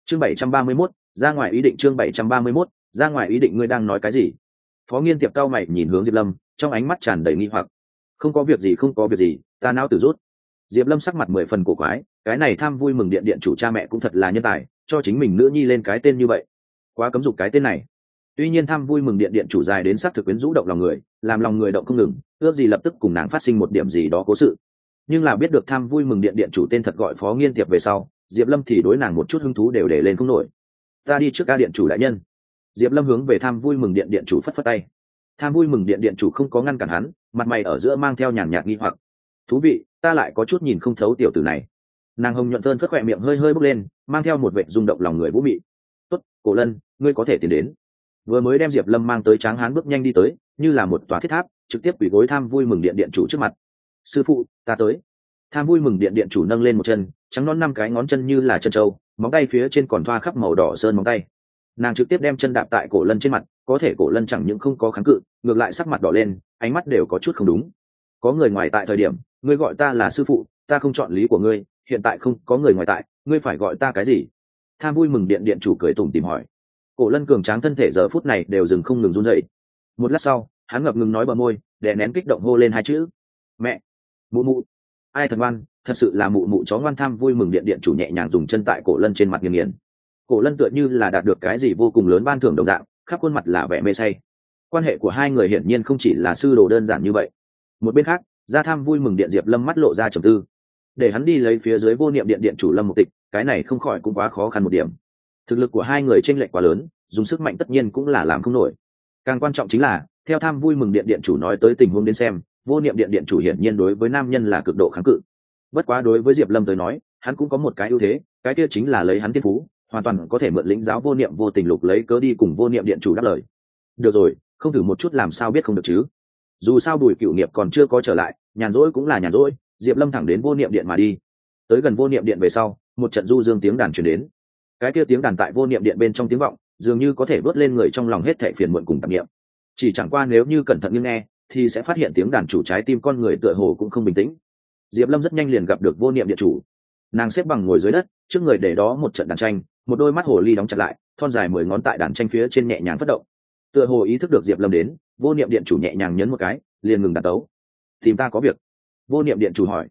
Chương 731, ra ngoài ý định. Chương 731, ra ngoài ý định. Ngươi đang nói cái gì? Phó Nghiên Tiệp cao mày nhìn hướng Diệp Lâm, trong ánh mắt tràn đầy nghi hoặc. Không có việc gì, không có việc gì, ta não tử rút. Diệp Lâm sắc mặt 10 phần cổ quái, cái này tham vui mừng điện điện chủ cha mẹ cũng thật là nhân tài, cho chính mình nữ nhi lên cái tên như vậy. Quá cấm dục cái tên này. Tuy nhiên tham vui mừng điện điện chủ dài đến sắc thực quyến rũ động lòng người, làm lòng người động không ngừng, ước gì lập tức cùng nàng phát sinh một điểm gì đó cố sự. Nhưng là biết được tham vui mừng điện điện chủ tên thật gọi Phó Nghiên Tiệp về sau, Diệp Lâm thì đối nàng một chút hứng thú đều để lên không nổi. Ta đi trước ca điện chủ đại nhân. Diệp Lâm hướng về tham vui mừng điện điện chủ phất phất tay. Tham vui mừng điện điện chủ không có ngăn cản hắn, mặt mày ở giữa mang theo nhàn nhạt nghi hoặc. Thú vị, ta lại có chút nhìn không thấu tiểu tử này. Nàng hồng nhuận thơn phất khỏe miệng hơi hơi bốc lên, mang theo một vẻ rung động lòng người vũ mị. Tốt, Cổ Lân, ngươi có thể tiến đến. Vừa mới đem Diệp Lâm mang tới, Tráng Hán bước nhanh đi tới, như là một tòa thiết tháp, trực tiếp quỳ gối tham vui mừng điện điện chủ trước mặt. Sư phụ, ta tới. Tham vui mừng điện điện chủ nâng lên một chân, trắng nõn 5 cái ngón chân như là chân trâu, móng tay phía trên còn thoa khắp màu đỏ sơn móng tay. Nàng trực tiếp đem chân đạp tại Cổ Lân trên mặt, có thể Cổ Lân chẳng những không có kháng cự, ngược lại sắc mặt đỏ lên, ánh mắt đều có chút không đúng. Có người ngoài tại thời điểm, ngươi gọi ta là sư phụ, ta không chọn lý của ngươi, hiện tại không có người ngoài tại, ngươi phải gọi ta cái gì? Tham vui mừng điện điện chủ cười tủm tỉm hỏi. Cổ Lân cường tráng thân thể giờ phút này đều dừng không ngừng run rẩy. Một lát sau, hắn ngập ngừng nói bờ môi, đè nén kích động hô lên 2 chữ: mẹ. Mụ mụ. Ai thật ngoan, thật sự là mụ mụ chó ngoan. Tham vui mừng điện điện chủ nhẹ nhàng dùng chân tại Cổ Lân trên mặt nghiền nghiền. Cổ Lân tựa như là đạt được cái gì vô cùng lớn ban thưởng đồng dạng, khắp khuôn mặt là vẻ mê say. Quan hệ của hai người hiển nhiên không chỉ là sư đồ đơn giản như vậy. Một bên khác, ra tham vui mừng điện Diệp Lâm mắt lộ ra trầm tư. Để hắn đi lấy phía dưới vô niệm điện điện chủ Lâm Mục Tịch, cái này không khỏi cũng quá khó khăn một điểm. Thực lực của hai người chênh lệch quá lớn, dùng sức mạnh tất nhiên cũng là làm không nổi. Càng quan trọng chính là, theo tham vui mừng điện điện chủ nói tới tình huống đến xem, vô niệm điện điện chủ hiển nhiên đối với nam nhân là cực độ kháng cự. Bất quá đối với Diệp Lâm tới nói, hắn cũng có một cái ưu thế, cái kia chính là lấy hắn thiên phú, hoàn toàn có thể mượn lĩnh giáo vô niệm vô tình lục lấy cớ đi cùng vô niệm điện chủ đáp lời. Được rồi, không thử một chút làm sao biết không được chứ. Dù sao Bùi Cửu Nghiệp còn chưa có trở lại, nhàn rỗi cũng là nhàn rỗi. Diệp Lâm thẳng đến vô niệm điện mà đi. Tới gần vô niệm điện về sau, một trận du dương tiếng đàn truyền đến. Cái kia tiếng đàn tại vô niệm điện bên trong tiếng vọng, dường như có thể vớt lên người trong lòng hết thảy phiền muộn cùng tạp niệm. Chỉ chẳng qua nếu như cẩn thận nghiêng nghe, thì sẽ phát hiện tiếng đàn chủ trái tim con người tựa hồ cũng không bình tĩnh. Diệp Lâm rất nhanh liền gặp được vô niệm điện chủ. Nàng xếp bằng ngồi dưới đất, trước người để đó một trận đàn tranh, một đôi mắt hồ ly đóng chặt lại, thon dài 10 ngón tại đàn tranh phía trên nhẹ nhàng phất động. Tựa hồ ý thức được Diệp Lâm đến, vô niệm điện chủ nhẹ nhàng nhấn một cái, liền ngừng đàn tấu. Tìm ta có việc? Vô niệm điện chủ hỏi.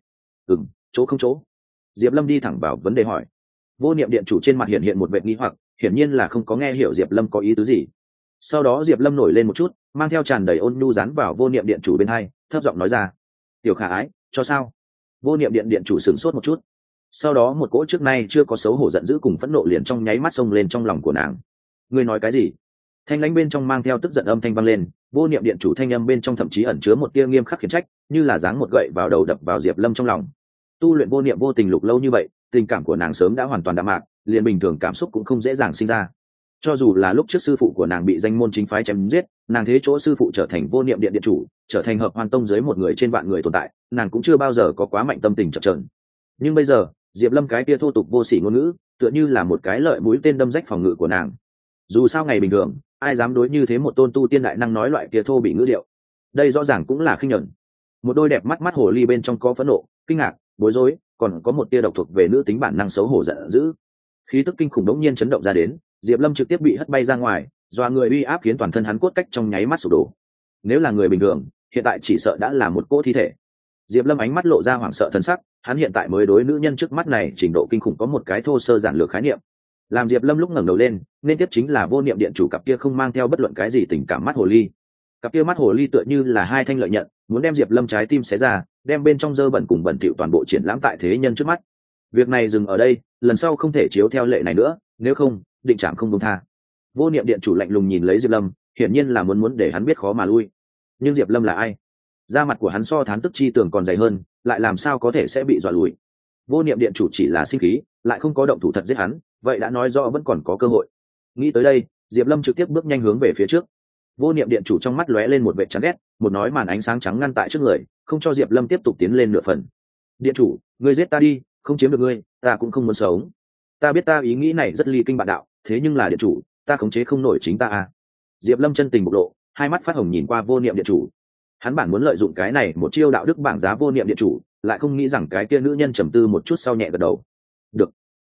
Chỗ không chỗ. Diệp Lâm đi thẳng vào vấn đề hỏi. Vô niệm điện chủ trên mặt hiện hiện một vẻ nghi hoặc, hiển nhiên là không có nghe hiểu Diệp Lâm có ý tứ gì. Sau đó Diệp Lâm nổi lên một chút, mang theo tràn đầy ôn nhu dán vào vô niệm điện chủ bên hai, thấp giọng nói ra: "Tiểu khả ái, cho sao?" Vô niệm điện điện chủ sửng sốt một chút. Sau đó một cỗ trước nay chưa có xấu hổ giận dữ cùng phẫn nộ liền trong nháy mắt xông lên trong lòng của nàng. "Ngươi nói cái gì?" Thanh lãnh bên trong mang theo tức giận âm thanh vang lên, vô niệm điện chủ thanh âm bên trong thậm chí ẩn chứa một tia nghiêm khắc khiển trách, như là giáng một gậy vào đầu đập vào Diệp Lâm trong lòng. Tu luyện vô niệm vô tình lục lâu như vậy, tình cảm của nàng sớm đã hoàn toàn đạm mạc, liền bình thường cảm xúc cũng không dễ dàng sinh ra. Cho dù là lúc trước sư phụ của nàng bị danh môn chính phái chém giết, nàng thế chỗ sư phụ trở thành vô niệm điện điện chủ, trở thành hợp hoàn tông dưới một người trên vạn người tồn tại, nàng cũng chưa bao giờ có quá mạnh tâm tình chập chờn. Nhưng bây giờ, Diệp Lâm cái kia thô tục vô sỉ ngôn ngữ, tựa như là một cái lợi mũi tên đâm rách phòng ngự của nàng. Dù sao ngày bình thường, ai dám đối như thế một tôn tu tiên đại năng nói loại kia thô bị ngữ điệu. Đây rõ ràng cũng là khinh nhẫn. Một đôi đẹp mắt mắt hồ ly bên trong có phẫn nộ, kinh ngạc, bối rối, còn có một tia độc thuộc về nữ tính bản năng xấu hổ giận dữ. Khí tức kinh khủng đống nhiên chấn động ra đến, Diệp Lâm trực tiếp bị hất bay ra ngoài, doa người uy áp khiến toàn thân hắn cốt cách trong nháy mắt sụp đổ. Nếu là người bình thường, hiện tại chỉ sợ đã là một cỗ thi thể. Diệp Lâm ánh mắt lộ ra hoảng sợ thần sắc, hắn hiện tại mới đối nữ nhân trước mắt này trình độ kinh khủng có một cái thô sơ giản lược khái niệm. Làm Diệp Lâm lúc ngẩng đầu lên, nên tiếp chính là vô niệm điện chủ cặp kia không mang theo bất luận cái gì tình cảm mắt hồ ly. Cặp kia mắt hồ ly tựa như là hai thanh lợi nhận, muốn đem Diệp Lâm trái tim xé ra, đem bên trong dơ bẩn cùng bẩn thỉu toàn bộ triển lãm tại thế nhân trước mắt. Việc này dừng ở đây, lần sau không thể chiếu theo lệ này nữa, nếu không, định trảm không buông tha. Vô niệm điện chủ lạnh lùng nhìn lấy Diệp Lâm, hiển nhiên là muốn để hắn biết khó mà lui. Nhưng Diệp Lâm là ai? Da mặt của hắn so Thán Tức Chi tường còn dày hơn, lại làm sao có thể sẽ bị dọa lùi? Vô niệm điện chủ chỉ là sinh khí, lại không có động thủ thật giết hắn, vậy đã nói rõ vẫn còn có cơ hội. Nghĩ tới đây, Diệp Lâm trực tiếp bước nhanh hướng về phía trước. Vô niệm điện chủ trong mắt lóe lên một vẻ chán ghét, một nói màn ánh sáng trắng ngăn tại trước người, không cho Diệp Lâm tiếp tục tiến lên nửa phần. Điện chủ, ngươi giết ta đi, không chiếm được ngươi, ta cũng không muốn sống. Ta biết ta ý nghĩ này rất ly kinh bạn đạo, thế nhưng là điện chủ, ta khống chế không nổi chính ta à. Diệp Lâm chân tình bộc lộ, hai mắt phát hồng nhìn qua vô niệm điện chủ. Hắn bản muốn lợi dụng cái này một chiêu đạo đức bảng giá vô niệm điện chủ, lại không nghĩ rằng cái kia nữ nhân trầm tư một chút sau nhẹ gật đầu. Được.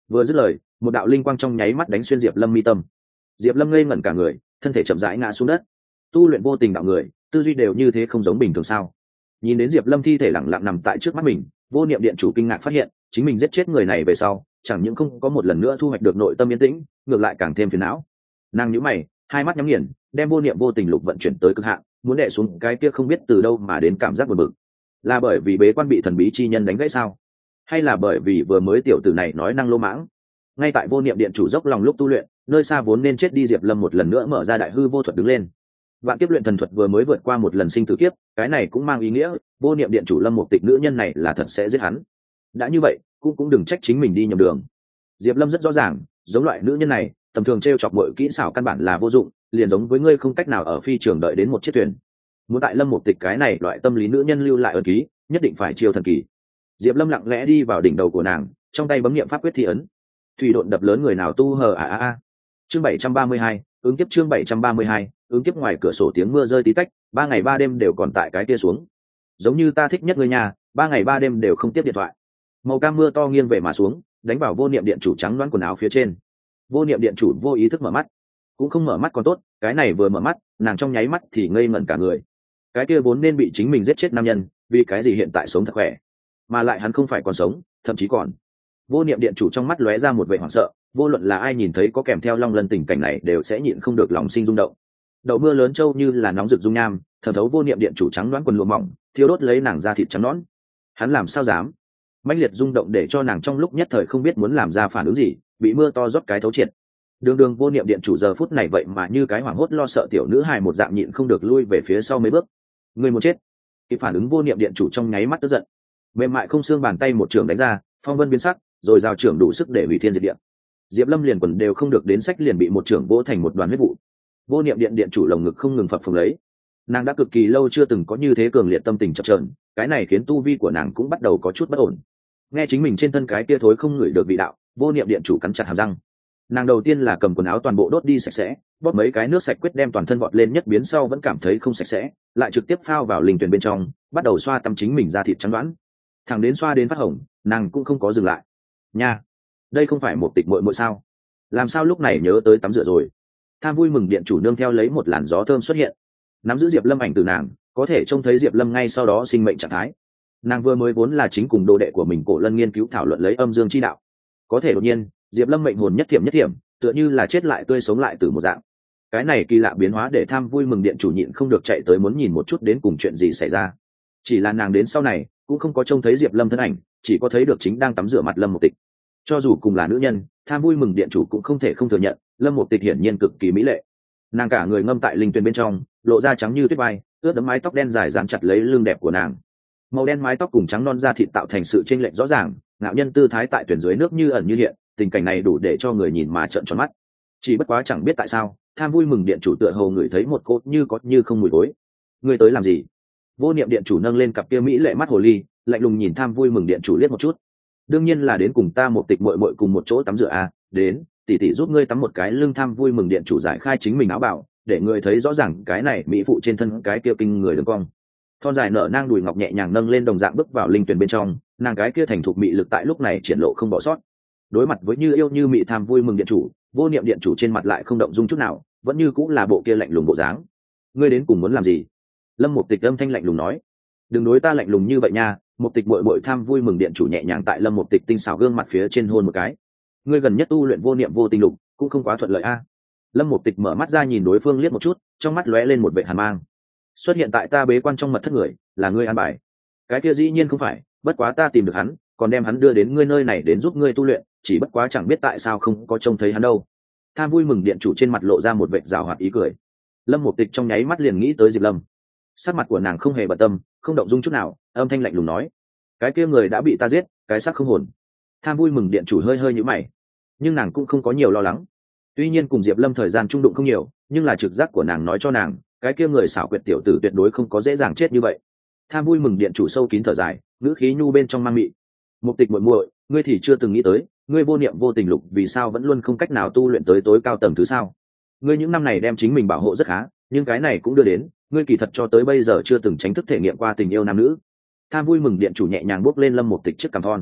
Vừa dứt lời, một đạo linh quang trong nháy mắt đánh xuyên Diệp Lâm mi tâm. Diệp Lâm ngây ngẩn cả người, thân thể chậm rãi ngã xuống đất. Tu luyện vô tình đạo người, tư duy đều như thế không giống bình thường sao? Nhìn đến Diệp Lâm thi thể lặng lặng nằm tại trước mắt mình, Vô Niệm Điện chủ kinh ngạc phát hiện, chính mình giết chết người này về sau, chẳng những không có một lần nữa thu hoạch được nội tâm yên tĩnh, ngược lại càng thêm phiền não. Nàng nhíu mày, hai mắt nhắm nghiền, đem vô niệm vô tình lục vận chuyển tới cực hạn, muốn đè xuống cái kia không biết từ đâu mà đến cảm giác buồn bực. Là bởi vì bế quan bị thần bí chi nhân đánh gãy sao? Hay là bởi vì vừa mới tiểu tử này nói năng lô mãng? Ngay tại vô niệm điện chủ dốc lòng lúc tu luyện, nơi xa vốn nên chết đi Diệp Lâm một lần nữa mở ra đại hư vô thuật đứng lên. Vạn kiếp luyện thần thuật vừa mới vượt qua một lần sinh tử kiếp, cái này cũng mang ý nghĩa vô niệm điện chủ Lâm một tịch nữ nhân này là thật sẽ giết hắn. Đã như vậy, cũng đừng trách chính mình đi nhầm đường. Diệp Lâm rất rõ ràng, giống loại nữ nhân này, tầm thường trêu chọc mọi kỹ xảo căn bản là vô dụng, liền giống với ngươi không cách nào ở phi trường đợi đến một chiếc thuyền. Muốn tại Lâm một tịch cái này loại tâm lý nữ nhân lưu lại ấn ký, nhất định phải chiêu thần kỳ. Diệp Lâm lặng lẽ đi vào đỉnh đầu của nàng, trong tay bấm niệm pháp quyết thi ấn. Thủy độn đập lớn người nào tu hờ Chương 732, ứng kiếp chương 732, ứng kiếp ngoài cửa sổ tiếng mưa rơi tí tách, 3 ngày 3 đêm đều còn tại cái kia xuống. Giống như ta thích nhất người nhà, 3 ngày 3 đêm đều không tiếp điện thoại. Màu cam mưa to nghiêng về mà xuống, đánh vào vô niệm điện chủ trắng đoán quần áo phía trên. Vô niệm điện chủ vô ý thức mở mắt, cũng không mở mắt còn tốt, cái này vừa mở mắt, nàng trong nháy mắt thì ngây ngẩn cả người. Cái kia vốn nên bị chính mình giết chết nam nhân, vì cái gì hiện tại sống thật khỏe, mà lại hắn không phải còn sống, thậm chí còn. Vô niệm điện chủ trong mắt lóe ra một vẻ hoảng sợ, vô luận là ai nhìn thấy có kèm theo long lân tình cảnh này đều sẽ nhịn không được lòng sinh rung động. Đậu mưa lớn trâu như là nóng rực dung nham, thẩm thấu vô niệm điện chủ trắng đoán quần lụa mỏng, thiêu đốt lấy nàng da thịt trắng nõn. Hắn làm sao dám? Mãnh liệt rung động để cho nàng trong lúc nhất thời không biết muốn làm ra phản ứng gì, bị mưa to rót cái thấu triệt. Đường vô niệm điện chủ giờ phút này vậy mà như cái hoảng hốt lo sợ tiểu nữ hài một dạng nhịn không được lui về phía sau mấy bước. Người muốn chết. Kịp phản ứng vô niệm điện chủ trong nháy mắt tức giận, mềm mại không xương bàn tay một trường đánh ra, phong vân biến sắc, rồi giao trưởng đủ sức để hủy thiên diệt địa. Diệp Lâm liền quần đều không được đến sách liền bị một trưởng vỗ thành một đoàn huyết vụ. Vô niệm điện chủ lồng ngực không ngừng phập phồng lấy. Nàng đã cực kỳ lâu chưa từng có như thế cường liệt tâm tình chập chờn, cái này khiến tu vi của nàng cũng bắt đầu có chút bất ổn. Nghe chính mình trên thân cái kia thối không ngửi được vị đạo, vô niệm điện chủ cắn chặt hàm răng. Nàng đầu tiên là cầm quần áo toàn bộ đốt đi sạch sẽ, bóp mấy cái nước sạch quyết đem toàn thân vọt lên nhất biến sau vẫn cảm thấy không sạch sẽ, lại trực tiếp phao vào linh tuyển bên trong, bắt đầu xoa tăm chính mình ra thịt trắng đoán. Thẳng đến xoa đến phát hồng, nàng cũng không có dừng lại. Nha, đây không phải một tịch muội muội sao? Làm sao lúc này nhớ tới tắm rửa rồi? Tham vui mừng điện chủ nương theo lấy một làn gió thơm xuất hiện, nắm giữ Diệp Lâm ảnh từ nàng, có thể trông thấy Diệp Lâm ngay sau đó sinh mệnh trạng thái. Nàng vừa mới vốn là chính cùng đồ đệ của mình Cổ Lân nghiên cứu thảo luận lấy âm dương chi đạo, có thể đột nhiên Diệp Lâm mệnh hồn nhất thiểm, tựa như là chết lại tươi sống lại từ một dạng. Cái này kỳ lạ biến hóa để Tham vui mừng điện chủ nhịn không được chạy tới muốn nhìn một chút đến cùng chuyện gì xảy ra. Chỉ là nàng đến sau này cũng không có trông thấy Diệp Lâm thân ảnh, chỉ có thấy được chính đang tắm rửa mặt Lâm Một Tịch. Cho dù cùng là nữ nhân, Tham vui mừng điện chủ cũng không thể không thừa nhận, Lâm Một Tịch hiển nhiên cực kỳ mỹ lệ. Nàng cả người ngâm tại linh tuyền bên trong, lộ ra trắng như tuyết vai, ướt đẫm mái tóc đen dài dán chặt lấy lưng đẹp của nàng. Màu đen mái tóc cùng trắng non da thịt tạo thành sự chênh lệch rõ ràng, ngạo nhân tư thái tại tuyển dưới nước như ẩn như hiện, tình cảnh này đủ để cho người nhìn mà trợn tròn mắt. Chỉ bất quá chẳng biết tại sao, Tham vui mừng điện chủ tựa hồ ngửi thấy một cốt như có như không mùi tối. Ngươi tới làm gì? Vô niệm điện chủ nâng lên cặp kia mỹ lệ mắt hồ ly, lạnh lùng nhìn Tham vui mừng điện chủ liếc một chút. Đương nhiên là đến cùng ta một tịch muội muội cùng một chỗ tắm rửa à, đến, tỷ tỷ giúp ngươi tắm một cái lưng. Tham vui mừng điện chủ giải khai chính mình áo bảo, để người thấy rõ ràng cái này mỹ phụ trên thân cái kia kinh người đường cong. Thon dài nở nang đùi ngọc nhẹ nhàng nâng lên đồng dạng bước vào linh tuyển bên trong, nàng cái kia thành thục mị lực tại lúc này triển lộ không bỏ sót. Đối mặt với như yêu như mị Tham vui mừng điện chủ, vô niệm điện chủ trên mặt lại không động dung chút nào, vẫn như cũng là bộ kia lạnh lùng bộ dáng. Ngươi đến cùng muốn làm gì? Lâm Một Tịch âm thanh lạnh lùng nói. Đừng đối ta lạnh lùng như vậy nha. Một Tịch muội muội Tham vui mừng điện chủ nhẹ nhàng tại Lâm Một Tịch tinh xảo gương mặt phía trên hôn một cái. Ngươi gần nhất tu luyện vô niệm vô tình lục, cũng không quá thuận lợi a. Lâm Một Tịch mở mắt ra nhìn đối phương liếc một chút, trong mắt lóe lên một vẻ hàn mang. Xuất hiện tại ta bế quan trong mật thất người, là ngươi an bài? Cái kia dĩ nhiên không phải, bất quá ta tìm được hắn, còn đem hắn đưa đến ngươi nơi này đến giúp ngươi tu luyện, chỉ bất quá chẳng biết tại sao không có trông thấy hắn đâu. Tham vui mừng điện chủ trên mặt lộ ra một vẻ giảo hoạt ý cười. Lâm Một Tịch trong nháy mắt liền nghĩ tới Diệp Lâm. Sắc mặt của nàng không hề bận tâm, không động dung chút nào, âm thanh lạnh lùng nói: cái kia người đã bị ta giết, cái xác không hồn. Tham vui mừng điện chủ hơi hơi nhíu mày, nhưng nàng cũng không có nhiều lo lắng. Tuy nhiên cùng Diệp Lâm thời gian chung đụng không nhiều, nhưng là trực giác của nàng nói cho nàng, cái kia người xảo quyệt tiểu tử tuyệt đối không có dễ dàng chết như vậy. Tham vui mừng điện chủ sâu kín thở dài, ngữ khí nhu bên trong mang mị. Một Tịch muội muội, ngươi thì chưa từng nghĩ tới, ngươi vô niệm vô tình lục vì sao vẫn luôn không cách nào tu luyện tới tối cao tầng thứ sao? Ngươi những năm này đem chính mình bảo hộ rất khá, nhưng cái này cũng đưa đến, ngươi kỳ thật cho tới bây giờ chưa từng chính thức thể nghiệm qua tình yêu nam nữ. Tham vui mừng điện chủ nhẹ nhàng bước lên Lâm Một Tịch trước cằm thon.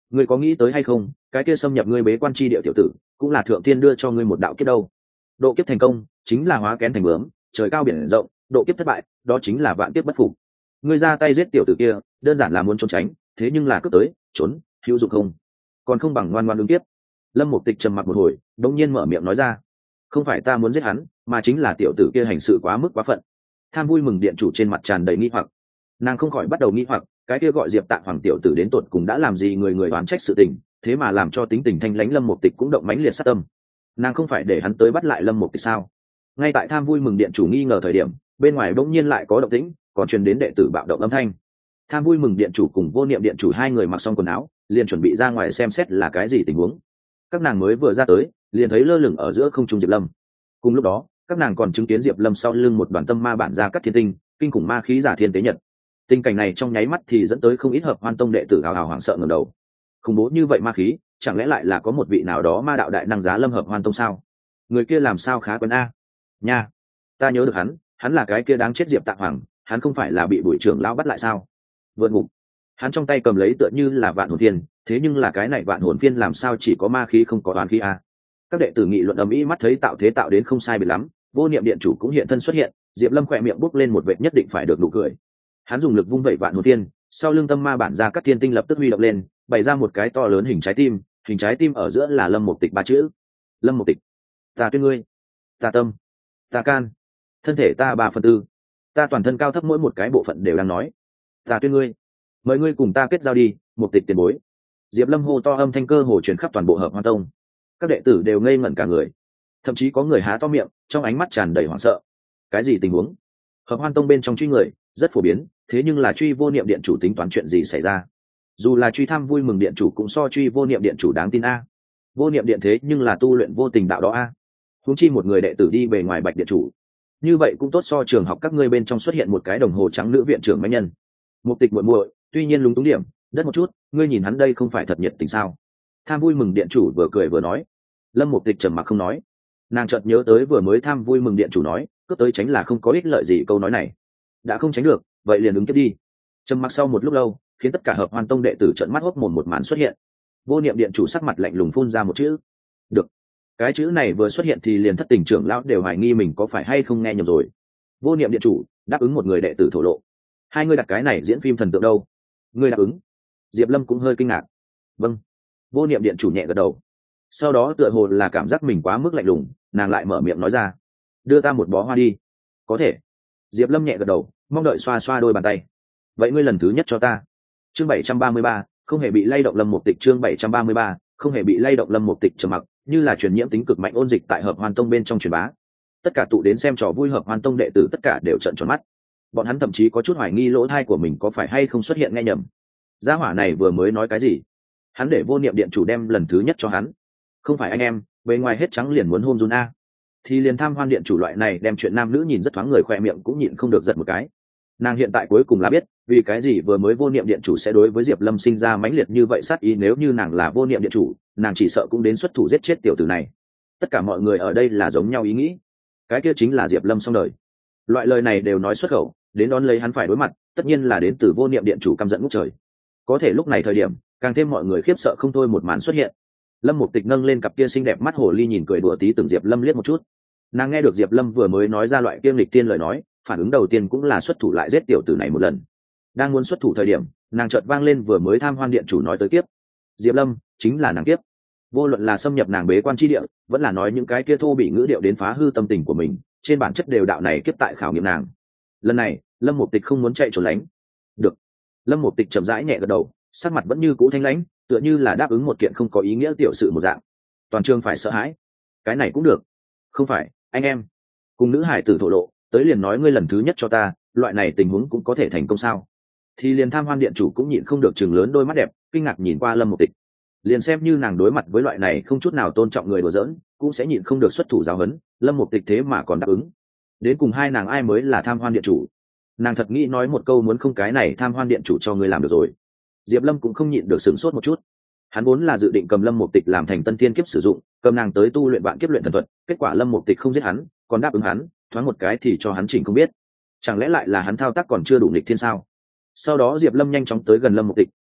ngươi có nghĩ tới hay không, cái kia xâm nhập ngươi bế quan tri địa tiểu tử cũng là thượng thiên đưa cho ngươi một đạo kiếp đâu. Độ kiếp thành công chính là hóa kén thành bướm, trời cao biển rộng; độ kiếp thất bại đó chính là vạn kiếp bất phục. Ngươi ra tay giết tiểu tử kia đơn giản là muốn trốn tránh, thế nhưng là cướp tới trốn hữu dụng không, còn không bằng ngoan ngoan ứng tiếp. Lâm Mục Tịch trầm mặc một hồi, đống nhiên mở miệng nói ra: không phải ta muốn giết hắn, mà chính là tiểu tử kia hành sự quá mức quá phận. Tham Vui Mừng điện chủ trên mặt tràn đầy nghi hoặc, nàng không khỏi bắt đầu nghi hoặc, cái kia gọi Diệp Tạ Hoàng tiểu tử đến tột cùng đã làm gì người người đoán trách sự tình, thế mà làm cho tính tình thanh lãnh Lâm Mục Tịch cũng động mãnh liệt sát tâm. Nàng không phải để hắn tới bắt lại Lâm Mục Tịch sao? Ngay tại Tham Vui Mừng điện chủ nghi ngờ thời điểm, bên ngoài bỗng nhiên lại có động tĩnh, còn truyền đến đệ tử bạo động âm thanh. Tham Vui Mừng điện chủ cùng Vô Niệm điện chủ hai người mặc xong quần áo, liền chuẩn bị ra ngoài xem xét là cái gì tình huống. Các nàng mới vừa ra tới, liền thấy lơ lửng ở giữa không trung Diệp Lâm. Cùng lúc đó, các nàng còn chứng kiến Diệp Lâm sau lưng một đoàn tâm ma bản ra cắt thiên tinh, kinh khủng ma khí giả thiên tế nhật. Tình cảnh này trong nháy mắt thì dẫn tới không ít Hợp Hoan tông đệ tử hào hào hoảng sợ ngẩng đầu. Khủng bố như vậy ma khí, chẳng lẽ lại là có một vị nào đó ma đạo đại năng giá lâm Hợp Hoan tông sao? Người kia làm sao khá quen a? Nha, ta nhớ được hắn là cái kia đáng chết Diệp Tạ Hoàng, hắn không phải là bị bùi trưởng lão bắt lại sao? Vượt ngục. Hắn trong tay cầm lấy tựa như là vạn hồn phiên, thế nhưng là cái này vạn hồn phiên làm sao chỉ có ma khí không có oán khí a? Các đệ tử nghị luận ầm ĩ, mắt thấy tạo thế tạo đến không sai biệt lắm, Vô Niệm điện chủ cũng hiện thân xuất hiện, Diệp Lâm khỏe miệng bốc lên một vệt nhất định phải được nụ cười. Hắn dùng lực vung vẩy vạn hồn phiên, sau lưng tâm ma bản ra các thiên tinh lập tức huy động lên, bày ra một cái to lớn hình trái tim ở giữa là Lâm Mục Tịch ba chữ. Lâm Mục Tịch, ta tuyên ngươi, ta tâm, ta can, thân thể ta 3/4, ta toàn thân cao thấp mỗi một cái bộ phận đều đang nói, ta tuyên ngươi, mời ngươi cùng ta kết giao đi, Mục Tịch tiền bối. Diệp Lâm hô to, âm thanh cơ hồ truyền khắp toàn bộ Hợp Hoan tông. Các đệ tử đều ngây ngẩn cả người, thậm chí có người há to miệng, trong ánh mắt tràn đầy hoảng sợ. Cái gì tình huống? Hợp Hoan tông bên trong truy người rất phổ biến, thế nhưng là truy Vô Niệm điện chủ tính toán chuyện gì xảy ra? Dù là truy Tham Vui Mừng điện chủ cũng so truy Vô Niệm điện chủ đáng tin a. Vô Niệm điện thế nhưng là tu luyện vô tình đạo đó a. Huống chi một người đệ tử đi bề ngoài Bạch điện chủ, như vậy cũng tốt so trường học các ngươi bên trong xuất hiện một cái đồng hồ trắng nữ viện trưởng mạnh nhân. Mục Tịch muội muội, tuy nhiên lúng túng điểm đất một chút, ngươi nhìn hắn đây không phải thật nhiệt tình sao? Tham Vui Mừng điện chủ vừa cười vừa nói. Lâm Mục Tịch trầm mặc không nói, nàng chợt nhớ tới vừa mới Tham Vui Mừng điện chủ nói cướp tới tránh là không có ích lợi gì, câu nói này đã không tránh được, vậy liền ứng tiếp đi. Trầm mặc sau một lúc lâu, khiến tất cả Hợp Hoan tông đệ tử trợn mắt hốc mồm, một màn xuất hiện. Vô Niệm điện chủ sắc mặt lạnh lùng phun ra một chữ: được. Cái chữ này vừa xuất hiện thì liền thất tình trưởng lão đều hoài nghi mình có phải hay không nghe nhầm rồi. Vô Niệm điện chủ đáp ứng một người đệ tử thổ lộ, hai người đặt cái này diễn phim thần tượng đâu? Ngươi đáp ứng? Diệp Lâm cũng hơi kinh ngạc. Vâng. Vô Niệm điện chủ nhẹ gật đầu, sau đó tựa hồ là cảm giác mình quá mức lạnh lùng, nàng lại mở miệng nói ra: đưa ta một bó hoa đi. Có thể. Diệp Lâm nhẹ gật đầu, mong đợi xoa xoa đôi bàn tay. Vậy ngươi lần thứ nhất cho ta. Chương 733, không hề bị lay động. Lâm Mục Tịch. Chương 733, không hề bị lay động. Lâm Mục Tịch trầm mặc, như là truyền nhiễm tính cực mạnh ôn dịch tại Hợp Hoan tông bên trong truyền bá. Tất cả tụ đến xem trò vui Hợp Hoan tông đệ tử tất cả đều trợn tròn mắt. Bọn hắn thậm chí có chút hoài nghi lỗ tai của mình có phải hay không xuất hiện nghe nhầm. Gia hỏa này vừa mới nói cái gì? Hắn để Vô Niệm điện chủ đem lần thứ nhất cho hắn. Không phải anh em, bề ngoài hết trắng liền muốn hôn run a. Thì liền Tham Hoan điện chủ loại này đem chuyện nam nữ nhìn rất thoáng người, khỏe miệng cũng nhịn không được giật một cái. Nàng hiện tại cuối cùng là biết vì cái gì vừa mới Vô Niệm điện chủ sẽ đối với Diệp Lâm sinh ra mãnh liệt như vậy sát ý. Nếu như nàng là Vô Niệm điện chủ, nàng chỉ sợ cũng đến xuất thủ giết chết tiểu tử này. Tất cả mọi người ở đây là giống nhau ý nghĩ, cái kia chính là Diệp Lâm xong đời. Loại lời này đều nói xuất khẩu, đến đón lấy hắn phải đối mặt tất nhiên là đến từ Vô Niệm điện chủ căm giận ngút trời. Có thể lúc này thời điểm càng thêm mọi người khiếp sợ không thôi, một màn xuất hiện. Lâm Mục Tịch nâng lên cặp kia xinh đẹp mắt hồ ly nhìn cười đùa tí từng Diệp Lâm liếc một chút. Nàng nghe được Diệp Lâm vừa mới nói ra loại kiêng lịch tiên lời nói, phản ứng đầu tiên cũng là xuất thủ lại giết tiểu tử này một lần. Đang muốn xuất thủ thời điểm, nàng chợt vang lên vừa mới Tham Hoan điện chủ nói tới kiếp. Diệp Lâm chính là nàng kiếp. Vô luận là xâm nhập nàng bế quan chi địa, vẫn là nói những cái kia thô bị ngữ điệu đến phá hư tâm tình của mình, trên bản chất đều đạo này kiếp tại khảo nghiệm nàng. Lần này Lâm Mục Tịch không muốn chạy trốn lánh. Được. Lâm Mục Tịch chậm rãi nhẹ gật đầu, sắc mặt vẫn như cũ thanh lãnh, tựa như là đáp ứng một kiện không có ý nghĩa tiểu sự một dạng. Toàn trường phải sợ hãi. Cái này cũng được. Không phải anh em cùng nữ hải tử thổ lộ tới liền nói ngươi lần thứ nhất cho ta, loại này tình huống cũng có thể thành công sao? Thì liền Tham Hoan điện chủ cũng nhịn không được chừng lớn đôi mắt đẹp kinh ngạc nhìn qua Lâm Mục Tịch. Liền xem như nàng đối mặt với loại này không chút nào tôn trọng người đùa giỡn, cũng sẽ nhịn không được xuất thủ giáo huấn. Lâm Mục Tịch thế mà còn đáp ứng. Đến cùng hai nàng ai mới là Tham Hoan điện chủ? Nàng thật nghĩ nói một câu muốn không cái này Tham Hoan điện chủ cho ngươi làm được rồi. Diệp Lâm cũng không nhịn được sửng sốt một chút. Hắn vốn là dự định cầm Lâm Mục Tịch làm thành tân tiên kiếp sử dụng, cầm nàng tới tu luyện vạn kiếp luyện thần thuật. Kết quả Lâm Mục Tịch không giết hắn, còn đáp ứng hắn, thoáng một cái thì cho hắn chỉnh không biết. Chẳng lẽ lại là hắn thao tác còn chưa đủ nghịch thiên sao? Sau đó Diệp Lâm nhanh chóng tới gần Lâm Mục Tịch,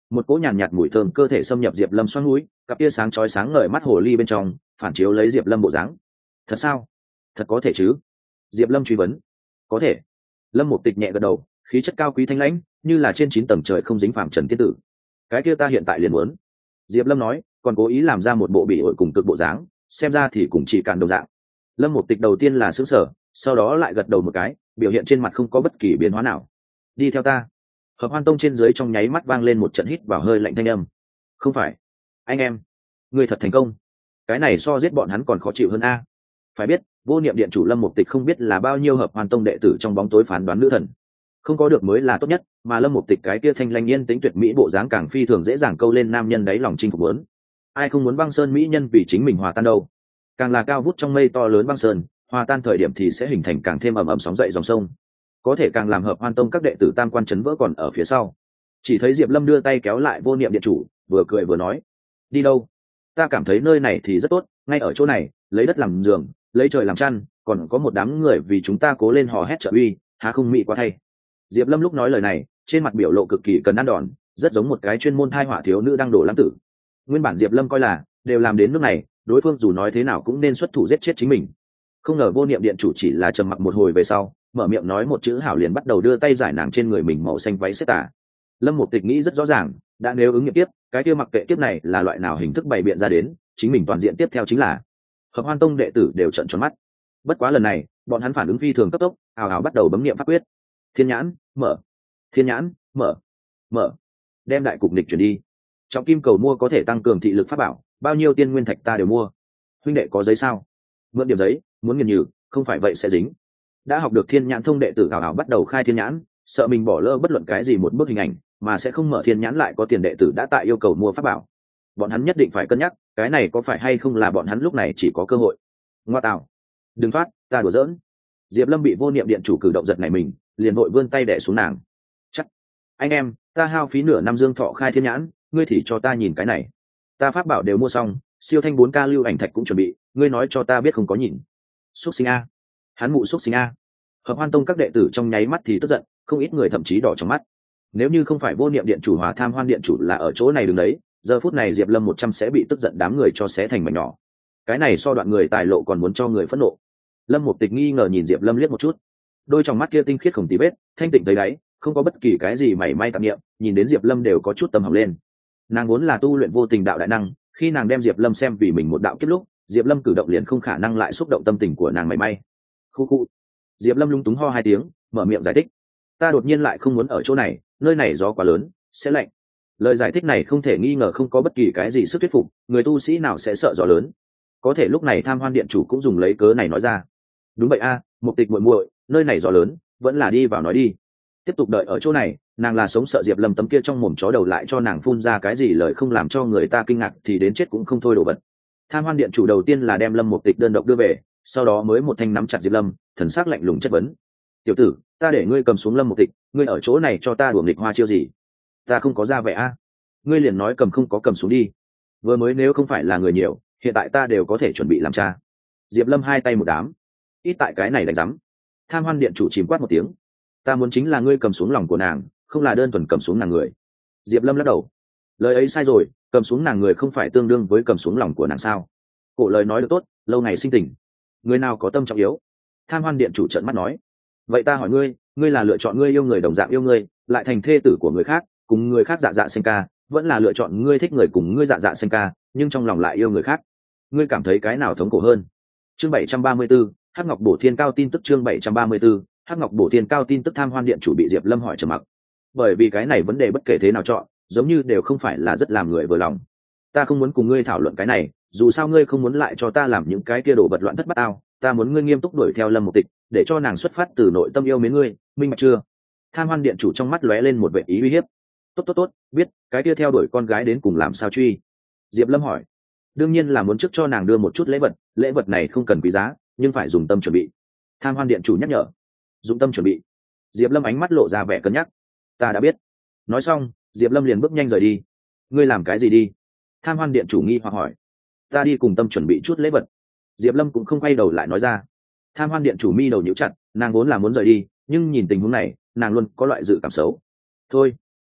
một cỗ nhàn nhạt mùi thơm cơ thể xâm nhập diệp lâm xoắn mũi, cặp tia sáng chói sáng ngời mắt hồ ly bên trong phản chiếu lấy diệp lâm bộ dáng. Thật sao? Thật có thể chứ? Diệp lâm truy vấn. Có thể. Lâm Mục Tịch nhẹ gật đầu, khí chất cao quý thanh lãnh, như là trên 9 tầng trời không dính phàm trần tiên tử. Cái kia ta hiện tại liền muốn. Diệp lâm nói, còn cố ý làm ra một bộ bị ổi cùng cực bộ dáng, xem ra thì cũng chỉ cản đồng dạng. Lâm Mục Tịch đầu tiên là sững sờ, sau đó lại gật đầu một cái, biểu hiện trên mặt không có bất kỳ biến hóa nào. Đi theo ta. Hợp Hoan Tông trên dưới trong nháy mắt vang lên một trận hít vào hơi lạnh thanh âm. Không phải, anh em, ngươi thật thành công. Cái này so giết bọn hắn còn khó chịu hơn a. Phải biết, Vô Niệm Điện chủ Lâm Mục Tịch không biết là bao nhiêu Hợp Hoan Tông đệ tử trong bóng tối phán đoán nữ thần. Không có được mới là tốt nhất, mà Lâm Mục Tịch cái kia thanh lanh yên tính tuyệt mỹ bộ dáng càng phi thường dễ dàng câu lên nam nhân đáy lòng chinh phục muốn. Ai không muốn băng sơn mỹ nhân vì chính mình hòa tan đâu. Càng là cao vút trong mây to lớn băng sơn, hòa tan thời điểm thì sẽ hình thành càng thêm ầm ầm sóng dậy dòng sông, có thể càng làm Hợp Hoan Tông các đệ tử tam quan chấn vỡ còn ở phía sau. Chỉ thấy Diệp Lâm đưa tay kéo lại Vô Niệm Điện chủ, vừa cười vừa nói, đi đâu? Ta cảm thấy nơi này thì rất tốt, ngay ở chỗ này, lấy đất làm giường, lấy trời làm chăn, còn có một đám người vì chúng ta cố lên hò hét trợ uy, há không mỹ quá thay. Diệp Lâm lúc nói lời này, trên mặt biểu lộ cực kỳ cần ăn đòn, rất giống một cái chuyên môn thai họa thiếu nữ đang đổ lãng tử. Nguyên bản Diệp Lâm coi là đều làm đến nước này, đối phương dù nói thế nào cũng nên xuất thủ giết chết chính mình. Không ngờ Vô Niệm Điện chủ chỉ là trầm mặc một hồi về sau, mở miệng nói một chữ hảo liền bắt đầu đưa tay giải nàng trên người mình màu xanh váy xếp tà. Lâm Mục Tịch nghĩ rất rõ ràng, đã nếu ứng nghiệm tiếp, cái kia mặc kệ tiếp này là loại nào hình thức bày biện ra đến, chính mình toàn diện tiếp theo chính là Hợp Hoan Tông đệ tử đều trợn tròn mắt. Bất quá lần này, bọn hắn phản ứng phi thường cấp tốc, ào ào bắt đầu bấm niệm pháp quyết. Thiên nhãn, mở. Thiên nhãn, mở. Mở. Đem đại cục địch chuyển đi. Trọng kim cầu mua có thể tăng cường thị lực pháp bảo, bao nhiêu tiên nguyên thạch ta đều mua. Huynh đệ có giấy sao? Mượn điểm giấy, muốn nghiền nhừ, không phải vậy sẽ dính. Đã học được thiên nhãn thông đệ tử ào ào bắt đầu khai thiên nhãn, sợ mình bỏ lỡ bất luận cái gì một bước hình ảnh, mà sẽ không mở thiên nhãn lại có tiền đệ tử đã tại yêu cầu mua pháp bảo. Bọn hắn nhất định phải cân nhắc, cái này có phải hay không là bọn hắn lúc này chỉ có cơ hội. Ngoa tạo, đừng thoát, ta đùa giỡn. Diệp Lâm bị Vô Niệm Điện chủ cử động giật này mình, liền vội vươn tay đè xuống nàng. Chắc, anh em, ta hao phí nửa năm dương thọ khai thiên nhãn, ngươi thì cho ta nhìn cái này. Ta pháp bảo đều mua xong, siêu thanh 4K lưu ảnh thạch cũng chuẩn bị, ngươi nói cho ta biết không có nhìn. Xuất sinh a, hắn mụ xuất sinh a. Hợp Hoan Tông các đệ tử trong nháy mắt thì tức giận, không ít người thậm chí đỏ trong mắt. Nếu như không phải Vô Niệm Điện chủ Hòa Tham Hoan Điện chủ là ở chỗ này đứng đấy, giờ phút này Diệp Lâm 100 sẽ bị tức giận đám người cho xé thành mảnh nhỏ. Cái này so đoạn người tài lộ còn muốn cho người phẫn nộ. Lâm Mục Tịch nghi ngờ nhìn Diệp Lâm liếc một chút, đôi trong mắt kia tinh khiết không tí vết, thanh tịnh tới đáy, không có bất kỳ cái gì mảy may tạp niệm, nhìn đến Diệp Lâm đều có chút tâm hỏng lên. Nàng vốn là tu luyện vô tình đạo đại năng, khi nàng đem Diệp Lâm xem vì mình một đạo kiếp lúc, Diệp Lâm cử động liền không khả năng lại xúc động tâm tình của nàng mảy may. Khu khu. Diệp Lâm lung túng ho 2 tiếng, mở miệng giải thích, ta đột nhiên lại không muốn ở chỗ này, nơi này gió quá lớn, sẽ lạnh. Lời giải thích này không thể nghi ngờ không có bất kỳ cái gì sức thuyết phục, người tu sĩ nào sẽ sợ gió lớn. Có thể lúc này Tham Hoan Điện chủ cũng dùng lấy cớ này nói ra, đúng vậy a, Mục Tịch muội muội, nơi này gió lớn, vẫn là đi vào nói đi. Tiếp tục đợi ở chỗ này, nàng là sống sợ Diệp Lâm tấm kia trong mồm chó đầu lại cho nàng phun ra cái gì lời không làm cho người ta kinh ngạc thì đến chết cũng không thôi đổ vật. Tham Hoan Điện chủ đầu tiên là đem Lâm Mục Tịch đơn độc đưa về, sau đó mới một thanh nắm chặt Diệp Lâm, thần sắc lạnh lùng chất vấn, tiểu tử, ta để ngươi cầm xuống Lâm Mục Tịch, ngươi ở chỗ này cho ta đùa nghịch hoa chiêu gì? Ta không có ra vẻ a. Ngươi liền nói cầm không có cầm xuống đi. Vừa mới nếu không phải là người nhiều, hiện tại ta đều có thể chuẩn bị làm cha. Diệp Lâm 2 tay một đám, ít tại cái này đánh rắm. Tham Hoan Điện chủ chìm quát một tiếng, ta muốn chính là ngươi cầm xuống lòng của nàng, không là đơn thuần cầm xuống nàng người. Diệp Lâm lắc đầu, lời ấy sai rồi, cầm xuống nàng người không phải tương đương với cầm xuống lòng của nàng sao? Cổ lời nói được tốt, lâu ngày sinh tình, người nào có tâm trọng yếu. Tham Hoan Điện chủ trợn mắt nói, vậy ta hỏi ngươi, ngươi là lựa chọn ngươi yêu người đồng dạng yêu ngươi, lại thành thê tử của người khác, cùng người khác dạ dạ sinh ca, vẫn là lựa chọn ngươi thích người cùng ngươi dạ dạ sinh ca, nhưng trong lòng lại yêu người khác? Ngươi cảm thấy cái nào thống khổ hơn? Chương 734, Hắc Ngọc Bổ Thiên Cao tin tức. Chương 734, Hắc Ngọc Bổ Thiên Cao tin tức. Tham Hoan Điện chủ bị Diệp Lâm hỏi trầm mặc, bởi vì cái này vấn đề bất kể thế nào chọn, giống như đều không phải là rất làm người vừa lòng. Ta không muốn cùng ngươi thảo luận cái này, dù sao ngươi không muốn lại cho ta làm những cái kia đồ vật loạn thất bát ao, ta muốn ngươi nghiêm túc đuổi theo Lâm Mục Tịch, để cho nàng xuất phát từ nội tâm yêu mến ngươi, minh bạch chưa? Tham Hoan Điện chủ trong mắt lóe lên một vẻ ý uy hiếp. Tốt, biết, cái kia theo đuổi con gái đến cùng làm sao truy? Diệp Lâm hỏi. Đương nhiên là muốn trước cho nàng đưa một chút lễ vật này không cần quý giá, nhưng phải dùng tâm chuẩn bị. Tham Hoan Điện chủ nhắc nhở. Dụng tâm chuẩn bị. Diệp Lâm ánh mắt lộ ra vẻ cân nhắc. Ta đã biết. Nói xong, Diệp Lâm liền bước nhanh rời đi. Ngươi làm cái gì đi? Tham Hoan Điện chủ nghi hoặc hỏi. Ta đi cùng tâm chuẩn bị chút lễ vật. Diệp Lâm cũng không quay đầu lại nói ra. Tham Hoan Điện chủ mi đầu nhíu chặt, nàng vốn là muốn rời đi, nhưng nhìn tình huống này, nàng luôn có loại dự cảm xấu. Thôi,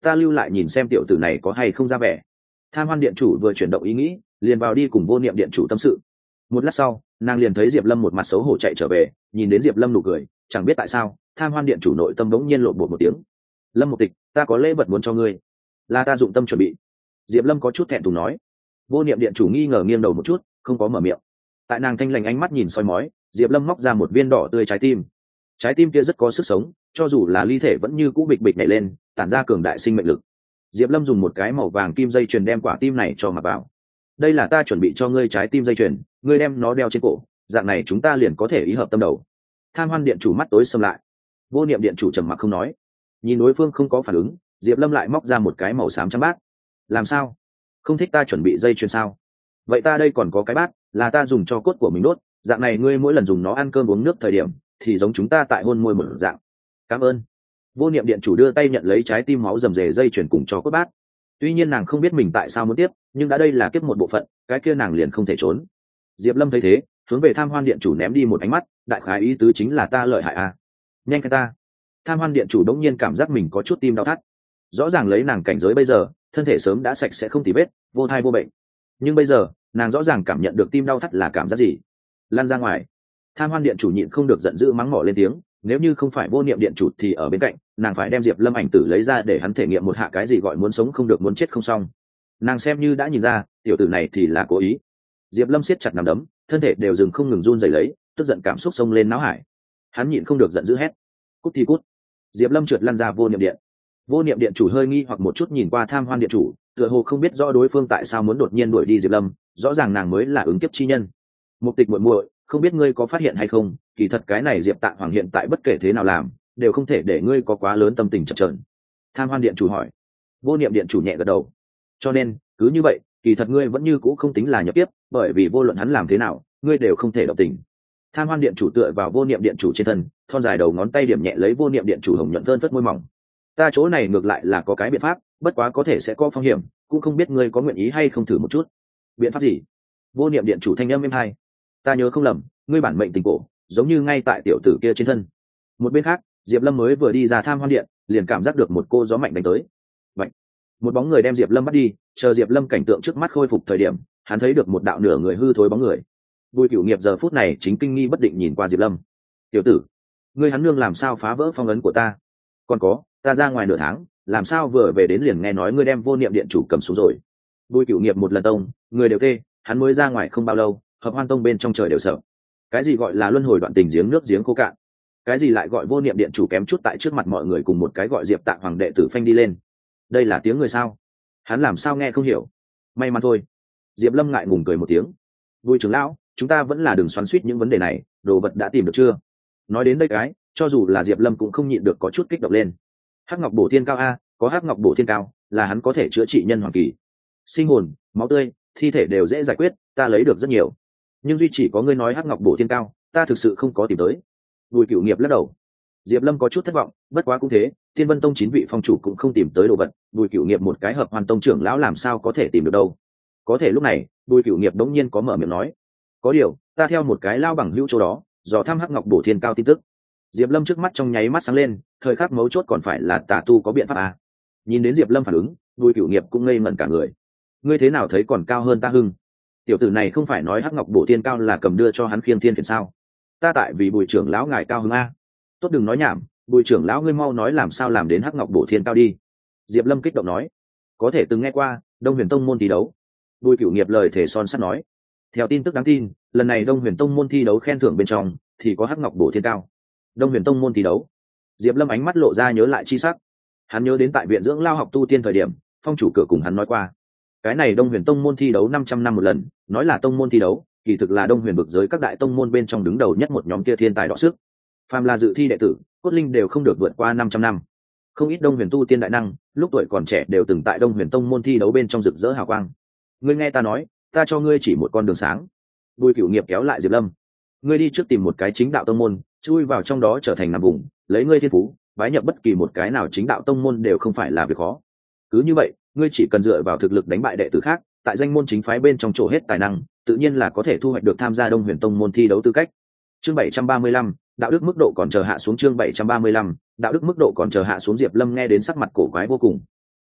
ta lưu lại nhìn xem tiểu tử này có hay không ra vẻ. Tham Hoan điện chủ vừa chuyển động ý nghĩ, liền vào đi cùng Vô Niệm điện chủ tâm sự. Một lát sau, nàng liền thấy Diệp Lâm một mặt xấu hổ chạy trở về, nhìn đến Diệp Lâm nụ cười, chẳng biết tại sao Tham Hoan điện chủ nội tâm bỗng nhiên lộn bột một tiếng. Lâm Mục Tịch, ta có lễ vật muốn cho ngươi, là ta dụng tâm chuẩn bị. Diệp Lâm có chút thẹn thùng nói. Vô Niệm điện chủ nghi ngờ nghiêng đầu một chút, không có mở miệng. Tại nàng thanh lành ánh mắt nhìn soi mói, Diệp Lâm móc ra một viên đỏ tươi trái tim. Trái tim kia rất có sức sống, cho dù là ly thể vẫn như cũ bịch bịch nhảy lên, tản ra cường đại sinh mệnh lực. Diệp Lâm dùng một cái màu vàng kim dây chuyền đem quả tim này cho mặc vào. Đây là ta chuẩn bị cho ngươi trái tim dây chuyền, ngươi đem nó đeo trên cổ, dạng này chúng ta liền có thể ý hợp tâm đầu. Tham Hoan điện chủ mắt tối sầm lại. Vô Niệm điện chủ trầm mặc không nói. Nhìn đối phương không có phản ứng, Diệp Lâm lại móc ra một cái màu xám trắng bát. Làm sao? Không thích ta chuẩn bị dây chuyền sao? Vậy ta đây còn có cái bát, là ta dùng cho cốt của mình đốt, dạng này ngươi mỗi lần dùng nó ăn cơm uống nước thời điểm, thì giống chúng ta tại hôn môi một dạng. Cảm ơn. Vô Niệm điện chủ đưa tay nhận lấy trái tim máu rầm rề dây chuyền cùng cho cốt bát. Tuy nhiên nàng không biết mình tại sao muốn tiếp, nhưng đã đây là kiếp một bộ phận, cái kia nàng liền không thể trốn. Diệp Lâm thấy thế, hướng về Tham Hoan điện chủ ném đi một ánh mắt, đại khái ý tứ chính là ta lợi hại à? Nhanh cái ta. Tham Hoan điện chủ đống nhiên cảm giác mình có chút tim đau thắt. Rõ ràng lấy nàng cảnh giới bây giờ, thân thể sớm đã sạch sẽ không tì vết, vô thai vô bệnh. Nhưng bây giờ, nàng rõ ràng cảm nhận được tim đau thắt là cảm giác gì. Lăn ra ngoài. Tham Hoan điện chủ nhịn không được giận dữ mắng mỏ lên tiếng, nếu như không phải Vô Niệm điện chủ thì ở bên cạnh, nàng phải đem Diệp Lâm ảnh tử lấy ra để hắn thể nghiệm một hạ cái gì gọi muốn sống không được muốn chết không xong. Nàng xem như đã nhìn ra, tiểu tử này thì là cố ý. Diệp Lâm siết chặt nắm đấm, thân thể đều dừng không ngừng run rẩy lấy, tức giận cảm xúc xông lên náo hải. Hắn nhịn không được giận dữ hét, cút thì cút. Diệp Lâm trượt lăn ra Vô Niệm điện. Vô Niệm điện chủ hơi nghi hoặc một chút nhìn qua Tham Hoan điện chủ, tựa hồ không biết rõ đối phương tại sao muốn đột nhiên đuổi đi Diệp Lâm, rõ ràng nàng mới là ứng kiếp chi nhân. Mục Tịch muội muội, không biết ngươi có phát hiện hay không, kỳ thật cái này Diệp Tạ Hoàng hiện tại bất kể thế nào làm, đều không thể để ngươi có quá lớn tâm tình chập chờn. Tham Hoan điện chủ hỏi. Vô Niệm điện chủ nhẹ gật đầu. Cho nên, cứ như vậy, kỳ thật ngươi vẫn như cũ không tính là nhập tiếp, bởi vì vô luận hắn làm thế nào, ngươi đều không thể động tình. Tham Hoan điện chủ tựa vào Vô Niệm điện chủ trên thân, thon dài đầu ngón tay điểm nhẹ lấy Vô Niệm điện chủ hồng nhuận vơn vất môi mỏng. Ta chỗ này ngược lại là có cái biện pháp, bất quá có thể sẽ có phong hiểm, cũng không biết ngươi có nguyện ý hay không thử một chút. Biện pháp gì? Vô Niệm điện chủ thanh âm êm hai. Ta nhớ không lầm, ngươi bản mệnh tình cổ, giống như ngay tại tiểu tử kia trên thân. Một bên khác, Diệp Lâm mới vừa đi ra Tham Hoan điện, liền cảm giác được một cô gió mạnh đánh tới. Vậy, một bóng người đem Diệp Lâm bắt đi, chờ Diệp Lâm cảnh tượng trước mắt khôi phục thời điểm, hắn thấy được một đạo nửa người hư thối bóng người. Bùi Cửu Nghiệp giờ phút này chính kinh nghi bất định nhìn qua Diệp Lâm. Tiểu tử, ngươi hắn nương làm sao phá vỡ phong ấn của ta? Còn có, ta ra ngoài nửa tháng, làm sao vừa về đến liền nghe nói ngươi đem Vô Niệm điện chủ cầm xuống rồi? Bùi Cửu Nghiệp một lần tông, người đều tê, hắn mới ra ngoài không bao lâu, Hợp Hoan tông bên trong trời đều sợ. Cái gì gọi là luân hồi đoạn tình giếng nước giếng khô cạn? Cái gì lại gọi Vô Niệm điện chủ kém chút tại trước mặt mọi người cùng một cái gọi Diệp Tạ Hoàng đệ tử phanh đi lên? Đây là tiếng người sao? Hắn làm sao nghe không hiểu? May mắn thôi. Diệp Lâm ngại ngùng cười một tiếng. Bùi trưởng lão, chúng ta vẫn là đừng xoắn xuýt những vấn đề này, đồ vật đã tìm được chưa? Nói đến đây cái, cho dù là Diệp Lâm cũng không nhịn được có chút kích động lên. Hắc Ngọc Bổ Thiên Cao a, có Hắc Ngọc Bổ Thiên Cao, là hắn có thể chữa trị nhân hoàng kỳ. Sinh hồn, máu tươi, thi thể đều dễ giải quyết, ta lấy được rất nhiều. Nhưng duy chỉ có ngươi nói Hắc Ngọc Bổ Thiên Cao, ta thực sự không có tìm tới. Bùi Cửu Nghiệp lắc đầu. Diệp Lâm có chút thất vọng, bất quá cũng thế, Tiên Vân Tông 9 vị phong chủ cũng không tìm tới đồ vật, Bùi Cửu Nghiệp một cái Hợp Hoan tông trưởng lão làm sao có thể tìm được đâu. Có thể lúc này, Bùi Cửu Nghiệp đống nhiên có mở miệng nói, có điều, ta theo một cái lao bằng hữu chỗ đó, dò thăm Hắc Ngọc Bổ Thiên Cao tin tức. Diệp Lâm trước mắt trong nháy mắt sáng lên, thời khắc mấu chốt còn phải là tà tu có biện pháp à? Nhìn đến Diệp Lâm phản ứng, Bùi Cửu Nghiệp cũng ngây ngẩn cả người. Ngươi thế nào thấy còn cao hơn ta hưng? Tiểu tử này không phải nói Hắc Ngọc Bổ Thiên Cao là cầm đưa cho hắn khiêng thiên khiển sao? Ta tại vì Bùi trưởng lão ngài cao hứng a. Tốt đừng nói nhảm, Bùi trưởng lão ngươi mau nói làm sao làm đến Hắc Ngọc Bổ Thiên Cao đi. Diệp Lâm kích động nói. Có thể từng nghe qua Đông Huyền Tông môn thi đấu. Bùi Cửu Nghiệp lời thể son sắt nói. Theo tin tức đáng tin, lần này Đông Huyền Tông môn thi đấu khen thưởng bên trong thì có Hắc Ngọc Bổ Thiên Cao. Đông Huyền Tông môn thi đấu. Diệp Lâm ánh mắt lộ ra nhớ lại chi sắc. Hắn nhớ đến tại viện dưỡng lao học tu tiên thời điểm, phong chủ cửa cùng hắn nói qua. Cái này Đông Huyền Tông môn thi đấu 500 năm một lần, nói là tông môn thi đấu, kỳ thực là Đông Huyền vực giới các đại tông môn bên trong đứng đầu nhất một nhóm kia thiên tài đọ sức. Phàm là dự thi đệ tử, cốt linh đều không được vượt qua 500 năm. Không ít Đông Huyền tu tiên đại năng, lúc tuổi còn trẻ đều từng tại Đông Huyền Tông môn thi đấu bên trong rực rỡ hào quang. Ngươi nghe ta nói, ta cho ngươi chỉ một con đường sáng. Bùi Cửu Nghiệp kéo lại Diệp Lâm. Ngươi đi trước tìm một cái chính đạo tông môn, chui vào trong đó trở thành nằm vùng, lấy ngươi thiên phú, bái nhập bất kỳ một cái nào chính đạo tông môn đều không phải là việc khó. Cứ như vậy, ngươi chỉ cần dựa vào thực lực đánh bại đệ tử khác, tại danh môn chính phái bên trong chỗ hết tài năng, tự nhiên là có thể thu hoạch được tham gia Đông Huyền Tông môn thi đấu tư cách. Chương 735, đạo đức mức độ còn chờ hạ xuống. Chương 735, đạo đức mức độ còn chờ hạ xuống. Diệp Lâm nghe đến sắc mặt cổ quái vô cùng.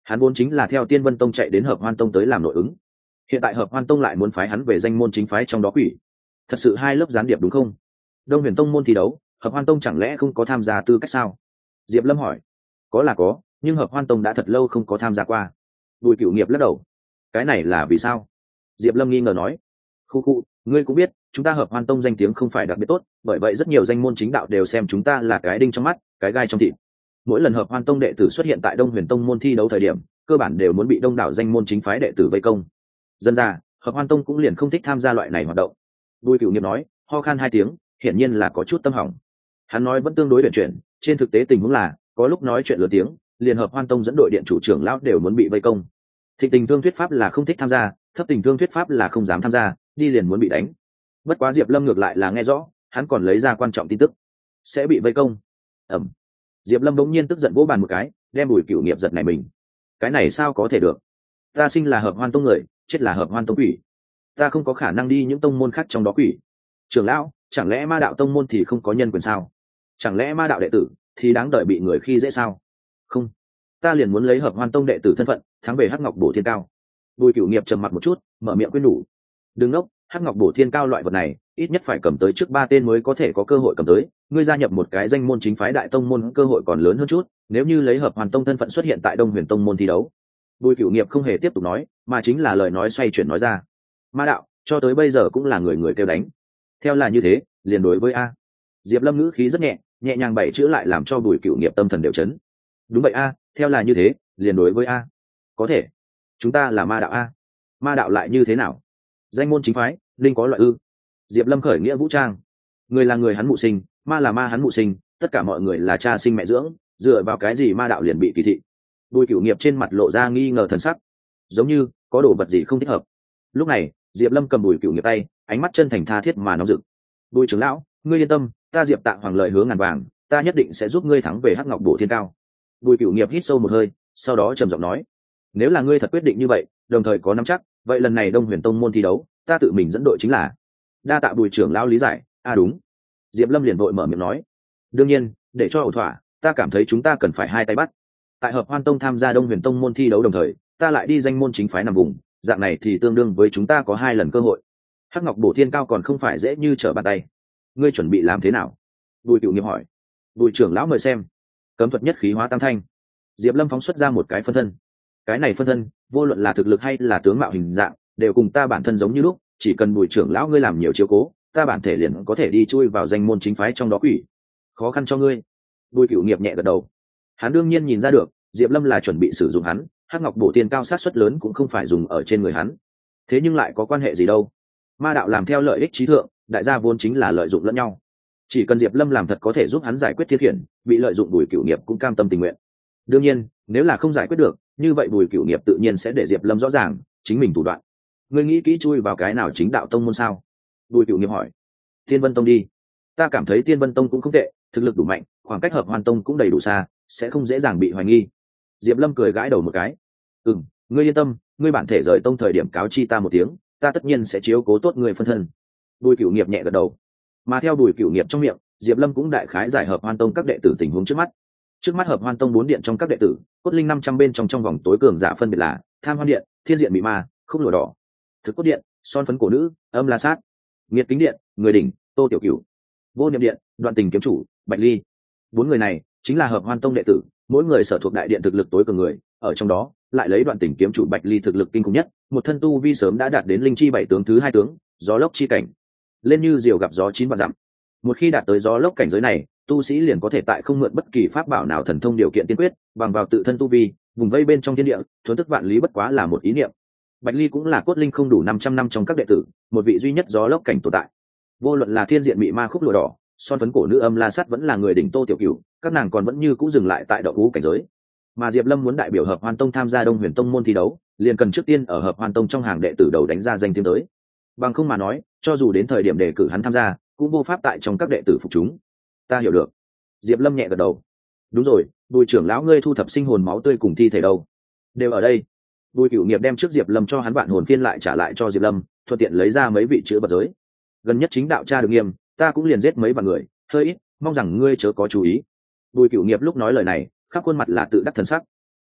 Hắn vốn chính là theo Tiên Vân Tông chạy đến Hợp Hoan Tông tới làm nội ứng, hiện tại Hợp Hoan Tông lại muốn phái hắn về danh môn chính phái trong đó quỷ, thật sự hai lớp gián điệp đúng không? Đông Huyền Tông môn thi đấu, Hợp Hoan Tông chẳng lẽ không có tham gia tư cách sao? Diệp Lâm hỏi. Có là có, nhưng Hợp Hoan Tông đã thật lâu không có tham gia qua. Bùi Cửu Nghiệp lắc đầu. Cái này là vì sao? Diệp Lâm nghi ngờ nói. Khu khu, ngươi cũng biết, chúng ta Hợp Hoan Tông danh tiếng không phải đặc biệt tốt, bởi vậy rất nhiều danh môn chính đạo đều xem chúng ta là cái đinh trong mắt, cái gai trong thịt. Mỗi lần Hợp Hoan Tông đệ tử xuất hiện tại Đông Huyền Tông môn thi đấu thời điểm, cơ bản đều muốn bị đông đảo danh môn chính phái đệ tử vây công. Dân ra, Hợp Hoan Tông cũng liền không thích tham gia loại này hoạt động. Bùi Cửu Nghiệp nói, ho khan hai tiếng, hiển nhiên là có chút tâm hỏng. Hắn nói vẫn tương đối chuyển, trên thực tế tình huống là, có lúc nói chuyện lớn tiếng, liền Hợp Hoan Tông dẫn đội điện chủ trưởng lão đều muốn bị vây công. Thịnh tình thương thuyết pháp là không thích tham gia, thấp tình thương thuyết pháp là không dám tham gia, đi liền muốn bị đánh. Bất quá Diệp Lâm ngược lại là nghe rõ, hắn còn lấy ra quan trọng tin tức, sẽ bị vây công. Diệp Lâm bỗng nhiên tức giận vỗ bàn một cái, đem Bùi Cửu Nghiệp giật này mình. Cái này sao có thể được? Ta sinh là Hợp Hoan Tông người, chết là Hợp Hoan Tông quỷ, ta không có khả năng đi những tông môn khác trong đó quỷ. Trưởng lão, chẳng lẽ Ma đạo tông môn thì không có nhân quyền sao? Chẳng lẽ Ma đạo đệ tử thì đáng đợi bị người khi dễ sao? Không, ta liền muốn lấy Hợp Hoan Tông đệ tử thân phận thắng về Hắc Ngọc Bổ Thiên Cao. Bùi Cửu Nghiệp trầm mặc một chút, mở miệng khuyên nhủ. Đừng ngốc, Hắc Ngọc Bổ Thiên Cao loại vật này, ít nhất phải cầm tới trước 3 tên mới có thể có cơ hội cầm tới. Ngươi gia nhập một cái danh môn chính phái đại tông môn cơ hội còn lớn hơn chút. Nếu như lấy Hợp Hoàn Tông thân phận xuất hiện tại Đông Huyền Tông môn thi đấu. Bùi Cửu Nghiệp không hề tiếp tục nói, mà chính là lời nói xoay chuyển nói ra. Ma đạo cho tới bây giờ cũng là người người kêu đánh. Theo là như thế, liền đối với a. Diệp Lâm ngữ khí rất nhẹ, nhẹ nhàng bảy chữ lại làm cho Bùi Cửu Nghiệp tâm thần đều chấn. Đúng vậy a, theo là như thế, liền đối với a. Có thể, chúng ta là Ma đạo a. Ma đạo lại như thế nào? Danh môn chính phái, linh có loại ư? Diệp Lâm khởi nghĩa vũ trang, người là người hắn mụ sinh, ma là ma hắn mụ sinh, tất cả mọi người là cha sinh mẹ dưỡng, dựa vào cái gì ma đạo liền bị kỳ thị? Bùi Cửu Nghiệp trên mặt lộ ra nghi ngờ thần sắc, giống như có đồ vật gì không thích hợp. Lúc này Diệp Lâm cầm Bùi Cửu Nghiệp tay, ánh mắt chân thành tha thiết mà nóng rực. Bùi trưởng lão, ngươi yên tâm, ta Diệp Tạ Hoàng lợi hứa ngàn vàng, ta nhất định sẽ giúp ngươi thắng về Hắc Ngọc Bổ Thiên Cao. Bùi Cửu Nghiệp hít sâu một hơi, sau đó trầm giọng nói, nếu là ngươi thật quyết định như vậy, đồng thời có nắm chắc, vậy lần này Đông Huyền Tông môn thi đấu, ta tự mình dẫn đội chính là. Đa tạ Bùi trưởng lão lý giải. Đúng. Diệp Lâm liền vội mở miệng nói, đương nhiên, để cho ổn thỏa, ta cảm thấy chúng ta cần phải hai tay bắt. Tại Hợp Hoan Tông tham gia Đông Huyền Tông môn thi đấu đồng thời, ta lại đi danh môn chính phái nằm vùng, dạng này thì tương đương với chúng ta có 2 lần cơ hội. Hắc Ngọc Bổ Thiên Cao còn không phải dễ như trở bàn tay. Ngươi chuẩn bị làm thế nào? Bùi Cửu Nghiệp hỏi. Bùi trưởng lão mời xem. Cấm thuật nhất khí hóa tam thanh. Diệp Lâm phóng xuất ra một cái phân thân. Cái này phân thân, vô luận là thực lực hay là tướng mạo hình dạng, đều cùng ta bản thân giống như lúc, chỉ cần Bùi trưởng lão ngươi làm nhiều chiếu cố, ta bản thể liền có thể đi chui vào danh môn chính phái trong đó quỷ. Khó khăn cho ngươi. Bùi Cửu Nghiệp nhẹ gật đầu. Hắn đương nhiên nhìn ra được, Diệp Lâm là chuẩn bị sử dụng hắn, Hắc Ngọc Bổ Thiên Cao sát suất lớn cũng không phải dùng ở trên người hắn. Thế nhưng lại có quan hệ gì đâu? Ma đạo làm theo lợi ích trí thượng, đại gia vốn chính là lợi dụng lẫn nhau. Chỉ cần Diệp Lâm làm thật có thể giúp hắn giải quyết thiên khiển, bị lợi dụng Bùi Cửu Nghiệp cũng cam tâm tình nguyện. Đương nhiên, nếu là không giải quyết được, như vậy Bùi Cửu Nghiệp tự nhiên sẽ để Diệp Lâm rõ ràng chính mình thủ đoạn. Ngươi nghĩ kỹ chui vào cái nào chính đạo tông môn sao? Bùi Cửu Nghiệp hỏi. Tiên Vân Tông đi. Ta cảm thấy Tiên Vân Tông cũng không tệ, thực lực đủ mạnh, khoảng cách Hợp Hoan Tông cũng đầy đủ xa, sẽ không dễ dàng bị hoài nghi. Diệp Lâm cười gãi đầu một cái. Ngươi yên tâm, ngươi bản thể rời tông thời điểm cáo chi ta một tiếng, ta tất nhiên sẽ chiếu cố tốt người phân thân. Bùi Cửu Nghiệp nhẹ gật đầu. Mà theo Bùi Cửu Nghiệp trong miệng, Diệp Lâm cũng đại khái giải Hợp Hoan Tông các đệ tử tình huống trước mắt. Trước mắt Hợp Hoan Tông 4 điện trong các đệ tử, cốt linh 500 bên trong vòng tối cường giả phân biệt là Tham Hoan Điện, Thiên Diện Mị Ma, Khúc Lửa Đỏ, Thực Cốt Điện, Son Phấn Cổ Nữ, Âm La Sát, Nghiệt Kính Điện, Người Đỉnh, Tô Tiểu Cửu, Vô Niệm Điện, Đoạn Tình Kiếm Chủ, Bạch Ly. 4 người này chính là Hợp Hoan Tông đệ tử, mỗi người sở thuộc đại điện thực lực tối cường người, ở trong đó lại lấy Đoạn Tình Kiếm Chủ Bạch Ly thực lực kinh khủng nhất, một thân tu vi sớm đã đạt đến linh chi 7 tướng thứ 2 tướng, gió lốc chi cảnh, lên như diều gặp gió 9 vạn dặm. Một khi đạt tới gió lốc cảnh giới này, tu sĩ liền có thể tại không mượn bất kỳ pháp bảo nào thần thông điều kiện tiên quyết, bằng vào tự thân tu vi, vùng vây bên trong thiên địa, thuần tức vạn lý bất quá là một ý niệm. Bạch Ly cũng là cốt linh không đủ 500 năm trong các đệ tử, một vị duy nhất gió lốc cảnh tồn tại. Vô luận là Thiên Diện Mị Ma Khúc Lụa Đỏ, Son Phấn Cổ Nữ Âm La Sát vẫn là Người Đỉnh Tô Tiểu Cửu, các nàng còn vẫn như cũ dừng lại tại đậu ngũ cảnh giới. Mà Diệp Lâm muốn đại biểu Hợp Hoan Tông tham gia Đông Huyền Tông môn thi đấu, liền cần trước tiên ở Hợp Hoan Tông trong hàng đệ tử đầu đánh ra danh tiếng tới. Bằng không mà nói, cho dù đến thời điểm đề cử hắn tham gia, cũng vô pháp tại trong các đệ tử phục chúng. Ta hiểu được. Diệp Lâm nhẹ gật đầu. Đúng rồi, Bùi trưởng lão ngươi thu thập sinh hồn máu tươi cùng thi thể đâu? Đều ở đây. Bùi Cửu Nghiệp đem trước Diệp Lâm cho hắn vạn hồn phiên lại trả lại cho Diệp Lâm, thuận tiện lấy ra mấy vị chữ vật giới. Gần nhất chính đạo tra được nghiêm, ta cũng liền giết mấy vạn người, hơi ít, mong rằng ngươi chớ có chú ý. Bùi Cửu Nghiệp lúc nói lời này, khắp khuôn mặt là tự đắc thần sắc.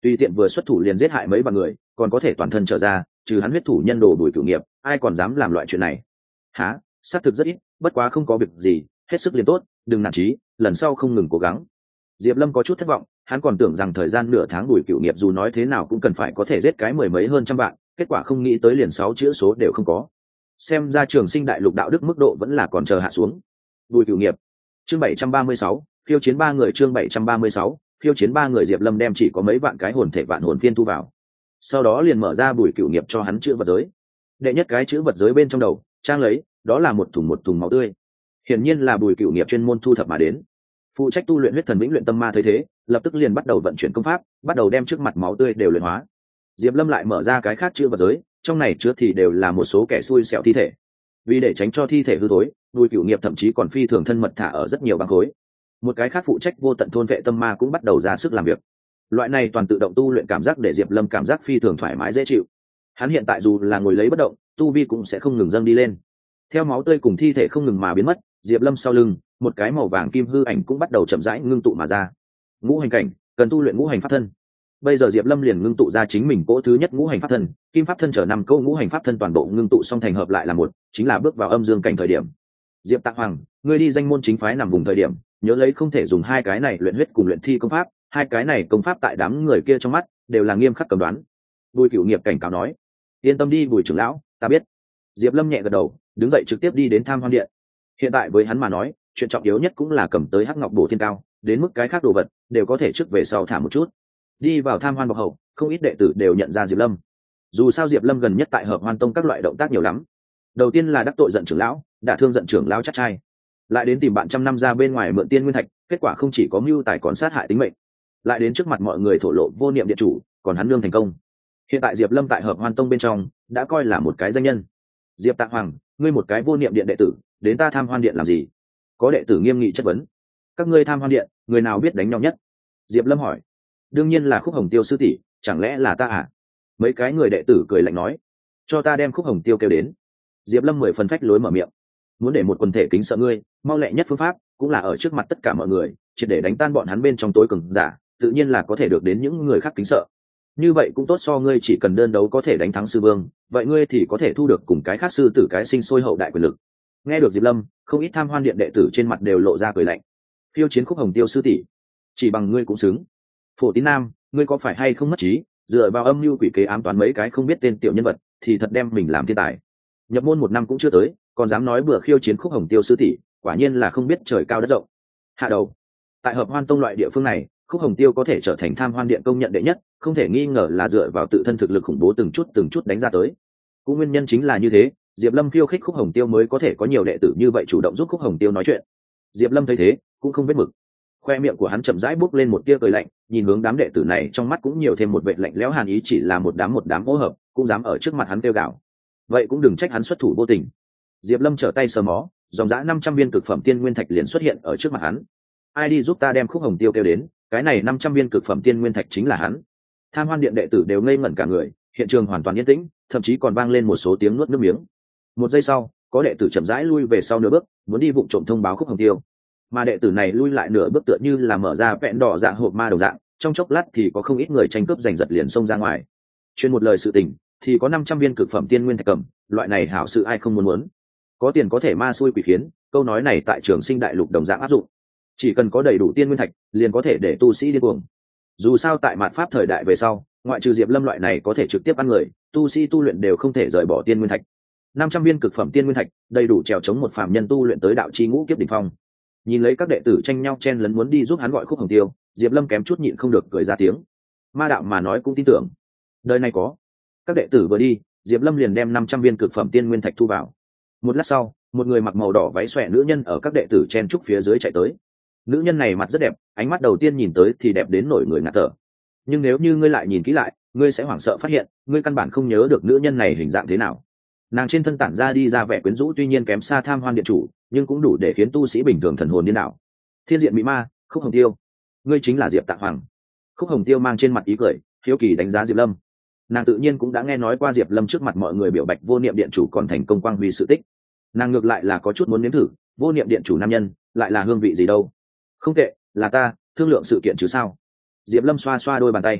tùy tiện vừa xuất thủ liền giết hại mấy bằng người, còn có thể toàn thân trở ra, trừ hắn huyết thủ nhân đồ Bùi Cửu Nghiệp, ai còn dám làm loại chuyện này? Hả? Xác thực rất ít, bất quá không có việc gì, hết sức liền tốt, đừng nản chí, lần sau không ngừng cố gắng. Diệp Lâm có chút thất vọng, hắn còn tưởng rằng thời gian nửa tháng Bùi Cửu Nghiệp dù nói thế nào cũng cần phải có thể giết cái mười mấy hơn trăm vạn, kết quả không nghĩ tới liền 6 chữ số đều không có. Xem ra Trường Sinh đại lục đạo đức mức độ vẫn là còn chờ hạ xuống. Bùi Cửu Nghiệp. Chương 736, phiêu chiến 3 người. Chương 736, phiêu chiến 3 người. Diệp Lâm đem chỉ có mấy vạn cái hồn thể vạn hồn phiên thu vào, sau đó liền mở ra Bùi Cửu Nghiệp cho hắn chữ vật giới. Đệ nhất cái chữ vật giới bên trong đầu trang lấy, đó là một thùng máu tươi, hiển nhiên là Bùi Cửu Nghiệp chuyên môn thu thập mà đến. Phụ trách tu luyện huyết thần vĩnh luyện tâm ma thấy thế, lập tức liền bắt đầu vận chuyển công pháp, bắt đầu đem trước mặt máu tươi đều luyện hóa. Diệp Lâm lại mở ra cái khác chữ vật giới, trong này chứa thì đều là một số kẻ xui xẻo thi thể. Vì để tránh cho thi thể hư thối, Bùi Cửu Nghiệp thậm chí còn phi thường thân mật thả ở rất nhiều băng khối. Một cái khác phụ trách vô tận thôn vệ tâm ma cũng bắt đầu ra sức làm việc. Loại này toàn tự động tu luyện cảm giác để Diệp Lâm cảm giác phi thường thoải mái dễ chịu. Hắn hiện tại dù là ngồi lấy bất động, tu vi cũng sẽ không ngừng dâng đi lên. Theo máu tươi cùng thi thể không ngừng mà biến mất, Diệp Lâm sau lưng, một cái màu vàng kim hư ảnh cũng bắt đầu chậm rãi ngưng tụ mà ra. Ngũ hành cảnh, cần tu luyện ngũ hành pháp thân. Bây giờ Diệp Lâm liền ngưng tụ ra chính mình cỗ thứ nhất ngũ hành pháp thân, kim pháp thân trở 5 câu ngũ hành pháp thân toàn bộ ngưng tụ xong thành hợp lại là một, chính là bước vào âm dương cảnh thời điểm. Diệp Tạ Hoàng, ngươi đi danh môn chính phái nằm vùng thời điểm, nhớ lấy không thể dùng hai cái này luyện huyết cùng luyện thi công pháp, hai cái này công pháp tại đám người kia trong mắt đều là nghiêm khắc cấm đoán. Bùi Cửu Nghiệp cảnh cáo nói. Yên tâm đi Bùi trưởng lão, ta biết. Diệp Lâm nhẹ gật đầu, đứng dậy trực tiếp đi đến Tham Hoan Điện. Hiện tại với hắn mà nói, chuyện trọng yếu nhất cũng là cầm tới hắc ngọc bổ thiên cao, đến mức cái khác đồ vật đều có thể trước về sau thả một chút. Đi vào Tham Hoan bọc hậu, không ít đệ tử đều nhận ra Diệp Lâm. Dù sao Diệp Lâm gần nhất tại Hợp Hoan Tông các loại động tác nhiều lắm. Đầu tiên là đắc tội giận trưởng lão, đả thương giận trưởng lão chắc trai, lại đến tìm bạn trăm năm ra bên ngoài mượn tiên nguyên thạch, kết quả không chỉ có mưu tài còn sát hại tính mệnh, lại đến trước mặt mọi người thổ lộ vô niệm điện chủ, còn hắn nương thành công. Hiện tại Diệp Lâm tại Hợp Hoan Tông bên trong đã coi là một cái danh nhân. Diệp Tạ Hoàng, ngươi một cái vô niệm điện đệ tử, đến ta Tham Hoan Điện làm gì? Có đệ tử nghiêm nghị chất vấn. Các ngươi Tham Hoan Điện, người nào biết đánh nhau nhất? Diệp Lâm hỏi. Đương nhiên là Khúc Hồng Tiêu sư tỷ, chẳng lẽ là ta à? Mấy cái người đệ tử cười lạnh nói. Cho ta đem Khúc Hồng Tiêu kêu đến. Diệp Lâm 10 phần phách lối mở miệng. Muốn để một quần thể kính sợ ngươi, mau lẹ nhất phương pháp cũng là ở trước mặt tất cả mọi người, triệt để đánh tan bọn hắn bên trong tối cường giả, tự nhiên là có thể được đến những người khác kính sợ. Như vậy cũng tốt, so ngươi chỉ cần đơn đấu có thể đánh thắng sư vương, vậy ngươi thì có thể thu được cùng cái khác sư tử cái sinh sôi hậu đại quyền lực. Nghe được Diệp Lâm, không ít Tham Hoan Điện đệ tử trên mặt đều lộ ra cười lạnh. Khiêu chiến Khúc Hồng Tiêu sư tỷ, chỉ bằng ngươi cũng xứng. Phổ Tín Nam, ngươi có phải hay không mất trí, dựa vào âm mưu quỷ kế ám toán mấy cái không biết tên tiểu nhân vật, thì thật đem mình làm thiên tài. Nhập môn 1 năm cũng chưa tới, còn dám nói bừa khiêu chiến Khúc Hồng Tiêu sư tỷ, quả nhiên là không biết trời cao đất rộng. Hạ đầu. Tại Hợp Hoan Tông loại địa phương này, Khúc Hồng Tiêu có thể trở thành Tham Hoan Điện công nhận đệ nhất, không thể nghi ngờ là dựa vào tự thân thực lực khủng bố từng chút đánh ra tới. Cũng nguyên nhân chính là như thế, Diệp Lâm khiêu khích Khúc Hồng Tiêu mới có thể có nhiều đệ tử như vậy chủ động giúp Khúc Hồng Tiêu nói chuyện. Diệp Lâm thấy thế, cũng không vết mực. Khoe miệng của hắn chậm rãi bốc lên một tia cười lạnh, nhìn hướng đám đệ tử này trong mắt cũng nhiều thêm một vệt lạnh lẽo hàn ý, chỉ là một đám hỗn hợp, cũng dám ở trước mặt hắn tiêu gạo. Vậy cũng đừng trách hắn xuất thủ vô tình. Diệp Lâm trở tay sờ mó, dòng dã 500 viên cực phẩm tiên nguyên thạch liền xuất hiện ở trước mặt hắn. Ai đi giúp ta đem Khúc Hồng Tiêu kêu đến, cái này 500 viên cực phẩm tiên nguyên thạch chính là hắn. Tham Hoan Điện đệ tử đều ngây ngẩn cả người, hiện trường hoàn toàn yên tĩnh, thậm chí còn vang lên một số tiếng nuốt nước miếng. Một giây sau, có đệ tử chậm rãi lui về sau nửa bước, muốn đi vụng trộm thông báo Khúc Hồng Tiêu. Mà đệ tử này lui lại nửa bước tựa như là mở ra vẹn đỏ dạng hộp ma đồng dạng, trong chốc lát thì có không ít người tranh cướp giành giật liền xông ra ngoài. Chuyên một lời sự tình, thì có 500 viên cực phẩm tiên nguyên thạch cầm, loại này hảo sự ai không muốn. Có tiền có thể ma xui quỷ khiến, câu nói này tại Trường Sinh đại lục đồng dạng áp dụng. Chỉ cần có đầy đủ tiên nguyên thạch, liền có thể để tu sĩ điên cuồng. Dù sao tại mạt pháp thời đại về sau, ngoại trừ Diệp Lâm loại này có thể trực tiếp ăn người, tu sĩ tu luyện đều không thể rời bỏ tiên nguyên thạch. 500 viên cực phẩm tiên nguyên thạch, đầy đủ trèo chống một phàm nhân tu luyện tới đạo chi ngũ kiếp đỉnh phong. Nhìn lấy các đệ tử tranh nhau chen lấn muốn đi giúp hắn gọi Khúc Hồng Tiêu, Diệp Lâm kém chút nhịn không được cười ra tiếng. Ma đạo mà nói cũng tin tưởng. Đời này có. Các đệ tử vừa đi, Diệp Lâm liền đem 500 viên cực phẩm tiên nguyên thạch thu vào. Một lát sau, một người mặc màu đỏ váy xòe nữ nhân ở các đệ tử chen trúc phía dưới chạy tới. Nữ nhân này mặt rất đẹp, ánh mắt đầu tiên nhìn tới thì đẹp đến nổi người ngạt thở. Nhưng nếu như ngươi lại nhìn kỹ lại, ngươi sẽ hoảng sợ phát hiện, ngươi căn bản không nhớ được nữ nhân này hình dạng thế nào. Nàng trên thân tản ra đi ra vẻ quyến rũ, tuy nhiên kém xa Tham Hoan Điện chủ, nhưng cũng đủ để khiến tu sĩ bình thường thần hồn điên đảo. Thiên diện mỹ ma, Khúc Hồng Tiêu, ngươi chính là Diệp Tạ Hoàng. Khúc Hồng Tiêu mang trên mặt ý cười, hiếu kỳ đánh giá Diệp Lâm. Nàng tự nhiên cũng đã nghe nói qua Diệp Lâm trước mặt mọi người biểu bạch vô niệm điện chủ còn thành công quang huy sự tích. Nàng ngược lại là có chút muốn nếm thử, vô niệm điện chủ nam nhân lại là hương vị gì đâu. Không tệ, là ta, thương lượng sự kiện chứ sao. Diệp Lâm xoa xoa đôi bàn tay.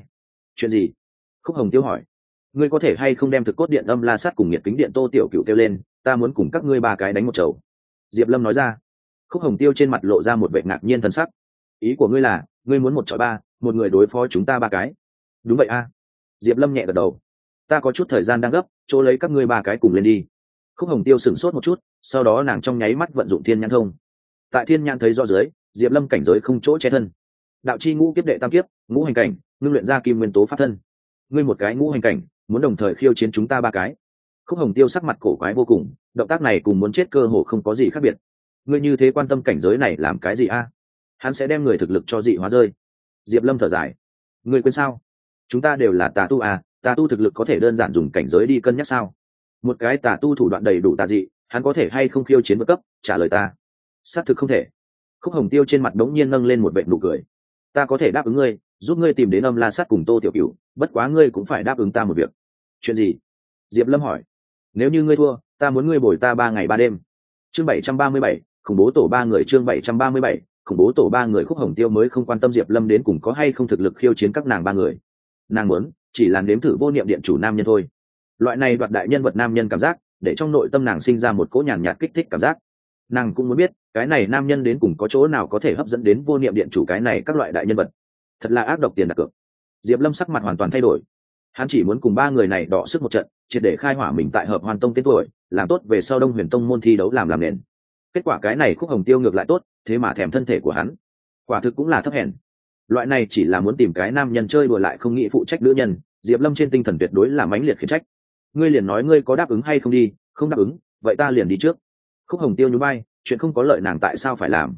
Chuyện gì? Khúc Hồng Tiêu hỏi. Ngươi có thể hay không đem thực cốt điện âm la sát cùng nhiệt kính điện Tô Tiểu Cựu kêu lên, ta muốn cùng các ngươi ba cái đánh một chầu. Diệp Lâm nói ra. Khúc Hồng Tiêu trên mặt lộ ra một vẻ ngạc nhiên thần sắc. Ý của ngươi là ngươi muốn một chọi ba, một người đối phó chúng ta ba cái? Đúng vậy a. Diệp Lâm nhẹ gật đầu. Ta có chút thời gian đang gấp, chỗ lấy các ngươi ba cái cùng lên đi. Khúc Hồng Tiêu sửng sốt một chút, sau đó nàng trong nháy mắt vận dụng thiên nhãn thông. Tại thiên nhãn thấy rõ dưới, Diệp Lâm cảnh giới không chỗ che thân. Đạo chi ngũ kiếp đệ tam kiếp, ngũ hành cảnh, ngưng luyện ra kim nguyên tố pháp thân. Ngươi một cái ngũ hành cảnh, muốn đồng thời khiêu chiến chúng ta ba cái. Khúc Hồng Tiêu sắc mặt cổ quái vô cùng, động tác này cùng muốn chết cơ hồ không có gì khác biệt. Ngươi như thế quan tâm cảnh giới này làm cái gì a? Hắn sẽ đem người thực lực cho dị hóa rơi. Diệp Lâm thở dài. Ngươi quên sao? Chúng ta đều là tà tu à, tà tu thực lực có thể đơn giản dùng cảnh giới đi cân nhắc sao? Một cái tà tu thủ đoạn đầy đủ tà dị, hắn có thể hay không khiêu chiến vượt cấp? Trả lời ta. Xác thực không thể. Khúc Hồng Tiêu trên mặt đống nhiên nâng lên một vệt nụ cười. Ta có thể đáp ứng ngươi, giúp ngươi tìm đến âm la sát cùng Tô Tiểu Cửu, bất quá ngươi cũng phải đáp ứng ta một việc. Chuyện gì? Diệp Lâm hỏi. Nếu như ngươi thua, ta muốn ngươi bồi ta 3 ngày 3 đêm. Chương 737, khủng bố tổ 3 người. Chương 737, khủng bố tổ 3 người. Khúc Hồng Tiêu mới không quan tâm Diệp Lâm đến cùng có hay không thực lực khiêu chiến các nàng ba người. Nàng muốn chỉ là nếm thử vô niệm điện chủ nam nhân thôi. Loại này đoạt đại nhân vật nam nhân cảm giác, để trong nội tâm nàng sinh ra một cỗ nhàn nhạt kích thích cảm giác. Nàng cũng muốn biết, cái này nam nhân đến cùng có chỗ nào có thể hấp dẫn đến vô niệm điện chủ cái này các loại đại nhân vật. Thật là ác độc tiền đặt cược. Diệp Lâm sắc mặt hoàn toàn thay đổi. Hắn chỉ muốn cùng ba người này đọ sức một trận, triệt để khai hỏa mình tại Hợp Hoan Tông tên tuổi, làm tốt về sau Đông Huyền Tông môn thi đấu làm nền. Kết quả cái này Khúc Hồng Tiêu ngược lại tốt, thế mà thèm thân thể của hắn. Quả thực cũng là thấp hèn. Loại này chỉ là muốn tìm cái nam nhân chơi đùa lại không nghĩ phụ trách nữ nhân, Diệp Lâm trên tinh thần tuyệt đối là mãnh liệt khiển trách. Ngươi liền nói ngươi có đáp ứng hay không đi, không đáp ứng, vậy ta liền đi trước. Khúc Hồng Tiêu nhún vai, chuyện không có lợi nàng tại sao phải làm?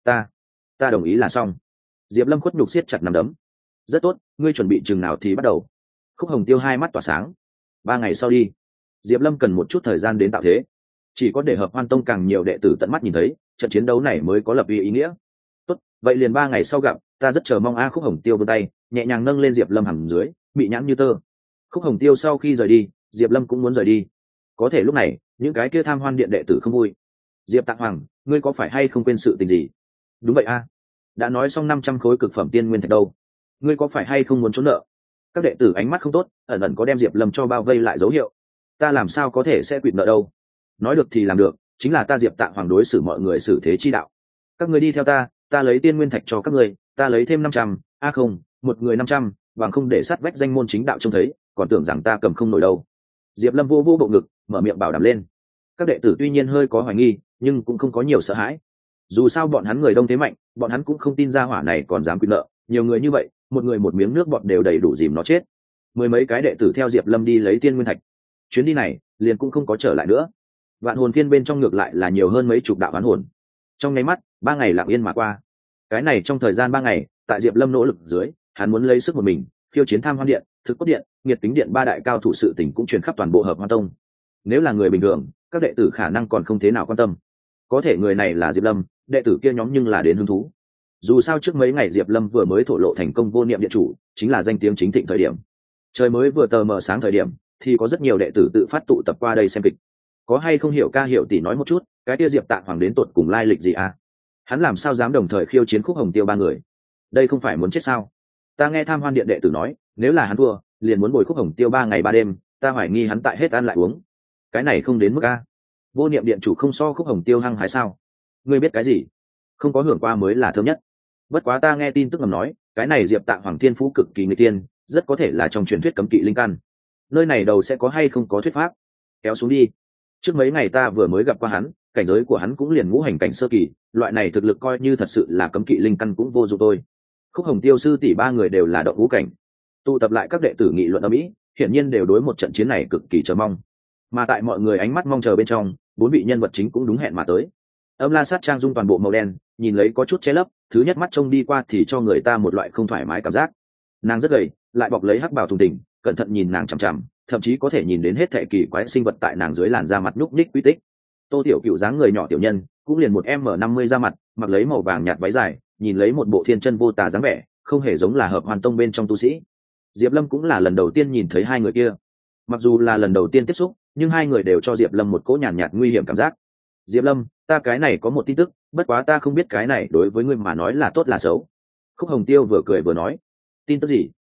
Ta đồng ý là xong. Diệp Lâm khuất nhục siết chặt nắm đấm. Rất tốt, ngươi chuẩn bị chừng nào thì bắt đầu? Khúc Hồng Tiêu hai mắt tỏa sáng. 3 ngày sau đi. Diệp Lâm cần một chút thời gian đến tạo thế, chỉ có để Hợp Hoan Tông càng nhiều đệ tử tận mắt nhìn thấy, trận chiến đấu này mới có lập ý nghĩa. Tốt, vậy liền 3 ngày sau gặp, ta rất chờ mong a. Khúc Hồng Tiêu vươn tay, nhẹ nhàng nâng lên Diệp Lâm hằng dưới, bị nhãn như tơ. Khúc Hồng Tiêu sau khi rời đi, Diệp Lâm cũng muốn rời đi. Có thể lúc này, những cái kia Tham Hoan điện đệ tử không vui. Diệp Tạ Hoàng, ngươi có phải hay không quên sự tình gì? Đúng vậy a. Đã nói xong 500 khối cực phẩm tiên nguyên thạch đâu, ngươi có phải hay không muốn trốn nợ? Các đệ tử ánh mắt không tốt, ẩn ẩn có đem Diệp Lâm cho bao vây lại dấu hiệu. Ta làm sao có thể sẽ quỵt nợ đâu? Nói được thì làm được, chính là ta Diệp Tạ Hoàng đối xử mọi người xử thế chi đạo. Các ngươi đi theo ta lấy tiên nguyên thạch cho các ngươi, ta lấy thêm 500, không, một người 500, bằng không để sát vách danh môn chính đạo trông thấy, còn tưởng rằng ta cầm không nổi đâu. Diệp Lâm vô bộ ngực, mở miệng bảo đảm lên. Các đệ tử tuy nhiên hơi có hoài nghi, nhưng cũng không có nhiều sợ hãi. Dù sao bọn hắn người đông thế mạnh, bọn hắn cũng không tin ra hỏa này còn dám quỵt nợ, nhiều người như vậy, một người một miếng nước bọt đều đầy đủ dìm nó chết. 10 mấy cái đệ tử theo Diệp Lâm đi lấy tiên nguyên thạch. Chuyến đi này liền cũng không có trở lại nữa. Vạn hồn phiên bên trong ngược lại là nhiều hơn mấy chục đạo oán hồn. Trong nháy mắt 3 ngày lặng yên mà qua. Cái này trong thời gian 3 ngày, tại Diệp Lâm nỗ lực dưới, hắn muốn lấy sức một mình khiêu chiến Tham Hoan điện, Thực Cốt điện, Nghiệt Tính điện 3 đại cao thủ sự tình cũng truyền khắp toàn bộ Hợp Hoan Tông. Nếu là người bình thường, các đệ tử khả năng còn không thế nào quan tâm. Có thể người này là Diệp Lâm, đệ tử kia nhóm nhưng là đến hứng thú. Dù sao trước mấy ngày Diệp Lâm vừa mới thổ lộ thành công vô niệm điện chủ, chính là danh tiếng chính thịnh thời điểm. Trời mới vừa tờ mờ sáng thời điểm, thì có rất nhiều đệ tử tự phát tụ tập qua đây xem kịch. Có hay không hiểu ca hiểu tỷ nói một chút, cái kia Diệp Tạ Hoàng đến tột cùng lai lịch gì à? Hắn làm sao dám đồng thời khiêu chiến Khúc Hồng Tiêu 3 người? Đây không phải muốn chết sao? Ta nghe Tham Hoan điện đệ tử nói, nếu là hắn thua, liền muốn bồi Khúc Hồng Tiêu 3 ngày 3 đêm, ta hoài nghi hắn tại hết ăn lại uống. Cái này không đến mức a. Vô niệm điện chủ không so Khúc Hồng Tiêu hăng hái sao? Ngươi biết cái gì? Không có hưởng qua mới là thơm nhất. Bất quá ta nghe tin tức ngầm nói, cái này Diệp Tạ Hoàng thiên phú cực kỳ người tiên, rất có thể là trong truyền thuyết cấm kỵ linh căn. Nơi này đầu sẽ có hay không có thuyết pháp? Kéo xuống đi. Trước mấy ngày ta vừa mới gặp qua hắn, cảnh giới của hắn cũng liền ngũ hành cảnh sơ kỳ, loại này thực lực coi như thật sự là cấm kỵ linh căn cũng vô dụng thôi. Khúc Hồng Tiêu sư tỷ 3 người đều là động ngũ cảnh. Tụ tập lại các đệ tử nghị luận ầm ĩ, hiển nhiên đều đối một trận chiến này cực kỳ chờ mong. Mà tại mọi người ánh mắt mong chờ bên trong, 4 vị nhân vật chính cũng đúng hẹn mà tới. Âm La Sát trang dung toàn bộ màu đen, nhìn lấy có chút che lấp, thứ nhất mắt trông đi qua thì cho người ta một loại không thoải mái cảm giác. Nàng rất gầy, lại bọc lấy hắc bào thùng tình, cẩn thận nhìn nàng chằm chằm, thậm chí có thể nhìn đến hết thảy kỳ quái sinh vật tại nàng dưới làn da mặt nhúc nhích quy tích. Tô Tiểu Cựu dáng người nhỏ tiểu nhân, cũng liền một M50 da mặt, mặc lấy màu vàng nhạt váy dài, nhìn lấy một bộ thiên chân vô tà dáng vẻ, không hề giống là Hợp Hoàn Tông bên trong tu sĩ. Diệp Lâm cũng là lần đầu tiên nhìn thấy hai người kia. Mặc dù là lần đầu tiên tiếp xúc, nhưng hai người đều cho Diệp Lâm một cỗ nhàn nhạt nguy hiểm cảm giác. Diệp Lâm, ta cái này có một tin tức, bất quá ta không biết cái này đối với ngươi mà nói là tốt là xấu. Khúc Hồng Tiêu vừa cười vừa nói. Tin tức gì?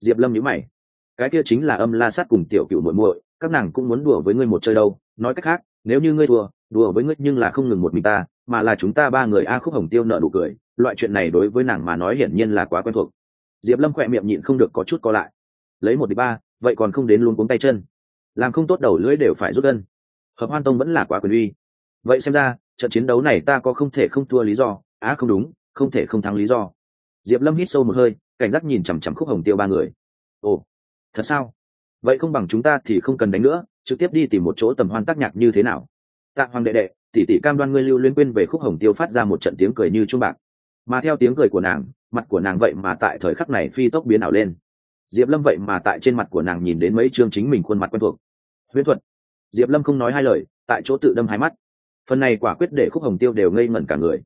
Diệp Lâm nhíu mày. Cái kia chính là Âm La Sát cùng Tiểu Cựu muội muội, các nàng cũng muốn đùa với ngươi một chơi đâu. Nói cách khác, nếu như ngươi thua, đùa với ngươi nhưng là không ngừng một mình ta, mà là chúng ta ba người. A Khúc Hồng Tiêu nở nụ cười, loại chuyện này đối với nàng mà nói hiển nhiên là quá quen thuộc. Diệp Lâm khỏe miệng nhịn không được có chút co lại. Lấy một địch ba, vậy còn không đến luôn cuống tay chân. Làm không tốt đầu lưỡi đều phải rút gân. Hợp Hoan Tông vẫn là quá quyền uy. Vậy xem ra, trận chiến đấu này ta có không thể không thua lý do, không đúng, không thể không thắng lý do. Diệp Lâm hít sâu một hơi, cảnh giác nhìn chằm chằm Khúc Hồng Tiêu ba người. Ồ, thật sao? Vậy không bằng chúng ta thì không cần đánh nữa, trực tiếp đi tìm một chỗ tầm hoan tác nhạc như thế nào? Tạ Hoàng đệ đệ, tỷ tỷ cam đoan ngươi lưu luyến quên về. Khúc Hồng Tiêu phát ra một trận tiếng cười như chuông bạc. Mà theo tiếng cười của nàng, mặt của nàng vậy mà tại thời khắc này phi tốc biến ảo lên. Diệp Lâm vậy mà tại trên mặt của nàng nhìn đến mấy chương chính mình khuôn mặt quen thuộc. Huyễn thuật. Diệp Lâm không nói hai lời, tại chỗ tự đâm hai mắt. Phần này quả quyết để Khúc Hồng Tiêu đều ngây ngẩn cả người.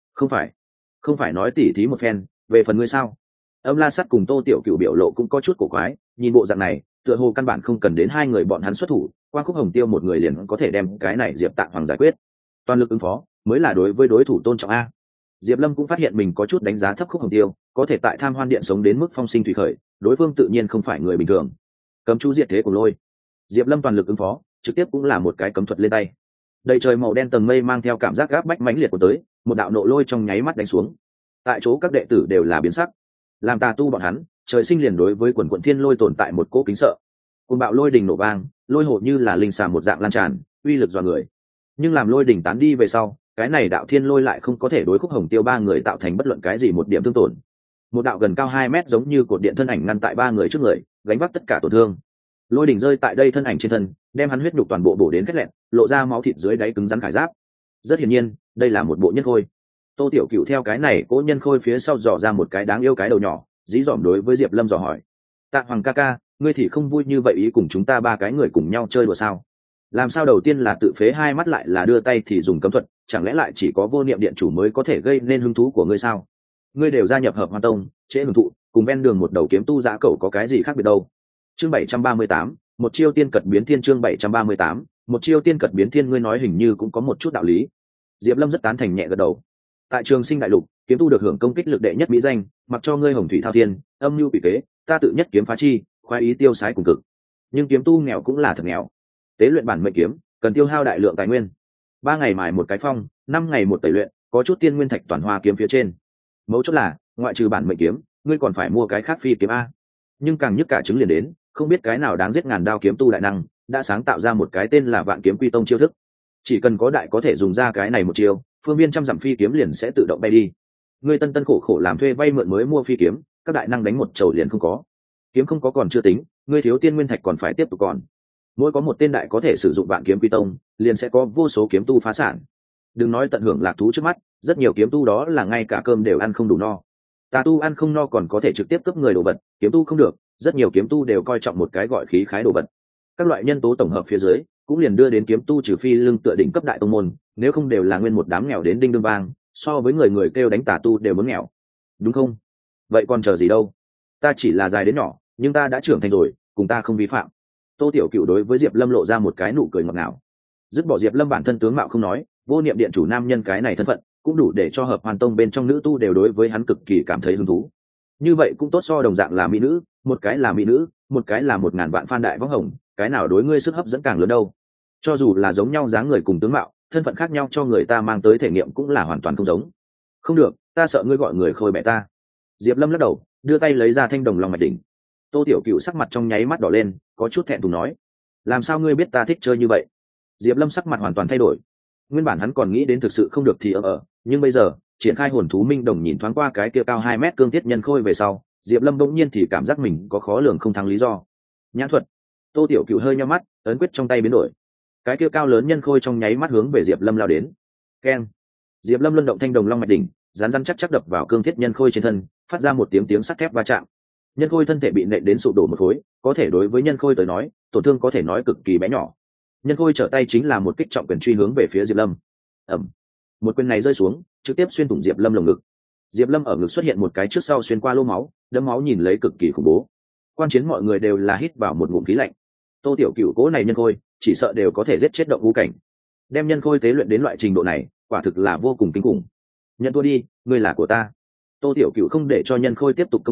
Không phải nói tỉ thí một phen, về phần ngươi sao? Âm La Sắt cùng Tô Tiểu Cựu biểu lộ cũng có chút cổ quái, nhìn bộ dạng này, tựa hồ căn bản không cần đến hai người bọn hắn xuất thủ, qua Khúc Hồng Tiêu một người liền có thể đem cái này Diệp Tạ Hoàng giải quyết. Toàn lực ứng phó mới là đối với đối thủ tôn trọng a. Diệp Lâm cũng phát hiện mình có chút đánh giá thấp Khúc Hồng Tiêu, có thể tại Tham Hoan Điện sống đến mức phong sinh thủy khởi, đối phương tự nhiên không phải người bình thường. Cấm chú diệt thế của lôi. Diệp Lâm toàn lực ứng phó, trực tiếp cũng là một cái cấm thuật lên tay. Đầy trời màu đen tầng mây mang theo cảm giác gáp bách mãnh liệt của tới, một đạo nộ lôi trong nháy mắt đánh xuống. Tại chỗ các đệ tử đều là biến sắc. Làm tà tu bọn hắn, trời sinh liền đối với quần quần thiên lôi tồn tại một cỗ kính sợ. Cùng bạo lôi đình nổ vang, lôi hồ như là linh xà một dạng lan tràn, uy lực dọa người. Nhưng làm lôi đỉnh tán đi về sau, cái này đạo thiên lôi lại không có thể đối Khúc Hồng Tiêu ba người tạo thành bất luận cái gì một điểm thương tổn. Một đạo gần cao 2 mét giống như cột điện thân ảnh ngăn tại ba người trước người, gánh vác tất cả tổn thương. Lôi đỉnh rơi tại đây thân ảnh trên thân, đem hắn huyết nhục toàn bộ bổ đến khét lẹn, lộ ra máu thịt dưới đáy cứng rắn khải giáp. Rất hiển nhiên, đây là một bộ nhân khôi. Tô Tiểu Cựu theo cái này cố nhân khôi phía sau dò ra một cái đáng yêu cái đầu nhỏ, dí dỏm đối với Diệp Lâm dò hỏi: Tạ Hoàng ca ca, ngươi thì không vui như vậy ý cùng chúng ta ba cái người cùng nhau chơi đùa sao? Làm sao đầu tiên là tự phế hai mắt lại là đưa tay thì dùng cấm thuật, chẳng lẽ lại chỉ có Vô Niệm điện chủ mới có thể gây nên hứng thú của ngươi sao? Ngươi đều gia nhập Hợp Hoan Tông, trễ hưởng thụ, cùng ven đường một đầu kiếm tu dã cẩu có cái gì khác biệt đâu? Chương 738, một chiêu tiên cật biến thiên. Chương 738, một chiêu tiên cật biến thiên. Ngươi nói hình như cũng có một chút đạo lý. Diệp Lâm rất tán thành nhẹ gật đầu. Tại Trường Sinh đại lục, kiếm tu được hưởng công kích lực đệ nhất mỹ danh, mặc cho ngươi hồng thủy thao thiên, âm nhu quỷ kế, ta tự nhất kiếm phá chi, khoái ý tiêu sái cùng cực. Nhưng kiếm tu nghèo cũng là thật nghèo. Tế luyện bản mệnh kiếm, cần tiêu hao đại lượng tài nguyên. 3 ngày mài một cái phong, 5 ngày một tẩy luyện, có chút tiên nguyên thạch toàn hoa kiếm phía trên. Mấu chốt là, ngoại trừ bản mệnh kiếm, ngươi còn phải mua cái khác phi kiếm a. Nhưng càng nhức cả trứng liền đến, không biết cái nào đáng giết ngàn đao kiếm tu đại năng, đã sáng tạo ra một cái tên là Vạn Kiếm Quy Tông chiêu thức. Chỉ cần có đại có thể dùng ra cái này một chiêu, phương viên trăm dặm phi kiếm liền sẽ tự động bay đi. Ngươi tân khổ khổ làm thuê vay mượn mới mua phi kiếm, các đại năng đánh một chầu liền không có. Kiếm không có còn chưa tính, ngươi thiếu tiên nguyên thạch còn phải tiếp tục còn. Mỗi có một tên đại có thể sử dụng Vạn Kiếm Quy Tông, liền sẽ có vô số kiếm tu phá sản. Đừng nói tận hưởng lạc thú trước mắt, rất nhiều kiếm tu đó là ngay cả cơm đều ăn không đủ no. Tà tu ăn không no còn có thể trực tiếp cướp người đồ vật, kiếm tu không được, rất nhiều kiếm tu đều coi trọng một cái gọi khí khái đồ vật. Các loại nhân tố tổng hợp phía dưới, cũng liền đưa đến kiếm tu trừ phi lưng tựa đỉnh cấp đại tông môn, nếu không đều là nguyên một đám nghèo đến đinh đương vang, so với người người kêu đánh tà tu đều muốn nghèo. Đúng không? Vậy còn chờ gì đâu? Ta chỉ là dài đến nhỏ, nhưng ta đã trưởng thành rồi, cùng ta không vi phạm. Tô Tiểu Cựu đối với Diệp Lâm lộ ra một cái nụ cười ngọt ngào. Dứt bỏ Diệp Lâm bản thân tướng mạo không nói, Vô Niệm điện chủ nam nhân cái này thân phận, cũng đủ để cho Hợp Hoàn Tông bên trong nữ tu đều đối với hắn cực kỳ cảm thấy hứng thú. Như vậy cũng tốt so đồng dạng là mỹ nữ, một cái là mỹ nữ, một cái là 1000 vạn fan đại võng hồng, cái nào đối ngươi sức hấp dẫn càng lớn đâu. Cho dù là giống nhau dáng người cùng tướng mạo, thân phận khác nhau cho người ta mang tới thể nghiệm cũng là hoàn toàn không giống. Không được, ta sợ ngươi gọi người khôi bẻ ta. Diệp Lâm lắc đầu, đưa tay lấy ra thanh đồng long mạch đỉnh. Tô Tiểu Cựu sắc mặt trong nháy mắt đỏ lên, có chút thẹn thùng nói: làm sao ngươi biết ta thích chơi như vậy? Diệp Lâm sắc mặt hoàn toàn thay đổi. Nguyên bản hắn còn nghĩ đến thực sự không được thì nhưng bây giờ triển khai hồn thú minh đồng nhìn thoáng qua cái kia cao 2 mét cương thiết nhân khôi về sau, Diệp Lâm bỗng nhiên thì cảm giác mình có khó lường không thắng lý do. Nhãn thuật. Tô Tiểu Cựu hơi nhíu mắt, ấn quyết trong tay biến đổi. Cái kia cao lớn nhân khôi trong nháy mắt hướng về Diệp Lâm lao đến. Keng. Diệp Lâm luân động thanh đồng long mạch đỉnh, rắn rắn chắc chắc đập vào cương thiết nhân khôi trên thân, phát ra một tiếng sắt thép va chạm. Nhân khôi thân thể bị nện đến sụp đổ một khối, có thể đối với nhân khôi tới nói, tổn thương có thể nói cực kỳ bé nhỏ. Nhân khôi trở tay chính là một kích trọng quyền truy hướng về phía Diệp Lâm. Ầm. Một quyền này rơi xuống, trực tiếp xuyên thủng Diệp Lâm lồng ngực. Diệp Lâm ở ngực xuất hiện một cái trước sau xuyên qua lỗ máu, đẫm máu nhìn lấy cực kỳ khủng bố. Quan chiến mọi người đều là hít vào một ngụm khí lạnh. Tô Tiểu Cựu cố này nhân khôi, chỉ sợ đều có thể giết chết động ngũ cảnh. Đem nhân khôi tế luyện đến loại trình độ này, quả thực là vô cùng kinh khủng. Nhận thua đi, ngươi là của ta. Tô Tiểu Cựu không để cho nhân khôi tiếp tục công kích,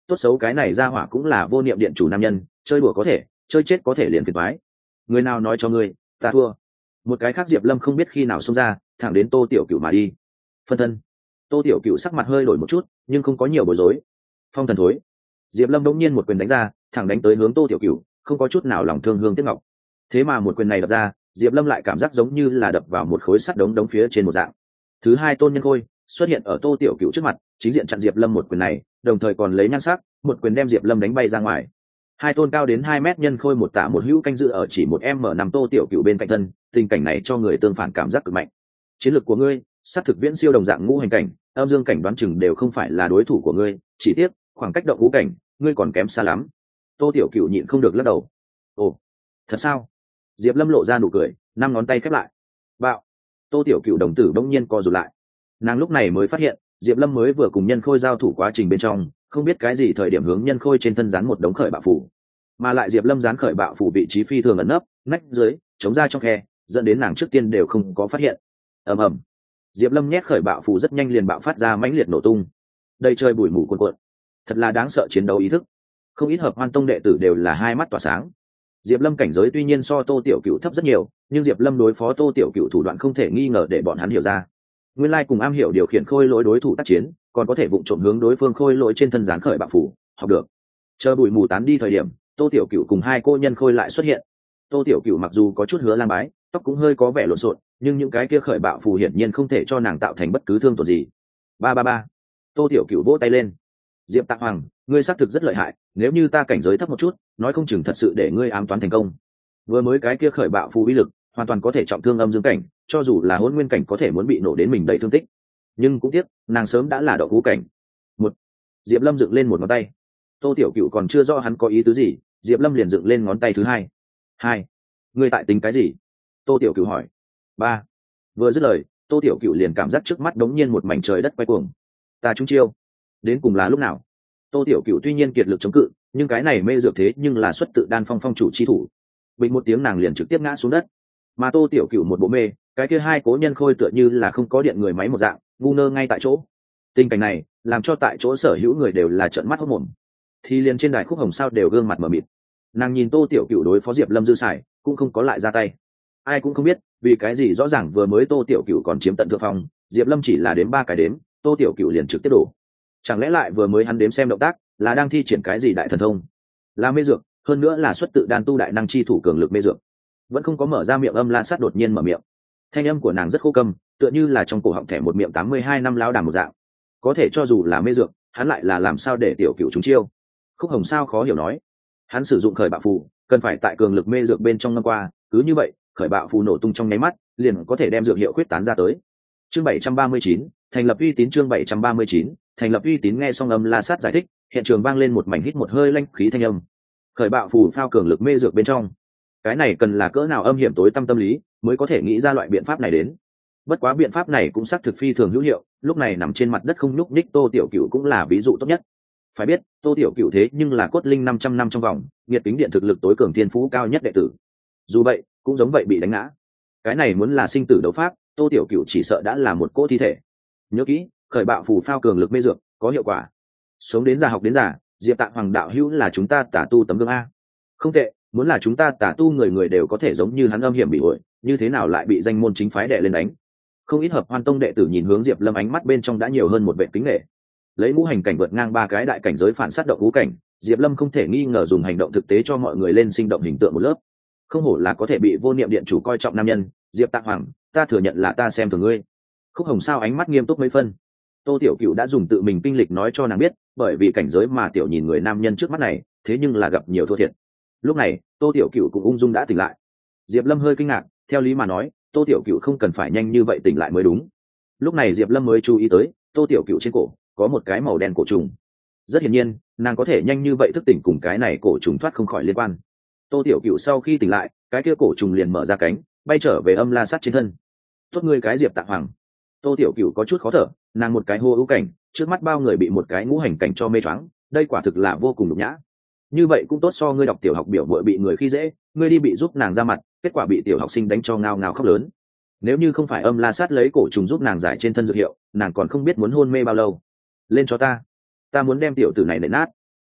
tốt xấu cái này ra hỏa cũng là vô niệm điện chủ nam nhân, chơi đùa có thể, chơi chết có thể liền phiền toái. Người nào nói cho ngươi ta thua? Một cái khác Diệp Lâm không biết khi nào xông ra, thẳng đến Tô Tiểu Cửu mà đi. Phân thân. Tô Tiểu Cửu sắc mặt hơi đổi một chút, nhưng không có nhiều bối rối. Phong thần thối. Diệp Lâm đống nhiên một quyền đánh ra, thẳng đánh tới hướng Tô Tiểu Cửu, không có chút nào lòng thương hương tiếc ngọc. Thế mà một quyền này đập ra, Diệp Lâm lại cảm giác giống như là đập vào một khối sắt đống phía trên một dạng. Thứ hai tôn nhân khôi xuất hiện ở Tô Tiểu Cửu trước mặt, chính diện chặn Diệp Lâm một quyền này, đồng thời còn lấy nhan sắc, một quyền đem Diệp Lâm đánh bay ra ngoài. Hai tôn cao đến 2 mét nhân khôi một tả một hữu canh dự ở chỉ một em mở nằm Tô Tiểu Cửu bên cạnh thân, tình cảnh này cho người tương phản cảm giác cực mạnh. Chiến lược của ngươi, sát thực viễn siêu đồng dạng ngũ hành cảnh, âm dương cảnh đoán chừng đều không phải là đối thủ của ngươi, chỉ tiếc, khoảng cách động ngũ cảnh, ngươi còn kém xa lắm. Tô Tiểu Cửu nhịn không được lắc đầu. Ồ, thật sao? Diệp Lâm lộ ra nụ cười, 5 ngón tay khép lại. Bạo. Tô Tiểu Cửu đồng tử bỗng nhiên co rụt lại. Nàng lúc này mới phát hiện, Diệp Lâm mới vừa cùng nhân khôi giao thủ quá trình bên trong, không biết cái gì thời điểm hướng nhân khôi trên thân dán một đống khởi bạo phủ, mà lại Diệp Lâm dán khởi bạo phủ vị trí phi thường ẩn nấp, nách dưới, chống ra trong khe, dẫn đến nàng trước tiên đều không có phát hiện. Ầm ầm. Diệp Lâm nhét khởi bạo phủ rất nhanh liền bạo phát ra mãnh liệt nổ tung. Đây trời bụi mù cuồn cuộn, thật là đáng sợ chiến đấu ý thức. Không ít hợp hoan tông đệ tử đều là hai mắt tỏa sáng. Diệp Lâm cảnh giới tuy nhiên so Tô Tiểu Cửu thấp rất nhiều, nhưng Diệp Lâm đối phó Tô Tiểu Cửu thủ đoạn không thể nghi ngờ để bọn hắn hiểu ra. Nguyên lai cùng am hiểu điều khiển khôi lỗi đối thủ tác chiến, còn có thể vụng trộm hướng đối phương khôi lỗi trên thân dán khởi bạo phủ, học được. Chờ bụi mù tán đi thời điểm, Tô Tiểu Cửu cùng hai cô nhân khôi lại xuất hiện. Tô Tiểu Cửu mặc dù có chút hứa lang bái, tóc cũng hơi có vẻ lộn xộn, nhưng những cái kia khởi bạo phù hiển nhiên không thể cho nàng tạo thành bất cứ thương tổn gì. Ba ba ba. Tô Tiểu Cửu vỗ tay lên. Diệp Tạ Hoàng, ngươi xác thực rất lợi hại, nếu như ta cảnh giới thấp một chút, nói không chừng thật sự để ngươi ám toán thành công. Vừa mới cái kia khởi bạo phù uy lực, hoàn toàn có thể trọng thương âm dương cảnh, cho dù là hỗn nguyên cảnh có thể muốn bị nổ đến mình đầy thương tích. Nhưng cũng tiếc, nàng sớm đã là đậu ngũ cảnh. Một. Diệp Lâm dựng lên một ngón tay. Tô Tiểu Cửu còn chưa rõ hắn có ý tứ gì, Diệp Lâm liền dựng lên ngón tay thứ hai. Hai. Ngươi tại tính cái gì? Tô Tiểu Cửu hỏi. Ba. Vừa dứt lời, Tô Tiểu Cửu liền cảm giác trước mắt đống nhiên một mảnh trời đất quay cuồng. Ta trúng chiêu. Đến cùng là lúc nào? Tô Tiểu Cửu tuy nhiên kiệt lực chống cự, nhưng cái này mê dược thế nhưng là xuất tự đan phong phong chủ chi thủ. Bình một tiếng nàng liền trực tiếp ngã xuống đất. Mà Tô Tiểu Cửu một bộ mê, cái kia hai cố nhân khôi tựa như là không có điện người máy một dạng, ngu ngơ ngay tại chỗ. Tình cảnh này làm cho tại chỗ sở hữu người đều là trợn mắt hốt mồm. Thì liền trên đài Khúc Hồng Sao đều gương mặt mờ mịt. Nàng nhìn Tô Tiểu Cửu đối phó Diệp Lâm dư xài, cũng không có lại ra tay. Ai cũng không biết vì cái gì, rõ ràng vừa mới Tô Tiểu Cửu còn chiếm tận thượng phong, Diệp Lâm chỉ là đếm 3 cái đếm, Tô Tiểu Cửu liền trực tiếp đổ. Chẳng lẽ lại vừa mới hắn đếm xem động tác là đang thi triển cái gì đại thần thông, là mê dược, hơn nữa là xuất tự đan tu đại năng chi thủ cường lực mê dược. Vẫn không có mở ra miệng, Âm La Sát đột nhiên mở miệng. Thanh âm của nàng rất khô câm, tựa như là trong cổ họng thẻ một miệng 82 năm lão đàm một dạng. Có thể cho dù là mê dược, hắn lại là làm sao để Tiểu Cửu trúng chiêu? Khúc Hồng Sao khó hiểu nói. Hắn sử dụng khởi bạo phù, cần phải tại cường lực mê dược bên trong ngâm qua, cứ như vậy, khởi bạo phù nổ tung trong nháy mắt, liền có thể đem dược hiệu khuyết tán ra tới. Chương 739, thành lập uy tín. Chương 739, thành lập uy tín. Nghe xong Âm La Sát giải thích, hiện trường vang lên một mảnh hít một hơi lanh khí thanh âm. Khởi bạo phù phao cường lực mê dược bên trong, cái này cần là cỡ nào âm hiểm tối tâm tâm lý mới có thể nghĩ ra loại biện pháp này đến. Bất quá biện pháp này cũng xác thực phi thường hữu hiệu, lúc này nằm trên mặt đất không nhúc nhích Tô Tiểu Cửu cũng là ví dụ tốt nhất. Phải biết, Tô Tiểu Cửu thế nhưng là cốt linh 500 năm trong vòng, nhiệt tính điện thực lực tối cường thiên phú cao nhất đệ tử. Dù vậy, cũng giống vậy bị đánh ngã. Cái này muốn là sinh tử đấu pháp, Tô Tiểu Cửu chỉ sợ đã là một cỗ thi thể. Nhớ kỹ, khởi bạo phù phao cường lực mê dược, có hiệu quả. Sống đến già học đến già, Diệp Tạ Hoàng đạo hữu là chúng ta tả tu tấm gương a. Không tệ, muốn là chúng ta tả tu người người đều có thể giống như hắn âm hiểm bị ổi, như thế nào lại bị danh môn chính phái đè lên đánh? Không ít hợp hoan tông đệ tử nhìn hướng Diệp Lâm, ánh mắt bên trong đã nhiều hơn một vẻ kính nể. Lấy ngũ hành cảnh vượt ngang 3 cái đại cảnh giới phản sát động ngũ cảnh, Diệp Lâm không thể nghi ngờ dùng hành động thực tế cho mọi người lên sinh động hình tượng một lớp. Không hổ là có thể bị vô niệm điện chủ coi trọng nam nhân, Diệp Tạ Hoàng, ta thừa nhận là ta xem thường ngươi. Khúc Hồng Sao ánh mắt nghiêm túc mấy phân. Tô Tiểu Cửu đã dùng tự mình kinh lịch nói cho nàng biết, bởi vì cảnh giới mà tiểu nhìn người nam nhân trước mắt này, thế nhưng là gặp nhiều thua thiệt. Lúc này, Tô Tiểu Cửu cũng ung dung đã tỉnh lại. Diệp Lâm hơi kinh ngạc, theo lý mà nói, Tô Tiểu Cửu không cần phải nhanh như vậy tỉnh lại mới đúng. Lúc này Diệp Lâm mới chú ý tới, Tô Tiểu Cửu trên cổ có một cái màu đen cổ trùng. Rất hiển nhiên, nàng có thể nhanh như vậy thức tỉnh cùng cái này cổ trùng thoát không khỏi liên quan. Tô Tiểu Cửu sau khi tỉnh lại, cái kia cổ trùng liền mở ra cánh, bay trở về Âm La Sát trên thân. Tốt ngươi cái Diệp Tạ Hoàng. Tô Tiểu Cửu có chút khó thở, nàng một cái hô ưu cảnh, trước mắt bao người bị một cái ngũ hành cảnh cho mê choáng, đây quả thực là vô cùng nhục nhã. Như vậy cũng tốt so ngươi đọc tiểu học biểu muội bị người khi dễ, ngươi đi bị giúp nàng ra mặt, kết quả bị tiểu học sinh đánh cho ngao ngao khóc lớn. Nếu như không phải Âm La Sát lấy cổ trùng giúp nàng giải trên thân dược hiệu, nàng còn không biết muốn hôn mê bao lâu. Lên cho ta muốn đem tiểu tử này nện nát.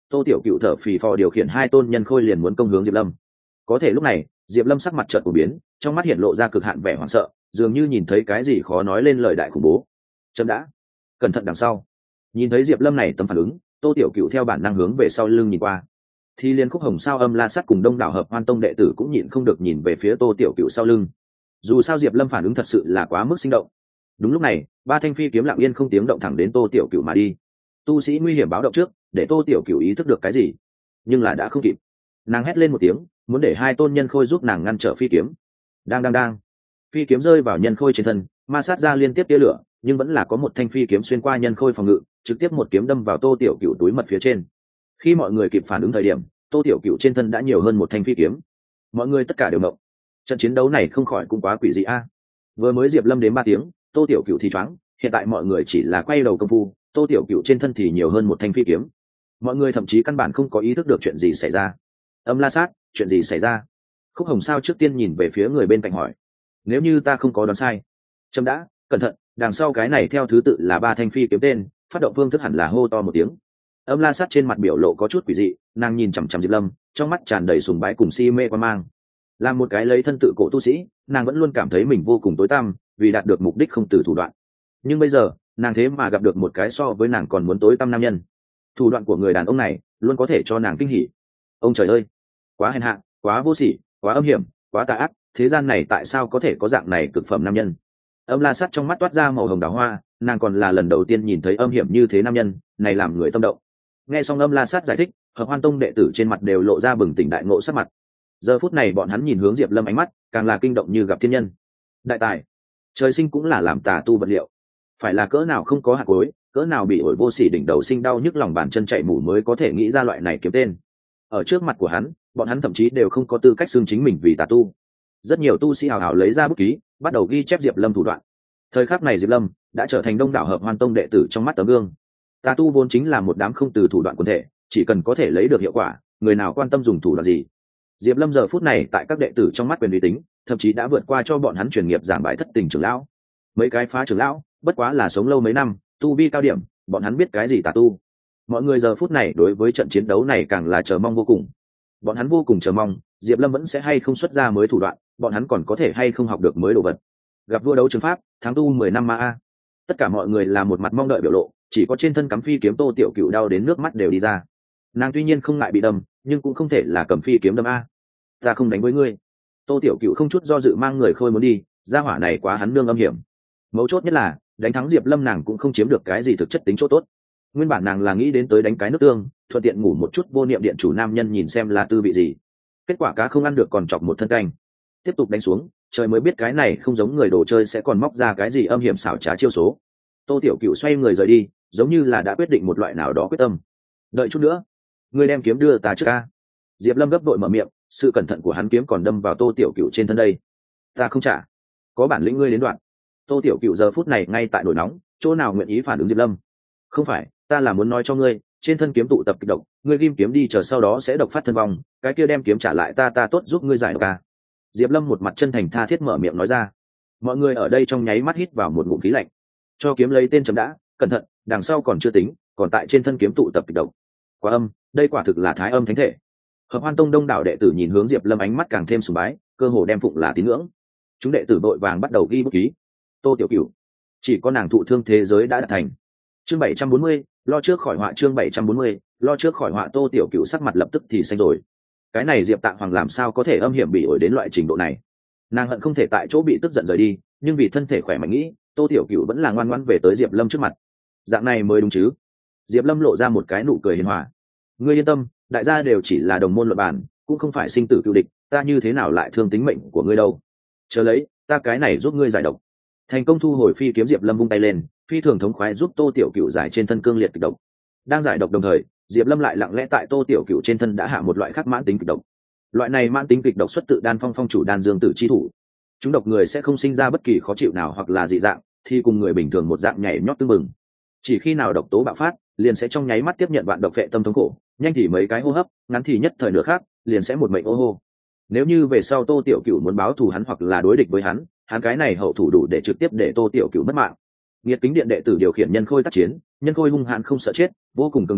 Tô Tiểu Cựu thở phì phò điều khiển hai tôn nhân khôi liền muốn công hướng Diệp Lâm. Có thể lúc này Diệp Lâm sắc mặt chợt của biến, trong mắt hiện lộ ra cực hạn vẻ hoảng sợ, dường như nhìn thấy cái gì khó nói lên lời đại khủng bố. Chấm đã, cẩn thận đằng sau. Nhìn thấy Diệp Lâm này tấm phản ứng, Tô Tiểu Cựu theo bản năng hướng về sau lưng nhìn qua. Thì liên Khúc Hồng Sao Âm La Sát cùng đông đảo Hợp Hoan Tông đệ tử cũng nhịn không được nhìn về phía Tô Tiểu Cựu sau lưng. Dù sao Diệp Lâm phản ứng thật sự là quá mức sinh động. Đúng lúc này, ba thanh phi kiếm lặng yên không tiếng động thẳng đến Tô Tiểu Cựu mà đi. Tu sĩ nguy hiểm báo động trước, để Tô Tiểu Cựu ý thức được cái gì, nhưng là đã không kịp. Nàng hét lên một tiếng, muốn để hai tôn nhân khôi giúp nàng ngăn trở phi kiếm. Đang, phi kiếm rơi vào nhân khôi trên thân, ma sát ra liên tiếp tia lửa, nhưng vẫn là có một thanh phi kiếm xuyên qua nhân khôi phòng ngự, trực tiếp một kiếm đâm vào Tô Tiểu Cựu túi mật phía trên. Khi mọi người kịp phản ứng thời điểm, Tô Tiểu Cựu trên thân đã nhiều hơn một thanh phi kiếm. Mọi người tất cả đều mộng. Trận chiến đấu này không khỏi cũng quá quỷ dị a. Vừa mới Diệp Lâm đến 3 tiếng, Tô Tiểu Cựu thì choáng, hiện tại mọi người chỉ là quay đầu công phu, Tô Tiểu Cựu trên thân thì nhiều hơn một thanh phi kiếm. Mọi người thậm chí căn bản không có ý thức được chuyện gì xảy ra. Âm La Sát, chuyện gì xảy ra? Khúc Hồng Sao trước tiên nhìn về phía người bên cạnh hỏi. Nếu như ta không có đoán sai, chấm đã, cẩn thận, đằng sau cái này theo thứ tự là 3 thanh phi kiếm tên, phát động phương thức hẳn là hô to một tiếng. Âm La Sát trên mặt biểu lộ có chút quỷ dị, nàng nhìn chằm chằm Diệp Lâm, trong mắt tràn đầy sùng bái cùng si mê quan mang. Làm một cái lấy thân tự cổ tu sĩ, nàng vẫn luôn cảm thấy mình vô cùng tối tăm, vì đạt được mục đích không từ thủ đoạn. Nhưng bây giờ, nàng thế mà gặp được một cái so với nàng còn muốn tối tăm nam nhân. Thủ đoạn của người đàn ông này luôn có thể cho nàng kinh hỉ. Ông trời ơi, quá hèn hạ, quá vô sỉ, quá âm hiểm, quá tà ác, thế gian này tại sao có thể có dạng này cực phẩm nam nhân? Âm La Sát trong mắt toát ra màu hồng đào hoa, nàng còn là lần đầu tiên nhìn thấy âm hiểm như thế nam nhân, này làm người tâm động. Nghe xong Âm La Sát giải thích, Hợp Hoan Tông đệ tử trên mặt đều lộ ra bừng tỉnh đại ngộ sắc mặt. Giờ phút này bọn hắn nhìn hướng Diệp Lâm ánh mắt càng là kinh động như gặp thiên nhân. Đại tài, trời sinh cũng là làm tà tu vật liệu, phải là cỡ nào không có hạt cối, cỡ nào bị ổi vô sỉ đỉnh đầu sinh đau nhức lòng bàn chân chạy mù mới có thể nghĩ ra loại này kiếm tên. Ở trước mặt của hắn, bọn hắn thậm chí đều không có tư cách xưng chính mình vì tà tu. Rất nhiều tu sĩ hào hào lấy ra bút ký, bắt đầu ghi chép Diệp Lâm thủ đoạn. Thời khắc này Diệp Lâm đã trở thành đông đảo Hợp Hoan Tông đệ tử trong mắt tấm gương. Tà tu vốn chính là một đám không từ thủ đoạn quần thể, chỉ cần có thể lấy được hiệu quả, người nào quan tâm dùng thủ đoạn gì. Diệp Lâm giờ phút này tại các đệ tử trong mắt quyền uy tín, thậm chí đã vượt qua cho bọn hắn truyền nghiệp giảng bài thất tình trưởng lão. Mấy cái phá trưởng lão, bất quá là sống lâu mấy năm, tu vi cao điểm, bọn hắn biết cái gì tà tu. Mọi người giờ phút này đối với trận chiến đấu này càng là chờ mong vô cùng. Bọn hắn vô cùng chờ mong, Diệp Lâm vẫn sẽ hay không xuất ra mới thủ đoạn, bọn hắn còn có thể hay không học được mới đồ vật. Gặp vua đấu trường pháp, tháng tu 10 năm ma a. Tất cả mọi người là một mặt mong đợi biểu lộ, chỉ có trên thân cắm phi kiếm Tô Tiểu Cựu đau đến nước mắt đều đi ra. Nàng tuy nhiên không ngại bị đâm, nhưng cũng không thể là cầm phi kiếm đâm a. Ta không đánh với ngươi. Tô Tiểu Cựu không chút do dự mang người khôi muốn đi, gia hỏa này quá hắn nương âm hiểm. Mấu chốt nhất là, đánh thắng Diệp Lâm nàng cũng không chiếm được cái gì thực chất tính chỗ tốt. Nguyên bản nàng là nghĩ đến tới đánh cái nước tương, thuận tiện ngủ một chút vô niệm điện chủ nam nhân nhìn xem là tư vị gì. Kết quả cá không ăn được còn chọc một thân canh. Tiếp tục đánh xuống, trời mới biết cái này không giống người đồ chơi sẽ còn móc ra cái gì âm hiểm xảo trá chiêu số. Tô Tiểu Cựu xoay người rời đi, giống như là đã quyết định một loại nào đó quyết tâm. Đợi chút nữa, ngươi đem kiếm đưa ta trước ca. Diệp Lâm gấp vội mở miệng, sự cẩn thận của hắn kiếm còn đâm vào Tô Tiểu Cựu trên thân đây. Ta không trả, có bản lĩnh ngươi đến đoạn. Tô Tiểu Cựu giờ phút này ngay tại nổi nóng, chỗ nào nguyện ý phản ứng Diệp Lâm. Không phải, ta là muốn nói cho ngươi, trên thân kiếm tụ tập kịch độc, ngươi ghim kiếm đi chờ sau đó sẽ độc phát thân vong, cái kia đem kiếm trả lại ta tốt giúp ngươi giải độc ca. Diệp Lâm một mặt chân thành tha thiết mở miệng nói ra. Mọi người ở đây trong nháy mắt hít vào một ngụm khí lạnh. Cho kiếm lấy tên chấm đã, cẩn thận, đằng sau còn chưa tính, còn tại trên thân kiếm tụ tập kịch độc. Quá âm, đây quả thực là thái âm thánh thể. Hợp Hoan Tông đông đảo đệ tử nhìn hướng Diệp Lâm ánh mắt càng thêm sùng bái, cơ hồ đem phụng là tín ngưỡng. Chúng đệ tử vội vàng bắt đầu ghi bút ký. Tô Tiểu Cựu, chỉ có nàng thụ thương thế giới đã đạt thành. Chương 740, lo trước khỏi họa. Chương 740, lo trước khỏi họa. Tô Tiểu Cựu sắc mặt lập tức thì xanh rồi. Cái này Diệp Tạ Hoàng làm sao có thể âm hiểm bị ổi đến loại trình độ này? Nàng hận không thể tại chỗ bị tức giận rời đi, nhưng vì thân thể khỏe mạnh nghĩ, Tô Tiểu Cựu vẫn là ngoan ngoãn về tới Diệp Lâm trước mặt. Dạng này mới đúng chứ? Diệp Lâm lộ ra một cái nụ cười hiền hòa. Ngươi yên tâm, đại gia đều chỉ là đồng môn luận bàn, cũng không phải sinh tử cựu địch, ta như thế nào lại thương tính mệnh của ngươi đâu? Chờ lấy, ta cái này giúp ngươi giải độc. Thành công thu hồi phi kiếm, Diệp Lâm vung tay lên, phi thường thống khoái giúp Tô Tiểu Cựu giải trên thân cương liệt kịch độc. Đang giải độc đồng thời, Diệp Lâm lại lặng lẽ tại Tô Tiểu Cựu trên thân đã hạ một loại khác mãn tính kịch độc. Loại này mãn tính kịch độc xuất tự Đan Phong phong chủ Đan Dương Tử chi thủ. Chúng độc người sẽ không sinh ra bất kỳ khó chịu nào hoặc là dị dạng, thì cùng người bình thường một dạng nhảy nhót tương mừng. Chỉ khi nào độc tố bạo phát, liền sẽ trong nháy mắt tiếp nhận vạn độc phệ tâm thống khổ, nhanh thì mấy cái hô hấp, ngắn thì nhất thời nửa khác, liền sẽ một mệnh ô hô. Nếu như về sau Tô Tiểu Cựu muốn báo thù hắn hoặc là đối địch với hắn cái này hậu thủ đủ để trực tiếp để Tô Tiểu Cựu mất mạng. Nghiệt Kính Điện đệ tử điều khiển nhân khôi tác chiến, nhân khôi hung hãn không sợ chết, vô cùng cường đại,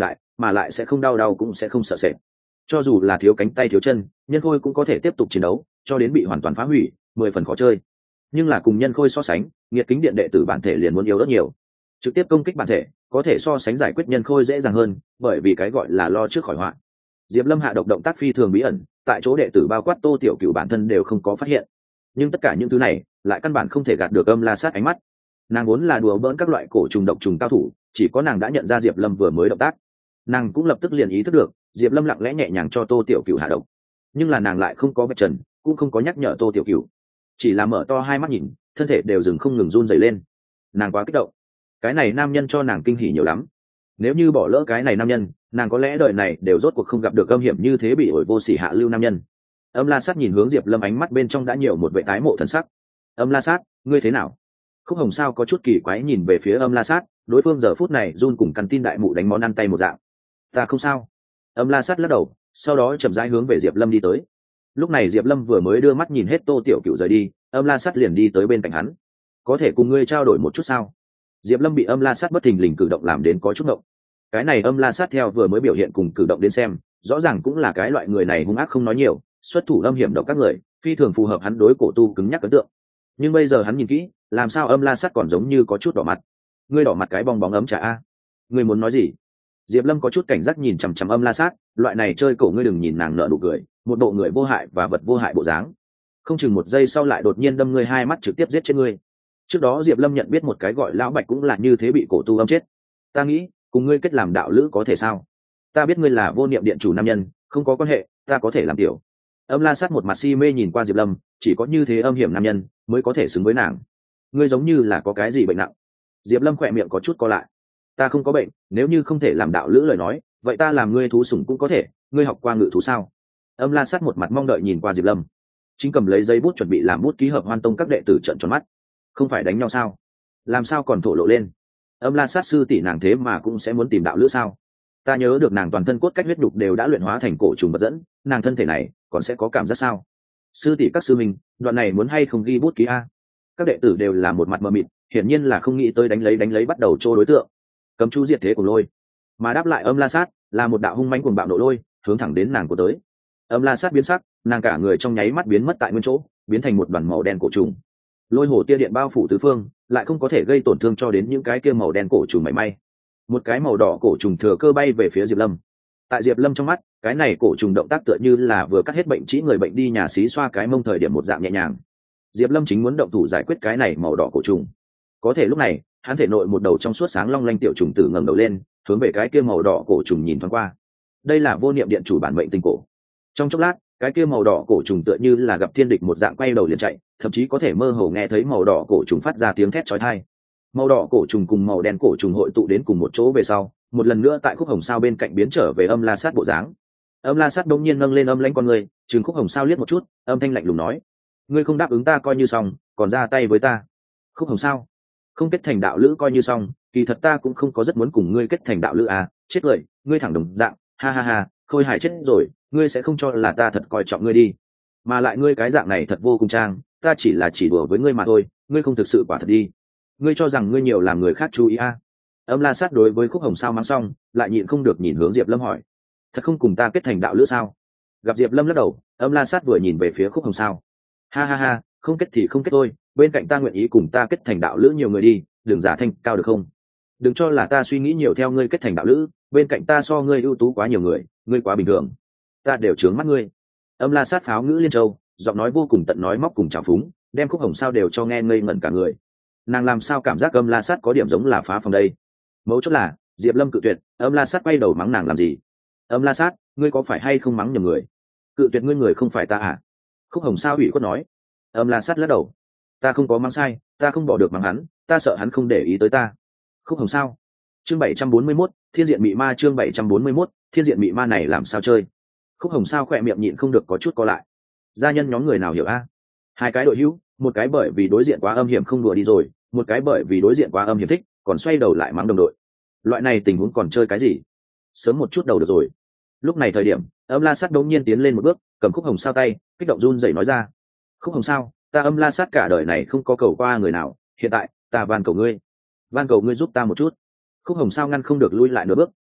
mà lại sẽ không đau cũng sẽ không sợ sệt. Cho dù là thiếu cánh tay thiếu chân, nhân khôi cũng có thể tiếp tục chiến đấu cho đến bị hoàn toàn phá hủy, 10 phần khó chơi. Nhưng là cùng nhân khôi so sánh, nghiệt kính điện đệ tử bản thể liền muốn yếu rất nhiều. Trực tiếp công kích bản thể có thể so sánh giải quyết nhân khôi dễ dàng hơn, bởi vì cái gọi là lo trước khỏi họa. Diệp Lâm hạ độc động tác phi thường bí ẩn, tại chỗ đệ tử bao quát Tô Tiểu Cửu bản thân đều không có phát hiện. Nhưng tất cả những thứ này lại căn bản không thể gạt được Âm La Sát ánh mắt. Nàng vốn là đùa bỡn các loại cổ trùng độc trùng cao thủ, chỉ có nàng đã nhận ra Diệp Lâm vừa mới động tác, nàng cũng lập tức liền ý thức được Diệp Lâm lặng lẽ nhẹ nhàng cho Tô Tiểu Cửu hạ độc. Nhưng là nàng lại không có vạch trần, cũng không có nhắc nhở Tô Tiểu Cửu, chỉ là mở to hai mắt nhìn, thân thể đều dừng không ngừng run rẩy lên. Nàng quá kích động, cái này nam nhân cho nàng kinh hỉ nhiều lắm. Nếu như bỏ lỡ cái này nam nhân, nàng có lẽ đời này đều rốt cuộc không gặp được âm hiểm như thế bị ổi vô sỉ hạ lưu nam nhân. Âm La Sát nhìn hướng Diệp Lâm, ánh mắt bên trong đã nhiều một vẻ tái mộ thần sắc. Âm La Sát, ngươi thế nào? Khúc Hồng Sao có chút kỳ quái nhìn về phía Âm La Sát, đối phương giờ phút này run cùng căn tin đại mụ đánh món ăn tay một dạng. Ta không sao. Âm La Sát lắc đầu, sau đó chậm rãi hướng về Diệp Lâm đi tới. Lúc này Diệp Lâm vừa mới đưa mắt nhìn hết Tô Tiểu Cửu rời đi, Âm La Sát liền đi tới bên cạnh hắn. Có thể cùng ngươi trao đổi một chút sao? Diệp Lâm bị Âm La Sát bất thình lình cử động làm đến có chút ngộng. Cái này Âm La Sát theo vừa mới biểu hiện cùng cử động đến xem, rõ ràng cũng là cái loại người này hung ác không nói nhiều, xuất thủ âm hiểm độc các người, phi thường phù hợp hắn đối cổ tu cứng nhắc ấn tượng. Nhưng bây giờ hắn nhìn kỹ, làm sao Âm La Sát còn giống như có chút đỏ mặt. Ngươi đỏ mặt cái bong bóng ấm trà a? Ngươi muốn nói gì? Diệp Lâm có chút cảnh giác nhìn chằm chằm Âm La Sát, loại này chơi cổ ngươi đừng nhìn nàng nở nụ cười, một bộ người vô hại và vật vô hại bộ dáng. Không chừng một giây sau lại đột nhiên đâm ngươi hai mắt trực tiếp giết chết ngươi. Trước đó Diệp Lâm nhận biết một cái gọi lão Bạch cũng là như thế bị cổ tu âm chết. Ta nghĩ, cùng ngươi kết làm đạo lữ có thể sao? Ta biết ngươi là vô niệm điện chủ nam nhân, không có quan hệ, ta có thể làm tiểu. Âm La Sát một mặt si mê nhìn qua Diệp Lâm, chỉ có như thế âm hiểm nam nhân mới có thể xứng với nàng. Ngươi giống như là có cái gì bệnh nặng. Diệp Lâm khỏe miệng có chút co lại. Ta không có bệnh, nếu như không thể làm đạo lữ lời nói, vậy ta làm ngươi thú sủng cũng có thể. Ngươi học qua ngự thú sao? Âm La Sát một mặt mong đợi nhìn qua Diệp Lâm, chính cầm lấy giấy bút chuẩn bị làm bút ký hợp Hoan Tông các đệ tử trợn tròn mắt. Không phải đánh nhau sao? Làm sao còn thổ lộ lên? Âm La Sát sư tỷ nàng thế mà cũng sẽ muốn tìm đạo lữ sao? Ta nhớ được nàng toàn thân cốt cách huyết đục đều đã luyện hóa thành cổ trùng vật dẫn, nàng thân thể này còn sẽ có cảm giác sao? Sư tỷ các sư minh, đoạn này muốn hay không ghi bút ký a? Các đệ tử đều là một mặt mờ mịt, hiển nhiên là không nghĩ tới đánh lấy bắt đầu trô đối tượng. Cấm chú diệt thế của lôi, mà đáp lại Âm La Sát là một đạo hung mãnh cuồng bạo nộ lôi, hướng thẳng đến nàng của tới. Âm La Sát biến sắc, nàng cả người trong nháy mắt biến mất tại nguyên chỗ, biến thành một đoàn màu đen cổ trùng. Lôi hồ tia điện bao phủ tứ phương, lại không có thể gây tổn thương cho đến những cái kia màu đen cổ trùng mảy may. Một cái màu đỏ cổ trùng thừa cơ bay về phía Diệp Lâm. Tại Diệp Lâm trong mắt, cái này cổ trùng động tác tựa như là vừa cắt hết bệnh chỉ người bệnh đi nhà xí xoa cái mông thời điểm một dạng nhẹ nhàng. Diệp Lâm chính muốn động thủ giải quyết cái này màu đỏ cổ trùng. Có thể lúc này, hắn thể nội một đầu trong suốt sáng long lanh tiểu trùng tử ngẩng đầu lên, hướng về cái kia màu đỏ cổ trùng nhìn thoáng qua. Đây là vô niệm điện chủ bản mệnh tinh cổ. Trong chốc lát, cái kia màu đỏ cổ trùng tựa như là gặp thiên địch một dạng quay đầu liền chạy, thậm chí có thể mơ hồ nghe thấy màu đỏ cổ trùng phát ra tiếng thét chói tai. Màu đỏ cổ trùng cùng màu đen cổ trùng hội tụ đến cùng một chỗ về sau, một lần nữa tại Khúc Hồng Sao bên cạnh biến trở về Âm La Sát bộ dáng. Âm La Sát đống nhiên nâng lên âm lãnh con người, trừng Khúc Hồng Sao liếc một chút, âm thanh lạnh lùng nói: "Ngươi không đáp ứng ta coi như xong, còn ra tay với ta." Khúc Hồng Sao, không kết thành đạo lữ coi như xong, kỳ thật ta cũng không có rất muốn cùng ngươi kết thành đạo lữ à, chết cười, ngươi thẳng đồng dạng, ha ha ha, Khôi Hải chết rồi, ngươi sẽ không cho là ta thật coi trọng ngươi đi. Mà lại ngươi cái dạng này thật vô cùng trang, ta chỉ là chỉ đùa với ngươi mà thôi, ngươi không thực sự quả thật đi. Ngươi cho rằng ngươi nhiều làm người khác chú ý à? Âm La Sát đối với Khúc Hồng Sao mắng xong, lại nhịn không được nhìn hướng Diệp Lâm hỏi: "Thật không cùng ta kết thành đạo lữ sao?" Gặp Diệp Lâm lắc đầu, Âm La Sát vừa nhìn về phía Khúc Hồng Sao. Ha ha ha, không kết thì không kết thôi, bên cạnh ta nguyện ý cùng ta kết thành đạo lữ nhiều người đi, đừng giả thanh cao được không? Đừng cho là ta suy nghĩ nhiều theo ngươi kết thành đạo lữ, bên cạnh ta so ngươi ưu tú quá nhiều người, ngươi quá bình thường, ta đều trướng mắt ngươi. Âm La Sát pháo ngữ liên châu, giọng nói vô cùng tận nói móc cùng trào phúng, đem Khúc Hồng Sao đều cho nghe ngây ngẩn cả người. Nàng làm sao cảm giác Âm La Sát có điểm giống là phá phòng đây? Mấu chốt là Diệp Lâm cự tuyệt, Âm La Sát quay đầu mắng nàng làm gì? Âm La Sát, ngươi có phải hay không mắng nhầm người? Cự tuyệt ngươi người không phải ta à? Khúc Hồng Sao ủy khuất nói. Âm La Sát lắc đầu, ta không có mắng sai, ta không bỏ được mắng hắn, ta sợ hắn không để ý tới ta. Khúc Hồng Sao. Chương 741, Thiên diện mị ma. Chương 741, Thiên diện mị ma này làm sao chơi? Khúc Hồng Sao khỏe miệng nhịn không được có chút co lại. Gia nhân nhóm người nào hiểu a? Hai cái đội hữu, một cái bởi vì đối diện quá âm hiểm không đùa đi rồi, một cái bởi vì đối diện quá âm hiểm thích, còn xoay đầu lại mắng đồng đội. Loại này tình huống còn chơi cái gì? Sớm một chút đầu được rồi. Lúc này thời điểm, Âm La Sát đột nhiên tiến lên một bước, cầm Khúc Hồng Sao tay, kích động run rẩy nói ra: "Khúc Hồng Sao, ta Âm La Sát cả đời này không có cầu qua người nào, hiện tại ta van cầu ngươi giúp ta một chút." Khúc Hồng Sao ngăn không được lui lại nửa bước,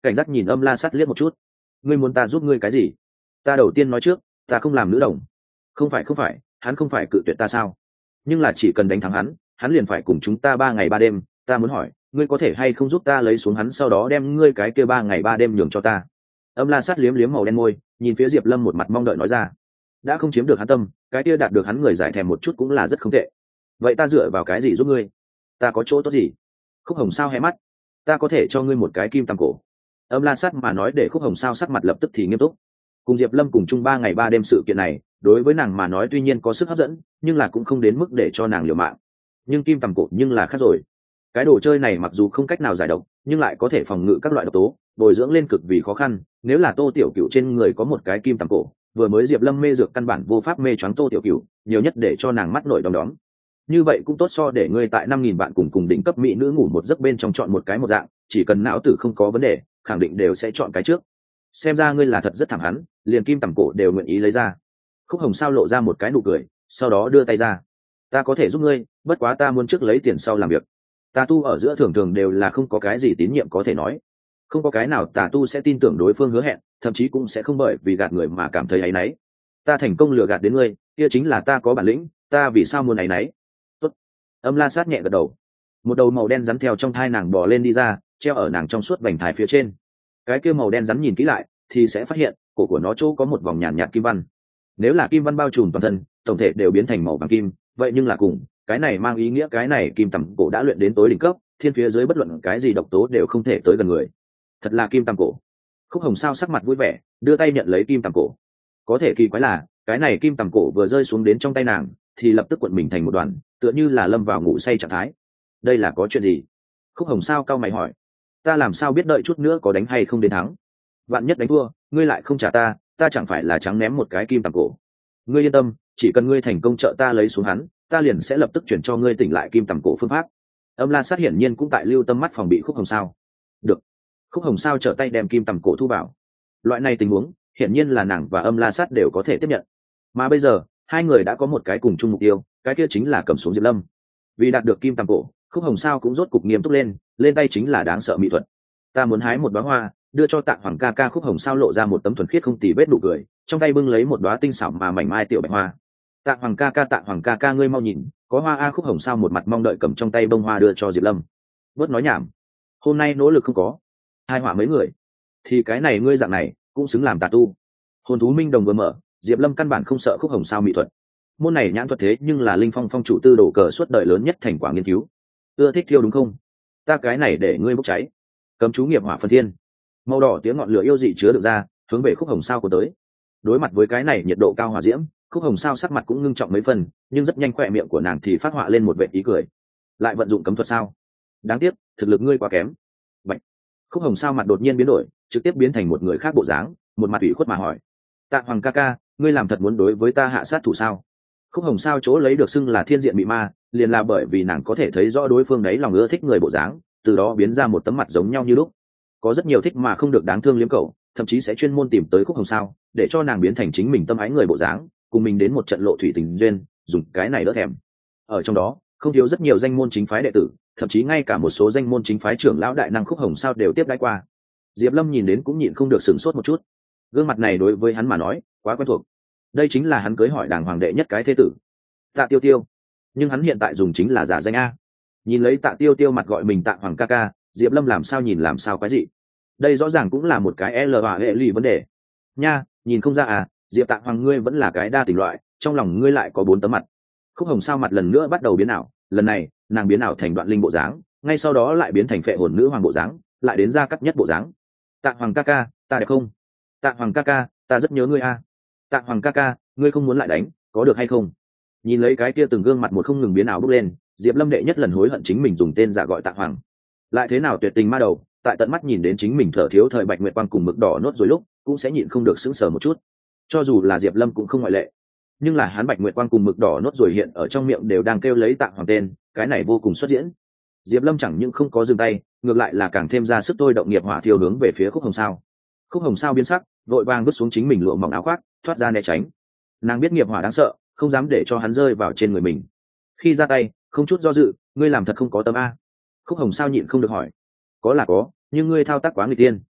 cảnh giác nhìn Âm La Sát liếc một chút. Ngươi muốn ta giúp ngươi cái gì? Ta đầu tiên nói trước, ta không làm nữ đồng. Không phải, hắn không phải cự tuyệt ta sao? Nhưng là chỉ cần đánh thắng hắn liền phải cùng chúng ta 3 ngày 3 đêm. Ta muốn hỏi, ngươi có thể hay không giúp ta lấy xuống hắn, sau đó đem ngươi cái kia 3 ngày 3 đêm nhường cho ta? Âm La Sát liếm liếm màu đen môi, nhìn phía Diệp Lâm một mặt mong đợi nói ra. Đã không chiếm được hắn tâm, cái kia đạt được hắn người giải thèm một chút cũng là rất không tệ. Vậy ta dựa vào cái gì giúp ngươi? Ta có chỗ tốt gì? Khúc Hồng Sao hé mắt. Ta có thể cho ngươi một cái kim tam cổ. Âm La Sát mà nói để Khúc Hồng Sao sắc mặt lập tức thì nghiêm túc. Cùng Diệp Lâm cùng chung 3 ngày 3 đêm sự kiện này, đối với nàng mà nói tuy nhiên có sức hấp dẫn, nhưng là cũng không đến mức để cho nàng liều mạng. Nhưng kim tầm cổ nhưng là khác rồi. Cái đồ chơi này mặc dù không cách nào giải độc, nhưng lại có thể phòng ngự các loại độc tố, bồi dưỡng lên cực vì khó khăn. Nếu là Tô Tiểu Cửu trên người có một cái kim tầm cổ, vừa mới Diệp Lâm mê dược căn bản vô pháp mê choáng Tô Tiểu Cửu, nhiều nhất để cho nàng mắt nổi đom đóm. Như vậy cũng tốt so để ngươi tại 5.000 bạn cùng đỉnh cấp mỹ nữ ngủ một giấc bên trong chọn một cái một dạng, chỉ cần não tử không có vấn đề, khẳng định đều sẽ chọn cái trước. Xem ra ngươi là thật rất thẳng hắn, liền kim tầm cổ đều nguyện ý lấy ra. Khúc Hồng Sao lộ ra một cái nụ cười, sau đó đưa tay ra. Ta có thể giúp ngươi, bất quá ta muốn trước lấy tiền sau làm việc. Tà tu ở giữa thường thường đều là không có cái gì tín nhiệm có thể nói, không có cái nào tà tu sẽ tin tưởng đối phương hứa hẹn, thậm chí cũng sẽ không bởi vì gạt người mà cảm thấy áy náy. Ta thành công lừa gạt đến ngươi, kia chính là ta có bản lĩnh, ta vì sao muốn áy náy? Tốt. Âm La Sát nhẹ gật đầu. Một đầu màu đen rắn theo trong thai nàng bò lên đi ra, treo ở nàng trong suốt vành thai phía trên. Cái kia màu đen rắn nhìn kỹ lại thì sẽ phát hiện cổ của nó chỗ có một vòng nhàn nhạt kim văn. Nếu là kim văn bao trùm toàn thân, tổng thể đều biến thành màu vàng kim, vậy nhưng là cùng cái này mang ý nghĩa cái này kim tầm cổ đã luyện đến tối đỉnh cấp, thiên phía dưới bất luận cái gì độc tố đều không thể tới gần người. Thật là kim tầm cổ. Khúc Hồng Sao sắc mặt vui vẻ, đưa tay nhận lấy kim tầm cổ. Có thể kỳ quái là cái này kim tầm cổ vừa rơi xuống đến trong tay nàng thì lập tức cuộn mình thành một đoàn, tựa như là lâm vào ngủ say trạng thái. Đây là có chuyện gì? Khúc Hồng Sao cau mày hỏi. Ta làm sao biết đợi chút nữa có đánh hay không đến thắng? Vạn nhất đánh thua, ngươi lại không trả ta, ta chẳng phải là trắng ném một cái kim tầm cổ. Ngươi yên tâm, chỉ cần ngươi thành công trợ ta lấy xuống hắn, ta liền sẽ lập tức chuyển cho ngươi tỉnh lại kim tầm cổ phương pháp. Âm La Sát hiển nhiên cũng tại lưu tâm mắt phòng bị Khúc Hồng Sao. Được. Khúc Hồng Sao trở tay đem kim tầm cổ thu vào. Loại này tình huống hiển nhiên là nàng và Âm La Sát đều có thể tiếp nhận. Mà bây giờ hai người đã có một cái cùng chung mục tiêu, cái kia chính là cầm xuống Diệp Lâm. Vì đạt được kim tầm cổ, Khúc Hồng Sao cũng rốt cục nghiêm túc lên tay chính là đáng sợ mỹ thuật. Ta muốn hái một đóa hoa đưa cho Tạ Hoàng ca ca. Khúc Hồng Sao lộ ra một tấm thuần khiết không tì vết nụ cười, trong tay bưng lấy một đóa tinh xảo mà mảnh mai tiểu bạch hoa. Tạ Hoàng ca ca ngươi mau nhìn, có hoa a. Khúc Hồng Sao một mặt mong đợi cầm trong tay bông hoa đưa cho Diệp Lâm. Bớt nói nhảm, hôm nay nỗ lực không có hai họa mấy người, thì cái này ngươi dạng này cũng xứng làm tà tu. Hồn thú minh đồng vừa mở, Diệp Lâm căn bản không sợ Khúc Hồng Sao mỹ thuật. Môn này nhãn thuật thế nhưng là Linh Phong phong chủ tư đồ cờ suốt đời lớn nhất thành quả nghiên cứu. Ưa thích thiêu đúng không? Ta cái này để ngươi bốc cháy. Cấm chú nghiệp hỏa phân thiên, màu đỏ tiếng ngọn lửa yêu dị chứa được ra, hướng về Khúc Hồng Sao của tới. Đối mặt với cái này nhiệt độ cao hỏa diễm, Khúc Hồng Sao sắc mặt cũng ngưng trọng mấy phần, nhưng rất nhanh khỏe miệng của nàng thì phát họa lên một vệt ý cười. Lại vận dụng cấm thuật sao? Đáng tiếc, thực lực ngươi quá kém. Vậy, Khúc Hồng Sao mặt đột nhiên biến đổi, trực tiếp biến thành một người khác bộ dáng, một mặt ủy khuất mà hỏi: Tạ Hoàng ca ca, ngươi làm thật muốn đối với ta hạ sát thủ sao? Khúc Hồng Sao chỗ lấy được xưng là thiên diện bị ma, liền là bởi vì nàng có thể thấy rõ đối phương đấy lòng ưa thích người bộ dáng, từ đó biến ra một tấm mặt giống nhau như lúc. Có rất nhiều thích mà không được đáng thương liếm cầu, thậm chí sẽ chuyên môn tìm tới Khúc Hồng Sao để cho nàng biến thành chính mình tâm ái người bộ dáng, cùng mình đến một trận lộ thủy tình duyên, dùng cái này đỡ thèm. Ở trong đó không thiếu rất nhiều danh môn chính phái đệ tử, thậm chí ngay cả một số danh môn chính phái trưởng lão đại năng Khúc Hồng Sao đều tiếp đãi qua. Diệp Lâm nhìn đến cũng nhịn không được sửng sốt một chút, gương mặt này đối với hắn mà nói quá quen thuộc. Đây chính là hắn cưới hỏi đàng hoàng đệ nhất cái thế tử Tạ Tiêu Tiêu, nhưng hắn hiện tại dùng chính là giả danh a. Nhìn lấy Tạ Tiêu Tiêu mặt gọi mình Tạ Hoàng ca ca, Diệp Lâm làm sao nhìn làm sao quái dị. Đây rõ ràng cũng là một cái l và hệ lụy vấn đề nha. Nhìn không ra à, Diệp Tạ Hoàng ngươi vẫn là cái đa tình loại, trong lòng ngươi lại có 4 tấm mặt. Khúc Hồng Sao mặt lần nữa bắt đầu biến ảo, lần này nàng biến ảo thành Đoạn Linh bộ dáng, ngay sau đó lại biến thành Phệ Hồn Nữ Hoàng bộ dáng, lại đến Gia Cắt Nhất bộ dáng. Tạ Hoàng ca ca, ta đẹp không? Tạ Hoàng ca ca, ta rất nhớ ngươi a. Tạ Hoàng ca ca, ngươi không muốn lại đánh, có được hay không? Nhìn lấy cái kia từng gương mặt một không ngừng biến ảo bốc lên, Diệp Lâm đệ nhất lần hối hận chính mình dùng tên giả gọi Tạ Hoàng. Lại thế nào tuyệt tình ma đầu, tại tận mắt nhìn đến chính mình thở thiếu thời Bạch Nguyệt Quang cùng mực đỏ nốt rồi lúc, cũng sẽ nhịn không được sững sờ một chút. Cho dù là Diệp Lâm cũng không ngoại lệ. Nhưng là hắn Bạch Nguyệt Quang cùng mực đỏ nốt rồi hiện ở trong miệng đều đang kêu lấy Tạ Hoàng tên, cái này vô cùng xuất diễn. Diệp Lâm chẳng những không có dừng tay, ngược lại là càng thêm ra sức tôi động nghiệp hỏa thiêu hướng về phía Khúc Hồng Sao. Khúc Hồng Sao biến sắc, vội vàng vứt xuống chính mình lụa mỏng áo khoác, thoát ra né tránh. Nàng biết nghiệp hỏa đáng sợ, không dám để cho hắn rơi vào trên người mình. Khi ra tay không chút do dự, ngươi làm thật không có tâm a. Khúc Hồng Sao nhịn không được hỏi. Có là có, nhưng ngươi thao tác quá nghịch tiên.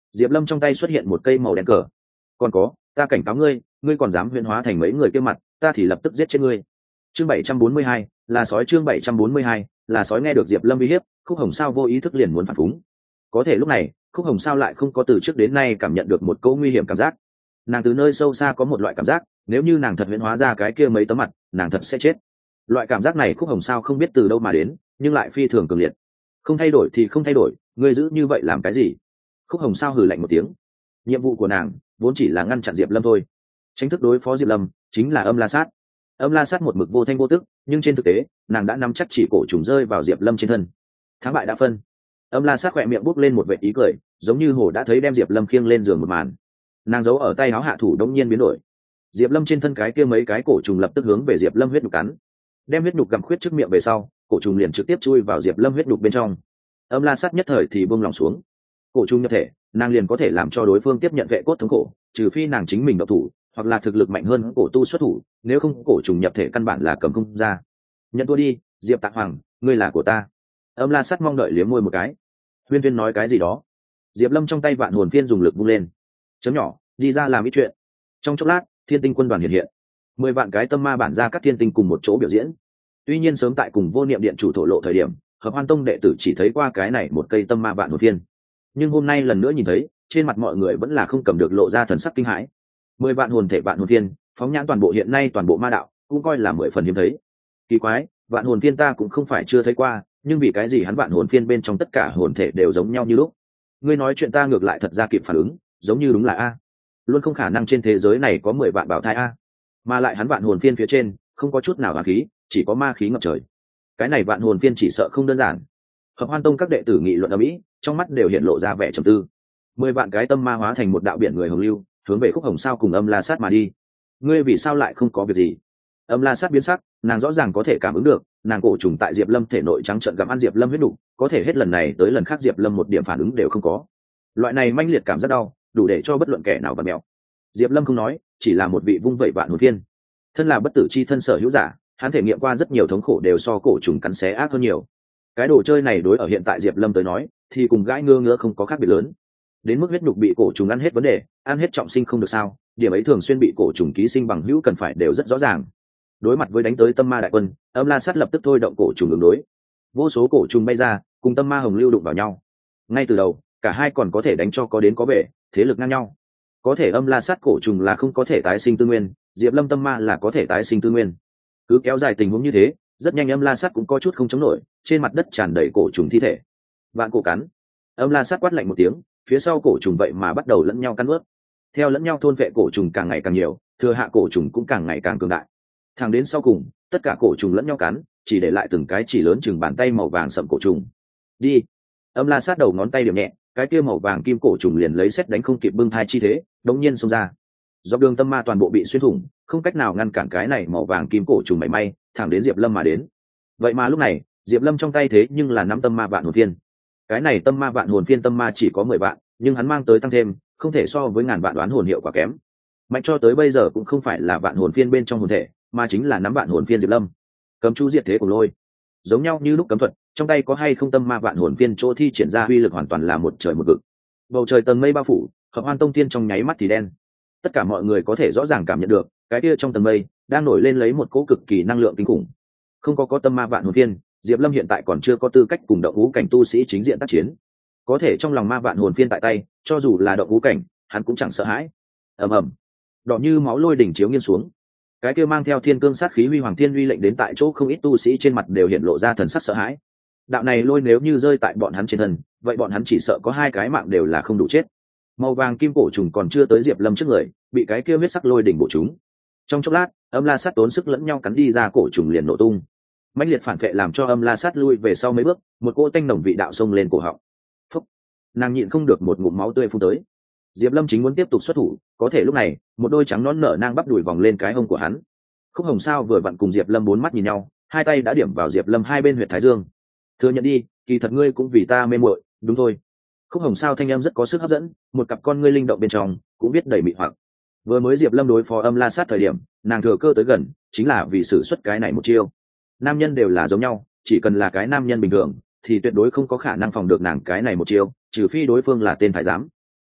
Diệp Lâm trong tay xuất hiện một cây màu đen cờ. Còn có, ta cảnh cáo ngươi, ngươi còn dám huyễn hóa thành mấy người kia mặt, ta thì lập tức giết chết ngươi. Chương 742, là sói. Chương 742, là sói. Nghe được Diệp Lâm uy hiếp, Khúc Hồng Sao vô ý thức liền muốn phản phúng. Có thể lúc này, Khúc Hồng Sao lại không có từ trước đến nay cảm nhận được một cỗ nguy hiểm cảm giác. Nàng từ nơi sâu xa có một loại cảm giác, nếu như nàng thật huyễn hóa ra cái kia mấy tấm mặt, nàng thật sẽ chết. Loại cảm giác này Khúc Hồng Sao không biết từ đâu mà đến, nhưng lại phi thường cường liệt. Không thay đổi thì không thay đổi, ngươi giữ như vậy làm cái gì? Khúc Hồng Sao hừ lạnh một tiếng. Nhiệm vụ của nàng vốn chỉ là ngăn chặn Diệp Lâm thôi. Tránh thức đối phó Diệp Lâm chính là Âm La Sát. Âm La Sát một mực vô thanh vô tức, nhưng trên thực tế nàng đã nắm chắc chỉ cổ trùng rơi vào Diệp Lâm trên thân. Thắng bại đã phân. Âm La Sát khỏe miệng bốc lên một vệt ý cười, giống như hồ đã thấy đem Diệp Lâm khiêng lên giường một màn. Nàng giấu ở tay áo hạ thủ đống nhiên biến đổi. Diệp Lâm trên thân cái kia mấy cái cổ trùng lập tức hướng về Diệp Lâm huyết nhục cắn. Đem huyết nhục gặm khuyết trước miệng về sau, cổ trùng liền trực tiếp chui vào Diệp Lâm huyết nhục bên trong. Âm La Sát nhất thời thì buông lòng xuống. Cổ trùng nhập thể, nàng liền có thể làm cho đối phương tiếp nhận vệ cốt thống khổ, trừ phi nàng chính mình độc thủ, hoặc là thực lực mạnh hơn cổ tu xuất thủ, nếu không cổ trùng nhập thể căn bản là cầm không ra. Nhận thua đi, Diệp Tạ Hoàng, ngươi là của ta. Âm La Sát mong đợi liếm môi một cái. Huyên Viên nói cái gì đó. Diệp Lâm trong tay vạn hồn phiên dùng lực vung lên. Chấm nhỏ, đi ra làm ít chuyện. Trong chốc lát, Thiên Tinh quân đoàn hiện hiện. 10 vạn cái tâm ma bản ra các thiên tinh cùng một chỗ biểu diễn. Tuy nhiên sớm tại cùng Vô Niệm điện chủ thổ lộ thời điểm, Hợp Hoan Tông đệ tử chỉ thấy qua cái này một cây tâm ma vạn hồn phiên, nhưng hôm nay lần nữa nhìn thấy, trên mặt mọi người vẫn là không cầm được lộ ra thần sắc kinh hãi. 10 vạn hồn thể vạn hồn phiên, phóng nhãn toàn bộ hiện nay toàn bộ ma đạo, cũng coi là 10 phần hiếm thấy. Kỳ quái, vạn hồn phiên ta cũng không phải chưa thấy qua, nhưng vì cái gì hắn vạn hồn phiên bên trong tất cả hồn thể đều giống nhau như lúc? Ngươi nói chuyện ta ngược lại thật ra kịp phản ứng, giống như đúng là a. Luôn không khả năng trên thế giới này có 10 vạn bảo thai a. Mà lại hắn vạn hồn phiên phía trên không có chút nào hàn khí, chỉ có ma khí ngập trời. Cái này vạn hồn phiên chỉ sợ không đơn giản. Hợp Hoan Tông các đệ tử nghị luận ở mỹ, trong mắt đều hiện lộ ra vẻ trầm tư. 10 vạn cái tâm ma hóa thành một đạo biển người hồng lưu, hướng về Khúc Hồng Sao cùng Âm La Sát mà đi. Ngươi vì sao lại không có việc gì? Âm La Sát biến sắc, nàng rõ ràng có thể cảm ứng được, nàng cổ trùng tại Diệp Lâm thể nội trắng trợn gặm ăn Diệp Lâm huyết đủ, có thể hết lần này tới lần khác Diệp Lâm một điểm phản ứng đều không có. Loại này manh liệt cảm giác đau, đủ để cho bất luận kẻ nào vặn mèo. Diệp Lâm không nói, chỉ là một vị vung vẩy vạn hồn phiên. Thân là bất tử chi thân sở hữu giả, hắn thể nghiệm qua rất nhiều thống khổ đều so cổ trùng cắn xé ác hơn nhiều. Cái đồ chơi này đối ở hiện tại Diệp Lâm tới nói, thì cùng gãi ngơ ngứa không có khác biệt lớn. Đến mức huyết nhục bị cổ trùng ăn hết vấn đề, ăn hết trọng sinh không được sao? Điểm ấy thường xuyên bị cổ trùng ký sinh bằng hữu cần phải đều rất rõ ràng. Đối mặt với đánh tới tâm ma đại quân, Âm La Sát lập tức thôi động cổ trùng ứng đối. Vô số cổ trùng bay ra, cùng tâm ma hồng lưu đụng vào nhau. Ngay từ đầu, cả hai còn có thể đánh cho có đến có về, thế lực ngang nhau. Có thể Âm La Sát cổ trùng là không có thể tái sinh tư nguyên, Diệp Lâm tâm ma là có thể tái sinh tư nguyên. Cứ kéo dài tình huống như thế, rất nhanh Âm La Sát cũng có chút không chống nổi, trên mặt đất tràn đầy cổ trùng thi thể. Vạn cổ cắn. Âm La Sát quát lạnh một tiếng, phía sau cổ trùng vậy mà bắt đầu lẫn nhau cắn nuốt. Theo lẫn nhau thôn vệ cổ trùng càng ngày càng nhiều, thừa hạ cổ trùng cũng càng ngày càng cường đại. Thẳng đến sau cùng, tất cả cổ trùng lẫn nhau cắn, chỉ để lại từng cái chỉ lớn chừng bàn tay màu vàng sậm cổ trùng. Đi. Âm La Sát đầu ngón tay điểm nhẹ, cái kia màu vàng kim cổ trùng liền lấy sét đánh không kịp bưng thai chi thế, đống nhiên xông ra. Dọc đường tâm ma toàn bộ bị xuyên thủng, không cách nào ngăn cản cái này màu vàng kim cổ trùng mảy may, thẳng đến Diệp Lâm mà đến. Vậy mà lúc này, Diệp Lâm trong tay thế nhưng là 5 tâm ma vạn hồn phiên. Cái này tâm ma vạn hồn phiên tâm ma chỉ có 10 vạn, nhưng hắn mang tới tăng thêm, không thể so với ngàn vạn đoán hồn hiệu quả kém. Mạnh cho tới bây giờ cũng không phải là vạn hồn phiên bên trong hồn thể, mà chính là 5 vạn hồn phiên Diệp Lâm. Cấm chú diệt thế của lôi, giống nhau như lúc cấm thuật, trong tay có hay không tâm ma vạn hồn phiên chỗ thi triển ra uy lực hoàn toàn là một trời một vực. Bầu trời tầng mây bao phủ, Hợp Hoan Tông tiên trong nháy mắt thì đen. Tất cả mọi người có thể rõ ràng cảm nhận được, cái kia trong tầng mây đang nổi lên lấy một cỗ cực kỳ năng lượng kinh khủng. Không có tâm ma vạn hồn phiên, Diệp Lâm hiện tại còn chưa có tư cách cùng động ngũ cảnh tu sĩ chính diện tác chiến. Có thể trong lòng ma vạn hồn phiên tại tay, cho dù là động ngũ cảnh, hắn cũng chẳng sợ hãi. Ầm ầm, đỏ như máu lôi đỉnh chiếu nghiêng xuống. Cái kia mang theo thiên cương sát khí huy hoàng thiên uy lệnh đến tại chỗ không ít tu sĩ trên mặt đều hiện lộ ra thần sắc sợ hãi. Đạo này lôi nếu như rơi tại bọn hắn trên thân, vậy bọn hắn chỉ sợ có 2 cái mạng đều là không đủ chết. Màu vàng kim cổ trùng còn chưa tới Diệp Lâm trước người, bị cái kia huyết sắc lôi đỉnh bổ trúng. Trong chốc lát, Âm La Sát tốn sức lẫn nhau cắn đi ra, cổ trùng liền nổ tung. Mãnh liệt phản vệ làm cho Âm La Sát lui về sau mấy bước, một cỗ tanh nồng vị đạo xông lên cổ họng. Phúc! Nàng nhịn không được một ngụm máu tươi phun tới. Diệp Lâm chính muốn tiếp tục xuất thủ, có thể lúc này, một đôi trắng nõn nở nang bắp đùi vòng lên cái hông của hắn. Khúc Hồng Sao vừa vặn cùng Diệp Lâm 4 mắt nhìn nhau, 2 tay đã điểm vào Diệp Lâm 2 bên huyệt thái dương. Thừa nhận đi, kỳ thật ngươi cũng vì ta mê muội, đúng thôi. Khúc Hồng Sao thanh âm rất có sức hấp dẫn, một cặp con ngươi linh động bên trong cũng biết đầy mị hoặc. Vừa mới Diệp Lâm đối phó Âm La Sát thời điểm, nàng thừa cơ tới gần, chính là vì sử xuất cái này một chiêu. Nam nhân đều là giống nhau, chỉ cần là cái nam nhân bình thường, thì tuyệt đối không có khả năng phòng được nàng cái này một chiêu, trừ phi đối phương là tên thái giám.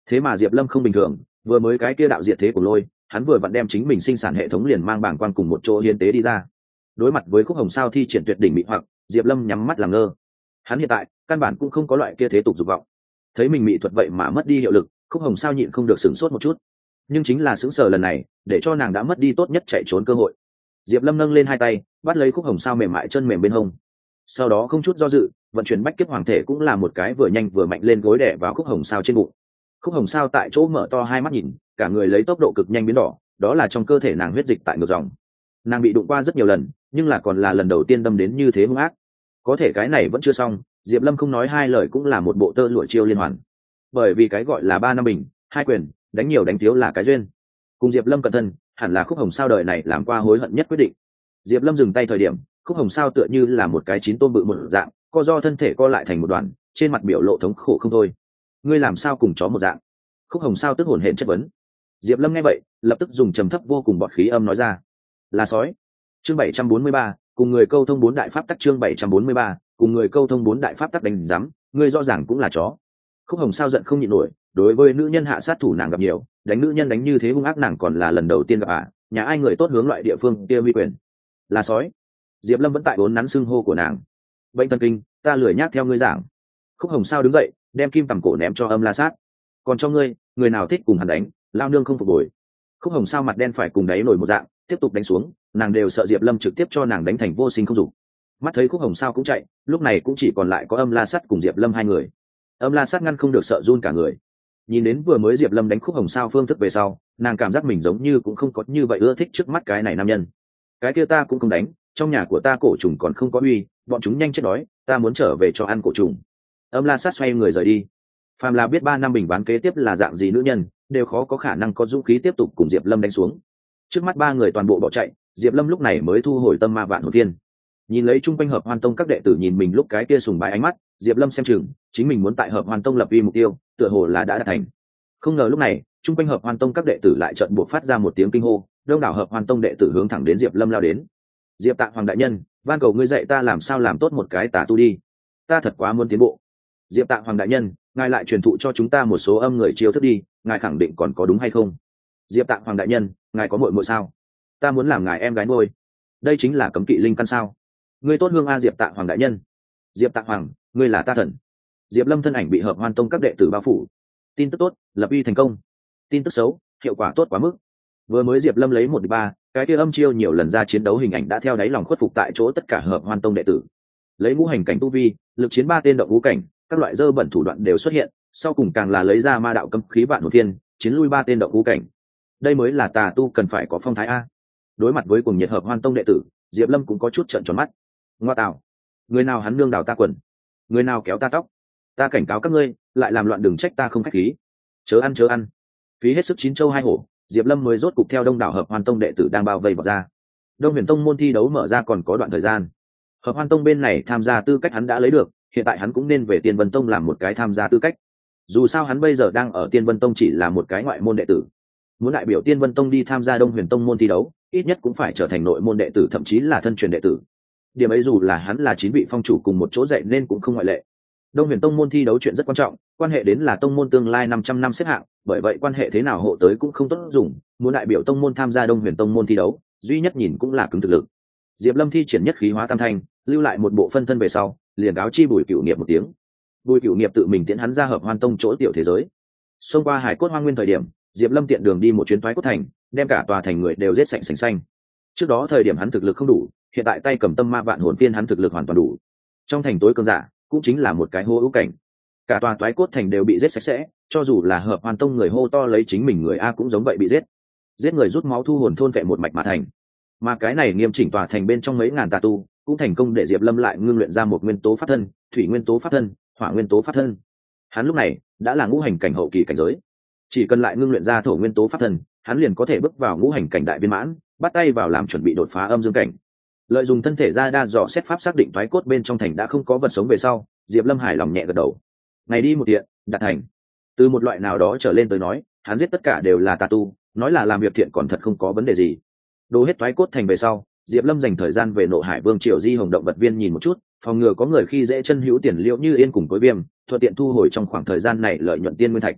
Thế mà Diệp Lâm không bình thường, vừa mới cái kia đạo diệt thế của lôi, hắn vừa vặn đem chính mình sinh sản hệ thống liền mang bảng quan cùng một chỗ hiến tế đi ra. Đối mặt với Khúc Hồng Sao thi triển tuyệt đỉnh mị hoặc, Diệp Lâm nhắm mắt làm ngơ. Hắn hiện tại căn bản cũng không có loại kia thế tục dục vọng. Thấy mình mị thuật vậy mà mất đi hiệu lực, Khúc Hồng Sao nhịn không được sửng sốt một chút. Nhưng chính là sững sờ lần này, để cho nàng đã mất đi tốt nhất chạy trốn cơ hội. Diệp Lâm nâng lên hai tay, bắt lấy Khúc Hồng Sao mềm mại chân mềm bên hông. Sau đó không chút do dự, vận chuyển bách kiếp hoàng thể cũng là một cái vừa nhanh vừa mạnh lên gối đè vào Khúc Hồng Sao trên bụng. Khúc Hồng Sao tại chỗ mở to hai mắt nhìn, cả người lấy tốc độ cực nhanh biến đỏ, đó là trong cơ thể nàng huyết dịch tại ngược dòng. Nàng bị đụng qua rất nhiều lần, nhưng là còn là lần đầu tiên đâm đến như thế hung ác. Có thể cái này vẫn chưa xong, Diệp Lâm không nói hai lời cũng là một bộ tơ lụa chiêu liên hoàn. Bởi vì cái gọi là 3 năm bình, 2 quyền, đánh nhiều đánh thiếu là cái duyên. Cùng Diệp Lâm cẩn thân, hẳn là Khúc Hồng Sao đời này làm qua hối hận nhất quyết định. Diệp Lâm dừng tay thời điểm, Khúc Hồng Sao tựa như là một cái chín tôm bự một dạng, co do thân thể co lại thành một đoàn, trên mặt biểu lộ thống khổ không thôi. Ngươi làm sao cùng chó một dạng? Khúc Hồng Sao tức hổn hển chất vấn. Diệp Lâm nghe vậy, lập tức dùng trầm thấp vô cùng bọt khí âm nói ra: "Là sói." Chương 743, cùng người câu thông 4 đại pháp tắc. Chương 743, cùng người câu thông 4 đại pháp tắc. Đánh rắm, ngươi rõ ràng cũng là chó. Khúc Hồng Sao giận không nhịn nổi, đối với nữ nhân hạ sát thủ nàng gặp nhiều, đánh nữ nhân đánh như thế hung ác nàng còn là lần đầu tiên gặp à, nhà ai người tốt hướng loại địa phương kia uy quyền. Là sói. Diệp Lâm vẫn tại vốn nắn xưng hô của nàng. Bệnh thần kinh, ta lười nhác theo ngươi giảng. Khúc Hồng Sao đứng dậy, đem kim tầm cổ ném cho Âm La Sát. Còn cho ngươi, người nào thích cùng hắn đánh, lao nương không phục hồi. Khúc Hồng Sao mặt đen phải cùng đáy nổi một dạng, tiếp tục đánh xuống, nàng đều sợ Diệp Lâm trực tiếp cho nàng đánh thành vô sinh không dụng. Mắt thấy Khúc Hồng Sao cũng chạy, lúc này cũng chỉ còn lại có Âm La Sát cùng Diệp Lâm hai người. Âm La Sát ngăn không được sợ run cả người. Nhìn đến vừa mới Diệp Lâm đánh Khúc Hồng Sao phương thức về sau, nàng cảm giác mình giống như cũng không có như vậy ưa thích trước mắt cái này nam nhân. Cái kia ta cũng không đánh, trong nhà của ta cổ trùng còn không có uy, bọn chúng nhanh chết đói, ta muốn trở về cho ăn cổ trùng. Âm La Sát xoay người rời đi. Phàm là biết 3 năm bình bán kế tiếp là dạng gì nữ nhân, đều khó có khả năng có dũng khí tiếp tục cùng Diệp Lâm đánh xuống. Trước mắt 3 người toàn bộ bỏ chạy, Diệp Lâm lúc này mới thu hồi tâm ma vạn hồn viên. Nhìn lấy chung quanh Hợp Hoan Tông các đệ tử nhìn mình lúc cái kia sùng bái ánh mắt, Diệp Lâm xem chừng, chính mình muốn tại Hợp Hoan Tông lập uy mục tiêu, tựa hồ là đã đạt thành. Không ngờ lúc này, chung quanh Hợp Hoan Tông các đệ tử lại chợt buộc phát ra một tiếng kinh hô, đông đảo Hợp Hoan Tông đệ tử hướng thẳng đến Diệp Lâm lao đến. Diệp Tạ Hoàng đại nhân, van cầu ngươi dạy ta làm sao làm tốt một cái tà tu đi, ta thật quá muốn tiến bộ. Diệp Tạ Hoàng đại nhân, ngài lại truyền thụ cho chúng ta một số âm người chiêu thức đi, ngài khẳng định còn có đúng hay không? Diệp Tạ Hoàng đại nhân, ngài có muội muội sao? Ta muốn làm ngài em gái nuôi. Đây chính là cấm kỵ linh căn sao? Ngươi tốt hương a Diệp Tạ Hoàng đại nhân. Diệp Tạ Hoàng, ngươi là ta thần. Diệp Lâm thân ảnh bị Hợp Hoan Tông các đệ tử bao phủ. Tin tức tốt, lập uy thành công. Tin tức xấu, hiệu quả tốt quá mức. Vừa mới Diệp Lâm lấy 1-3, cái kia âm chiêu nhiều lần ra chiến đấu hình ảnh đã theo đáy lòng khuất phục tại chỗ tất cả Hợp Hoan Tông đệ tử. Lấy ngũ hành cảnh tu vi, lực chiến 3 tên động ngũ cảnh, các loại dơ bẩn thủ đoạn đều xuất hiện, sau cùng càng là lấy ra ma đạo cấm khí vạn hồn thiên, chiến lui 3 tên động ngũ cảnh. Đây mới là tà tu cần phải có phong thái a. Đối mặt với cuồng nhiệt Hợp Hoan Tông đệ tử, Diệp Lâm cũng có chút trợn tròn mắt. Ngoa tạo, người nào hắn nương đào ta quần, người nào kéo ta tóc, ta cảnh cáo các ngươi, lại làm loạn đừng trách ta không khách khí. Chớ ăn. Phí hết sức 9 châu 2 hổ, Diệp Lâm mới rốt cục theo đông đảo Hợp Hoan Tông đệ tử đang bao vây vào ra. Đông Huyền Tông môn thi đấu mở ra còn có đoạn thời gian. Hợp Hoan Tông bên này tham gia tư cách hắn đã lấy được, hiện tại hắn cũng nên về Tiên Vân Tông làm một cái tham gia tư cách. Dù sao hắn bây giờ đang ở Tiên Vân Tông chỉ là một cái ngoại môn đệ tử. Muốn đại biểu Tiên Vân Tông đi tham gia Đông Huyền Tông môn thi đấu, ít nhất cũng phải trở thành nội môn đệ tử thậm chí là thân truyền đệ tử. Điểm ấy dù là hắn là 9 vị phong chủ cùng một chỗ dạy nên cũng không ngoại lệ. Đông Huyền Tông môn thi đấu chuyện rất quan trọng, quan hệ đến là tông môn tương lai 500 năm xếp hạng, bởi vậy quan hệ thế nào hộ tới cũng không tốt dùng, muốn đại biểu tông môn tham gia Đông Huyền Tông môn thi đấu, duy nhất nhìn cũng là cứng thực lực. Diệp Lâm thi triển nhất khí hóa tam thanh, lưu lại một bộ phân thân về sau, liền cáo chi Bùi Cửu Nghiệp một tiếng. Bùi Cửu Nghiệp tự mình tiễn hắn ra Hợp Hoan Tông chỗ tiểu thế giới. Xông qua Hải Cốt Hoang Nguyên thời điểm, Diệp Lâm tiện đường đi một chuyến Toái Cốt Thành, đem cả tòa thành người đều giết sạch sành xanh. Trước đó thời điểm hắn thực lực không đủ, hiện tại tay cầm tâm ma vạn hồn phiên hắn thực lực hoàn toàn đủ. Trong thành tối cường giả, cũng chính là một cái hô ưu cảnh. Cả tòa Toái Cốt Thành đều bị giết sạch sẽ, cho dù là Hợp Hoan Tông người hô to lấy chính mình người a cũng giống vậy bị giết. Giết người rút máu thu hồn thôn vệ một mạch mà thành. Mà cái này nghiêm chỉnh tòa thành bên trong mấy ngàn tà tu, cũng thành công để Diệp Lâm lại ngưng luyện ra một nguyên tố pháp thân, thủy nguyên tố pháp thân, hỏa nguyên tố pháp thân. Hắn lúc này đã là ngũ hành cảnh hậu kỳ cảnh giới, chỉ cần lại ngưng luyện ra thổ nguyên tố pháp thân, hắn liền có thể bước vào ngũ hành cảnh đại viên mãn, bắt tay vào làm chuẩn bị đột phá âm dương cảnh. Lợi dụng thân thể ra đa dò xét pháp xác định thoái cốt bên trong thành đã không có vật sống về sau, Diệp Lâm hài lòng nhẹ gật đầu. Ngày đi một tiện, đạt thành. Từ một loại nào đó trở lên tới nói, hắn giết tất cả đều là tà tu, nói là làm việc thiện còn thật không có vấn đề gì. Đồ hết thoái cốt thành về sau, Diệp Lâm dành thời gian về Nộ Hải Vương Triều Di Hồng động vật viên nhìn một chút, phòng ngừa có người khi dễ chân hữu tiền liễu như yên cùng với viêm, thuận tiện thu hồi trong khoảng thời gian này lợi nhuận tiên nguyên thạch.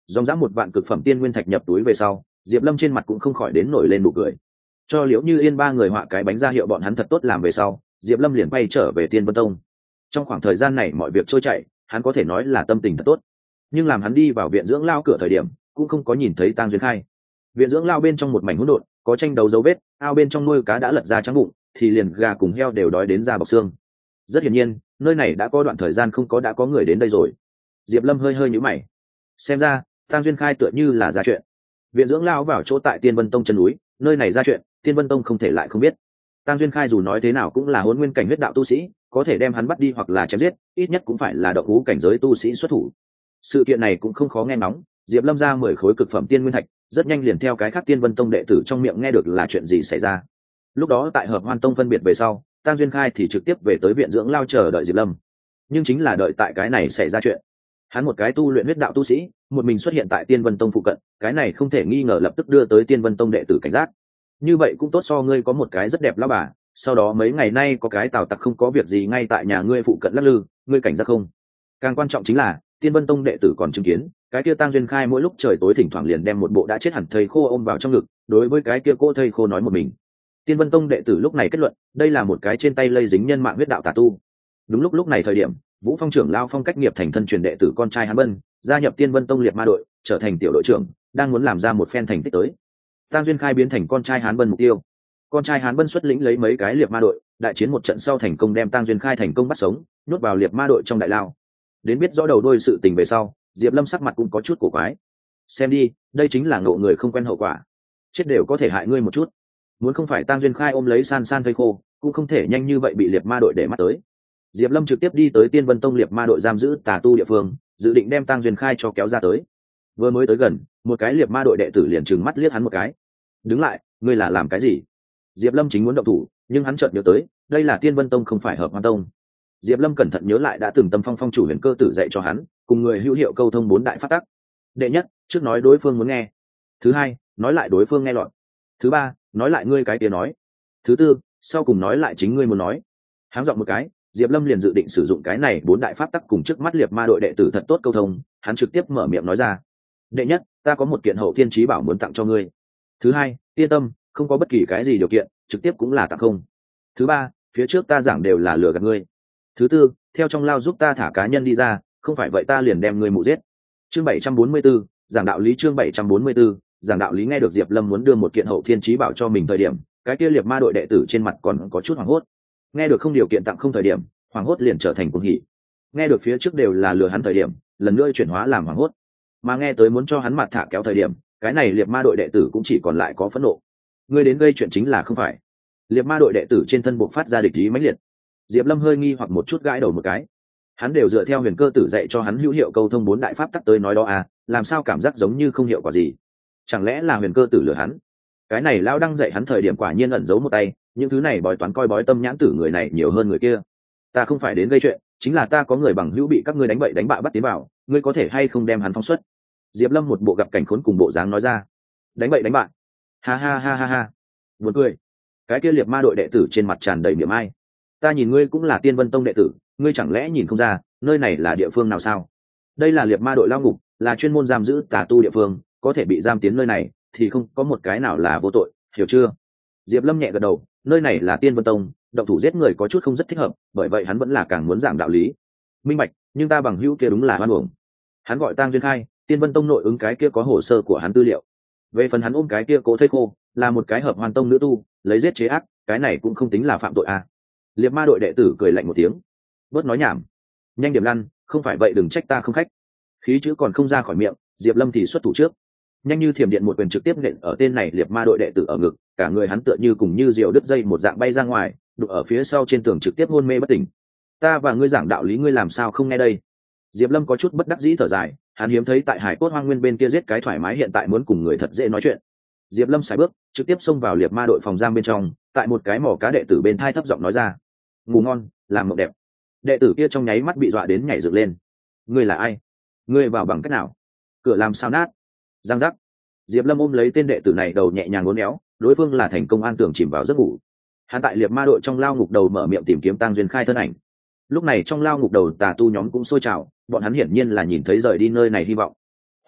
dòng dã 1 vạn cực phẩm tiên nguyên thạch nhập túi về sau, Diệp Lâm trên mặt cũng không khỏi đến nổi lên nụ cười. Cho Liễu Như Yên ba người họa cái bánh ra hiệu bọn hắn thật tốt làm về sau, Diệp Lâm liền bay trở về Tiên Vân Tông. Trong khoảng thời gian này mọi việc trôi chảy, hắn có thể nói là tâm tình thật tốt. Nhưng làm hắn đi vào viện dưỡng lao cửa thời điểm, cũng không có nhìn thấy Tang Duyên Khai. Viện dưỡng lao bên trong một mảnh hỗn độn, có tranh đấu dấu vết, ao bên trong nuôi cá đã lật ra trắng bụng, thì liền gà cùng heo đều đói đến da bọc xương. Rất hiển nhiên, nơi này đã có đoạn thời gian không có đã có người đến đây rồi. Diệp Lâm hơi hơi nhíu mày. Xem ra, Tang Duyên Khai tựa như là ra chuyện. Viện dưỡng lao vào chỗ tại Tiên Vân Tông chân núi, nơi này ra chuyện, Tiên Vân Tông không thể lại không biết. Tang Duyên Khai dù nói thế nào cũng là Hỗn Nguyên cảnh huyết đạo tu sĩ, có thể đem hắn bắt đi hoặc là chém giết, ít nhất cũng phải là động ngũ cảnh giới tu sĩ xuất thủ. Sự kiện này cũng không khó nghe ngóng, Diệp Lâm ra 10 khối cực phẩm tiên nguyên thạch, rất nhanh liền theo cái khác Tiên Vân Tông đệ tử trong miệng nghe được là chuyện gì xảy ra. Lúc đó tại Hợp Hoan Tông phân biệt về sau, Tang Duyên Khai thì trực tiếp về tới viện dưỡng lao chờ đợi Diệp Lâm. Nhưng chính là đợi tại cái này xảy ra chuyện. Hắn một cái tu luyện huyết đạo tu sĩ, một mình xuất hiện tại Tiên Vân Tông phụ cận, cái này không thể nghi ngờ lập tức đưa tới Tiên Vân Tông đệ tử cảnh giác. Như vậy cũng tốt so ngươi có một cái rất đẹp lão bà, sau đó mấy ngày nay có cái tào tặc không có việc gì ngay tại nhà ngươi phụ cận lắc lư, ngươi cảnh giác không? Càng quan trọng chính là, Tiên Vân Tông đệ tử còn chứng kiến, cái kia Tang Duyên Khai mỗi lúc trời tối thỉnh thoảng liền đem một bộ đã chết hẳn thầy khô ôm vào trong ngực, đối với cái kia cô thầy khô nói một mình. Tiên Vân Tông đệ tử lúc này kết luận, đây là một cái trên tay lây dính nhân mạng huyết đạo tà tu. Đúng lúc này thời điểm, Vũ Phong trưởng lao Phong Cách Nghiệp thành thân truyền đệ tử con trai Hán Bân, gia nhập Tiên Vân Tông liệt ma đội, trở thành tiểu đội trưởng, đang muốn làm ra một phen thành tích tới. Tang Duyên Khai biến thành con trai Hán Bân mục tiêu. Con trai Hán Bân xuất lĩnh lấy mấy cái liệt ma đội, đại chiến một trận sau thành công đem Tang Duyên Khai thành công bắt sống, nhốt vào liệt ma đội trong đại lao. Đến biết rõ đầu đuôi sự tình về sau, Diệp Lâm sắc mặt cũng có chút cổ quái. Xem đi, đây chính là ngộ người không quen hậu quả, chết đều có thể hại ngươi một chút. Muốn không phải Tang Duyên Khai ôm lấy san san thây khô, cũng không thể nhanh như vậy bị liệt ma đội để mắt tới. Diệp Lâm trực tiếp đi tới Tiên Vân Tông liệt ma đội giam giữ tà tu địa phương, dự định đem Tang Duyên Khai cho kéo ra tới. Vừa mới tới gần, một cái liệt ma đội đệ tử liền trừng mắt liếc hắn một cái. Đứng lại, ngươi là làm cái gì? Diệp Lâm chính muốn động thủ, nhưng hắn chợt nhớ tới, đây là Tiên Vân Tông không phải Hợp Hoan Tông. Diệp Lâm cẩn thận nhớ lại đã từng Tâm Phong Phong chủ Huyền Cơ tử dạy cho hắn, cùng người hữu hiệu câu thông 4 đại pháp tắc. Đệ nhất, trước nói đối phương muốn nghe. Thứ hai, nói lại đối phương nghe lọt. Thứ ba, nói lại ngươi cái tiếng nói. Thứ tư, sau cùng nói lại chính ngươi muốn nói. Háng giọng một cái, Diệp Lâm liền dự định sử dụng cái này 4 đại pháp tắc cùng trước mắt liệt ma đội đệ tử thật tốt câu thông, hắn trực tiếp mở miệng nói ra. Đệ nhất, ta có một kiện hậu thiên chí bảo muốn tặng cho ngươi. Thứ hai, yên tâm, không có bất kỳ cái gì điều kiện, trực tiếp cũng là tặng không. Thứ ba, phía trước ta giảng đều là lừa gạt ngươi. Thứ tư, theo trong lao giúp ta thả cá nhân đi ra, không phải vậy ta liền đem ngươi mụ giết. Chương 744, giảng đạo lý. Chương 744, giảng đạo lý. Nghe được Diệp Lâm muốn đưa một kiện hậu thiên chí bảo cho mình thời điểm, cái kia liệt ma đội đệ tử trên mặt còn có chút hoảng hốt. Nghe được không điều kiện tặng không thời điểm, hoảng hốt liền trở thành cuồng hỉ. Nghe được phía trước đều là lừa hắn thời điểm, lần nữa chuyển hóa làm hoảng hốt. Mà nghe tới muốn cho hắn mặt thả kéo thời điểm, cái này liệt ma đội đệ tử cũng chỉ còn lại có phẫn nộ. Ngươi đến gây chuyện chính là không phải? Liệt ma đội đệ tử trên thân buộc phát ra địch ý mãnh liệt. Diệp Lâm hơi nghi hoặc một chút gãi đầu một cái. Hắn đều dựa theo Huyền Cơ tử dạy cho hắn hữu hiệu câu thông 4 đại pháp tắc tới nói đó à, làm sao cảm giác giống như không hiệu quả gì? Chẳng lẽ là Huyền Cơ tử lừa hắn? Cái này lão đang dạy hắn thời điểm quả nhiên ẩn giấu một tay, những thứ này bói toán coi bói tâm nhãn tử người này nhiều hơn người kia. Ta không phải đến gây chuyện, chính là ta có người bằng hữu bị các ngươi đánh bậy đánh bạ bắt tiến vào, ngươi có thể hay không đem hắn phóng xuất? Diệp Lâm một bộ gặp cảnh khốn cùng bộ dáng nói ra. Đánh bậy đánh bạ? Ha ha ha ha ha. Buồn cười. Cái kia liệt ma đội đệ tử trên mặt tràn đầy miệng ai. Ta nhìn ngươi cũng là Tiên Vân Tông đệ tử, ngươi chẳng lẽ nhìn không ra, nơi này là địa phương nào sao? Đây là liệt ma đội lao ngục, là chuyên môn giam giữ tà tu địa phương, có thể bị giam tiến nơi này, thì không có một cái nào là vô tội, hiểu chưa? Diệp Lâm nhẹ gật đầu, nơi này là Tiên Vân Tông, động thủ giết người có chút không rất thích hợp, bởi vậy hắn vẫn là càng muốn giảng đạo lý. Minh bạch, nhưng ta bằng hữu kia đúng là oan uổng. Hắn gọi Tang Duyên Khai, Tiên Vân Tông nội ứng cái kia có hồ sơ của hắn tư liệu. Về phần hắn ôm cái kia Cố Thây Khô, là một cái Hợp Hoan Tông nữ tu, lấy giết chế ác, cái này cũng không tính là phạm tội à? Liệt ma đội đệ tử cười lạnh một tiếng. Bớt nói nhảm, nhanh điểm lăn, không phải vậy đừng trách ta không khách. Khí chữ còn không ra khỏi miệng, Diệp Lâm thì xuất thủ trước, nhanh như thiểm điện một quyền trực tiếp nện ở tên này liệt ma đội đệ tử ở ngực, cả người hắn tựa như cùng như diều đứt dây một dạng bay ra ngoài, đụng ở phía sau trên tường trực tiếp hôn mê bất tỉnh. Ta và ngươi giảng đạo lý ngươi làm sao không nghe đây? Diệp Lâm có chút bất đắc dĩ thở dài, hắn hiếm thấy tại Hải Cốt Hoang Nguyên bên kia giết cái thoải mái, hiện tại muốn cùng người thật dễ nói chuyện. Diệp Lâm sải bước trực tiếp xông vào liệt ma đội phòng giam bên trong, tại một cái mỏ cá đệ tử bên thai thấp giọng nói ra. Ngủ ngon, làm mộng đẹp. Đệ tử kia trong nháy mắt bị dọa đến nhảy dựng lên. Ngươi là ai? Ngươi vào bằng cách nào? Cửa làm sao nát? Giang giác. Diệp Lâm ôm lấy tên đệ tử này đầu nhẹ nhàng uốn éo, đối phương là thành công an tưởng chìm vào giấc ngủ. Hắn tại liệt ma đội trong lao ngục đầu mở miệng tìm kiếm Tang Duyên Khai thân ảnh. Lúc này trong lao ngục đầu tà tu nhóm cũng sôi trào, bọn hắn hiển nhiên là nhìn thấy rời đi nơi này hy vọng. Huynh đệ,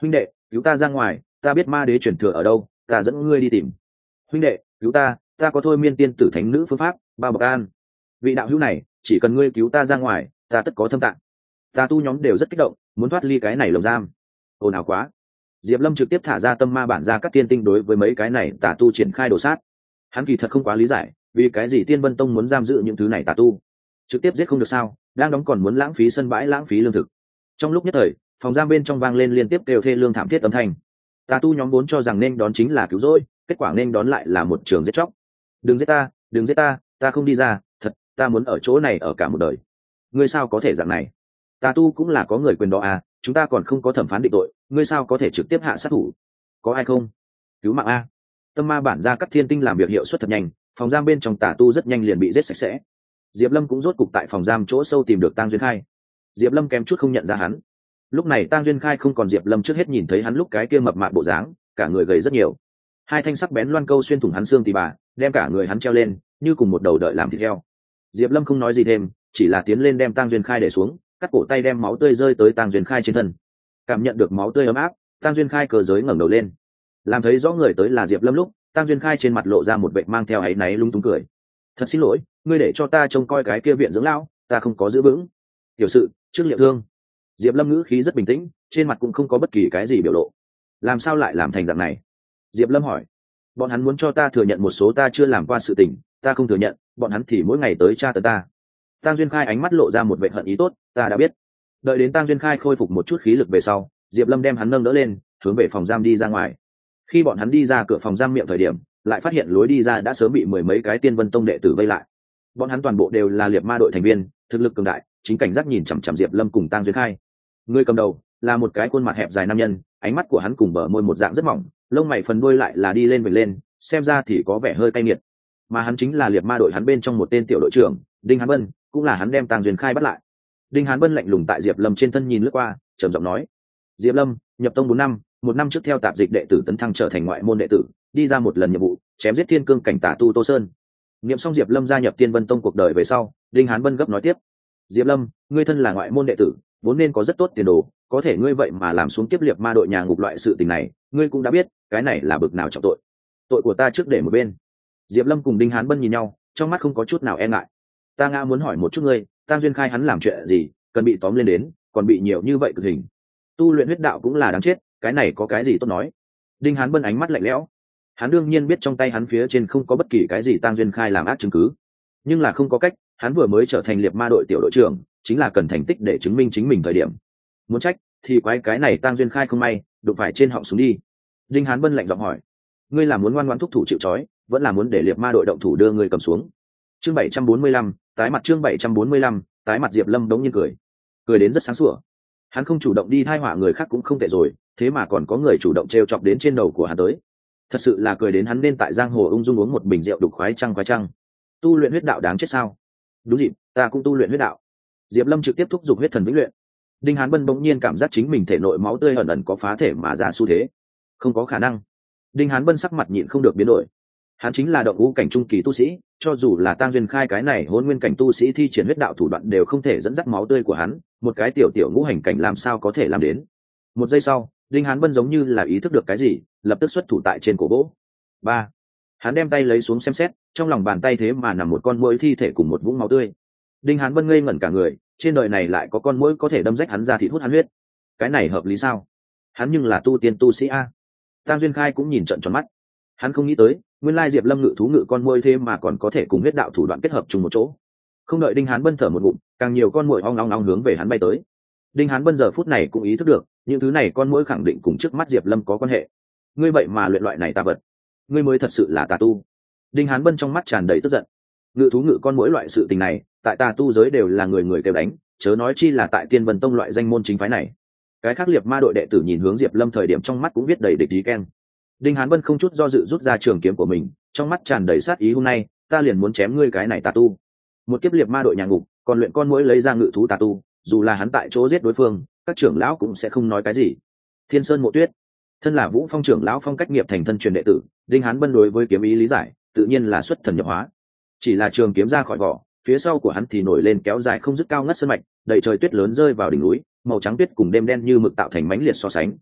cứu ta ra ngoài, ta biết ma đế truyền thừa ở đâu, ta dẫn ngươi đi tìm. Huynh đệ, cứu ta, ta có thôi miên tiên tử thánh nữ phương pháp, bao bọc an. Vị đạo hữu này, chỉ cần ngươi cứu ta ra ngoài, ta tất có thâm tạng. Tà tu nhóm đều rất kích động, muốn thoát ly cái này lồng giam. Ồn ào quá. Diệp Lâm trực tiếp thả ra tâm ma bản ra các tiên tinh đối với mấy cái này tà tu triển khai đồ sát. Hắn kỳ thật không quá lý giải, vì cái gì Tiên Vân Tông muốn giam giữ những thứ này tà tu, trực tiếp giết không được sao? Đang đóng còn muốn lãng phí sân bãi, lãng phí lương thực. Trong lúc nhất thời, phòng giam bên trong vang lên liên tiếp kêu thê lương thảm thiết âm thanh. Tà tu nhóm vốn cho rằng nên đón chính là cứu rỗi, kết quả nên đón lại là một trường giết chóc. Đừng giết ta, đừng giết ta, ta không đi ra, thật, ta muốn ở chỗ này ở cả một đời. Ngươi sao có thể dạng này? Tà tu cũng là có người quyền đó à, chúng ta còn không có thẩm phán định tội, ngươi sao có thể trực tiếp hạ sát thủ? Có ai không? Cứu mạng a! Tâm ma bản ra các thiên tinh làm việc hiệu suất thật nhanh, phòng giam bên trong tà tu rất nhanh liền bị giết sạch sẽ. Diệp Lâm cũng rốt cục tại phòng giam chỗ sâu tìm được Tang Duyên Khai. Diệp Lâm kém chút không nhận ra hắn. Lúc này Tang Duyên Khai không còn Diệp Lâm trước hết nhìn thấy hắn lúc cái kia mập mạp bộ dáng, cả người gầy rất nhiều. Hai thanh sắc bén loan câu xuyên thủng hắn xương tỳ bà, đem cả người hắn treo lên, như cùng một đầu đợi làm thịt heo. Diệp Lâm không nói gì thêm, chỉ là tiến lên đem Tang Duyên Khai để xuống, cắt cổ tay đem máu tươi rơi tới Tang Duyên Khai trên thân. Cảm nhận được máu tươi ấm áp, Tang Duyên Khai cờ giới ngẩng đầu lên. Làm thấy rõ người tới là Diệp Lâm lúc, Tang Duyên Khai trên mặt lộ ra một vẻ mang theo áy náy lung tung cười. Thật xin lỗi, ngươi để cho ta trông coi cái kia viện dưỡng lão, ta không có giữ vững. Tiểu sự, trước liệu thương. Diệp Lâm ngữ khí rất bình tĩnh, trên mặt cũng không có bất kỳ cái gì biểu lộ. Làm sao lại làm thành dạng này? Diệp Lâm hỏi. Bọn hắn muốn cho ta thừa nhận một số ta chưa làm qua sự tình, ta không thừa nhận, bọn hắn thì mỗi ngày tới tra tấn ta. Tang Duyên Khai ánh mắt lộ ra một vẻ hận ý tốt, ta đã biết. Đợi đến Tang Duyên Khai khôi phục một chút khí lực về sau, Diệp Lâm đem hắn nâng đỡ lên, hướng về phòng giam đi ra ngoài. Khi bọn hắn đi ra cửa phòng giam miệng thời điểm, lại phát hiện lối đi ra đã sớm bị mười mấy cái Tiên Vân Tông đệ tử vây lại. Bọn hắn toàn bộ đều là liệt ma đội thành viên, thực lực cường đại, chính cảnh giác nhìn chằm chằm Diệp Lâm cùng Tang Duyên Khai. Người cầm đầu là một cái khuôn mặt hẹp dài nam nhân, ánh mắt của hắn cùng bờ môi một dạng rất mỏng, lông mày phần đuôi lại là đi lên vểnh lên, xem ra thì có vẻ hơi cay nghiệt. Mà hắn chính là liệt ma đội hắn bên trong một tên tiểu đội trưởng, Đinh Hán Bân, cũng là hắn đem Tang Duyên Khai bắt lại. Đinh Hán Bân lạnh lùng tại Diệp Lâm trên thân nhìn lướt qua, trầm giọng nói: Diệp Lâm, nhập tông 4 năm, một năm trước theo tạp dịch đệ tử tấn thăng trở thành ngoại môn đệ tử, đi ra một lần nhiệm vụ, chém giết thiên cương cảnh tà tu Tô Sơn. Niệm xong Diệp Lâm gia nhập Tiên Vân Tông cuộc đời về sau, Đinh Hán Bân gấp nói tiếp: Diệp Lâm, ngươi thân là ngoại môn đệ tử, vốn nên có rất tốt tiền đồ, có thể ngươi vậy mà làm xuống kiếp liệt ma đội nhà ngục loại sự tình này, ngươi cũng đã biết, cái này là bực nào trọng tội. Tội của ta trước để một bên. Diệp Lâm cùng Đinh Hán Bân nhìn nhau, trong mắt không có chút nào e ngại. Ta ngã muốn hỏi một chút ngươi, Tang Duyên Khai hắn làm chuyện gì, cần bị tóm lên đến, còn bị nhiều như vậy cực hình. Tu luyện huyết đạo cũng là đáng chết, cái này có cái gì tốt nói. Đinh Hán Bân ánh mắt lạnh lẽo. Hắn đương nhiên biết trong tay hắn phía trên không có bất kỳ cái gì Tang Duyên Khai làm ác chứng cứ, nhưng là không có cách, hắn vừa mới trở thành liệt ma đội tiểu đội trưởng, chính là cần thành tích để chứng minh chính mình thời điểm. Muốn trách thì quái cái này Tang Duyên Khai không may đụng phải trên họng súng đi. Đinh Hán Bân lạnh giọng hỏi: ngươi là muốn ngoan ngoãn thúc thủ chịu trói, vẫn là muốn để liệt ma đội động thủ đưa ngươi cầm xuống? Chương 745, tái mặt. Chương 745, tái mặt. Diệp Lâm đống nhiên cười đến rất sáng sủa. Hắn không chủ động đi thai họa người khác cũng không tệ rồi, thế mà còn có người chủ động trêu chọc đến trên đầu của hắn tới. Thật sự là cười đến hắn nên tại giang hồ ung dung uống một bình rượu đục khoái trăng. Tu luyện huyết đạo đáng chết sao? Đúng dịp, ta cũng tu luyện huyết đạo. Diệp Lâm trực tiếp thúc giục huyết thần vĩnh luyện. Đinh Hán Bân bỗng nhiên cảm giác chính mình thể nội máu tươi ẩn ẩn có phá thể mà ra xu thế. Không có khả năng. Đinh Hán Bân sắc mặt nhịn không được biến đổi. Hắn chính là động ngũ cảnh trung kỳ tu sĩ, cho dù là Tang Duyên Khai cái này hôn nguyên cảnh tu sĩ thi triển huyết đạo thủ đoạn đều không thể dẫn dắt máu tươi của hắn, một cái tiểu tiểu ngũ hành cảnh làm sao có thể làm đến. Một giây sau, Đinh Hán Bân giống như là ý thức được cái gì, lập tức xuất thủ tại trên cổ gỗ. Ba. Hắn đem tay lấy xuống xem xét, trong lòng bàn tay thế mà nằm một con muỗi thi thể cùng một vũng máu tươi. Đinh Hán Bân ngây ngẩn cả người, trên đời này lại có con muỗi có thể đâm rách hắn ra thịt hút hắn huyết. Cái này hợp lý sao? Hắn nhưng là tu tiên tu sĩ a. Tang Duyên Khai cũng nhìn trợn tròn mắt. Hắn không nghĩ tới, nguyên lai Diệp Lâm ngự thú ngự con muỗi thế mà còn có thể cùng huyết đạo thủ đoạn kết hợp chung một chỗ. Không đợi Đinh Hán Bân thở một ngụm, càng nhiều con muỗi ong ong ong hướng về hắn bay tới. Đinh Hán Bân giờ phút này cũng ý thức được, những thứ này con muỗi khẳng định cùng trước mắt Diệp Lâm có quan hệ. Ngươi vậy mà luyện loại này tà vật, ngươi mới thật sự là tà tu. Đinh Hán Bân trong mắt tràn đầy tức giận. Ngự thú ngự con muỗi loại sự tình này, tại tà tu giới đều là người người kêu đánh, chớ nói chi là tại Tiên Vân Tông loại danh môn chính phái này. Cái khác liệt ma đội đệ tử nhìn hướng Diệp Lâm thời điểm trong mắt cũng viết đầy địch ý keng. Đinh Hán Bân không chút do dự rút ra trường kiếm của mình, trong mắt tràn đầy sát ý, hôm nay ta liền muốn chém ngươi cái này tà tu. Một kiếp liệt ma đội nhà ngục, còn luyện con muỗi lấy ra ngự thú tà tu, dù là hắn tại chỗ giết đối phương, các trưởng lão cũng sẽ không nói cái gì. Thiên Sơn Mộ Tuyết, thân là Vũ Phong trưởng lão phong cách nghiệp thành thân truyền đệ tử, Đinh Hán Bân đối với kiếm ý lý giải, tự nhiên là xuất thần nhập hóa. Chỉ là trường kiếm ra khỏi vỏ, phía sau của hắn thì nổi lên kéo dài không dứt cao ngất sơn mạch, đầy trời tuyết lớn rơi vào đỉnh núi, màu trắng tuyết cùng đêm đen như mực tạo thành mãnh liệt so sánh.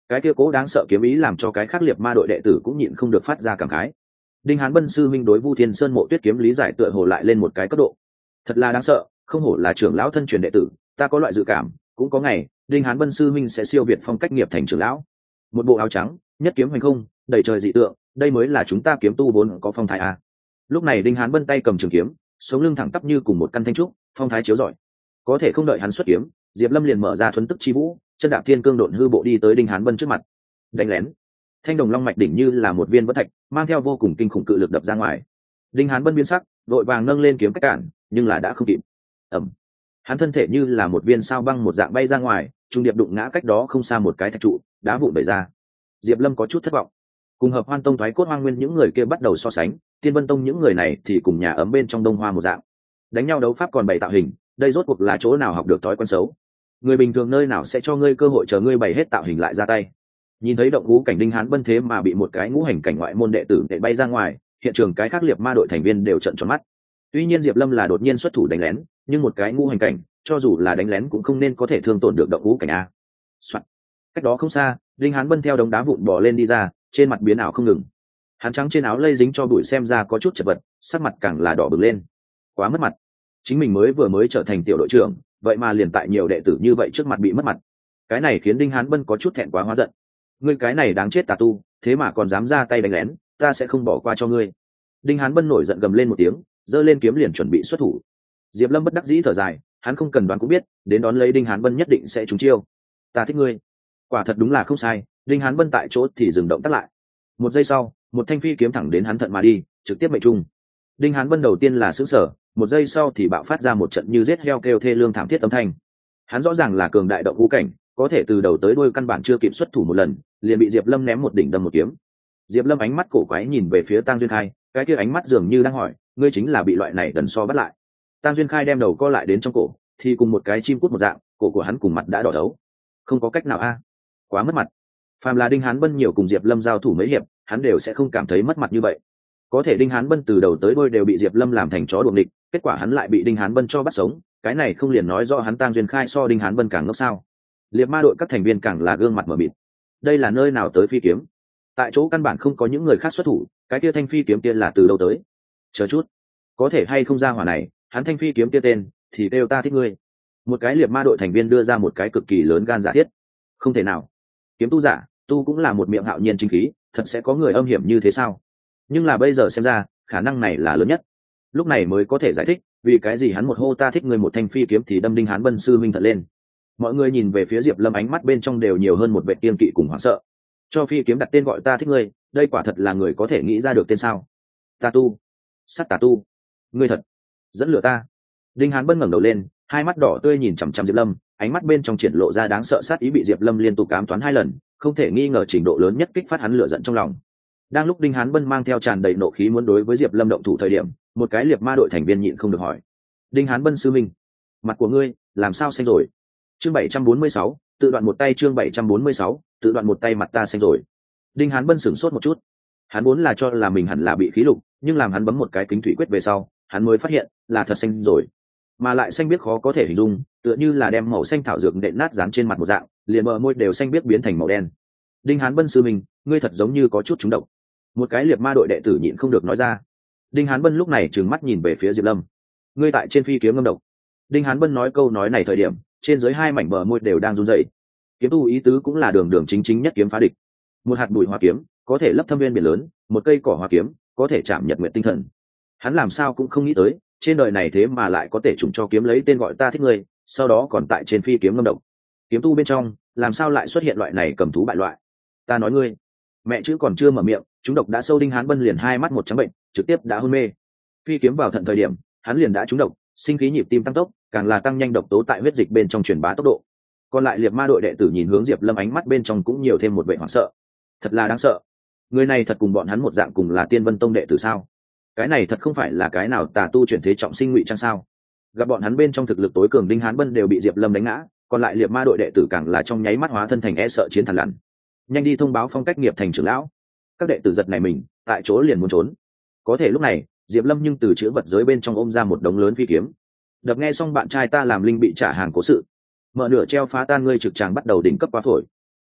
cái kia cố đáng sợ kiếm ý làm cho cái khác liệt ma đội đệ tử cũng nhịn không được phát ra cảm khái. Đinh Hán Bân sư minh đối Vu Thiên Sơn Mộ Tuyết kiếm lý giải tựa hồ lại lên một cái cấp độ. Thật là đáng sợ, không hổ là trưởng lão thân truyền đệ tử, ta có loại dự cảm, cũng có ngày, Đinh Hán Bân sư minh sẽ siêu việt phong cách nghiệp thành trưởng lão. Một bộ áo trắng, nhất kiếm hành không, đầy trời dị tượng, đây mới là chúng ta kiếm tu vốn có phong thái a. Lúc này Đinh Hán Bân tay cầm trường kiếm, sống lưng thẳng tắp như cùng một căn thanh trúc, phong thái chiếu rọi. Có thể không đợi hắn xuất kiếm, Diệp Lâm liền mở ra thuấn tức chi vũ, chân đạp thiên cương độn hư bộ đi tới Đinh Hán Bân trước mặt. Đánh lén. Thanh đồng long mạch đỉnh như là một viên vỡ thạch, mang theo vô cùng kinh khủng cự lực đập ra ngoài. Đinh Hán Bân biến sắc, đội vàng nâng lên kiếm cách cản, nhưng là đã không kịp. Ầm. Hắn thân thể như là một viên sao băng một dạng bay ra ngoài, trung điệp đụng ngã cách đó không xa một cái thạch trụ, đá vụn bể ra. Diệp Lâm có chút thất vọng. Cùng Hợp Hoan Tông thoái cốt hoang nguyên những người kia bắt đầu so sánh, Tiên Vân Tông những người này thì cùng nhà ấm bên trong Đông Hoa một dạng. Đánh nhau đấu pháp còn bày tạo hình, đây rốt cuộc là chỗ nào học được thói quen xấu. Người bình thường nơi nào sẽ cho ngươi cơ hội chờ ngươi bày hết tạo hình lại ra tay. Nhìn thấy động ngũ cảnh Đinh Hán Bân thế mà bị một cái ngũ hành cảnh ngoại môn đệ tử để bay ra ngoài, hiện trường cái khác liệt ma đội thành viên đều trợn tròn mắt. Tuy nhiên Diệp Lâm là đột nhiên xuất thủ đánh lén, nhưng một cái ngũ hành cảnh, cho dù là đánh lén cũng không nên có thể thương tổn được động ngũ cảnh a. Soạn. Cách đó không xa, Đinh Hán Bân theo đống đá vụn bò lên đi ra, trên mặt biến ảo không ngừng. Hắn trắng trên áo lây dính cho bụi xem ra có chút chật vật, sắc mặt càng là đỏ bừng lên. Quá mất mặt. Chính mình mới trở thành tiểu đội trưởng, vậy mà liền tại nhiều đệ tử như vậy trước mặt bị mất mặt. Cái này khiến Đinh Hán Bân có chút thẹn quá hóa giận. Ngươi cái này đáng chết tà tu, thế mà còn dám ra tay đánh lén, ta sẽ không bỏ qua cho ngươi. Đinh Hán Bân nổi giận gầm lên một tiếng, giơ lên kiếm liền chuẩn bị xuất thủ. Diệp Lâm bất đắc dĩ thở dài, hắn không cần đoán cũng biết, đến đón lấy Đinh Hán Bân nhất định sẽ trúng chiêu. Ta thích ngươi. Quả thật đúng là không sai, Đinh Hán Bân tại chỗ thì dừng động tác lại. Một giây sau, một thanh phi kiếm thẳng đến hắn thận mà đi, trực tiếp mệnh trung. Đinh Hán Bân đầu tiên là sửng sở, một giây sau thì bạo phát ra một trận như giết heo kêu thê lương thảm thiết âm thanh. Hắn rõ ràng là cường đại động ngũ cảnh, có thể từ đầu tới đuôi căn bản chưa kịp xuất thủ một lần, liền bị Diệp Lâm ném một đỉnh đâm một kiếm. Diệp Lâm ánh mắt cổ quái nhìn về phía Tang Duyên Khai, cái kia ánh mắt dường như đang hỏi, ngươi chính là bị loại này đần so bắt lại. Tang Duyên Khai đem đầu co lại đến trong cổ, thì cùng một cái chim cút một dạng, cổ của hắn cùng mặt đã đỏ thấu. Không có cách nào a, quá mất mặt. Phàm là Đinh Hán Bân nhiều cùng Diệp Lâm giao thủ mấy hiệp, hắn đều sẽ không cảm thấy mất mặt như vậy. Có thể Đinh Hán Bân từ đầu tới đuôi đều bị Diệp Lâm làm thành chó đuổi địch, kết quả hắn lại bị Đinh Hán Bân cho bắt sống, cái này không liền nói rõ hắn Tang Duyên Khai so Đinh Hán Bân càng ngốc sao? Liệt ma đội các thành viên càng là gương mặt mở mịt. Đây là nơi nào tới phi kiếm? Tại chỗ căn bản không có những người khác xuất thủ, cái kia thanh phi kiếm kia là từ đâu tới? Chờ chút, có thể hay không ra hỏa này, hắn thanh phi kiếm kia tên thì kêu ta thích ngươi. Một cái liệt ma đội thành viên đưa ra một cái cực kỳ lớn gan giả thiết. Không thể nào, kiếm tu giả, tu cũng là một miệng hạo nhiên chính khí, thật sẽ có người âm hiểm như thế sao? Nhưng là bây giờ xem ra, khả năng này là lớn nhất. Lúc này mới có thể giải thích vì cái gì hắn một hô ta thích người một thanh phi kiếm thì đâm Đinh Hán Bân sư minh thật lên. Mọi người nhìn về phía Diệp Lâm ánh mắt bên trong đều nhiều hơn một vẻ kiêng kỵ cùng hoảng sợ. Cho phi kiếm đặt tên gọi ta thích ngươi, đây quả thật là người có thể nghĩ ra được tên sao? Tà tu, sát tà tu, ngươi thật dẫn lửa ta. Đinh Hán Bân ngẩng đầu lên, hai mắt đỏ tươi nhìn chằm chằm Diệp Lâm, ánh mắt bên trong triển lộ ra đáng sợ sát ý bị Diệp Lâm liên tục ám toán hai lần, không thể nghi ngờ trình độ lớn nhất kích phát hắn lửa giận trong lòng. Đang lúc Đinh Hán Bân mang theo tràn đầy nộ khí muốn đối với Diệp Lâm động thủ thời điểm, một cái liệt ma đội thành viên nhịn không được hỏi: Đinh Hán Bân sư minh, mặt của ngươi làm sao xanh rồi? Chương 746, tự đoạn một tay. Chương 746, tự đoạn một tay, mặt ta xanh rồi. Đinh Hán Bân sửng sốt một chút, hắn vốn là cho là mình hẳn là bị khí lục, nhưng làm hắn bấm một cái kính thủy quyết về sau, hắn mới phát hiện là thật xanh rồi, mà lại xanh biếc khó có thể hình dung, tựa như là đem màu xanh thảo dược nện nát dán trên mặt một dạng, liền bờ môi đều xanh biếc biến thành màu đen. Đinh Hán Bân sư minh, ngươi thật giống như có chút trúng độc. Một cái liệt ma đội đệ tử nhịn không được nói ra. Đinh Hán Bân lúc này trừng mắt nhìn về phía Diệp Lâm. Ngươi tại trên phi kiếm ngâm độc. Đinh Hán Bân nói câu nói này thời điểm, trên dưới hai mảnh bờ môi đều đang run rẩy. Kiếm tu ý tứ cũng là đường đường chính chính nhất kiếm phá địch. Một hạt bụi hoa kiếm có thể lấp thâm viên biển lớn, một cây cỏ hoa kiếm có thể chạm nhật nguyện tinh thần. Hắn làm sao cũng không nghĩ tới, trên đời này thế mà lại có thể trùng cho kiếm lấy tên gọi ta thích ngươi, sau đó còn tại trên phi kiếm ngâm độc. Kiếm tu bên trong, làm sao lại xuất hiện loại này cầm thú bại loại? Ta nói ngươi, mẹ chữ còn chưa mở miệng, chúng độc đã sâu. Đinh Hán Bân liền hai mắt một trắng bệnh, trực tiếp đã hôn mê. Phi kiếm vào thận thời điểm, hắn liền đã trúng độc, sinh khí nhịp tim tăng tốc, càng là tăng nhanh độc tố tại huyết dịch bên trong truyền bá tốc độ. Còn lại liệt ma đội đệ tử nhìn hướng Diệp Lâm ánh mắt bên trong cũng nhiều thêm một vẻ hoảng sợ. Thật là đáng sợ. Người này thật cùng bọn hắn một dạng cùng là Tiên Vân Tông đệ tử sao? Cái này thật không phải là cái nào tà tu chuyển thế trọng sinh ngụy trang sao? Gặp bọn hắn bên trong thực lực tối cường Đinh Hán Bân đều bị Diệp Lâm đánh ngã, còn lại liệt ma đội đệ tử càng là trong nháy mắt hóa thân thành e sợ chiến thần lằn. Nhanh đi thông báo phong cách nghiệp thành trưởng lão. Các đệ tử giật này mình, tại chỗ liền muốn trốn. Có thể lúc này, Diệp Lâm nhưng từ chữ vật giới bên trong ôm ra một đống lớn phi kiếm. Đập nghe xong bạn trai ta làm linh bị trả hàng cố sự. Mở nửa treo phá tan ngươi trực tràng bắt đầu đỉnh cấp quá phổi.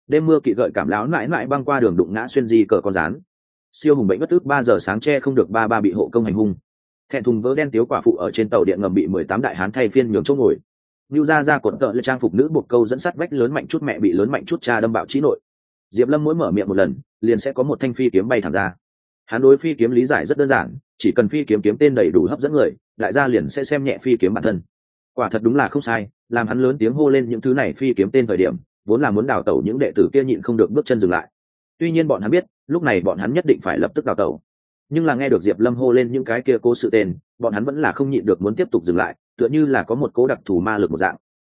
Đêm mưa kỵ gợi cảm láo mãi mãi băng qua đường đụng ngã xuyên di cờ con rán. Siêu hùng bệnh bất tức 3 giờ sáng che không được ba bị hộ công hành hung. Thẹn thùng vỡ đen tiếu quả phụ ở trên tàu điện ngầm bị 18 đại hán thay phiên nhường chỗ ngồi. Nưu ra cột cỡ trang phục nữ buộc câu dẫn sắt vách lớn mạnh chút mẹ bị lớn mạnh chút cha đâm bạo trí nội. Diệp Lâm mỗi mở miệng một lần, liền sẽ có một thanh phi kiếm bay thẳng ra. Hắn đối phi kiếm lý giải rất đơn giản, chỉ cần phi kiếm kiếm tên đầy đủ hấp dẫn người, đại gia liền sẽ xem nhẹ phi kiếm bản thân. Quả thật đúng là không sai, làm hắn lớn tiếng hô lên những thứ này phi kiếm tên thời điểm, vốn là muốn đào tẩu những đệ tử kia nhịn không được bước chân dừng lại. Tuy nhiên bọn hắn biết, lúc này bọn hắn nhất định phải lập tức đào tẩu. Nhưng là nghe được Diệp Lâm hô lên những cái kia cố sự tên, bọn hắn vẫn là không nhịn được muốn tiếp tục dừng lại, tựa như là có một cố đặc thù ma lực một dạng.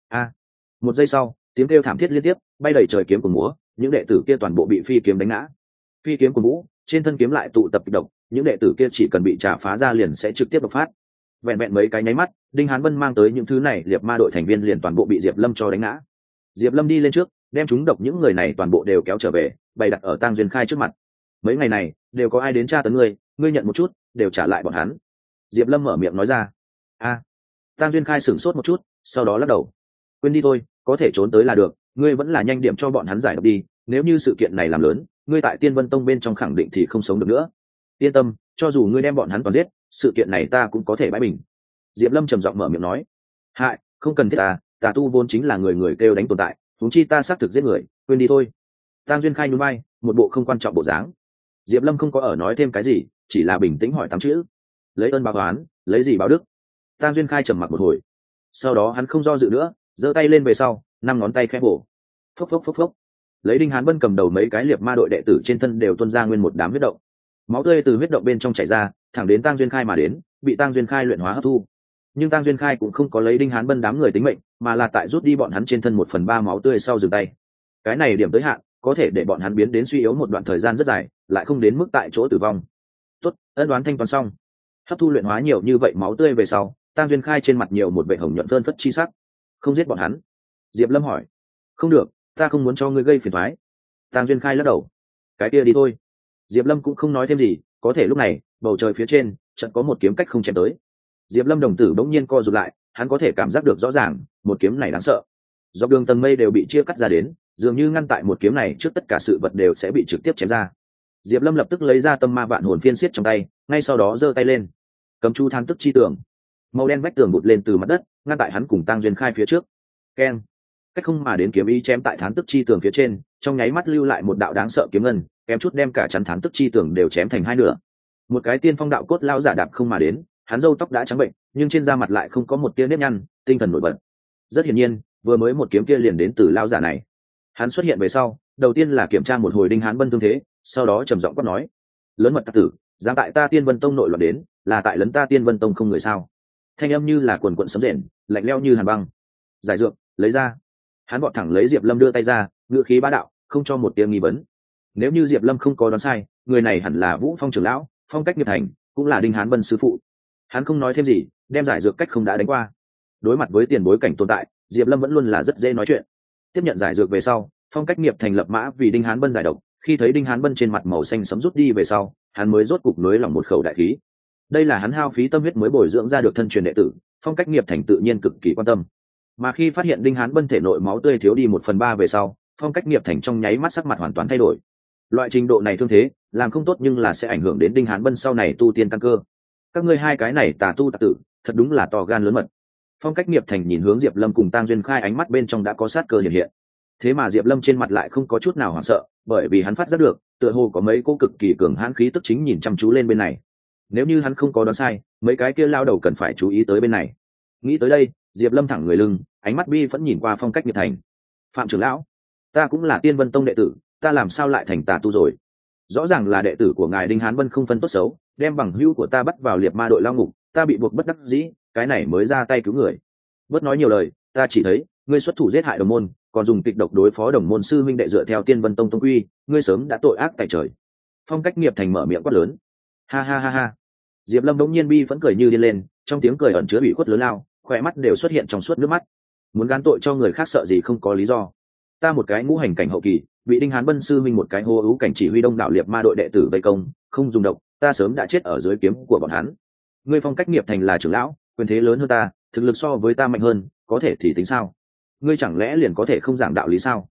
Một giây sau, tiếng kêu thảm thiết liên tiếp, bay đầy trời kiếm của múa, những đệ tử kia toàn bộ bị phi kiếm đánh ngã. Phi kiếm của vũ, trên thân kiếm lại tụ tập kịch độc, những đệ tử kia chỉ cần bị trả phá ra liền sẽ trực tiếp độc phát. Vẹn vẹn mấy cái nháy mắt, Đinh Hán Vân mang tới những thứ này liệt ma đội thành viên liền toàn bộ bị Diệp Lâm cho đánh ngã. Diệp Lâm đi lên trước, đem chúng độc những người này toàn bộ đều kéo trở về, bày đặt ở Tang Duyên Khai trước mặt. Mấy ngày này, đều có ai đến tra tấn ngươi, ngươi nhận một chút, đều trả lại bọn hắn. Diệp Lâm mở miệng nói ra. Tang Duyên Khai sửng sốt một chút, sau đó lắc đầu. Quên đi thôi, có thể trốn tới là được, ngươi vẫn là nhanh điểm cho bọn hắn giải độc đi, nếu như sự kiện này làm lớn, ngươi tại Tiên Vân Tông bên trong khẳng định thì không sống được nữa. Yên tâm, cho dù ngươi đem bọn hắn toàn giết, sự kiện này ta cũng có thể bãi bình. Diệp Lâm trầm giọng mở miệng nói. Hại, không cần thiết tà tu vốn chính là người người kêu đánh tồn tại, huống chi ta xác thực giết người, quên đi thôi. Tang Duyên Khai nhún vai, một bộ không quan trọng bộ dáng. Diệp Lâm không có ở nói thêm cái gì, chỉ là bình tĩnh hỏi 8 chữ. Lấy ơn báo oán, lấy gì báo đức? Tang Duyên Khai trầm mặc một hồi, sau đó hắn không do dự nữa, giơ tay lên về sau, 5 ngón tay khẽ bổ. Phốc phốc phốc phốc. Lấy Đinh Hán Bân cầm đầu mấy cái liệt ma đội đệ tử trên thân đều tuôn ra nguyên một đám huyết động. Máu tươi từ huyết động bên trong chảy ra, thẳng đến Tang Duyên Khai mà đến, bị Tang Duyên Khai luyện hóa hấp thu. Nhưng Tang Duyên Khai cũng không có lấy Đinh Hán Bân đám người tính mệnh, mà là tại rút đi bọn hắn trên thân 1/3 máu tươi sau dừng tay. Cái này điểm tới hạn, có thể để bọn hắn biến đến suy yếu một đoạn thời gian rất dài, lại không đến mức tại chỗ tử vong. Tốt, ân đoán thanh toán xong. Hấp thu luyện hóa nhiều như vậy máu tươi về sau, Tang Duyên Khai trên mặt nhiều một vẻ hồng nhuận phơn phất chi sắc. Không giết bọn hắn? Diệp Lâm hỏi. Không được, ta không muốn cho ngươi gây phiền toái. Tang Duyên Khai lắc đầu. Cái kia đi thôi. Diệp Lâm cũng không nói thêm gì, có thể lúc này, bầu trời phía trên, chợt có một kiếm cách không chém tới. Diệp Lâm đồng tử bỗng nhiên co rụt lại, hắn có thể cảm giác được rõ ràng, một kiếm này đáng sợ. Dọc đường tầng mây đều bị chia cắt ra đến, dường như ngăn tại một kiếm này trước tất cả sự vật đều sẽ bị trực tiếp chém ra. Diệp Lâm lập tức lấy ra tâm ma vạn hồn phiên xiết trong tay, ngay sau đó giơ tay lên, cầm chu than tức chi tường. Màu đen vách tường bụt lên từ mặt đất, ngăn tại hắn cùng Tang Duyên Khai phía trước. Keng! Cách không mà đến kiếm ý chém tại thán tức chi tường phía trên, trong nháy mắt lưu lại một đạo đáng sợ kiếm ngân, kém chút đem cả chắn thán tức chi tường đều chém thành hai nửa. Một cái tiên phong đạo cốt lao giả đạp không mà đến, hắn râu tóc đã trắng bệnh, nhưng trên da mặt lại không có một tia nếp nhăn, tinh thần nổi bật. Rất hiển nhiên, vừa mới một kiếm kia liền đến từ lao giả này. Hắn xuất hiện về sau, đầu tiên là kiểm tra một hồi Đinh Hán Bân tương thế, sau đó trầm giọng quát nói: "Lớn mật tặc tử, dám tại ta Tiên Vân Tông nội loạn đến, là tại lấn ta Tiên Vân Tông không người sao?" Thanh âm như là quần quần sấm rền, lạnh lẽo như hàn băng. "Giải dược, lấy ra." Hắn vọt thẳng lấy Diệp Lâm đưa tay ra, ngữ khí bá đạo, không cho một tiếng nghi vấn. Nếu như Diệp Lâm không có đoán sai, người này hẳn là Vũ Phong trưởng lão, Phong Cách Nghiệp Thành, cũng là Đinh Hán Bân sư phụ. Hắn không nói thêm gì, đem giải dược cách không đã đánh qua. Đối mặt với tiền bối cảnh tồn tại, Diệp Lâm vẫn luôn là rất dễ nói chuyện. Tiếp nhận giải dược về sau, Phong Cách Nghiệp Thành lập mã vì Đinh Hán Bân giải độc, khi thấy Đinh Hán Bân trên mặt màu xanh sẫm rút đi về sau, hắn mới rốt cục nới lỏng một khẩu đại khí. Đây là hắn hao phí tâm huyết mới bồi dưỡng ra được thân truyền đệ tử, Phong Cách Nghiệp Thành tự nhiên cực kỳ quan tâm. Mà khi phát hiện Đinh Hán Bân thể nội máu tươi thiếu đi 1/3 về sau, Phong Cách Nghiệp Thành trong nháy mắt sắc mặt hoàn toàn thay đổi. Loại trình độ này thương thế, làm không tốt nhưng là sẽ ảnh hưởng đến Đinh Hán Bân sau này tu tiên căn cơ. Các ngươi hai cái này tà tu tà tử, thật đúng là to gan lớn mật. Phong Cách Nghiệp Thành nhìn hướng Diệp Lâm cùng Tang Duyên Khai, ánh mắt bên trong đã có sát cơ hiện hiện. Thế mà Diệp Lâm trên mặt lại không có chút nào hoảng sợ, bởi vì hắn phát giác được, tựa hồ có mấy cô cực kỳ cường hãn khí tức chính nhìn chăm chú lên bên này. Nếu như hắn không có đoán sai, mấy cái kia lao đầu cần phải chú ý tới bên này. Nghĩ tới đây, Diệp Lâm thẳng người lưng, ánh mắt bi vẫn nhìn qua Phong Cách Nghiệp Thành. "Phạm trưởng lão, ta cũng là Tiên Vân Tông đệ tử, ta làm sao lại thành tà tu rồi? Rõ ràng là đệ tử của ngài Đinh Hán Vân không phân tốt xấu, đem bằng hữu của ta bắt vào liệt ma đội lao ngục, ta bị buộc bất đắc dĩ, cái này mới ra tay cứu người. Bớt nói nhiều lời, ta chỉ thấy ngươi xuất thủ giết hại đồng môn, còn dùng kịch độc đối phó đồng môn sư minh đệ dựa theo Tiên Vân Tông tông quy, ngươi sớm đã tội ác tại trời." Phong Cách Nghiệp Thành mở miệng quát lớn. Ha ha ha ha. Diệp Lâm đống nhiên bi vẫn cười như điên lên, trong tiếng cười ẩn chứa ủy khuất lớn lao, khỏe mắt đều xuất hiện trong suốt nước mắt. Muốn gán tội cho người khác sợ gì không có lý do. Ta một cái ngũ hành cảnh hậu kỳ, bị Đinh Hán Bân sư minh một cái hô ưu cảnh chỉ huy đông đảo liệt ma đội đệ tử vây công, không dùng độc, ta sớm đã chết ở dưới kiếm của bọn hắn. Ngươi Phong Cách Nghiệp Thành là trưởng lão, quyền thế lớn hơn ta, thực lực so với ta mạnh hơn, có thể thì tính sao? Ngươi chẳng lẽ liền có thể không giảng đạo lý sao?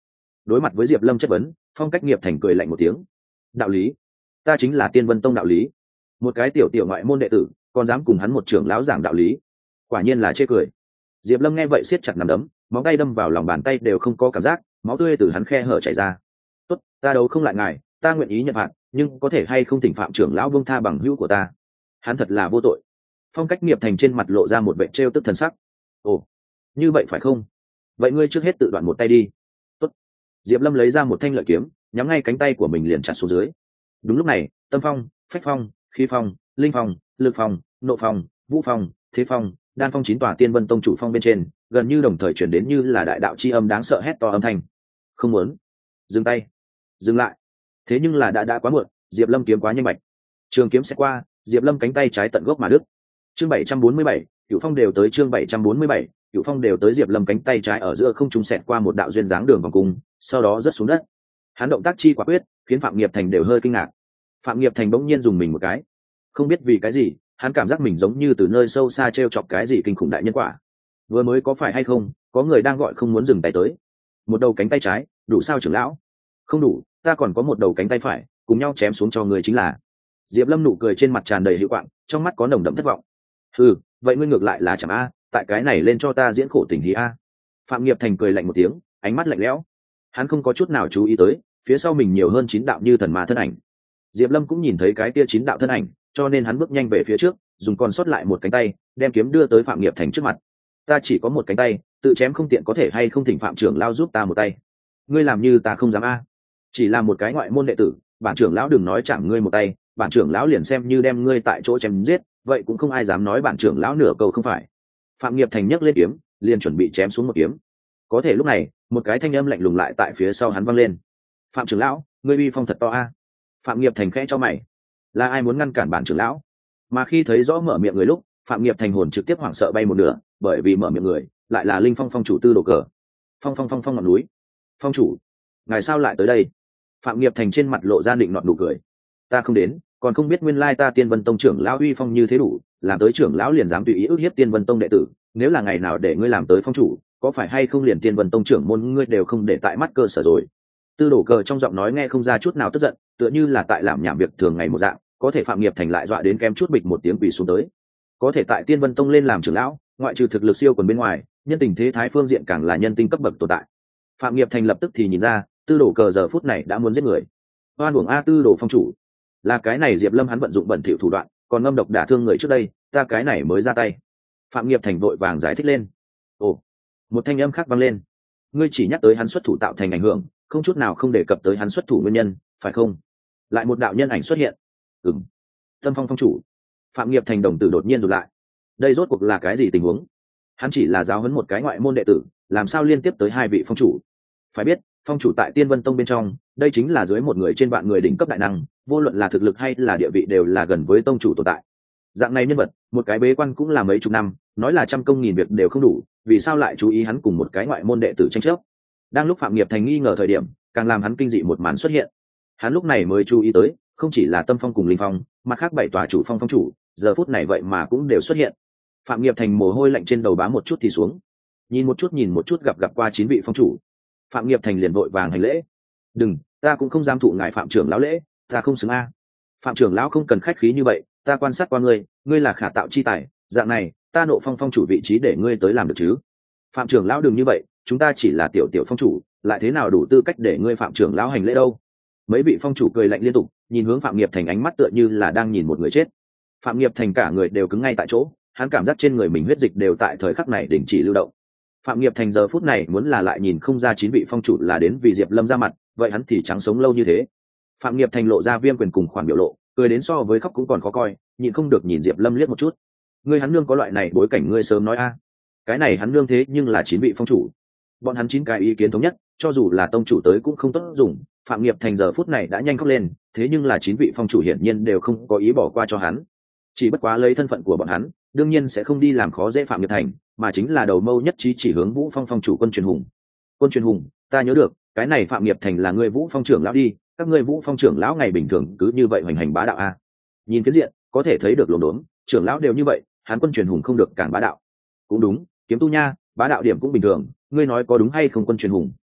Đối mặt với Diệp Lâm chất vấn, Phong Cách Nghiệp Thành cười lạnh một tiếng. Đạo lý? Ta chính là Tiên Vân Tông đạo lý. Một cái tiểu tiểu ngoại môn đệ tử, còn dám cùng hắn một trưởng lão giảng đạo lý? Quả nhiên là chê cười. Diệp Lâm nghe vậy siết chặt nắm đấm, máu tay đâm vào lòng bàn tay đều không có cảm giác, máu tươi từ hắn khe hở chảy ra. Tốt, ta đấu không lại ngài, ta nguyện ý nhận phạt, nhưng có thể hay không thỉnh phạm trưởng lão buông tha bằng hữu của ta? Hắn thật là vô tội. Phong Cách Nghiệp Thành trên mặt lộ ra một vẻ trêu tức thần sắc. Ồ, như vậy phải không? Vậy ngươi trước hết tự đoạn một tay đi. Tốt. Diệp Lâm lấy ra một thanh lợi kiếm, nhắm ngay cánh tay của mình liền chặt xuống dưới. Đúng lúc này, Tâm Phong, Phách Phong, Khí Phong, Linh Phong, Lực Phong, Nộ Phong, Vũ Phong, Thế Phong, Đan Phong 9 tòa Tiên Vân Tông chủ phong bên trên, gần như đồng thời chuyển đến như là đại đạo chi âm đáng sợ hét to âm thanh. Không muốn. Dừng tay. Dừng lại. Thế nhưng là đã quá muộn, Diệp Lâm kiếm quá nhanh bạch. Trường kiếm sẽ qua, Diệp Lâm cánh tay trái tận gốc mà đứt. Chương 747, Cửu Phong đều tới chương 747, Cửu Phong đều tới. Diệp Lâm cánh tay trái ở giữa không trung xẹt qua một đạo duyên dáng đường vòng cung, sau đó rớt xuống đất. Hắn động tác chi quả quyết, khiến Phạm Nghiệp Thành đều hơi kinh ngạc. Phạm Nghiệp Thành bỗng nhiên dùng mình một cái. Không biết vì cái gì, hắn cảm giác mình giống như từ nơi sâu xa trêu chọc cái gì kinh khủng đại nhân quả. Vừa mới có phải hay không, có người đang gọi không muốn dừng tay tới. Một đầu cánh tay trái, đủ sao trưởng lão? Không đủ, ta còn có một đầu cánh tay phải, cùng nhau chém xuống cho người chính là. Diệp Lâm nụ cười trên mặt tràn đầy hữu quạng, trong mắt có nồng đậm thất vọng. Ừ, vậy ngươi ngược lại là chẳng a, tại cái này lên cho ta diễn khổ tình hí a. Phạm Nghiệp Thành cười lạnh một tiếng, ánh mắt lạnh lẽo. Hắn không có chút nào chú ý tới, phía sau mình nhiều hơn 9 đạo như thần ma thân ảnh. Diệp Lâm cũng nhìn thấy cái kia 9 đạo thân ảnh, cho nên hắn bước nhanh về phía trước, dùng còn sót lại một cánh tay, đem kiếm đưa tới Phạm Nghiệp Thành trước mặt. Ta chỉ có một cánh tay, tự chém không tiện, có thể hay không thỉnh Phạm trưởng lão giúp ta một tay? Ngươi làm như ta không dám a? Chỉ là một cái ngoại môn đệ tử, bản trưởng lão đừng nói chạm ngươi một tay, bản trưởng lão liền xem như đem ngươi tại chỗ chém giết, vậy cũng không ai dám nói bản trưởng lão nửa câu không phải. Phạm Nghiệp Thành nhấc lên kiếm, liền chuẩn bị chém xuống một kiếm. Có thể lúc này, một cái thanh âm lạnh lùng lại tại phía sau hắn vang lên. Phạm trưởng lão, ngươi uy phong thật to a. Phạm Nghiệp Thành khẽ cho mày, là ai muốn ngăn cản bản trưởng lão? Mà khi thấy rõ mở miệng người lúc, Phạm Nghiệp Thành hồn trực tiếp hoảng sợ bay một nửa, bởi vì mở miệng người lại là Linh Phong phong chủ Tư Đồ Cờ. Phong ngọn núi. Phong chủ, ngài sao lại tới đây? Phạm Nghiệp Thành trên mặt lộ ra định nọt nụ cười. Ta không đến, còn không biết nguyên lai ta Tiên Vân Tông trưởng lão uy phong như thế đủ, làm tới trưởng lão liền dám tùy ý ức hiếp Tiên Vân Tông đệ tử, nếu là ngày nào để ngươi làm tới phong chủ, có phải hay không liền Tiên Vân Tông trưởng môn ngươi đều không để tại mắt cơ sở rồi. Tư Đồ Cờ trong giọng nói nghe không ra chút nào tức giận, tựa như là tại làm nhảm việc thường ngày một dạng, có thể Phạm Nghiệp Thành lại dọa đến kém chút bịch một tiếng quỳ xuống tới. Có thể tại Tiên Vân Tông lên làm trưởng lão, ngoại trừ thực lực siêu quần bên ngoài, nhân tình thế thái phương diện càng là nhân tinh cấp bậc tồn tại. Phạm Nghiệp Thành lập tức thì nhìn ra, Tư Đồ Cờ giờ phút này đã muốn giết người. Oan uổng a, Tư Đồ phong chủ, là cái này Diệp Lâm hắn vận dụng bẩn thỉu thủ đoạn, còn ngâm độc đả thương người trước đây, ta cái này mới ra tay. Phạm Nghiệp Thành vội vàng giải thích lên. Ồ, một thanh âm khác vang lên. Ngươi chỉ nhắc tới hắn xuất thủ tạo thành ảnh hưởng, không chút nào không đề cập tới hắn xuất thủ nguyên nhân, phải không? Lại một đạo nhân ảnh xuất hiện. Ừm. Tâm Phong phong chủ. Phạm Nghiệp Thành đồng tử đột nhiên rụt lại. Đây rốt cuộc là cái gì tình huống? Hắn chỉ là giáo huấn một cái ngoại môn đệ tử, làm sao liên tiếp tới hai vị phong chủ? Phải biết, phong chủ tại Tiên Vân Tông bên trong, đây chính là dưới một người trên vạn người đỉnh cấp đại năng, vô luận là thực lực hay là địa vị đều là gần với tông chủ tồn tại. Dạng này nhân vật, một cái bế quan cũng là mấy chục năm, nói là trăm công nghìn việc đều không đủ, vì sao lại chú ý hắn cùng một cái ngoại môn đệ tử tranh chấp? Đang lúc Phạm Nghiệp Thành nghi ngờ thời điểm, càng làm hắn kinh dị một màn xuất hiện. Hắn lúc này mới chú ý tới, không chỉ là Tâm Phong cùng Linh Phong, mặt khác 7 tòa chủ phong phong chủ, giờ phút này vậy mà cũng đều xuất hiện. Phạm Nghiệp Thành mồ hôi lạnh trên đầu bám một chút thì xuống. Nhìn một chút gặp qua 9 vị phong chủ. Phạm Nghiệp Thành liền vội vàng hành lễ. Đừng, ta cũng không dám thụ ngài Phạm trưởng lão lễ, ta không xứng a. Phạm trưởng lão không cần khách khí như vậy, ta quan sát qua ngươi, ngươi là khả tạo chi tài, dạng này, ta Nộ Phong phong chủ vị trí để ngươi tới làm được chứ? Phạm trưởng lão đừng như vậy, chúng ta chỉ là tiểu phong chủ, lại thế nào đủ tư cách để ngươi Phạm trưởng lão hành lễ đâu? Mấy vị phong chủ cười lạnh liên tục, nhìn hướng Phạm Nghiệp Thành ánh mắt tựa như là đang nhìn một người chết. Phạm Nghiệp Thành cả người đều cứng ngay tại chỗ, hắn cảm giác trên người mình huyết dịch đều tại thời khắc này đình chỉ lưu động. Phạm Nghiệp Thành giờ phút này muốn là lại nhìn không ra 9 vị phong chủ là đến vì Diệp Lâm ra mặt, vậy hắn thì chẳng sống lâu như thế. Phạm Nghiệp Thành lộ ra viêm quyền cùng khoản biểu lộ, cười đến so với khóc cũng còn khó coi, nhịn không được nhìn Diệp Lâm liếc một chút. Ngươi hắn nương có loại này bối cảnh ngươi sớm nói a. Cái này hắn nương thế nhưng là 9 vị phong chủ. Bọn hắn 9 cái ý kiến thống nhất, cho dù là tông chủ tới cũng không tốt dùng. Phạm Nghiệp Thành giờ phút này đã nhanh khóc lên, thế nhưng là 9 vị phong chủ hiển nhiên đều không có ý bỏ qua cho hắn. Chỉ bất quá lấy thân phận của bọn hắn, đương nhiên sẽ không đi làm khó dễ Phạm Nghiệp Thành, mà chính là đầu mâu nhất trí chỉ hướng Vũ Phong phong chủ Quân Truyền Hùng. Quân Truyền Hùng, ta nhớ được, cái này Phạm Nghiệp Thành là người Vũ Phong trưởng lão đi, các ngươi Vũ Phong trưởng lão ngày bình thường cứ như vậy hoành hành bá đạo a. Nhìn phiến diện, có thể thấy được lồn đốn, trưởng lão đều như vậy, hắn Quân Truyền Hùng không được càng bá đạo. Cũng đúng, Kiếm Tu nha, bá đạo điểm cũng bình thường, ngươi nói có đúng hay không Quân Truyền Hùng?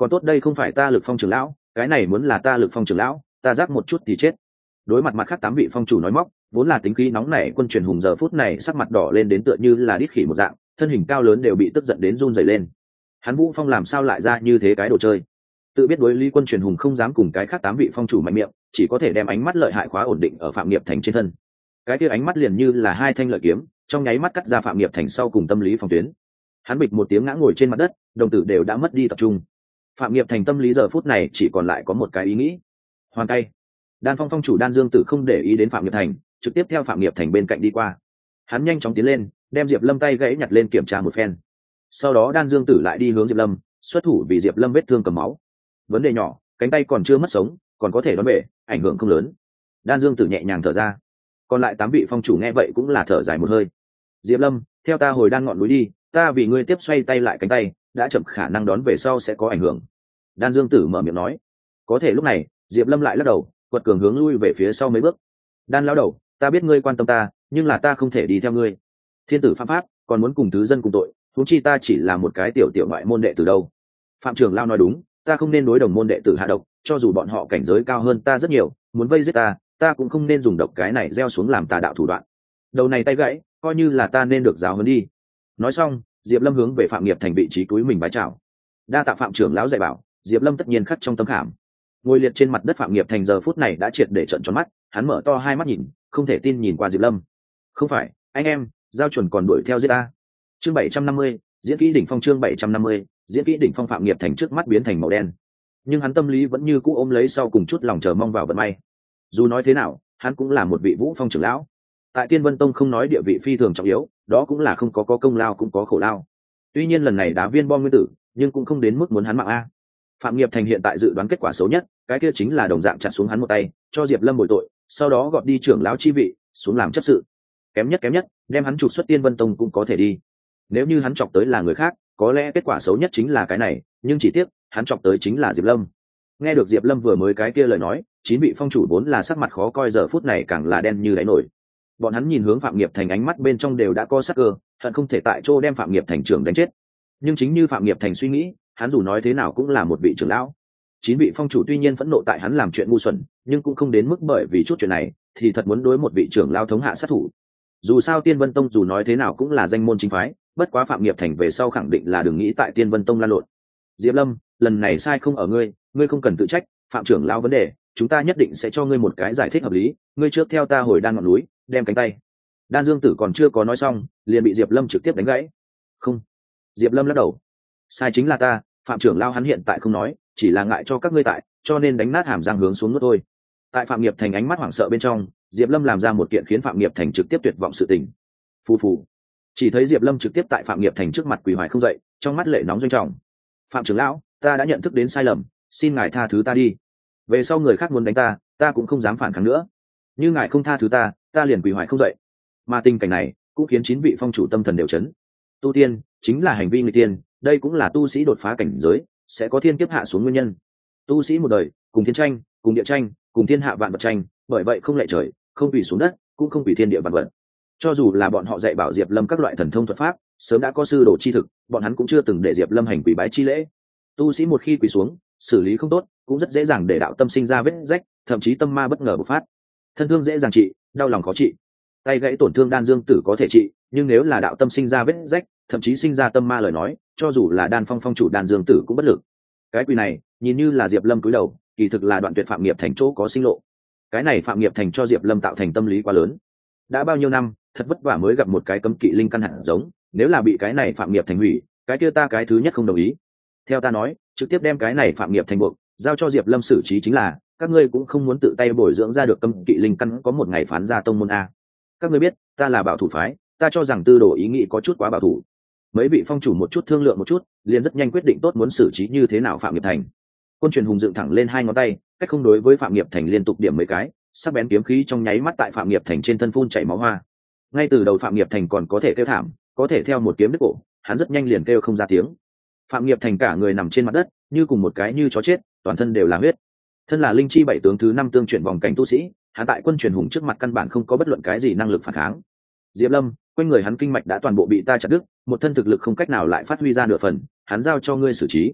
còn tốt đây không phải ta Lực Phong trưởng lão, cái này muốn là ta Lực Phong trưởng lão, ta rác một chút thì chết. Đối mặt mặt khác 8 vị phong chủ nói móc, vốn là tính khí nóng nảy Quân Truyền Hùng giờ phút này sắc mặt đỏ lên đến tựa như là đít khỉ một dạng, thân hình cao lớn đều bị tức giận đến run rẩy lên. Hắn Vũ Phong làm sao lại ra như thế cái đồ chơi? Tự biết đối lý Quân Truyền Hùng không dám cùng cái khác 8 vị phong chủ mạnh miệng, chỉ có thể đem ánh mắt lợi hại khóa ổn định ở Phạm Nghiệp Thành trên thân. Cái kia ánh mắt liền như là hai thanh lợi kiếm, trong nháy mắt cắt ra Phạm Nghiệp Thành sau cùng tâm lý phòng tuyến. Hắn bịch một tiếng ngã ngồi trên mặt đất, đồng tử đều đã mất đi tập trung. Phạm Nghiệp Thành tâm lý giờ phút này chỉ còn lại có một cái ý nghĩ: hoàn tay. Đan Phong phong chủ Đan Dương Tử không để ý đến Phạm Nghiệp Thành, trực tiếp theo Phạm Nghiệp Thành bên cạnh đi qua. Hắn nhanh chóng tiến lên, đem Diệp Lâm tay gãy nhặt lên kiểm tra một phen. Sau đó Đan Dương Tử lại đi hướng Diệp Lâm, xuất thủ vì Diệp Lâm vết thương cầm máu. Vấn đề nhỏ, cánh tay còn chưa mất sống, còn có thể đón bể, ảnh hưởng không lớn. Đan Dương Tử nhẹ nhàng thở ra. Còn lại 8 vị phong chủ nghe vậy cũng là thở dài một hơi. Diệp Lâm, theo ta hồi Đan ngọn núi đi, ta vì ngươi tiếp xoay tay lại cánh tay, đã chậm khả năng đón về sau sẽ có ảnh hưởng. Đan Dương Tử mở miệng nói. Có thể lúc này, Diệp Lâm lại lắc đầu, quật cường hướng lui về phía sau mấy bước. Đan lão đầu, ta biết ngươi quan tâm ta, nhưng là ta không thể đi theo ngươi. Thiên tử phạm pháp, còn muốn cùng thứ dân cùng tội, huống chi ta chỉ là một cái tiểu ngoại môn đệ tử đâu. Phạm trưởng lão nói đúng, ta không nên đối đồng môn đệ tử hạ độc, cho dù bọn họ cảnh giới cao hơn ta rất nhiều, muốn vây giết ta, ta cũng không nên dùng độc cái này gieo xuống làm tà đạo thủ đoạn. Đầu này tay gãy, coi như là ta nên được giáo huấn đi. Nói xong, Diệp Lâm hướng về Phạm Nghiệp Thành vị trí túi mình bái chào. Đa tạ Phạm trưởng lão dạy bảo, Diệp Lâm tất nhiên khắc trong tâm khảm. Ngồi liệt trên mặt đất Phạm Nghiệp Thành giờ phút này đã triệt để trợn tròn mắt, hắn mở to hai mắt nhìn, không thể tin nhìn qua Diệp Lâm. Không phải, anh em, giao chuẩn còn đuổi theo giết ta. Chương 750, diễn kỹ đỉnh phong chương 750, diễn kỹ đỉnh phong. Phạm Nghiệp Thành trước mắt biến thành màu đen, nhưng hắn tâm lý vẫn như cũ ôm lấy sau cùng chút lòng chờ mong vào vận may. Dù nói thế nào, hắn cũng là một vị Vũ Phong trưởng lão, tại Tiên Vân Tông không nói địa vị phi thường trọng yếu, đó cũng là không có công lao cũng có khổ lao. Tuy nhiên lần này đá viên bom nguyên tử, nhưng cũng không đến mức muốn hắn mạng a. Phạm Nghiệp Thành hiện tại dự đoán kết quả xấu nhất, cái kia chính là đồng dạng chặt xuống hắn một tay, cho Diệp Lâm bồi tội, sau đó gọt đi trưởng lão chi vị, xuống làm chấp sự. Kém nhất, đem hắn trục xuất Tiên Vân Tông cũng có thể đi. Nếu như hắn chọc tới là người khác, có lẽ kết quả xấu nhất chính là cái này, nhưng chỉ tiếc, hắn chọc tới chính là Diệp Lâm. Nghe được Diệp Lâm vừa mới cái kia lời nói, 9 vị phong chủ vốn là sắc mặt khó coi giờ phút này càng là đen như đáy nổi. Bọn hắn nhìn hướng Phạm Nghiệp Thành, ánh mắt bên trong đều đã có sắc cơ, hận không thể tại chỗ đem Phạm Nghiệp Thành trưởng đánh chết. Nhưng chính như Phạm Nghiệp Thành suy nghĩ, hắn dù nói thế nào cũng là một vị trưởng lão. 9 vị phong chủ tuy nhiên phẫn nộ tại hắn làm chuyện ngu xuẩn, nhưng cũng không đến mức bởi vì chút chuyện này thì thật muốn đối một vị trưởng lão thống hạ sát thủ. Dù sao Tiên Vân Tông dù nói thế nào cũng là danh môn chính phái, bất quá Phạm Nghiệp Thành về sau khẳng định là đừng nghĩ tại Tiên Vân Tông lan lộn. Diệp Lâm, lần này sai không ở ngươi, ngươi không cần tự trách, Phạm trưởng lão vấn đề, chúng ta nhất định sẽ cho ngươi một cái giải thích hợp lý, ngươi trước theo ta hồi Đan ngọn núi, đem cánh tay. Đan Dương Tử còn chưa có nói xong, liền bị Diệp Lâm trực tiếp đánh gãy. Không. Diệp Lâm lắc đầu. Sai chính là ta, Phạm trưởng lão hắn hiện tại không nói, chỉ là ngại cho các ngươi tại, cho nên đánh nát hàm răng hướng xuống nuốt thôi. Tại Phạm Nghiệp Thành ánh mắt hoảng sợ bên trong, Diệp Lâm làm ra một kiện khiến Phạm Nghiệp Thành trực tiếp tuyệt vọng sự tình. Phù phù. Chỉ thấy Diệp Lâm trực tiếp tại Phạm Nghiệp Thành trước mặt quỳ hoài không dậy, trong mắt lệ nóng doanh trọng. Phạm trưởng lão, ta đã nhận thức đến sai lầm, xin ngài tha thứ ta đi. Về sau người khác muốn đánh ta, ta cũng không dám phản kháng nữa. Như ngài không tha thứ ta, ta liền quỳ hoài không dậy. Mà tình cảnh này cũng khiến 9 vị phong chủ tâm thần đều chấn. Tu tiên chính là hành vi người tiên, đây cũng là tu sĩ đột phá cảnh giới sẽ có thiên kiếp hạ xuống nguyên nhân. Tu sĩ một đời cùng thiên tranh, cùng địa tranh, cùng thiên hạ vạn vật tranh, bởi vậy không lệ trời, không quỳ xuống đất, cũng không quỳ thiên địa vạn vật. Cho dù là bọn họ dạy bảo Diệp Lâm các loại thần thông thuật pháp, sớm đã có sư đồ chi thực, bọn hắn cũng chưa từng để Diệp Lâm hành quỳ bái chi lễ. Tu sĩ một khi quỳ xuống, xử lý không tốt, cũng rất dễ dàng để đạo tâm sinh ra vết rách, thậm chí tâm ma bất ngờ bộc phát. Thân thương dễ dàng trị, đau lòng khó trị. Tay gãy tổn thương Đan Dương Tử có thể trị, nhưng nếu là đạo tâm sinh ra vết rách, thậm chí sinh ra tâm ma lời nói, cho dù là Đan Phong phong chủ Đan Dương Tử cũng bất lực. Cái quỳ này, nhìn như là Diệp Lâm cúi đầu, kỳ thực là đoạn tuyệt Phạm Nghiệp Thành chỗ có sinh lộ. Cái này Phạm Nghiệp Thành cho Diệp Lâm tạo thành tâm lý quá lớn. Đã bao nhiêu năm, thật vất vả mới gặp một cái cấm kỵ linh căn hạt giống, nếu là bị cái này Phạm Nghiệp Thành hủy, cái kia ta cái thứ nhất không đồng ý. Theo ta nói, trực tiếp đem cái này Phạm Nghiệp Thành buộc, giao cho Diệp Lâm xử trí chính là, các ngươi cũng không muốn tự tay bồi dưỡng ra được cấm kỵ linh căn có một ngày phán ra tông môn a. Các ngươi biết, ta là bảo thủ phái, ta cho rằng tư đồ ý nghĩ có chút quá bảo thủ. Mấy vị phong chủ một chút thương lượng một chút, liền rất nhanh quyết định tốt muốn xử trí như thế nào Phạm Nghiệp Thành. Quân Truyền Hùng dựng thẳng lên hai ngón tay, cách không đối với Phạm Nghiệp Thành liên tục điểm mấy cái, sắc bén kiếm khí trong nháy mắt tại Phạm Nghiệp Thành trên thân phun chảy máu hoa. Ngay từ đầu Phạm Nghiệp Thành còn có thể kêu thảm, có thể theo một kiếm đứt cổ, hắn rất nhanh liền kêu không ra tiếng. Phạm Nghiệp Thành cả người nằm trên mặt đất, như cùng một cái như chó chết, toàn thân đều là huyết. Thân là linh chi 7 tướng thứ 5 tương chuyển vòng cảnh tu sĩ, hắn tại Quân Truyền Hùng trước mặt căn bản không có bất luận cái gì năng lực phản kháng. Diệp Lâm, quanh người hắn kinh mạch đã toàn bộ bị ta chặt đứt, một thân thực lực không cách nào lại phát huy ra nửa phần, hắn giao cho ngươi xử trí.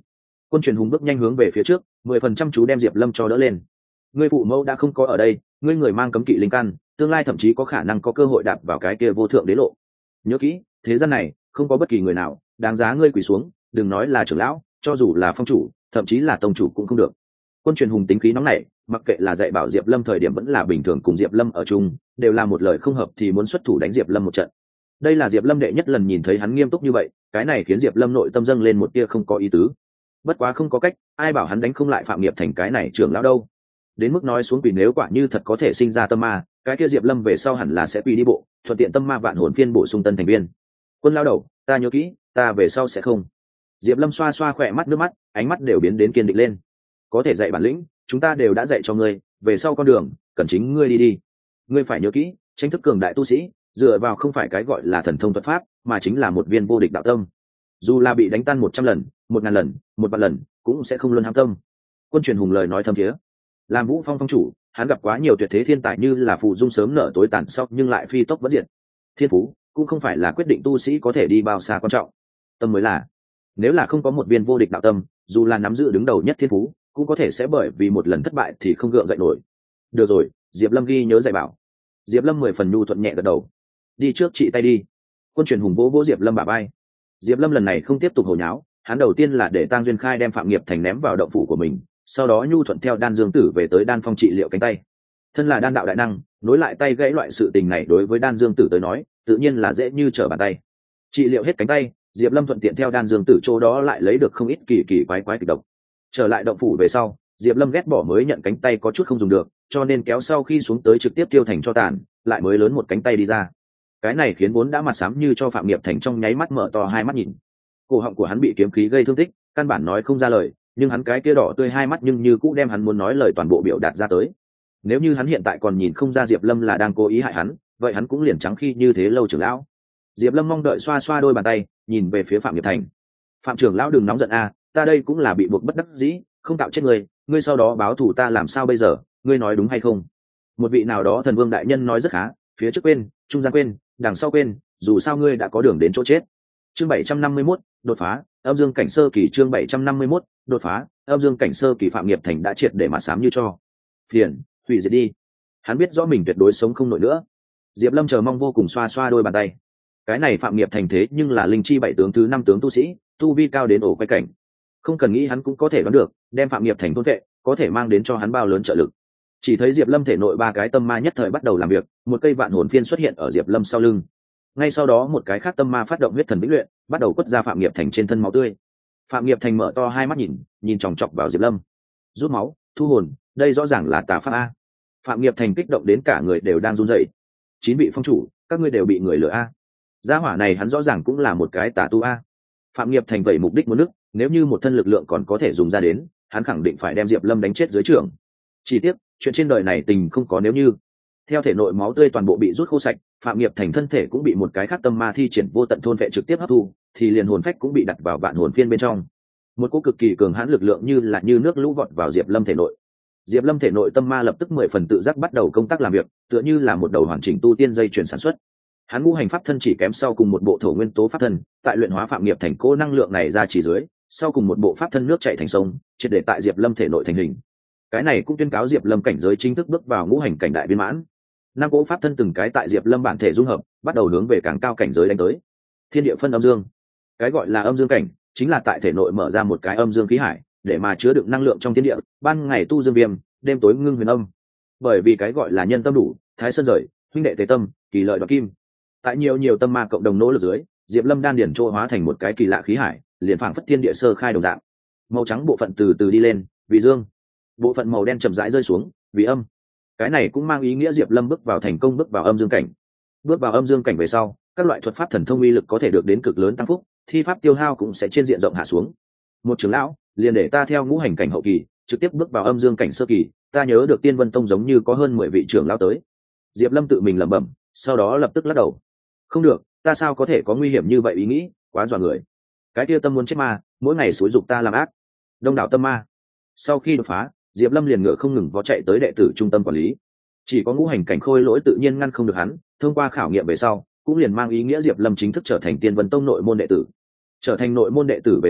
Quân truyền hùng bước nhanh hướng về phía trước, 10% chú đem Diệp Lâm cho đỡ lên. Ngươi phụ mẫu đã không có ở đây, ngươi người mang cấm kỵ linh căn, tương lai thậm chí có khả năng có cơ hội đạp vào cái kia vô thượng đế lộ. Nhớ kỹ, thế gian này không có bất kỳ người nào đáng giá ngươi quỳ xuống, đừng nói là trưởng lão, cho dù là phong chủ, thậm chí là tông chủ cũng không được. Quân truyền hùng tính khí nóng nảy, mặc kệ là dạy bảo Diệp Lâm thời điểm vẫn là bình thường cùng Diệp Lâm ở chung, đều là một lời không hợp thì muốn xuất thủ đánh Diệp Lâm một trận. Đây là Diệp Lâm đệ nhất lần nhìn thấy hắn nghiêm túc như vậy, cái này khiến Diệp Lâm nội tâm dâng lên một tia không có ý tứ. Bất quá không có cách, ai bảo hắn đánh không lại Phạm Nghiệp Thành cái này trưởng lão đâu. Đến mức nói xuống quỷ, nếu quả như thật có thể sinh ra tâm ma, cái kia Diệp Lâm về sau hẳn là sẽ quỳ đi bộ, thuận tiện tâm ma vạn hồn phiên bổ sung tân thành viên. Quân lao đầu, ta nhớ kỹ, ta về sau sẽ không. Diệp Lâm xoa xoa khỏe mắt nước mắt, ánh mắt đều biến đến kiên định lên. Có thể dạy bản lĩnh, chúng ta đều đã dạy cho ngươi, về sau con đường cần chính ngươi đi đi. Ngươi phải nhớ kỹ, tranh thức cường đại tu sĩ, dựa vào không phải cái gọi là thần thông thuật pháp, mà chính là một viên vô địch đạo tâm. Dù là bị đánh tan 100 lần, 1000 lần, 1000 lần, cũng sẽ không luân hãm tâm. Quân truyền hùng lời nói thâm thiế. Làm Vũ Phong phong chủ, hắn gặp quá nhiều tuyệt thế thiên tài như là phù dung sớm nở tối tàn sau nhưng lại phi tốc vẫn diệt. Thiên phú cũng không phải là quyết định tu sĩ có thể đi bao xa quan trọng, tâm mới là. Nếu là không có một viên vô địch đạo tâm, dù là nắm giữ đứng đầu nhất thiên phú, cũng có thể sẽ bởi vì một lần thất bại thì không gượng dậy nổi. Được rồi, Diệp Lâm ghi nhớ dạy bảo. Diệp Lâm 10 phần nhu thuận nhẹ gật đầu. Đi trước chị tay đi. Quân truyền hùng vỗ vỗ Diệp Lâm bả vai. Diệp Lâm lần này không tiếp tục hồ nháo, hắn đầu tiên là để Tang Duyên Khai đem Phạm Nghiệp Thành ném vào động phủ của mình, sau đó nhu thuận theo Đan Dương Tử về tới Đan Phong trị liệu cánh tay. Thân là đan đạo đại năng, nối lại tay gãy loại sự tình này đối với Đan Dương Tử tới nói, tự nhiên là dễ như trở bàn tay. Trị liệu hết cánh tay, Diệp Lâm thuận tiện theo Đan Dương Tử chỗ đó lại lấy được không ít kỳ kỳ quái quái kịch độc. Trở lại động phủ về sau, Diệp Lâm ghét bỏ mới nhận cánh tay có chút không dùng được, cho nên kéo sau khi xuống tới trực tiếp tiêu thành cho tàn, lại mới lớn một cánh tay đi ra. Cái này khiến vốn đã mặt xám như cho Phạm Nghiệp Thành trong nháy mắt mở to hai mắt nhìn. Cổ họng của hắn bị kiếm khí gây thương tích, căn bản nói không ra lời, nhưng hắn cái kia đỏ tươi hai mắt nhưng như cũ đem hắn muốn nói lời toàn bộ biểu đạt ra tới. Nếu như hắn hiện tại còn nhìn không ra Diệp Lâm là đang cố ý hại hắn, vậy hắn cũng liền trắng khi như thế lâu trưởng lão. Diệp Lâm mong đợi xoa xoa đôi bàn tay, nhìn về phía Phạm Nghiệp Thành. Phạm trưởng lão đừng nóng giận a, ta đây cũng là bị buộc bất đắc dĩ, không tạo chết ngươi sau đó báo thù ta làm sao bây giờ, ngươi nói đúng hay không? Một vị nào đó thần vương đại nhân nói rất khá, phía trước quên, trung gian quên, đằng sau quên, dù sao ngươi đã có đường đến chỗ chết. Chương 751, đột phá, âm dương cảnh sơ kỳ. Chương 751, đột phá, âm dương cảnh sơ kỳ. Phạm Nghiệp Thành đã triệt để mà xám như cho. Phiền, hủy diệt đi. Hắn biết rõ mình tuyệt đối sống không nổi nữa. Diệp Lâm chờ mong vô cùng xoa xoa đôi bàn tay. Cái này Phạm Nghiệp Thành thế nhưng là linh chi 7 tướng thứ 5 tướng tu sĩ, tu vi cao đến ổ quay cảnh. Không cần nghĩ hắn cũng có thể đoán được, đem Phạm Nghiệp Thành thôn vệ, có thể mang đến cho hắn bao lớn trợ lực. Chỉ thấy Diệp Lâm thể nội 3 cái tâm ma nhất thời bắt đầu làm việc, một cây vạn hồn phiên xuất hiện ở Diệp Lâm sau lưng. Ngay sau đó một cái khác tâm ma phát động huyết thần vĩnh luyện, bắt đầu quất ra Phạm Nghiệp Thành trên thân máu tươi. Phạm Nghiệp Thành mở to hai mắt nhìn chòng chọc vào Diệp Lâm. Rút máu, thu hồn, đây rõ ràng là tà pháp a. Phạm Nghiệp Thành kích động đến cả người đều đang run rẩy. 9 vị phong chủ, các ngươi đều bị người lừa a. Gia hỏa này hắn rõ ràng cũng là một cái tà tu a. Phạm Nghiệp Thành vậy mục đích muốn nước, nếu như một thân lực lượng còn có thể dùng ra đến, hắn khẳng định phải đem Diệp Lâm đánh chết dưới trường. Chỉ tiếc, chuyện trên đời này tình không có nếu như. Theo thể nội máu tươi toàn bộ bị rút khô sạch, Phạm Nghiệp Thành thân thể cũng bị một cái khác tâm ma thi triển vô tận thôn vệ trực tiếp hấp thu, thì liền hồn phách cũng bị đặt vào vạn hồn phiên bên trong. Một cỗ cực kỳ cường hãn lực lượng như là như nước lũ vọt vào Diệp Lâm thể nội. Diệp Lâm thể nội tâm ma lập tức 10 phần tự giác bắt đầu công tác làm việc, tựa như là một đầu hoàn chỉnh tu tiên dây chuyển sản xuất. Hắn ngũ hành pháp thân chỉ kém sau cùng một bộ thổ nguyên tố pháp thân, tại luyện hóa Phạm Nghiệp Thành cỗ năng lượng này ra chỉ dưới, sau cùng một bộ pháp thân nước chảy thành sông, triệt để tại Diệp Lâm thể nội thành hình. Cái này cũng tuyên cáo Diệp Lâm cảnh giới chính thức bước vào ngũ hành cảnh đại viên mãn. 5 cỗ pháp thân từng cái tại Diệp Lâm bản thể dung hợp, bắt đầu hướng về càng cao cảnh giới đánh tới. Thiên địa phân âm dương. Cái gọi là âm dương cảnh, chính là tại thể nội mở ra một cái âm dương khí hải, để mà chứa đựng năng lượng trong thiên địa, ban ngày tu dương viêm, đêm tối ngưng huyền âm. Bởi vì cái gọi là nhân tâm đủ, thái sơn rời, huynh đệ tế tâm, kỳ lợi đoạt kim. Tại nhiều tâm ma cộng đồng nỗ lực dưới, Diệp Lâm đan điển trô hóa thành một cái kỳ lạ khí hải, liền phảng phất thiên địa sơ khai đồng dạng. Màu trắng bộ phận từ từ đi lên, vì dương. Bộ phận màu đen chậm rãi rơi xuống, vì âm. Cái này cũng mang ý nghĩa Diệp Lâm bước vào thành công bước vào âm dương cảnh. Bước vào âm dương cảnh về sau, các loại thuật pháp thần thông uy lực có thể được đến cực lớn tăng phúc, thi pháp tiêu hao cũng sẽ trên diện rộng hạ xuống. Một trưởng lão, liền để ta theo ngũ hành cảnh hậu kỳ, trực tiếp bước vào âm dương cảnh sơ kỳ, ta nhớ được Tiên Vân Tông giống như có hơn 10 vị trưởng lão tới. Diệp Lâm tự mình lẩm bẩm, sau đó lập tức lắc đầu. Không được, ta sao có thể có nguy hiểm như vậy, ý nghĩ quá dọa người. Cái kia tâm muốn chết ma, mỗi ngày xúi dục ta làm ác. Đông đảo tâm ma. Sau khi đột phá, Diệp Lâm liền ngựa không ngừng vó chạy tới đệ tử trung tâm quản lý. Chỉ có ngũ hành cảnh khôi lỗi tự nhiên ngăn không được hắn, thông qua khảo nghiệm về sau, cũng liền mang ý nghĩa Diệp Lâm chính thức trở thành Tiên Vân Tông nội môn đệ tử. Trở thành nội môn đệ tử về sau,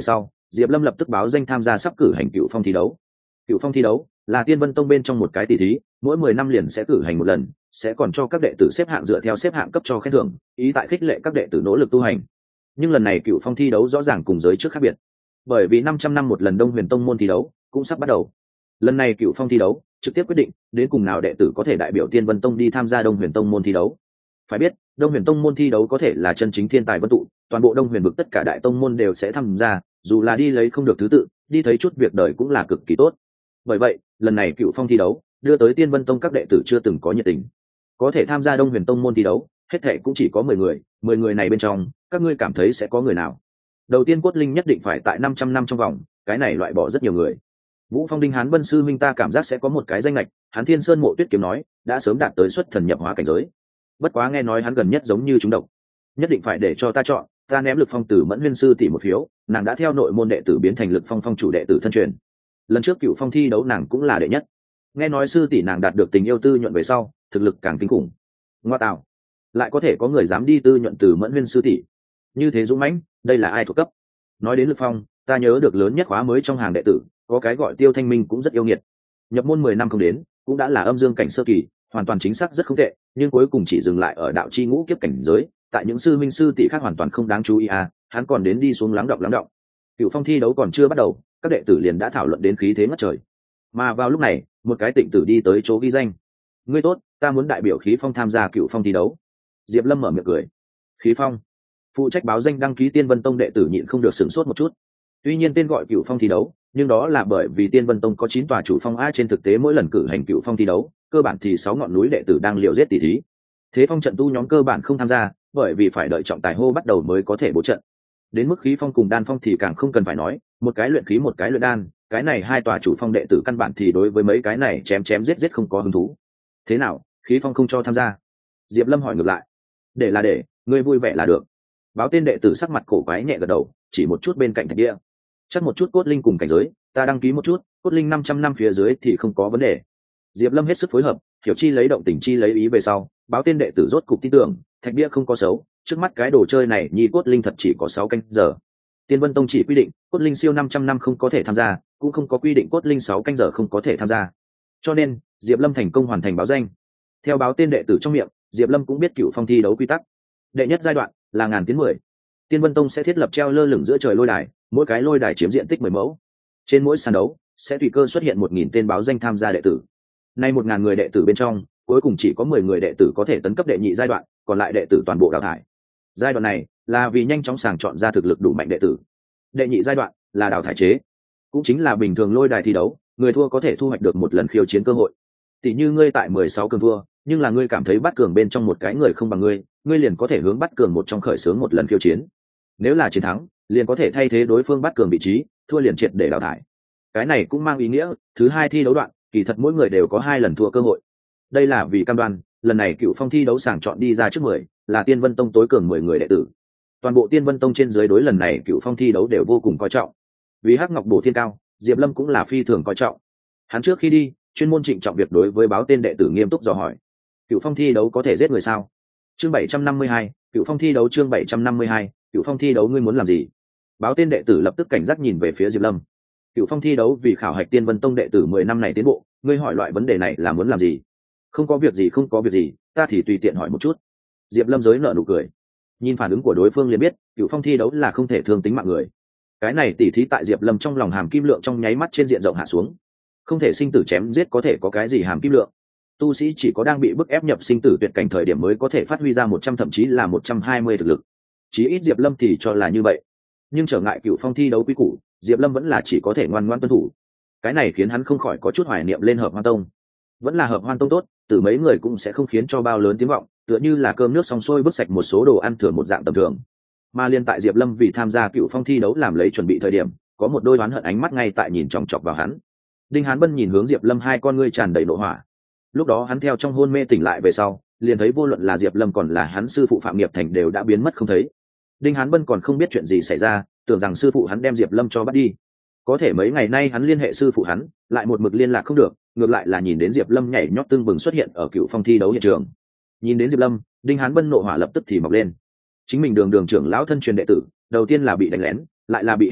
Diệp Lâm lập tức báo danh tham gia sắp cử hành Cựu Phong thi đấu. Cựu Phong thi đấu là Tiên Vân Tông bên trong một cái tỷ thí, mỗi 10 năm liền sẽ cử hành một lần, sẽ còn cho các đệ tử xếp hạng dựa theo xếp hạng cấp cho khen thưởng, ý tại khích lệ các đệ tử nỗ lực tu hành. Nhưng lần này Cựu Phong thi đấu rõ ràng cùng giới trước khác biệt, bởi vì 500 năm một lần Đông Huyền Tông môn thi đấu cũng sắp bắt đầu. Lần này Cựu Phong thi đấu trực tiếp quyết định đến cùng nào đệ tử có thể đại biểu Tiên Vân Tông đi tham gia Đông Huyền Tông môn thi đấu. Phải biết, Đông Huyền Tông môn thi đấu có thể là chân chính thiên tài vân tụ, toàn bộ Đông Huyền vực tất cả đại tông môn đều sẽ tham gia, dù là đi lấy không được thứ tự, đi thấy chút việc đời cũng là cực kỳ tốt. Bởi vậy, lần này Cựu Phong thi đấu đưa tới Tiên Vân Tông các đệ tử chưa từng có nhiệt tình. Có thể tham gia Đông Huyền Tông môn thi đấu, hết thảy cũng chỉ có 10 người, 10 người này bên trong, các ngươi cảm thấy sẽ có người nào? Đầu tiên Cốt Linh nhất định phải tại 500 năm trong vòng, cái này loại bỏ rất nhiều người. Vũ Phong Đinh Hán Vân sư minh ta cảm giác sẽ có một cái danh lệch, hắn Thiên Sơn Mộ Tuyết kiếm nói, đã sớm đạt tới xuất thần nhập hóa cảnh giới. Bất quá nghe nói hắn gần nhất giống như trúng độc, nhất định phải để cho ta chọn, ta ném Lực Phong Tử Mẫn Huyên sư tỷ một phiếu, nàng đã theo nội môn đệ tử biến thành Lực Phong phong chủ đệ tử thân truyền. Lần trước Cựu Phong thi đấu nàng cũng là đệ nhất. Nghe nói sư tỷ nàng đạt được tình yêu tư nhuận về sau, thực lực càng kinh khủng. Ngoa tạo, lại có thể có người dám đi tư nhuận Tử Mẫn Huyên sư tỷ, như thế dũng mãnh, đây là ai thuộc cấp? Nói đến Lực Phong, ta nhớ được lớn nhất khóa mới trong hàng đệ tử, có cái gọi Tiêu Thanh Minh cũng rất yêu nghiệt. Nhập môn 10 năm không đến, cũng đã là âm dương cảnh sơ kỳ, hoàn toàn chính xác rất không tệ, nhưng cuối cùng chỉ dừng lại ở đạo chi ngũ kiếp cảnh giới, tại những sư minh sư tỷ khác hoàn toàn không đáng chú ý à, hắn còn đến đi xuống lắng động. Cựu Phong thi đấu còn chưa bắt đầu, các đệ tử liền đã thảo luận đến khí thế ngất trời. Mà vào lúc này, một cái tịnh tử đi tới chỗ ghi danh. Ngươi tốt, ta muốn đại biểu Khí Phong tham gia Cựu Phong thi đấu. Diệp Lâm mở miệng cười. Khí Phong? Phụ trách báo danh đăng ký Tiên Vân Tông đệ tử nhịn không được sửng sốt một chút. Tuy nhiên tên gọi Cựu Phong thi đấu, nhưng đó là bởi vì Tiên Vân Tông có 9 tòa chủ phong a, trên thực tế mỗi lần cử hành Cựu Phong thi đấu, cơ bản thì 6 ngọn núi đệ tử đang liều giết tỷ thí. Thế phong trận tu nhóm cơ bản không tham gia, bởi vì phải đợi trọng tài hô bắt đầu mới có thể bố trận. Đến mức Khí Phong cùng Đan Phong thì càng không cần phải nói, một cái luyện khí một cái luyện đan, cái này hai tòa chủ phong đệ tử căn bản thì đối với mấy cái này chém giết không có hứng thú. Thế nào, Khí Phong không cho tham gia? Diệp Lâm hỏi ngược lại. Để là để, ngươi vui vẻ là được. Báo tên đệ tử sắc mặt cổ quái nhẹ gật đầu, chỉ một chút bên cạnh thạch địa. Chắc một chút cốt linh cùng cảnh giới, ta đăng ký một chút, cốt linh 500 năm phía dưới thì không có vấn đề. Diệp Lâm hết sức phối hợp, hiểu chi lấy động tình chi lấy ý về sau, báo tên đệ tử rốt cục tin tưởng, thạch bia không có xấu, trước mắt cái đồ chơi này nhi cốt linh thật chỉ có 6 canh giờ. Tiên Vân Tông chỉ quy định cốt linh siêu 500 năm không có thể tham gia, cũng không có quy định cốt linh 6 canh giờ không có thể tham gia. Cho nên, Diệp Lâm thành công hoàn thành báo danh. Theo báo tên đệ tử trong miệng, Diệp Lâm cũng biết Cựu Phong thi đấu quy tắc. Đệ nhất giai đoạn là ngàn tiến 10. Tiên Vân Tông sẽ thiết lập treo lơ lửng giữa trời lôi đài, mỗi cái lôi đài chiếm diện tích 10 mẫu. Trên mỗi sàn đấu sẽ tùy cơ xuất hiện 1000 tên báo danh tham gia đệ tử. Nay 1000 người đệ tử bên trong, cuối cùng chỉ có 10 người đệ tử có thể tấn cấp đệ nhị giai đoạn, còn lại đệ tử toàn bộ đào thải. Giai đoạn này là vì nhanh chóng sàng chọn ra thực lực đủ mạnh đệ tử. Đệ nhị giai đoạn là đào thải chế, cũng chính là bình thường lôi đài thi đấu, người thua có thể thu hoạch được một lần khiêu chiến cơ hội. Tỷ như ngươi tại 16 cường thua, nhưng là ngươi cảm thấy bắt cường bên trong một cái người không bằng ngươi, ngươi liền có thể hướng bắt cường một trong khởi xướng một lần khiêu chiến. Nếu là chiến thắng, liền có thể thay thế đối phương bắt cường vị trí, thua liền triệt để đào thải. Cái này cũng mang ý nghĩa, thứ hai thi đấu đoạn, kỳ thật mỗi người đều có 2 lần thua cơ hội. Đây là vì cam đoan, lần này Cựu Phong thi đấu sàng chọn đi ra trước 10, là Tiên Vân Tông tối cường 10 người đệ tử. Toàn bộ Tiên Vân Tông trên dưới đối lần này Cựu Phong thi đấu đều vô cùng coi trọng. Vì Hắc Ngọc bổ thiên cao, Diệp Lâm cũng là phi thường coi trọng. Hắn trước khi đi, chuyên môn trịnh trọng việc đối với báo tên đệ tử nghiêm túc dò hỏi. Cựu Phong thi đấu có thể giết người sao? Chương 752, Cựu Phong thi đấu chương 752, Cựu Phong thi đấu ngươi muốn làm gì? Báo tên đệ tử lập tức cảnh giác nhìn về phía Diệp Lâm. Cựu Phong thi đấu vì khảo hạch Tiên Vân Tông đệ tử 10 năm này tiến bộ, ngươi hỏi loại vấn đề này là muốn làm gì? Không có việc gì, ta thì tùy tiện hỏi một chút. Diệp Lâm giới nở nụ cười. Nhìn phản ứng của đối phương liền biết, Cựu Phong thi đấu là không thể thương tính mạng người. Cái này tỉ thí tại Diệp Lâm trong lòng hàm kim lượng trong nháy mắt trên diện rộng hạ xuống. Không thể sinh tử chém giết có thể có cái gì hàm kim lượng? Tu sĩ chỉ có đang bị bức ép nhập sinh tử tuyệt cảnh thời điểm mới có thể phát huy ra 100 thậm chí là 120 thực lực. Chí ít Diệp Lâm thì cho là như vậy. Nhưng trở ngại Cựu Phong thi đấu quy củ, Diệp Lâm vẫn là chỉ có thể ngoan ngoãn tuân thủ. Cái này khiến hắn không khỏi có chút hoài niệm lên Hợp Hoan Tông. Vẫn là Hợp Hoan Tông tốt, từ mấy người cũng sẽ không khiến cho bao lớn tiếng vọng, tựa như là cơm nước xong xuôi vứt sạch một số đồ ăn thừa một dạng tầm thường. Mà liên tại Diệp Lâm vì tham gia Cựu Phong thi đấu làm lấy chuẩn bị thời điểm, có một đôi oán hận ánh mắt ngay tại nhìn chòng chọc vào hắn. Đinh Hán Bân nhìn hướng Diệp Lâm, hai con ngươi tràn đầy nộ hỏa. Lúc đó hắn theo trong hôn mê tỉnh lại về sau, liền thấy vô luận là Diệp Lâm còn là hắn sư phụ Phạm Nghiệp Thành đều đã biến mất không thấy. Đinh Hán Bân còn không biết chuyện gì xảy ra, tưởng rằng sư phụ hắn đem Diệp Lâm cho bắt đi. Có thể mấy ngày nay hắn liên hệ sư phụ hắn, lại một mực liên lạc không được, ngược lại là nhìn đến Diệp Lâm nhảy nhót tưng bừng xuất hiện ở Cựu Phong thi đấu hiện trường. Nhìn đến Diệp Lâm, Đinh Hán Bân nộ hỏa lập tức thì mọc lên. Chính mình đường trưởng lão thân truyền đệ tử, đầu tiên là bị đánh lén, lại là bị hạ độc,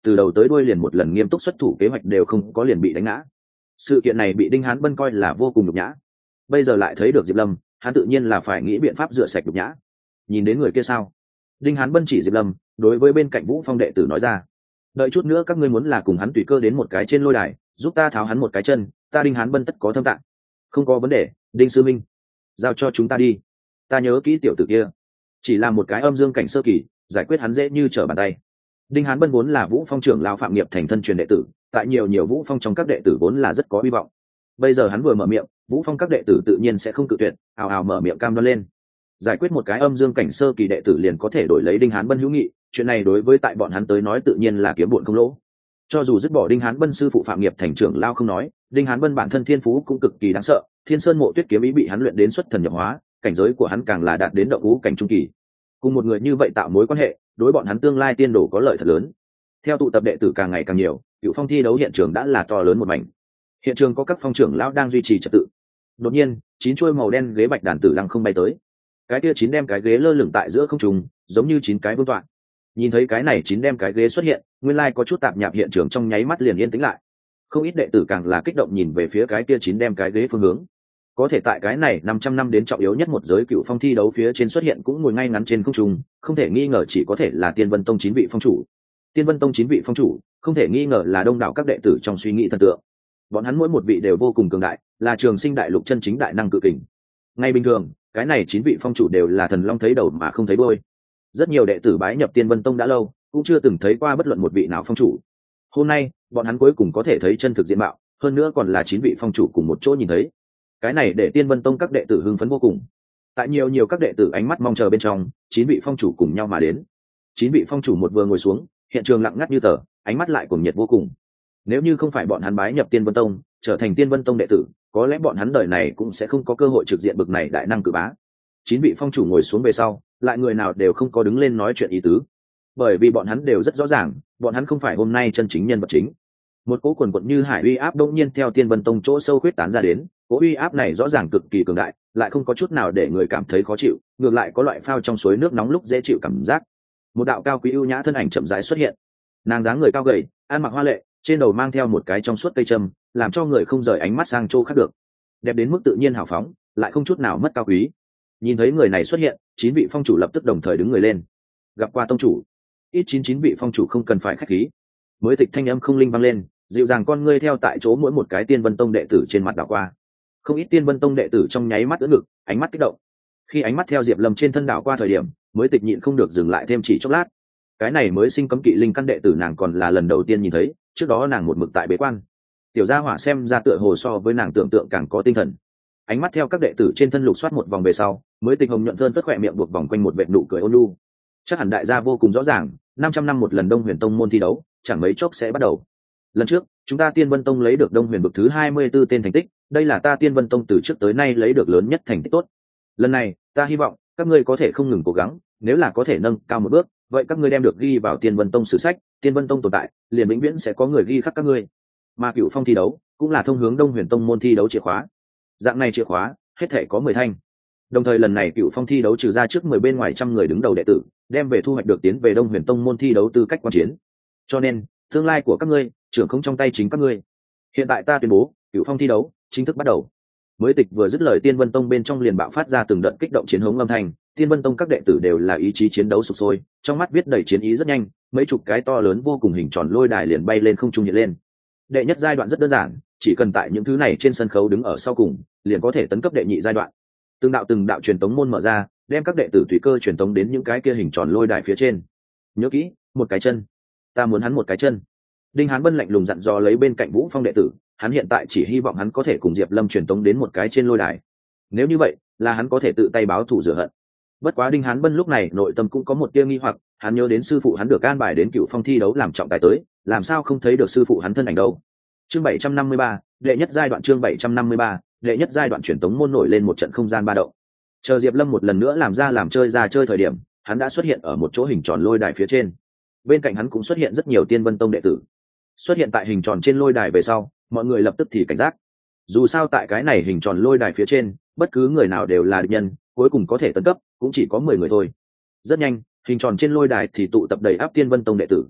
từ đầu tới đuôi liền một lần nghiêm túc xuất thủ kế hoạch đều không có, liền bị đánh ngã. Sự kiện này bị Đinh Hán Bân coi là vô cùng nhục nhã. Bây giờ lại thấy được Diệp Lâm, hắn tự nhiên là phải nghĩ biện pháp rửa sạch nhục nhã. Nhìn đến người kia sao? Đinh Hán Bân chỉ Diệp Lâm, đối với bên cạnh Vũ Phong đệ tử nói ra, đợi chút nữa các ngươi muốn là cùng hắn tùy cơ đến một cái trên lôi đài, giúp ta tháo hắn một cái chân, ta Đinh Hán Bân tất có thâm tạng. Không có vấn đề, Đinh sư minh, giao cho chúng ta đi. Ta nhớ kỹ tiểu tử kia, chỉ là một cái âm dương cảnh sơ kỳ, giải quyết hắn dễ như trở bàn tay. Đinh Hán Bân vốn là Vũ Phong trưởng lão Phạm Nghiệp thành thân truyền đệ tử, tại nhiều Vũ Phong trong các đệ tử vốn là rất có hy vọng. Bây giờ hắn vừa mở miệng, Vũ Phong các đệ tử tự nhiên sẽ không cự tuyệt, ào ào mở miệng cam đoan lên. Giải quyết một cái âm dương cảnh sơ kỳ đệ tử liền có thể đổi lấy Đinh Hán Bân hữu nghị, chuyện này đối với tại bọn hắn tới nói tự nhiên là kiếm bộn không lỗ. Cho dù dứt bỏ Đinh Hán Bân sư phụ Phạm Nghiệp thành trưởng lão không nói, Đinh Hán Bân bản thân thiên phú cũng cực kỳ đáng sợ, Thiên Sơn Mộ Tuyết kiếm ý bị hắn luyện đến xuất thần nhập hóa, cảnh giới của hắn càng là đạt đến động ngũ cảnh trung kỳ. Cùng một người như vậy tạo mối quan hệ, đối bọn hắn tương lai tiên đồ có lợi thật lớn. Theo tụ tập đệ tử càng ngày càng nhiều, Cựu Phong thi đấu hiện trường đã là to lớn một mảnh. Hiện trường có các phong trưởng lão đang duy trì trật tự. Đột nhiên, 9 chuôi màu đen ghế bạch đàn tử lăng không bay tới. Cái kia 9 đem cái ghế lơ lửng tại giữa không trung, giống như 9 cái vương tọa. Nhìn thấy cái này 9 đem cái ghế xuất hiện, nguyên lai có chút tạp nhạp hiện trường trong nháy mắt liền yên tĩnh lại. Không ít đệ tử càng là kích động nhìn về phía cái kia 9 đem cái ghế phương hướng. Có thể tại cái này 500 năm đến trọng yếu nhất một giới Cựu Phong thi đấu phía trên xuất hiện cũng ngồi ngay ngắn trên không trung, không thể nghi ngờ chỉ có thể là Tiên Vân Tông 9 vị phong chủ. Tiên Vân Tông 9 vị phong chủ, không thể nghi ngờ là đông đảo các đệ tử trong suy nghĩ thần tượng. Bọn hắn mỗi một vị đều vô cùng cường đại, là trường sinh đại lục chân chính đại năng cự kình. Ngay bình thường, cái này 9 vị phong chủ đều là thần long thấy đầu mà không thấy đuôi. Rất nhiều đệ tử bái nhập Tiên Vân Tông đã lâu, cũng chưa từng thấy qua bất luận một vị nào phong chủ. Hôm nay, bọn hắn cuối cùng có thể thấy chân thực diện mạo, hơn nữa còn là 9 vị phong chủ cùng một chỗ nhìn thấy. Cái này để Tiên Vân Tông các đệ tử hưng phấn vô cùng. Tại nhiều các đệ tử ánh mắt mong chờ bên trong, 9 vị phong chủ cùng nhau mà đến. 9 vị phong chủ một vừa ngồi xuống, hiện trường lặng ngắt như tờ, ánh mắt lại cuồng nhiệt vô cùng. Nếu như không phải bọn hắn bái nhập Tiên Vân Tông, trở thành Tiên Vân Tông đệ tử, có lẽ bọn hắn đời này cũng sẽ không có cơ hội trực diện bực này đại năng cử bá. 9 vị phong chủ ngồi xuống về sau, lại người nào đều không có đứng lên nói chuyện ý tứ, bởi vì bọn hắn đều rất rõ ràng, bọn hắn không phải hôm nay chân chính nhân vật chính. Một cỗ quần quật như hải uy áp đông nhiên theo Tiên Vân Tông chỗ sâu khuyết tán ra đến, cỗ uy áp này rõ ràng cực kỳ cường đại, lại không có chút nào để người cảm thấy khó chịu, ngược lại có loại phao trong suối nước nóng lúc dễ chịu cảm giác. Một đạo cao quý ưu nhã thân ảnh chậm rãi xuất hiện. Nàng dáng người cao gầy, ăn mặc hoa lệ, trên đầu mang theo một cái trong suốt cây châm, làm cho người không rời ánh mắt sang chỗ khác được. Đẹp đến mức tự nhiên hào phóng, lại không chút nào mất cao quý. Nhìn thấy người này xuất hiện, 9 vị phong chủ lập tức đồng thời đứng người lên. Gặp qua tông chủ. Ít 99 vị phong chủ không cần phải khách khí. Mới tịch thanh âm không linh vang lên, dịu dàng con ngươi theo tại chỗ mỗi một cái Tiên Vân Tông đệ tử trên mặt đảo qua. Không ít Tiên Vân Tông đệ tử trong nháy mắt ưỡn ngực, ánh mắt kích động. Khi ánh mắt theo Diệp Lâm trên thân đảo qua thời điểm, mới tịch nhịn không được dừng lại thêm chỉ chốc lát. Cái này mới sinh cấm kỵ linh căn đệ tử nàng còn là lần đầu tiên nhìn thấy, trước đó nàng một mực tại bế quan. Tiểu gia hỏa xem ra tựa hồ so với nàng tưởng tượng càng có tinh thần. Ánh mắt theo các đệ tử trên thân lục soát một vòng về sau, mới tịch hồng nhuận thơn phất khỏe miệng buộc vòng quanh một vệt nụ cười ôn nhu. Chắc hẳn đại gia vô cùng rõ ràng, 500 năm một lần Đông Huyền Tông môn thi đấu, chẳng mấy chốc sẽ bắt đầu. Lần trước, chúng ta Tiên Vân Tông lấy được Đông Huyền bực thứ 24 tên thành tích, đây là ta Tiên Vân Tông từ trước tới nay lấy được lớn nhất thành tích tốt. Lần này, ta hy vọng các ngươi có thể không ngừng cố gắng, nếu là có thể nâng cao một bước, vậy các ngươi đem được ghi vào Tiên Vân Tông sử sách, Tiên Vân Tông tồn tại, liền vĩnh viễn sẽ có người ghi khắc các ngươi. Mà Cựu Phong thi đấu cũng là thông hướng Đông Huyền Tông môn thi đấu chìa khóa. Dạng này chìa khóa, hết thể có 10 thanh. Đồng thời lần này Cựu Phong thi đấu trừ ra trước 10 bên ngoài trăm người đứng đầu đệ tử, đem về thu hoạch được tiến về Đông Huyền Tông môn thi đấu tư cách quan chiến. Cho nên, tương lai của các ngươi, trưởng không trong tay chính các ngươi. Hiện tại ta tuyên bố, Cựu Phong thi đấu chính thức bắt đầu. Mới tịch vừa dứt lời, Tiên Vân Tông bên trong liền bạo phát ra từng đợt kích động chiến hống âm thanh. Tiên Vân Tông các đệ tử đều là ý chí chiến đấu sục sôi, trong mắt viết đầy chiến ý rất nhanh, mấy chục cái to lớn vô cùng hình tròn lôi đài liền bay lên không trung hiện lên. Đệ nhất giai đoạn rất đơn giản, chỉ cần tại những thứ này trên sân khấu đứng ở sau cùng, liền có thể tấn cấp đệ nhị giai đoạn. Từng đạo truyền tống môn mở ra, đem các đệ tử tùy cơ truyền tống đến những cái kia hình tròn lôi đài phía trên. Nhớ kỹ, một cái chân, ta muốn hắn một cái chân. Đinh Hán Bân lạnh lùng dặn dò lấy bên cạnh Vũ Phong đệ tử, hắn hiện tại chỉ hy vọng hắn có thể cùng Diệp Lâm truyền tống đến một cái trên lôi đài. Nếu như vậy, là hắn có thể tự tay báo thù rửa hận. Bất quá Đinh Hán Bân lúc này nội tâm cũng có một tia nghi hoặc, hắn nhớ đến sư phụ hắn được an bài đến Cựu Phong thi đấu làm trọng tài tới, làm sao không thấy được sư phụ hắn thân ảnh đâu. Chương 753, đệ nhất giai đoạn. Chương 753, đệ nhất giai đoạn truyền tống môn nổi lên một trận không gian ba động. Chờ Diệp Lâm một lần nữa làm chơi ra chơi thời điểm, hắn đã xuất hiện ở một chỗ hình tròn lôi đài phía trên. Bên cạnh hắn cũng xuất hiện rất nhiều Tiên Vân Tông đệ tử. Xuất hiện tại hình tròn trên lôi đài về sau, mọi người lập tức thì cảnh giác. Dù sao tại cái này hình tròn lôi đài phía trên, bất cứ người nào đều là địch nhân, cuối cùng có thể tấn cấp cũng chỉ có 10 người thôi. Rất nhanh, hình tròn trên lôi đài thì tụ tập đầy áp Tiên Vân Tông đệ tử.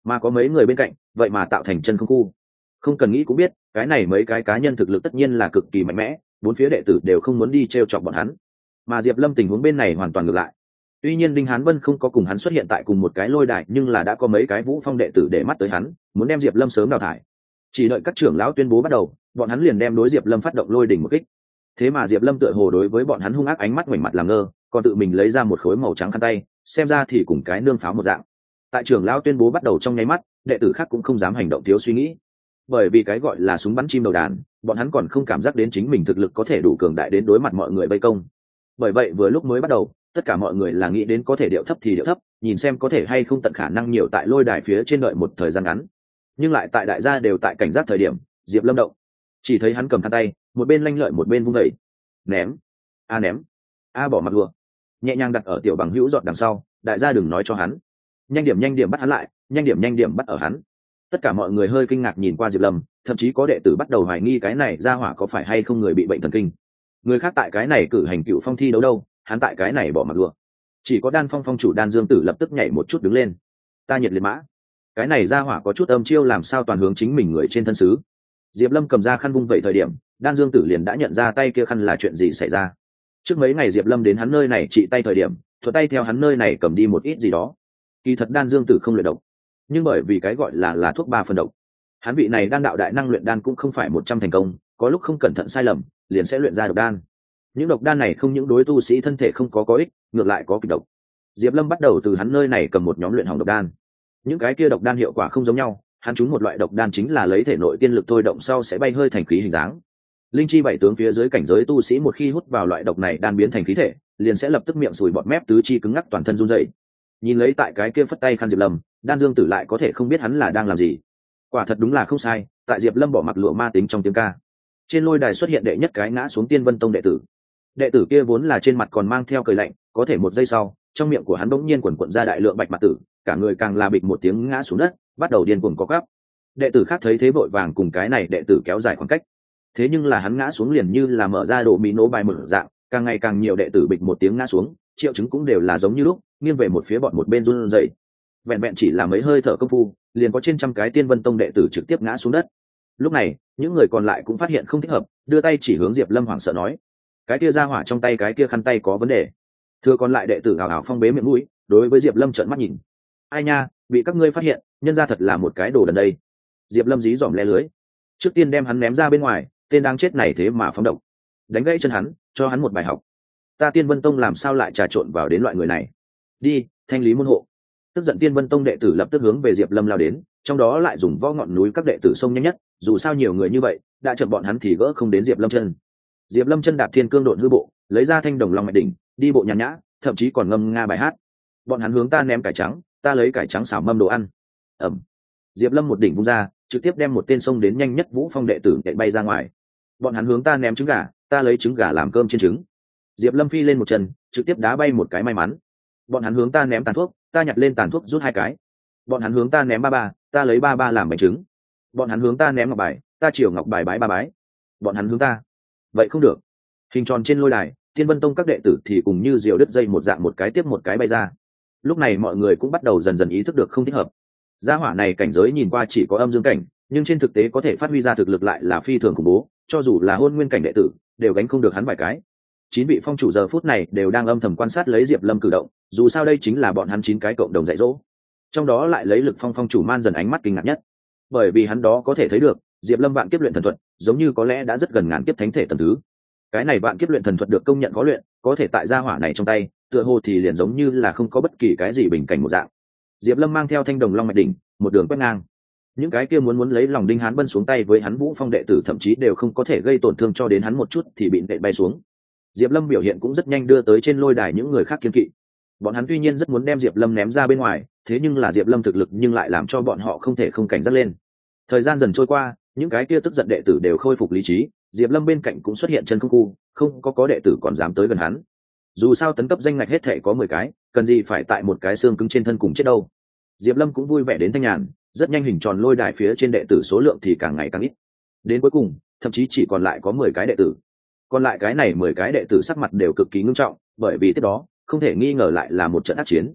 mà có mấy người bên cạnh vậy mà tạo thành chân không khu. Không cần nghĩ cũng biết cái này mấy cái cá nhân thực lực tất nhiên là cực kỳ mạnh mẽ, bốn phía đệ tử đều không muốn đi t chọc bọn hắn. Mà Diệp Lâm tình huống bên này hoàn toàn ngược lại. Tuy nhiên Đinh Hán Vân không có cùng hắn xuất hiện tại cùng một cái lôi đài, nhưng là đã có mấy cái Vũ Phong đệ tử để mắt tới hắn, muốn đem Diệp Lâm sớm đào thải. Chỉ đợi các trưởng lão tuyên bố bắt đầu, bọn hắn liền đem đối Diệp Lâm phát động lôi đỉnh một kích. Thế mà Diệp Lâm tựa hồ đối với bọn hắn hung ác ánh mắt ngoảnh mặt làm ngơ, còn tự mình lấy ra một khối màu trắng khăn tay, xem ra thì cùng cái nương pháo một dạng. Tại trưởng lão tuyên bố bắt đầu trong nháy mắt, đệ tử khác cũng không dám hành động thiếu suy nghĩ. Bởi vì cái gọi là súng bắn chim đầu đàn, bọn hắn còn không cảm giác đến chính mình thực lực có thể đủ cường đại đến đối mặt mọi người vây công. Bởi vậy vừa lúc mới bắt đầu, tất cả mọi người là nghĩ đến có thể điệu thấp thì điệu thấp, nhìn xem có thể hay không tận khả năng nhiều tại lôi đài phía trên đợi một thời gian ngắn. Nhưng lại tại đại gia đều tại cảnh giác thời điểm, Diệp Lâm động. Chỉ thấy hắn cầm khăn tay, một bên lanh lợi một bên vung đẩy. Ném, ném, bỏ mặt lùa. Nhẹ nhàng đặt ở tiểu bằng hữu dọn đằng sau, đại gia đừng nói cho hắn. Nhanh điểm bắt hắn lại, nhanh điểm bắt ở hắn. Tất cả mọi người hơi kinh ngạc nhìn qua Diệp Lâm, thậm chí có đệ tử bắt đầu hoài nghi cái này ra hỏa có phải hay không người bị bệnh thần kinh. Người khác tại cái này cử hành cựu phong thi đấu đâu, hắn tại cái này bỏ mặt lùa. Chỉ có Đan Phong phong chủ Đan Dương Tử lập tức nhảy một chút đứng lên. Ta nhiệt liệt mã. Cái này ra hỏa có chút âm chiêu làm sao toàn hướng chính mình người trên thân sứ. Diệp Lâm cầm ra khăn vung vậy thời điểm, Đan Dương Tử liền đã nhận ra tay kia khăn là chuyện gì xảy ra. Trước mấy ngày Diệp Lâm đến hắn nơi này trị tay thời điểm, thuật tay theo hắn nơi này cầm đi một ít gì đó. Kỳ thật Đan Dương Tử không luyện độc, nhưng bởi vì cái gọi là thuốc 3 phần độc, hắn vị này đan đạo đại năng luyện đan cũng không phải 100 thành công, có lúc không cẩn thận sai lầm liền sẽ luyện ra độc đan. Những độc đan này không những đối tu sĩ thân thể không có ích, ngược lại có kịch độc. Diệp Lâm bắt đầu từ hắn nơi này cầm một nhóm luyện hỏng độc đan. Những cái kia độc đan hiệu quả không giống nhau, hắn trúng một loại độc đan chính là lấy thể nội tiên lực thôi động sau sẽ bay hơi thành khí hình dáng. Linh chi bảy tướng phía dưới cảnh giới tu sĩ một khi hút vào loại độc này đan biến thành khí thể, liền sẽ lập tức miệng sùi bọt mép, tứ chi cứng ngắc, toàn thân run rẩy. Nhìn lấy tại cái kia phất tay khăn Diệp Lâm, Đan Dương Tử lại có thể không biết hắn là đang làm gì. Quả thật đúng là không sai, tại Diệp Lâm bỏ mặc lụa ma tính trong tiếng ca. Trên lôi đài xuất hiện đệ nhất cái ngã xuống Tiên Vân Tông đệ tử. Đệ tử kia vốn là trên mặt còn mang theo cười lạnh, có thể một giây sau, trong miệng của hắn bỗng nhiên quần quật ra đại lượng bạch mặt tử, cả người càng là bịch một tiếng ngã xuống đất, bắt đầu điên cuồng co quắp. Đệ tử khác thấy thế vội vàng cùng cái này đệ tử kéo dài khoảng cách. Thế nhưng là hắn ngã xuống liền như là mở ra đồ mì nổ bài một dạng, càng ngày càng nhiều đệ tử bịch một tiếng ngã xuống, triệu chứng cũng đều là giống như lúc, nghiêng về một phía bọn một bên run rẩy. Vẹn vẹn chỉ là mấy hơi thở công phu, liền có trên trăm cái Tiên Vân Tông đệ tử trực tiếp ngã xuống đất. Lúc này, những người còn lại cũng phát hiện không thích hợp, đưa tay chỉ hướng Diệp Lâm hoảng sợ nói: "Cái kia ra hỏa trong tay cái kia khăn tay có vấn đề." Thưa còn lại đệ tử ảo ảo phong bế miệng mũi, đối với Diệp Lâm trợn mắt nhìn. "Ai nha, bị các ngươi phát hiện, nhân ra thật là một cái đồ đần đây." Diệp Lâm dí dỏm le lưới, trước tiên đem hắn ném ra bên ngoài, tên đáng chết này thế mà phóng độc. Đánh gãy chân hắn, cho hắn một bài học. Ta Tiên Vân Tông làm sao lại trà trộn vào đến loại người này? Đi, thanh lý môn hộ. Tức giận Tiên Vân Tông đệ tử lập tức hướng về Diệp Lâm lao đến, trong đó lại dùng võ ngọn núi các đệ tử xông nhanh nhất, dù sao nhiều người như vậy, đã chậm bọn hắn thì gỡ không đến Diệp Lâm chân. Diệp Lâm chân đạp thiên cương độn hư bộ, lấy ra thanh đồng long mạch đỉnh, đi bộ nhàn nhã, thậm chí còn ngâm nga bài hát. Bọn hắn hướng ta ném cải trắng, ta lấy cải trắng xào mâm đồ ăn. Ẩm. Diệp Lâm một đỉnh vung ra, trực tiếp đem một tên xông đến nhanh nhất Vũ Phong đệ tử chạy bay ra ngoài. Bọn hắn hướng ta ném trứng gà, ta lấy trứng gà làm cơm trên trứng. Diệp Lâm phi lên một chân, trực tiếp đá bay một cái may mắn. Bọn hắn hướng ta ném tàn thuốc, ta nhặt lên tàn thuốc rút 2 cái. Bọn hắn hướng ta ném ba ba, ta lấy ba ba làm bánh trứng. Bọn hắn hướng ta ném ngọc bài, ta chiều ngọc bài bái ba bái. Bọn hắn hướng ta, vậy không được. Hình tròn trên lôi đài, Thiên Vân Tông các đệ tử thì cùng như diều đứt dây một dạng một cái tiếp một cái bay ra. Lúc này mọi người cũng bắt đầu dần dần ý thức được không thích hợp. Gia hỏa này cảnh giới nhìn qua chỉ có âm dương cảnh, nhưng trên thực tế có thể phát huy ra thực lực lại là phi thường khủng bố, cho dù là hôn nguyên cảnh đệ tử đều gánh không được hắn vài cái. 9 vị phong chủ giờ phút này đều đang âm thầm quan sát lấy Diệp Lâm cử động, dù sao đây chính là bọn hắn 9 cái cộng đồng dạy dỗ. Trong đó lại lấy Lực Phong phong chủ Man dần ánh mắt kinh ngạc nhất, bởi vì hắn đó có thể thấy được Diệp Lâm vạn kiếp luyện thần thuật, giống như có lẽ đã rất gần ngàn kiếp thánh thể tầng thứ. Cái này vạn kiếp luyện thần thuật được công nhận có luyện, có thể tại gia hỏa này trong tay, tựa hồ thì liền giống như là không có bất kỳ cái gì bình cảnh một dạng. Diệp Lâm mang theo thanh đồng long mạch đỉnh, một đường quét ngang. Những cái kia muốn lấy lòng Đinh Hán Bân xuống tay với hắn Vũ Phong đệ tử thậm chí đều không có thể gây tổn thương cho đến hắn một chút thì bị nện bay xuống. Diệp Lâm biểu hiện cũng rất nhanh đưa tới trên lôi đài những người khác kiên kỵ. Bọn hắn tuy nhiên rất muốn đem Diệp Lâm ném ra bên ngoài, thế nhưng là Diệp Lâm thực lực nhưng lại làm cho bọn họ không thể không cảnh giác lên. Thời gian dần trôi qua, những cái kia tức giận đệ tử đều khôi phục lý trí, Diệp Lâm bên cạnh cũng xuất hiện chân không khu, không có đệ tử còn dám tới gần hắn. Dù sao tấn cấp danh ngạch hết thể có 10 cái, cần gì phải tại một cái xương cứng trên thân cùng chết đâu. Diệp Lâm cũng vui vẻ đến thanh nhàn, rất nhanh hình tròn lôi đài phía trên đệ tử số lượng thì càng ngày càng ít. Đến cuối cùng, thậm chí chỉ còn lại có 10 cái đệ tử. Còn lại cái này 10 cái đệ tử sắc mặt đều cực kỳ nghiêm trọng, bởi vì tiếp đó, không thể nghi ngờ lại là một trận ác chiến.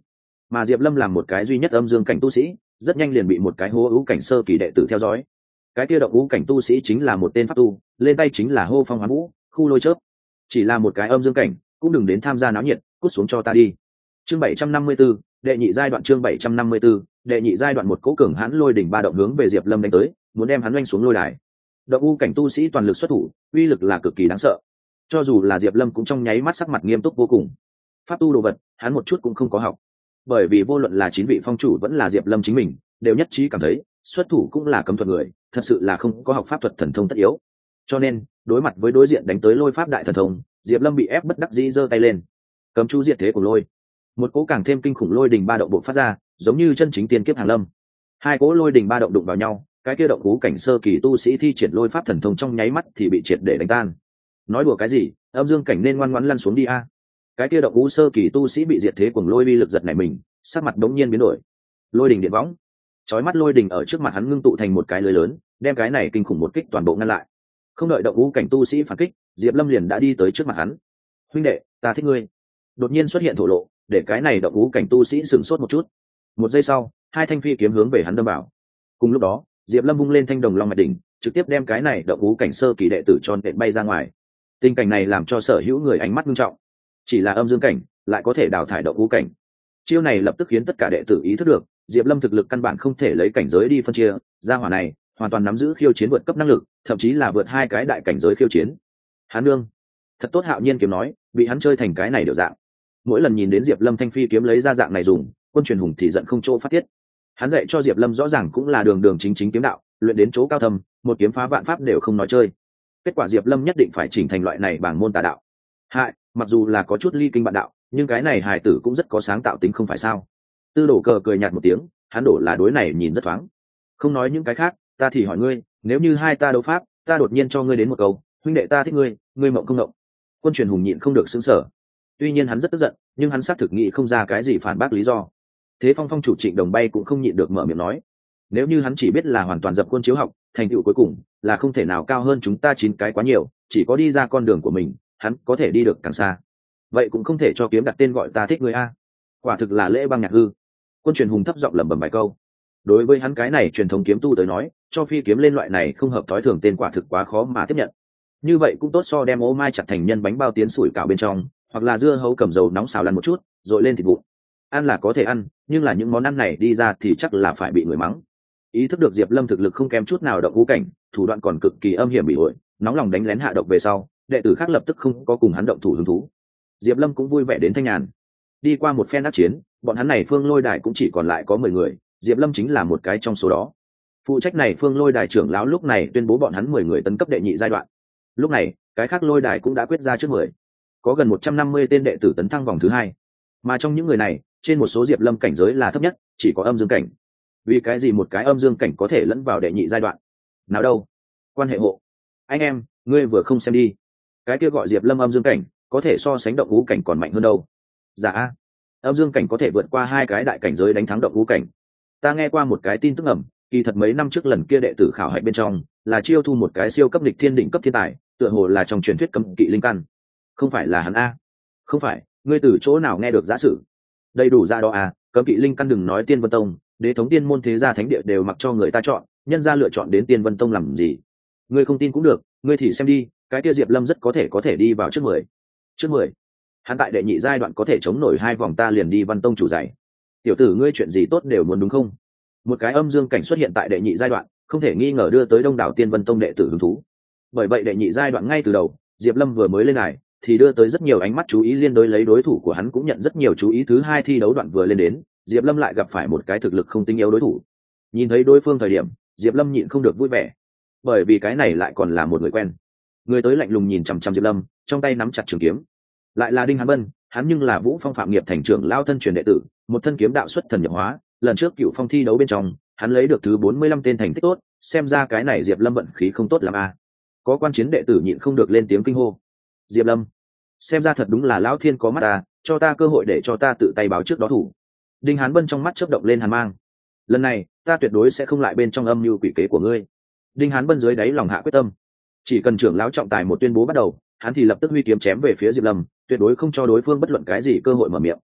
mà diệp lâm làm một cái duy nhất âm dương cảnh tu sĩ, rất nhanh liền bị một cái hô ưu cảnh sơ kỳ đệ tử theo dõi. Cái kia động ưu cảnh tu sĩ chính là một tên pháp tu, lên tay chính là hô phong hoán vũ, khu lôi chớp. Chỉ là một cái âm dương cảnh, cũng đừng đến tham gia náo nhiệt, cút xuống cho ta đi. Chương 754, đệ nhị giai đoạn. Chương 754, đệ nhị giai đoạn. Một cỗ cường hãn lôi đỉnh ba động hướng về diệp lâm đánh tới, muốn đem hắn oanh xuống lôi đài. Động ưu cảnh tu sĩ toàn lực xuất thủ, uy lực là cực kỳ đáng sợ. Cho dù là diệp lâm cũng trong nháy mắt sắc mặt nghiêm túc vô cùng. Pháp tu đồ vật, hắn một chút cũng không có học. Bởi vì vô luận là 9 vị phong chủ vẫn là diệp lâm chính mình, đều nhất trí cảm thấy xuất thủ cũng là cấm thuật người, thật sự là không có học pháp thuật thần thông tất yếu. Cho nên đối mặt với đối diện đánh tới lôi pháp đại thần thông, diệp lâm bị ép bất đắc dĩ giơ tay lên, cấm chú diệt thế của lôi. Một cỗ càng thêm kinh khủng lôi đình ba động bộc phát ra, giống như chân chính tiên kiếp hàng lâm. Hai cỗ lôi đình ba động đụng vào nhau, cái kia động cú cảnh sơ kỳ tu sĩ thi triển lôi pháp thần thông trong nháy mắt thì bị triệt để đánh tan. Nói đùa cái gì, âm dương cảnh nên ngoan ngoãn lăn xuống đi a. Cái kia động cú sơ kỳ tu sĩ bị diệt thế cuồng lôi vi lực giật nảy mình, sắc mặt đống nhiên biến đổi. Lôi đình điện võng, chói mắt lôi đình ở trước mặt hắn ngưng tụ thành một cái lưới lớn, đem cái này kinh khủng một kích toàn bộ ngăn lại. Không đợi động cú cảnh tu sĩ phản kích, diệp lâm liền đã đi tới trước mặt hắn. Huynh đệ, ta thích ngươi. Đột nhiên xuất hiện thổ lộ, để cái này động cú cảnh tu sĩ sửng sốt một chút. Một giây sau, hai thanh phi kiếm hướng về hắn đâm vào. Cùng lúc đó, diệp lâm vung lên thanh đồng long mạch đỉnh, trực tiếp đem cái này động cú cảnh sơ kỳ đệ tử tròn đệm bay ra ngoài. Tình cảnh này làm cho sở hữu người ánh mắt nghiêm trọng. Chỉ là âm dương cảnh lại có thể đào thải động cú cảnh, chiêu này lập tức khiến tất cả đệ tử ý thức được diệp lâm thực lực căn bản không thể lấy cảnh giới đi phân chia. Gia hỏa này hoàn toàn nắm giữ khiêu chiến vượt cấp năng lực, thậm chí là vượt hai cái đại cảnh giới khiêu chiến. Hán nương thật tốt, Hạo Nhiên kiếm nói, bị hắn chơi thành cái này điều dạng. Mỗi lần nhìn đến diệp lâm thanh phi kiếm lấy ra dạng này dùng, Quân Truyền Hùng thì giận không chỗ phát tiết. Hắn dạy cho diệp lâm rõ ràng cũng là đường đường chính chính kiếm đạo, luyện đến chỗ cao thâm, một kiếm phá vạn pháp đều không nói chơi. Kết quả diệp lâm nhất định phải chỉnh thành loại này bảng môn tà đạo. Hại, mặc dù là có chút ly kinh bạn đạo, nhưng cái này hài tử cũng rất có sáng tạo tính không phải sao? Tư Đổ Cờ cười nhạt một tiếng, hắn đổ là đối này nhìn rất thoáng. Không nói những cái khác, ta thì hỏi ngươi, nếu như hai ta đấu pháp, ta đột nhiên cho ngươi đến một câu, huynh đệ ta thích ngươi, ngươi mộng không mộng? Quân Truyền Hùng nhịn không được sững sờ. Tuy nhiên hắn rất tức giận, nhưng hắn xác thực nghĩ không ra cái gì phản bác lý do. Thế Phong phong chủ Trịnh Đồng Bay cũng không nhịn được mở miệng nói, nếu như hắn chỉ biết là hoàn toàn dập khuôn chiếu học, thành tựu cuối cùng là không thể nào cao hơn chúng ta 9 cái quá nhiều, chỉ có đi ra con đường của mình, hắn có thể đi được càng xa. Vậy cũng không thể cho kiếm đặt tên gọi ta thích ngươi a. Quả thực là lễ băng nhạc hư. Quân Truyền Hùng thấp giọng lẩm bẩm vài câu. Đối với hắn cái này truyền thống kiếm tu tới nói, cho phi kiếm lên loại này không hợp thói thường tên quả thực quá khó mà tiếp nhận. Như vậy cũng tốt so đem ô mai chặt thành nhân bánh bao tiến sủi cảo bên trong, hoặc là dưa hấu cầm dầu nóng xào lăn một chút rồi lên thịt vụn. Ăn là có thể ăn, nhưng là những món ăn này đi ra thì chắc là phải bị người mắng. Ý thức được diệp lâm thực lực không kém chút nào động ngũ cảnh, thủ đoạn còn cực kỳ âm hiểm bị ổi, nóng lòng đánh lén hạ độc về sau, đệ tử khác lập tức không có cùng hắn động thủ hứng thú. Diệp lâm cũng vui vẻ đến thanh nhàn. Đi qua một phen đắc chiến, bọn hắn này phương lôi đài cũng chỉ còn lại có 10 người, diệp lâm chính là một cái trong số đó. Phụ trách này phương lôi đài trưởng lão lúc này tuyên bố bọn hắn 10 người tấn cấp đệ nhị giai đoạn. Lúc này cái khác lôi đài cũng đã quyết ra trước 10, có gần 150 tên đệ tử tấn thăng vòng thứ 2. Mà trong những người này, trên một số diệp lâm cảnh giới là thấp nhất, chỉ có âm dương cảnh. Vì cái gì một cái âm dương cảnh có thể lẫn vào đệ nhị giai đoạn? Nào đâu, quan hệ hộ. Anh em, ngươi vừa không xem đi, cái kia gọi diệp lâm âm dương cảnh có thể so sánh động ngũ cảnh còn mạnh hơn đâu. Dạ, âm dương cảnh có thể vượt qua 2 cái đại cảnh giới đánh thắng động ngũ cảnh. Ta nghe qua một cái tin tức ẩm, kỳ thật mấy năm trước lần kia đệ tử khảo hạch bên trong là chiêu thu một cái siêu cấp địch thiên đỉnh cấp thiên tài, tựa hồ là trong truyền thuyết cấm kỵ linh căn. Không phải là hắn a? Không phải, ngươi từ chỗ nào nghe được giả sử? Đầy đủ ra đó à, cấm kỵ linh căn đừng nói Tiên Vân Tông, đế thống tiên môn thế gia thánh địa đều mặc cho người ta chọn, nhân ra lựa chọn đến Tiên Vân Tông làm gì? Ngươi không tin cũng được, ngươi thì xem đi, cái kia Diệp Lâm rất có thể đi vào trước 10. Trước 10? Hắn tại đệ nhị giai đoạn có thể chống nổi 2 vòng, ta liền đi Văn Tông chủ dạy. Tiểu tử ngươi chuyện gì tốt đều muốn đúng không? Một cái âm dương cảnh xuất hiện tại đệ nhị giai đoạn, không thể nghi ngờ đưa tới đông đảo Tiên Vân Tông đệ tử hứng thú. Bởi vậy đệ nhị giai đoạn ngay từ đầu, Diệp Lâm vừa mới lên này thì đưa tới rất nhiều ánh mắt chú ý, liên đối lấy đối thủ của hắn cũng nhận rất nhiều chú ý. Thứ 2 thi đấu đoạn vừa lên đến, Diệp Lâm lại gặp phải một cái thực lực không tinh yếu đối thủ. Nhìn thấy đối phương thời điểm, Diệp Lâm nhịn không được vui vẻ, bởi vì cái này lại còn là một người quen. Người tới lạnh lùng nhìn chằm chằm Diệp Lâm, trong tay nắm chặt trường kiếm. Lại là Đinh Hán Bân, hắn nhưng là Vũ Phong Phạm Nghiệp thành trưởng lao thân truyền đệ tử, một thân kiếm đạo xuất thần nhập hóa. Lần trước Cựu Phong thi đấu bên trong, hắn lấy được thứ 45 tên thành tích tốt, xem ra cái này Diệp Lâm vận khí không tốt lắm a. Có quan chiến đệ tử nhịn không được lên tiếng kinh hô. Diệp Lâm, xem ra thật đúng là lão thiên có mắt ta, cho ta cơ hội để cho ta tự tay báo trước đó thủ. Đinh Hán Bân trong mắt chớp động lên hàn mang. Lần này ta tuyệt đối sẽ không lại bên trong âm mưu quỷ kế của ngươi. Đinh Hán Bân dưới đáy lòng hạ quyết tâm, chỉ cần trưởng lão trọng tài một tuyên bố bắt đầu, hắn thì lập tức huy kiếm chém về phía Diệp Lâm, tuyệt đối không cho đối phương bất luận cái gì cơ hội mở miệng.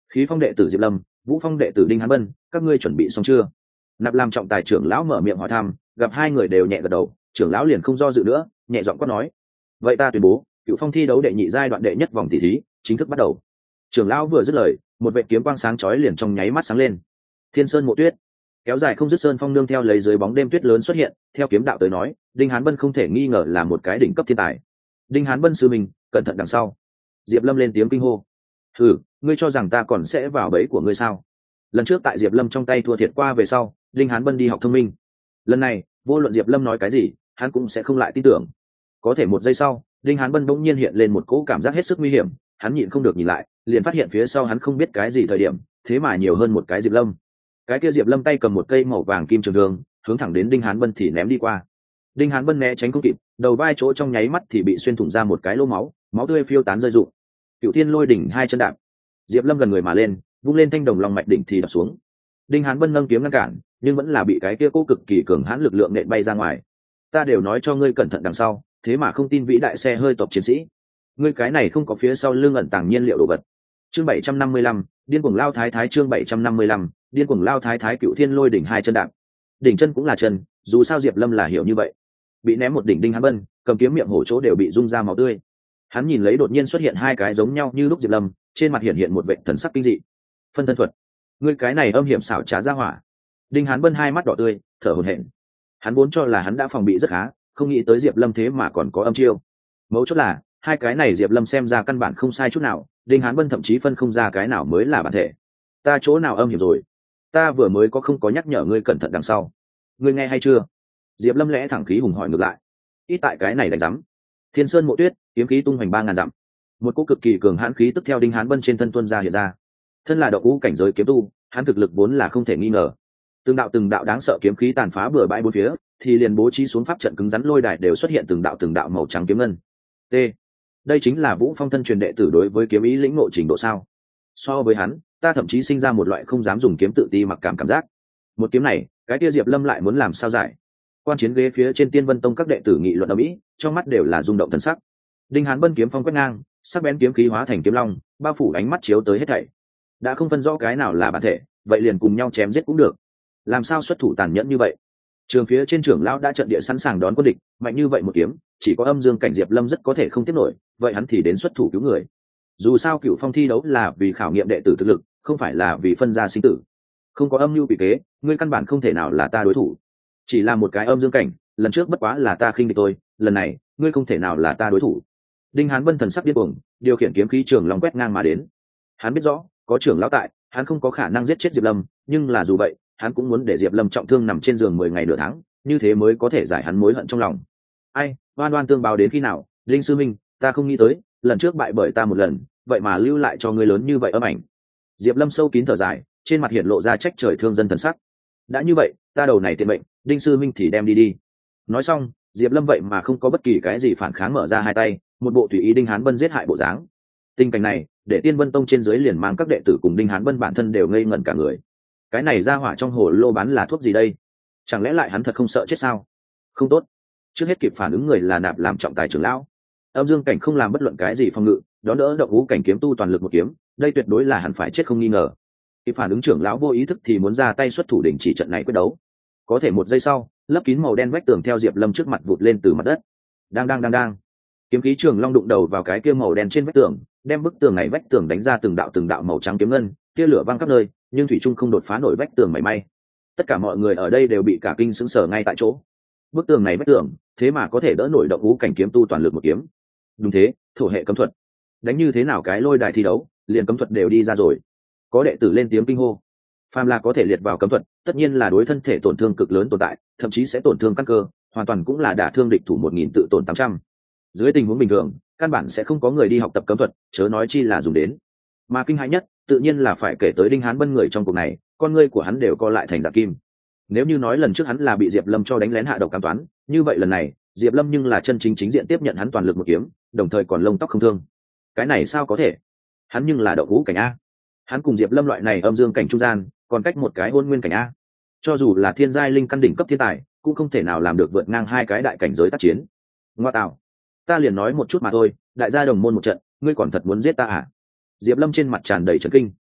Khí Phong đệ tử Diệp Lâm, Vũ Phong đệ tử Đinh Hán Bân, các ngươi chuẩn bị xong chưa? Nạp làm trọng tài trưởng lão mở miệng hỏi thăm, gặp hai người đều nhẹ gật đầu, trưởng lão liền không do dự nữa, nhẹ giọng quát nói: vậy ta tuyên bố, Cựu Phong thi đấu đệ nhị giai đoạn đệ nhất vòng tỷ thí chính thức bắt đầu. Trưởng lão vừa dứt lời, một vệ kiếm quang sáng chói liền trong nháy mắt sáng lên. Thiên Sơn Mộ Tuyết, kéo dài không dứt sơn phong nương theo lấy dưới bóng đêm tuyết lớn xuất hiện, theo kiếm đạo tới nói, Đinh Hán Bân không thể nghi ngờ là một cái đỉnh cấp thiên tài. Đinh Hán Bân sư mình, cẩn thận đằng sau. Diệp Lâm lên tiếng kinh hô. Ngươi cho rằng ta còn sẽ vào bẫy của ngươi sao? Lần trước tại Diệp Lâm trong tay thua thiệt qua về sau, Đinh Hán Bân đi học thông minh. Lần này, vô luận Diệp Lâm nói cái gì, hắn cũng sẽ không lại tin tưởng. Có thể một giây sau, Đinh Hán Bân bỗng nhiên hiện lên một cỗ cảm giác hết sức nguy hiểm, hắn nhịn không được nhìn lại, liền phát hiện phía sau hắn không biết cái gì thời điểm, thế mà nhiều hơn một cái Diệp Lâm. Cái kia Diệp Lâm tay cầm một cây màu vàng kim trường thương, hướng thẳng đến Đinh Hán Bân thì ném đi qua. Đinh Hán Bân né tránh không kịp, đầu vai chỗ trong nháy mắt thì bị xuyên thủng ra một cái lỗ máu, máu tươi phiêu tán rơi rụng. Cựu Thiên Lôi đỉnh hai chân đạp, Diệp Lâm gần người mà lên, vung lên thanh đồng long mạch đỉnh thì đập xuống. Đinh Hán Bân nâng kiếm ngăn cản, nhưng vẫn là bị cái kia cố cực kỳ cường hãn lực lượng nện bay ra ngoài. Ta đều nói cho ngươi cẩn thận đằng sau, thế mà không tin vĩ đại xe hơi tộc chiến sĩ. Ngươi cái này không có phía sau lưng ẩn tàng nhiên liệu đồ vật. Chương 755, điên cuồng lao thái thái. Chương 755, điên cuồng lao thái thái. Cựu Thiên Lôi đỉnh hai chân đạp, đỉnh chân cũng là chân, dù sao Diệp Lâm là hiểu như vậy. Bị ném một đỉnh, Đinh Hán Bân cầm kiếm miệng hổ chỗ đều bị rung ra máu tươi. Hắn nhìn lấy đột nhiên xuất hiện hai cái giống nhau như lúc Diệp Lâm, trên mặt hiện một vẻ thần sắc kinh dị. Phân thân thuật, ngươi cái này âm hiểm xảo trá ra hỏa. Đinh Hán Bân hai mắt đỏ tươi, thở hổn hển. Hắn vốn cho là hắn đã phòng bị rất khá, không nghĩ tới Diệp Lâm thế mà còn có âm chiêu. Mấu chốt là hai cái này Diệp Lâm xem ra căn bản không sai chút nào, Đinh Hán Bân thậm chí phân không ra cái nào mới là bản thể. Ta chỗ nào âm hiểm rồi? Ta vừa mới không có nhắc nhở ngươi cẩn thận đằng sau. Ngươi nghe hay chưa? Diệp Lâm lẽ thẳng khí hùng hỏi ngược lại. Ít tại cái này đánh rắm. Thiên Sơn Mộ Tuyết, kiếm khí tung hoành 3000 dặm. Một cỗ cực kỳ cường hãn khí tức theo Đinh Hán Bân trên thân tuôn ra hiện ra. Thân là độc vũ cảnh giới kiếm tu, hắn thực lực vốn là không thể nghi ngờ. Từng đạo đáng sợ kiếm khí tàn phá bừa bãi bốn phía, thì liền bố trí xuống pháp trận cứng rắn lôi đài đều xuất hiện từng đạo màu trắng kiếm ngân. T. Đây chính là Vũ Phong thân truyền đệ tử đối với kiếm ý lĩnh ngộ trình độ sao? So với hắn, ta thậm chí sinh ra một loại không dám dùng kiếm tự ti mặc cảm giác. Một kiếm này, cái kia Diệp Lâm lại muốn làm sao giải? Quan chiến ghế phía trên Tiên Vân Tông các đệ tử nghị luận ầm ĩ, trong mắt đều là rung động thần sắc. Đinh Hán Bân kiếm phong quét ngang, sắc bén kiếm khí hóa thành kiếm long, bao phủ ánh mắt chiếu tới hết thảy. Đã không phân rõ cái nào là bản thể, vậy liền cùng nhau chém giết cũng được. Làm sao xuất thủ tàn nhẫn như vậy? Trường phía trên trưởng lão đã trận địa sẵn sàng đón quân địch, mạnh như vậy một kiếm, chỉ có âm dương cảnh Diệp Lâm rất có thể không tiếp nổi, vậy hắn thì đến xuất thủ cứu người. Dù sao Cựu Phong thi đấu là vì khảo nghiệm đệ tử thực lực, không phải là vì phân ra sinh tử. Không có âm mưu quỷ kế, ngươi căn bản không thể nào là ta đối thủ. Chỉ là một cái âm dương cảnh, lần trước bất quá là ta khinh địch tôi, lần này, ngươi không thể nào là ta đối thủ. Đinh Hán Bân thần sắc điên cuồng, điều khiển kiếm khí trường long quét ngang mà đến. Hắn biết rõ, có trưởng lão tại, hắn không có khả năng giết chết Diệp Lâm, nhưng là dù vậy, hắn cũng muốn để Diệp Lâm trọng thương nằm trên giường 10 ngày nửa tháng, như thế mới có thể giải hắn mối hận trong lòng. Ai, oan oan tương báo đến khi nào? Linh sư minh, ta không nghĩ tới, lần trước bại bởi ta một lần, vậy mà lưu lại cho ngươi lớn như vậy âm ảnh. Diệp Lâm sâu kín thở dài, trên mặt hiện lộ ra trách trời thương dân thần sắc. Đã như vậy, ta đầu này tiện mệnh, Đinh sư minh thì đem đi đi. Nói xong, Diệp Lâm vậy mà không có bất kỳ cái gì phản kháng, mở ra hai tay, một bộ tùy ý Đinh Hán Bân giết hại bộ dáng. Tình cảnh này, để Tiên Vân Tông trên dưới liền mang các đệ tử cùng Đinh Hán Bân bản thân đều ngây ngẩn cả người. Cái này ra hỏa trong hồ lô bán là thuốc gì đây? Chẳng lẽ lại hắn thật không sợ chết sao? Không tốt. Trước hết kịp phản ứng người là Nạp làm trọng tài trưởng lão. Âm dương cảnh không làm bất luận cái gì phòng ngự, đón đỡ động vũ cảnh kiếm tu toàn lực một kiếm, đây tuyệt đối là hẳn phải chết không nghi ngờ. Kịp phản ứng trưởng lão vô ý thức thì muốn ra tay xuất thủ đình chỉ trận này quyết đấu. Có thể một giây sau, lấp kín màu đen vách tường theo Diệp Lâm trước mặt vụt lên từ mặt đất. Đang. Kiếm khí trường long đụng đầu vào cái kia màu đen trên vách tường, đem bức tường này vách tường đánh ra từng đạo màu trắng kiếm ngân, tia lửa văng khắp nơi, nhưng thủy trung không đột phá nổi vách tường mảy may. Tất cả mọi người ở đây đều bị cả kinh sững sờ ngay tại chỗ. Bức tường này vách tường, thế mà có thể đỡ nổi động vũ cảnh kiếm tu toàn lực một kiếm. Đúng thế, thổ hệ cấm thuật. Đánh như thế nào cái lôi đài thi đấu, liền cấm thuật đều đi ra rồi. Có đệ tử lên tiếng kinh hô. Phàm là có thể liệt vào cấm thuật, tất nhiên là đối thân thể tổn thương cực lớn tồn tại, thậm chí sẽ tổn thương căn cơ, hoàn toàn cũng là đả thương địch thủ 1000 tự tổn 800. Dưới tình huống bình thường, căn bản sẽ không có người đi học tập cấm thuật, chớ nói chi là dùng đến. Mà kinh hãi nhất, tự nhiên là phải kể tới Đinh Hán Bân người trong cuộc này, con ngươi của hắn đều co lại thành dạng kim. Nếu như nói lần trước hắn là bị Diệp Lâm cho đánh lén hạ độc cam toán, như vậy lần này, Diệp Lâm nhưng là chân chính chính diện tiếp nhận hắn toàn lực một kiếm, đồng thời còn lông tóc không thương. Cái này sao có thể? Hắn nhưng là động vũ cảnh a. Hắn cùng Diệp Lâm loại này âm dương cảnh trung gian, còn cách một cái hôn nguyên cảnh a. Cho dù là thiên giai linh căn đỉnh cấp thiên tài, cũng không thể nào làm được vượt ngang hai cái đại cảnh giới tác chiến. Ngoa tạo, ta liền nói một chút mà thôi, đại gia đồng môn một trận, ngươi còn thật muốn giết ta à? Diệp Lâm trên mặt tràn đầy chấn kinh.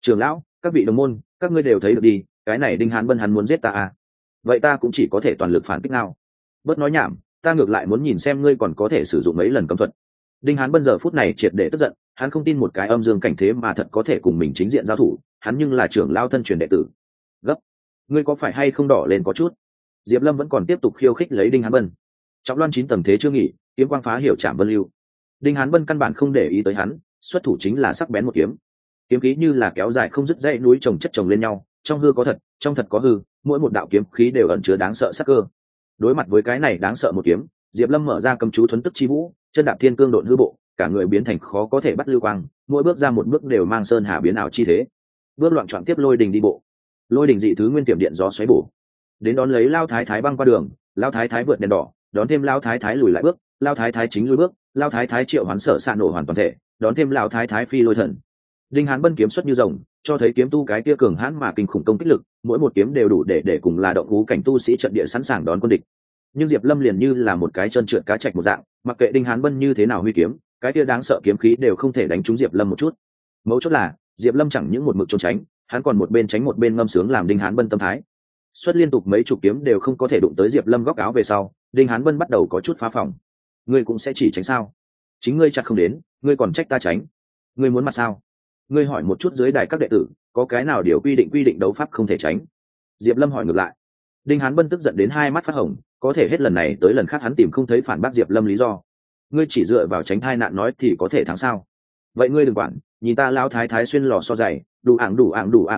Trưởng lão, các vị đồng môn, các ngươi đều thấy được đi, cái này Đinh Hán Bân hắn muốn giết ta à? Vậy ta cũng chỉ có thể toàn lực phản kích nào. Bớt nói nhảm, ta ngược lại muốn nhìn xem ngươi còn có thể sử dụng mấy lần cấm thuật. Đinh Hán Bân giờ phút này triệt để tức giận, hắn không tin một cái âm dương cảnh thế mà thật có thể cùng mình chính diện giao thủ, hắn nhưng là trưởng lão thân truyền đệ tử. Gấp, ngươi có phải hay không đỏ lên có chút? Diệp Lâm vẫn còn tiếp tục khiêu khích lấy Đinh Hán Bân. Trọng Loan 9 tầng thế chưa nghỉ, kiếm quang phá hiểu chạm vân lưu. Đinh Hán Bân căn bản không để ý tới hắn, xuất thủ chính là sắc bén một kiếm. Kiếm khí như là kéo dài không dứt dãy núi chồng chất chồng lên nhau, trong hư có thật, trong thật có hư, mỗi một đạo kiếm khí đều ẩn chứa đáng sợ sắc cơ. Đối mặt với cái này đáng sợ một kiếm, Diệp Lâm mở ra cầm chú thuấn tức chi vũ, chân đạp thiên cương độn hư bộ, cả người biến thành khó có thể bắt lưu quang, mỗi bước ra một bước đều mang sơn hà biến ảo chi thế. Bước loạn trọn tiếp lôi đình đi bộ, lôi đình dị thứ nguyên tiệm điện gió xoáy bổ. Đến đón lấy Lao Thái Thái băng qua đường, Lao Thái Thái vượt đèn đỏ, đón thêm Lao Thái Thái lùi lại bước, Lao Thái Thái chính lùi bước, Lao Thái Thái triệu hoán sở xạ nổ hoàn toàn thể, đón thêm Lao Thái Thái phi lôi thần. Đinh Hán Bân kiếm xuất như rồng, cho thấy kiếm tu cái kia cường hãn mà kinh khủng công kích lực, mỗi một kiếm đều đủ để cùng là động ngũ cảnh tu sĩ trận địa sẵn sàng đón quân địch. Nhưng Diệp Lâm liền như là một cái chân trượt cá trạch một dạng, mặc kệ Đinh Hán Bân như thế nào huy kiếm, cái kia đáng sợ kiếm khí đều không thể đánh trúng Diệp Lâm một chút. Mấu chốt là, Diệp Lâm chẳng những một mực trốn tránh, hắn còn một bên tránh một bên ngâm sướng làm Đinh Hán Bân tâm thái. Xuất liên tục mấy chục kiếm đều không có thể đụng tới Diệp Lâm góc áo về sau, Đinh Hán Bân bắt đầu có chút phá phòng. Ngươi cũng sẽ chỉ tránh sao? Chính ngươi chặt không đến, ngươi còn trách ta tránh? Ngươi muốn mặt sao? Ngươi hỏi một chút dưới đài các đệ tử, có cái nào điều quy định đấu pháp không thể tránh? Diệp Lâm hỏi ngược lại. Đinh Hán Bân tức giận đến hai mắt phát hồng, có thể hết lần này tới lần khác hắn tìm không thấy phản bác Diệp Lâm lý do. Ngươi chỉ dựa vào tránh thai nạn nói thì có thể thắng sao? Vậy ngươi đừng quản, nhìn ta lão thái thái xuyên lò so dày, đủ ảng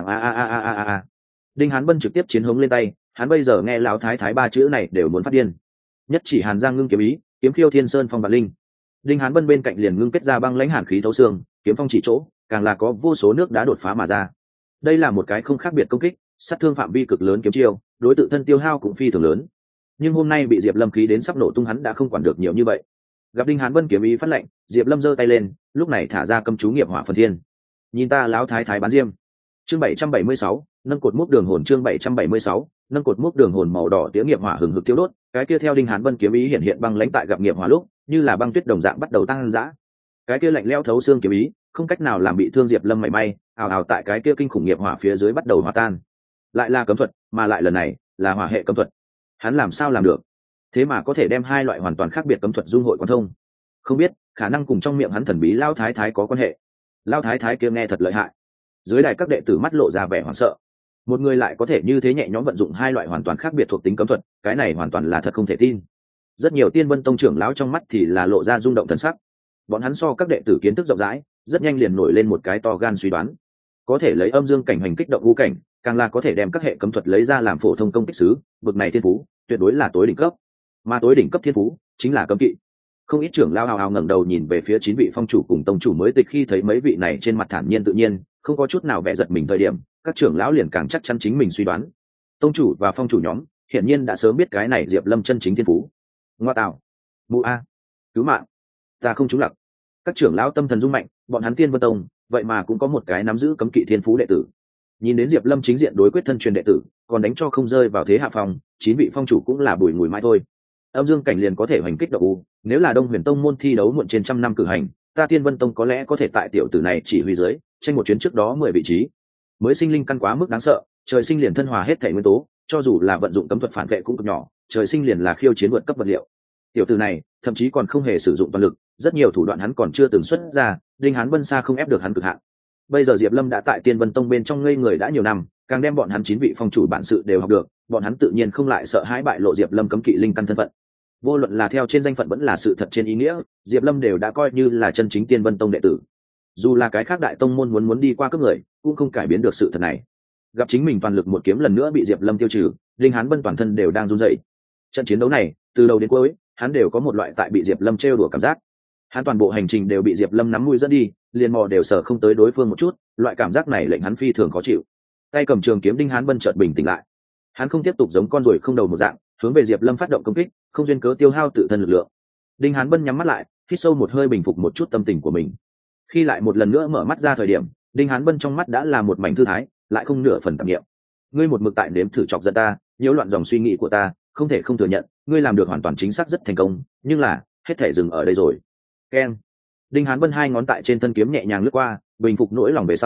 a. Đinh Hán Bân trực tiếp chiến hống lên tay, hắn bây giờ nghe lão thái thái ba chữ này đều muốn phát điên. Nhất chỉ Hàn Giang ngưng kiếm ý, kiếm khiêu thiên sơn phong vạn linh. Đinh Hán Bân bên cạnh liền ngưng kết ra băng lãnh hàn khí thấu xương, kiếm phong chỉ chỗ, càng là có vô số nước đá đột phá mà ra. Đây là một cái không khác biệt công kích, sát thương phạm vi cực lớn kiếm chiêu, đối tự thân tiêu hao cũng phi thường lớn. Nhưng hôm nay bị Diệp Lâm khí đến sắp nổ tung hắn đã không quản được nhiều như vậy. Gặp Đinh Hán Bân kiếm ý phát lệnh, Diệp Lâm giơ tay lên, lúc này thả ra cấm chú nghiệp hỏa phần thiên. Nhìn ta lão thái thái bán diêm. Chương 776, nâng cột mốc đường hồn. Chương 776, nâng cột mốc đường hồn. Màu đỏ tiếng nghiệp hỏa hừng hực thiêu đốt, cái kia theo Đinh Hán Bân kiếm ý hiện băng lãnh tại gặp nghiệp hỏa lúc, như là băng tuyết đồng dạng bắt đầu tăng dã. Cái kia lạnh lẽo thấu xương kiếm ý, không cách nào làm bị thương Diệp Lâm mảy may, ào ào tại cái kia kinh khủng nghiệp hỏa phía dưới bắt đầu hòa tan. Lại là cấm thuật, mà lại lần này là hỏa hệ cấm thuật. Hắn làm sao làm được? Thế mà có thể đem hai loại hoàn toàn khác biệt cấm thuật dung hội quan thông. Không biết, khả năng cùng trong miệng hắn thần bí Lão Thái Thái có quan hệ. Lão Thái Thái kia nghe thật lợi hại. Dưới đài các đệ tử mắt lộ ra vẻ hoảng sợ. Một người lại có thể như thế nhẹ nhõm vận dụng hai loại hoàn toàn khác biệt thuộc tính cấm thuật, cái này hoàn toàn là thật không thể tin. Rất nhiều Tiên Vân Tông trưởng lão trong mắt thì là lộ ra rung động thần sắc. Bọn hắn so các đệ tử kiến thức rộng rãi, rất nhanh liền nổi lên một cái to gan suy đoán. Có thể lấy âm dương cảnh hành kích động ngũ cảnh, càng là có thể đem các hệ cấm thuật lấy ra làm phổ thông công kích sứ, bậc này thiên phú, tuyệt đối là tối đỉnh cấp. Mà tối đỉnh cấp thiên phú chính là cấm kỵ. Không ít trưởng lão hào hào ngẩng đầu nhìn về phía 9 vị phong chủ cùng tông chủ mới tịch, khi thấy mấy vị này trên mặt thản nhiên tự nhiên, không có chút nào vẻ giật mình thời điểm, các trưởng lão liền càng chắc chắn chính mình suy đoán. Tông chủ và phong chủ nhóm hiển nhiên đã sớm biết cái này Diệp Lâm chân chính thiên phú. Ngoa tạo, mụ a, cứu mạng, ta không trúng lặc. Các trưởng lão tâm thần rung mạnh, bọn hắn Tiên Vân Tông vậy mà cũng có một cái nắm giữ cấm kỵ thiên phú đệ tử. Nhìn đến Diệp Lâm chính diện đối quyết thân truyền đệ tử, còn đánh cho không rơi vào thế hạ phong, 9 vị phong chủ cũng là bùi ngùi mãi thôi. Âm dương cảnh liền có thể hoành kích độc u, nếu là Đông Huyền Tông môn thi đấu muộn trên trăm năm cử hành, ta Tiên Vân Tông có lẽ có thể tại tiểu tử này chỉ huy dưới, tranh một chuyến trước đó 10 vị trí. Mới sinh linh căn quá mức đáng sợ, trời sinh liền thân hòa hết thể nguyên tố, cho dù là vận dụng cấm thuật phản vệ cũng cực nhỏ, trời sinh liền là khiêu chiến vượt cấp vật liệu. Tiểu tử này thậm chí còn không hề sử dụng toàn lực, rất nhiều thủ đoạn hắn còn chưa từng xuất ra, Đinh Hán Bân xa không ép được hắn cực hạn. Bây giờ Diệp Lâm đã tại Tiên Vân Tông bên trong ngây người đã nhiều năm, càng đem bọn hắn 9 vị phong chủ bản sự đều học được, bọn hắn tự nhiên không lại sợ hãi bại lộ Diệp Lâm cấm kỵ linh căn thân phận. Vô luận là theo trên danh phận vẫn là sự thật trên ý nghĩa, Diệp Lâm đều đã coi như là chân chính Tiên Vân Tông đệ tử. Dù là cái khác đại tông môn muốn đi qua cấp người, cũng không cải biến được sự thật này. Gặp chính mình toàn lực một kiếm lần nữa bị Diệp Lâm tiêu trừ, Đinh Hán Bân toàn thân đều đang run rẩy. Trận chiến đấu này, từ đầu đến cuối, hắn đều có một loại tại bị Diệp Lâm trêu đùa cảm giác. Hắn toàn bộ hành trình đều bị Diệp Lâm nắm mũi dẫn đi, liền mò đều sở không tới đối phương một chút, loại cảm giác này lệnh hắn phi thường khó chịu. Tay cầm trường kiếm Đinh Hán Bân chợt bình tĩnh lại. Hắn không tiếp tục giống con ruồi không đầu một dạng, hướng về Diệp Lâm phát động công kích, không duyên cớ tiêu hao tự thân lực lượng. Đinh Hán Bân nhắm mắt lại, hít sâu một hơi bình phục một chút tâm tình của mình. Khi lại một lần nữa mở mắt ra thời điểm, Đinh Hán Bân trong mắt đã là một mảnh thư thái, lại không nửa phần tạp niệm. Ngươi một mực tại nếm thử chọc giận ta, nhiễu loạn dòng suy nghĩ của ta, không thể không thừa nhận, ngươi làm được hoàn toàn chính xác rất thành công, nhưng là, hết thể dừng ở đây rồi. Keng. Đinh Hán Bân hai ngón tại trên thân kiếm nhẹ nhàng lướt qua, bình phục nỗi lòng về sau,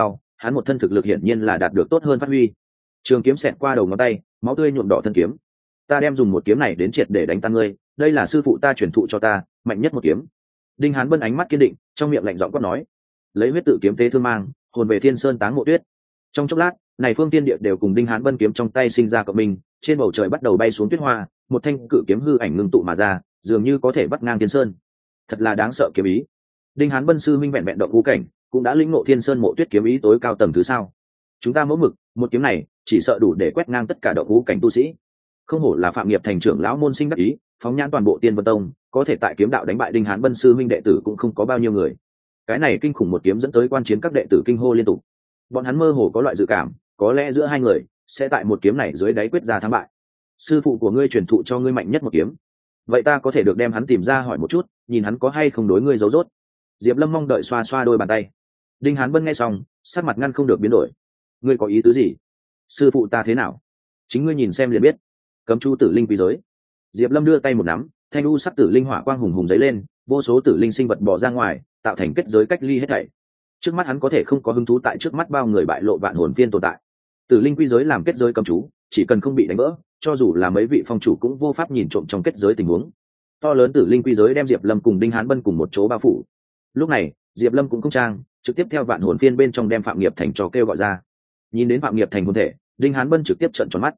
hắn một thân thực lực hiển nhiên là đạt được tốt hơn phát huy. Trường kiếm xẹt qua đầu ngón tay, máu tươi nhuộm đỏ thân kiếm. Ta đem dùng một kiếm này đến triệt để đánh tan ngươi, đây là sư phụ ta truyền thụ cho ta, mạnh nhất một kiếm. Đinh Hán Bân ánh mắt kiên định, trong miệng lạnh giọng quát nói, lấy huyết tự kiếm tế thương mang, hồn về Thiên Sơn táng mộ tuyết. Trong chốc lát, này phương tiên địa đều cùng Đinh Hán Bân kiếm trong tay sinh ra cộng minh, trên bầu trời bắt đầu bay xuống tuyết hoa, một thanh cự kiếm hư ảnh ngưng tụ mà ra, dường như có thể bắt ngang Thiên Sơn. Thật là đáng sợ kiếm ý. Đinh Hán Bân sư minh vẹn vẹn động ngũ cảnh, cũng đã lĩnh ngộ Thiên Sơn mộ tuyết kiếm ý tối cao tầng thứ sao? Chúng ta mẫu mực, một kiếm này chỉ sợ đủ để quét ngang tất cả động ngũ cảnh tu sĩ. Không hổ là Phạm Nghiệp thành trưởng lão môn sinh đắc ý, phóng nhãn toàn bộ Tiên Vân Tông, có thể tại kiếm đạo đánh bại Đinh Hán Bân sư minh đệ tử cũng không có bao nhiêu người. Cái này kinh khủng một kiếm dẫn tới quan chiến các đệ tử kinh hô liên tục. Bọn hắn mơ hồ có loại dự cảm, có lẽ giữa hai người sẽ tại một kiếm này dưới đáy quyết ra thắng bại. Sư phụ của ngươi truyền thụ cho ngươi mạnh nhất một kiếm, vậy ta có thể được đem hắn tìm ra hỏi một chút, nhìn hắn có hay không đối ngươi giấu rốt. Diệp Lâm mong đợi xoa xoa đôi bàn tay. Đinh Hán Bân nghe xong, sắc mặt ngăn không được biến đổi. Ngươi có ý tứ gì? Sư phụ ta thế nào? Chính ngươi nhìn xem liền biết. Cấm chú tử linh quý giới. Diệp Lâm đưa tay một nắm, thanh u sắc tử linh hỏa quang hùng hùng giấy lên, vô số tử linh sinh vật bỏ ra ngoài, tạo thành kết giới cách ly hết thảy. Trước mắt hắn có thể không có hứng thú tại trước mắt bao người bại lộ vạn hồn phiên tồn tại. Tử linh quy giới làm kết giới cấm chú, chỉ cần không bị đánh vỡ, cho dù là mấy vị phong chủ cũng vô pháp nhìn trộm trong kết giới tình huống. To lớn tử linh quy giới đem Diệp Lâm cùng Đinh Hán Bân cùng một chỗ bao phủ. Lúc này, Diệp Lâm cũng không trang, trực tiếp theo vạn hồn phiên bên trong đem Phạm Nghiệp Thành cho kêu gọi ra. Nhìn đến Phạm Nghiệp Thành hồn thể, Đinh Hán Bân trực tiếp trợn tròn mắt.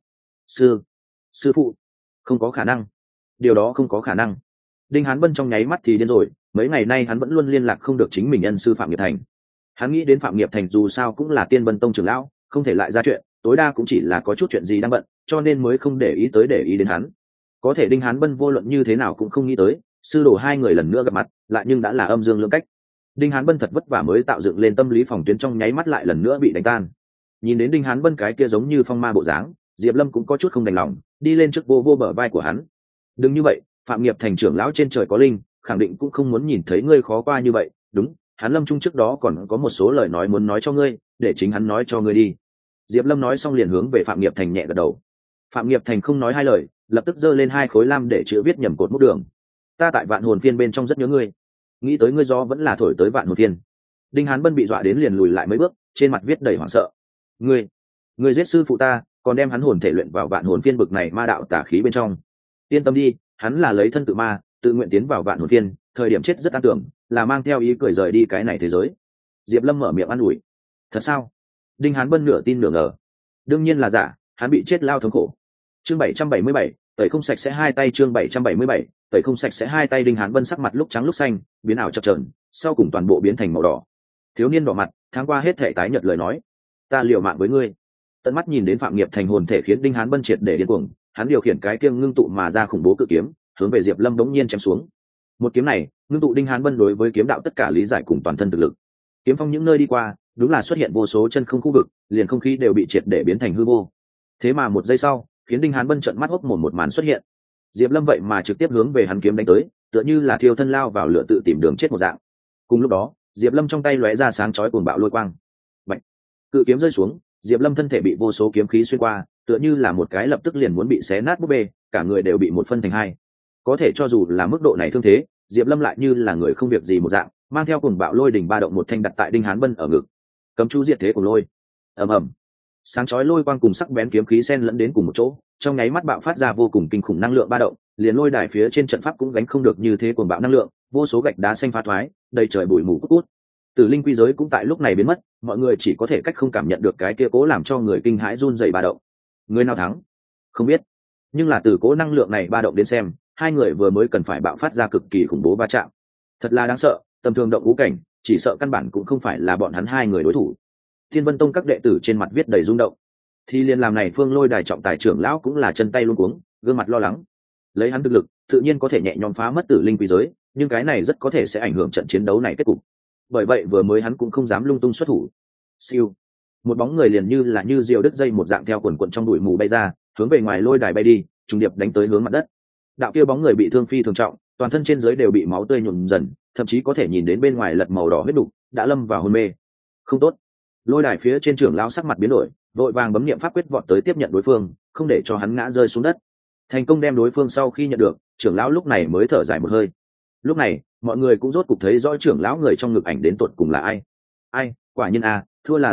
Sư phụ, không có khả năng. Điều đó không có khả năng. Đinh Hán Bân trong nháy mắt thì điên rồi, mấy ngày nay hắn vẫn luôn liên lạc không được chính mình ân sư Phạm Nghiệp Thành. Hắn nghĩ đến Phạm Nghiệp Thành dù sao cũng là Tiên Vân Tông trưởng lão, không thể lại ra chuyện, tối đa cũng chỉ là có chút chuyện gì đang bận, cho nên mới không để ý đến hắn. Có thể Đinh Hán Bân vô luận như thế nào cũng không nghĩ tới, sư đồ hai người lần nữa gặp mặt, lại nhưng đã là âm dương lưỡng cách. Đinh Hán Bân thật vất vả mới tạo dựng lên tâm lý phòng tuyến, trong nháy mắt lại lần nữa bị đánh tan. Nhìn đến Đinh Hán Bân cái kia giống như phong ma bộ dáng, Diệp Lâm cũng có chút không đành lòng, đi lên trước vô bờ vai của hắn. Đừng như vậy, Phạm Nghiệp Thành trưởng lão trên trời có linh, khẳng định cũng không muốn nhìn thấy ngươi khó qua như vậy. Đúng, hắn Lâm Trung trước đó còn có một số lời nói muốn nói cho ngươi, để chính hắn nói cho ngươi đi. Diệp Lâm nói xong liền hướng về Phạm Nghiệp Thành nhẹ gật đầu. Phạm Nghiệp Thành không nói hai lời, lập tức giơ lên hai khối lam để chữ viết nhầm cột mốc đường. Ta tại vạn hồn phiên bên trong rất nhớ ngươi, nghĩ tới ngươi do vẫn là thổi tới vạn hồn phiên. Đinh Hán Bân bị dọa đến liền lùi lại mấy bước, trên mặt viết đầy hoảng sợ. Ngươi giết sư phụ ta, còn đem hắn hồn thể luyện vào vạn hồn phiên bực này ma đạo tà khí bên trong. Yên tâm đi, hắn là lấy thân tự ma, tự nguyện tiến vào vạn hồn phiên, thời điểm chết rất an tưởng, là mang theo ý cười rời đi cái này thế giới. Diệp Lâm mở miệng an ủi. Thật sao? Đinh Hán Bân nửa tin nửa ngờ. Đương nhiên là giả, hắn bị chết lao thống khổ. Chương 777, tẩy không sạch sẽ hai tay. Chương 777, tẩy không sạch sẽ hai tay. Đinh Hán Bân sắc mặt lúc trắng lúc xanh, biến ảo chập chờn, sau cùng toàn bộ biến thành màu đỏ. Thiếu niên đỏ mặt, tháng qua hết thể tái nhợt lời nói. Ta liều mạng với ngươi. Tận mắt nhìn đến Phạm Nghiệp Thành hồn thể khiến Đinh Hán Bân triệt để điên cuồng, hắn điều khiển cái kiêng ngưng tụ mà ra khủng bố cự kiếm, hướng về Diệp Lâm đống nhiên chém xuống. Một kiếm này, ngưng tụ Đinh Hán Bân đối với kiếm đạo tất cả lý giải cùng toàn thân thực lực. Kiếm phong những nơi đi qua, đúng là xuất hiện vô số chân không khu vực, liền không khí đều bị triệt để biến thành hư vô. Thế mà một giây sau, khiến Đinh Hán Bân trợn mắt hốc mồm một màn xuất hiện. Diệp Lâm vậy mà trực tiếp hướng về hắn kiếm đánh tới, tựa như là thiêu thân lao vào lửa tự tìm đường chết một dạng. Cùng lúc đó, Diệp Lâm trong tay lóe ra sáng chói cuồng bạo lôi quang. Bạch! Cự kiếm rơi xuống, Diệp Lâm thân thể bị vô số kiếm khí xuyên qua, tựa như là một cái lập tức liền muốn bị xé nát búp bê, cả người đều bị một phân thành hai. Có thể cho dù là mức độ này thương thế, Diệp Lâm lại như là người không việc gì một dạng, mang theo cuồng bạo lôi đỉnh ba động một thanh đặt tại Đinh Hán Bân ở ngực. Cấm chú diệt thế của lôi. Ầm ầm. Sáng chói lôi quang cùng sắc bén kiếm khí xen lẫn đến cùng một chỗ, trong nháy mắt bạo phát ra vô cùng kinh khủng năng lượng ba động, liền lôi đài phía trên trận pháp cũng gánh không được như thế cuồng bạo năng lượng, vô số gạch đá xanh phá thoái, đầy trời bụi mù cút. Tử linh quy giới cũng tại lúc này biến mất, mọi người chỉ có thể cách không cảm nhận được cái kia cố làm cho người kinh hãi run rẩy ba động. Người nào thắng? Không biết. Nhưng là từ cố năng lượng này ba động đến xem, hai người vừa mới cần phải bạo phát ra cực kỳ khủng bố va chạm. Thật là đáng sợ, tầm thường động ngũ cảnh, chỉ sợ căn bản cũng không phải là bọn hắn hai người đối thủ. Thiên Vân Tông các đệ tử trên mặt viết đầy rung động. Thì liền làm này Phương Lôi đài trọng tài trưởng lão cũng là chân tay luống cuống, gương mặt lo lắng. Lấy hắn thực lực, tự nhiên có thể nhẹ nhõm phá mất tử linh quy giới, nhưng cái này rất có thể sẽ ảnh hưởng trận chiến đấu này kết cục. Bởi vậy vừa mới hắn cũng không dám lung tung xuất thủ. Siêu, một bóng người liền như diều đứt dây một dạng theo quần quần trong bụi mù bay ra, hướng về ngoài lôi đài bay đi, trùng điệp đánh tới hướng mặt đất. Đạo kia bóng người bị thương phi thường trọng, toàn thân trên dưới đều bị máu tươi nhuộm dần, thậm chí có thể nhìn đến bên ngoài lật màu đỏ huyết đục, đã lâm vào hôn mê. Không tốt. Lôi đài phía trên trưởng lão sắc mặt biến đổi, vội vàng bấm niệm pháp quyết vọt tới tiếp nhận đối phương, không để cho hắn ngã rơi xuống đất. Thành công đem đối phương sau khi nhận được, trưởng lão lúc này mới thở dài một hơi. Lúc này, mọi người cũng rốt cục thấy rõ trưởng lão người trong ngực ảnh đến tột cùng là ai. Quả nhiên thua là Diệp Lâm,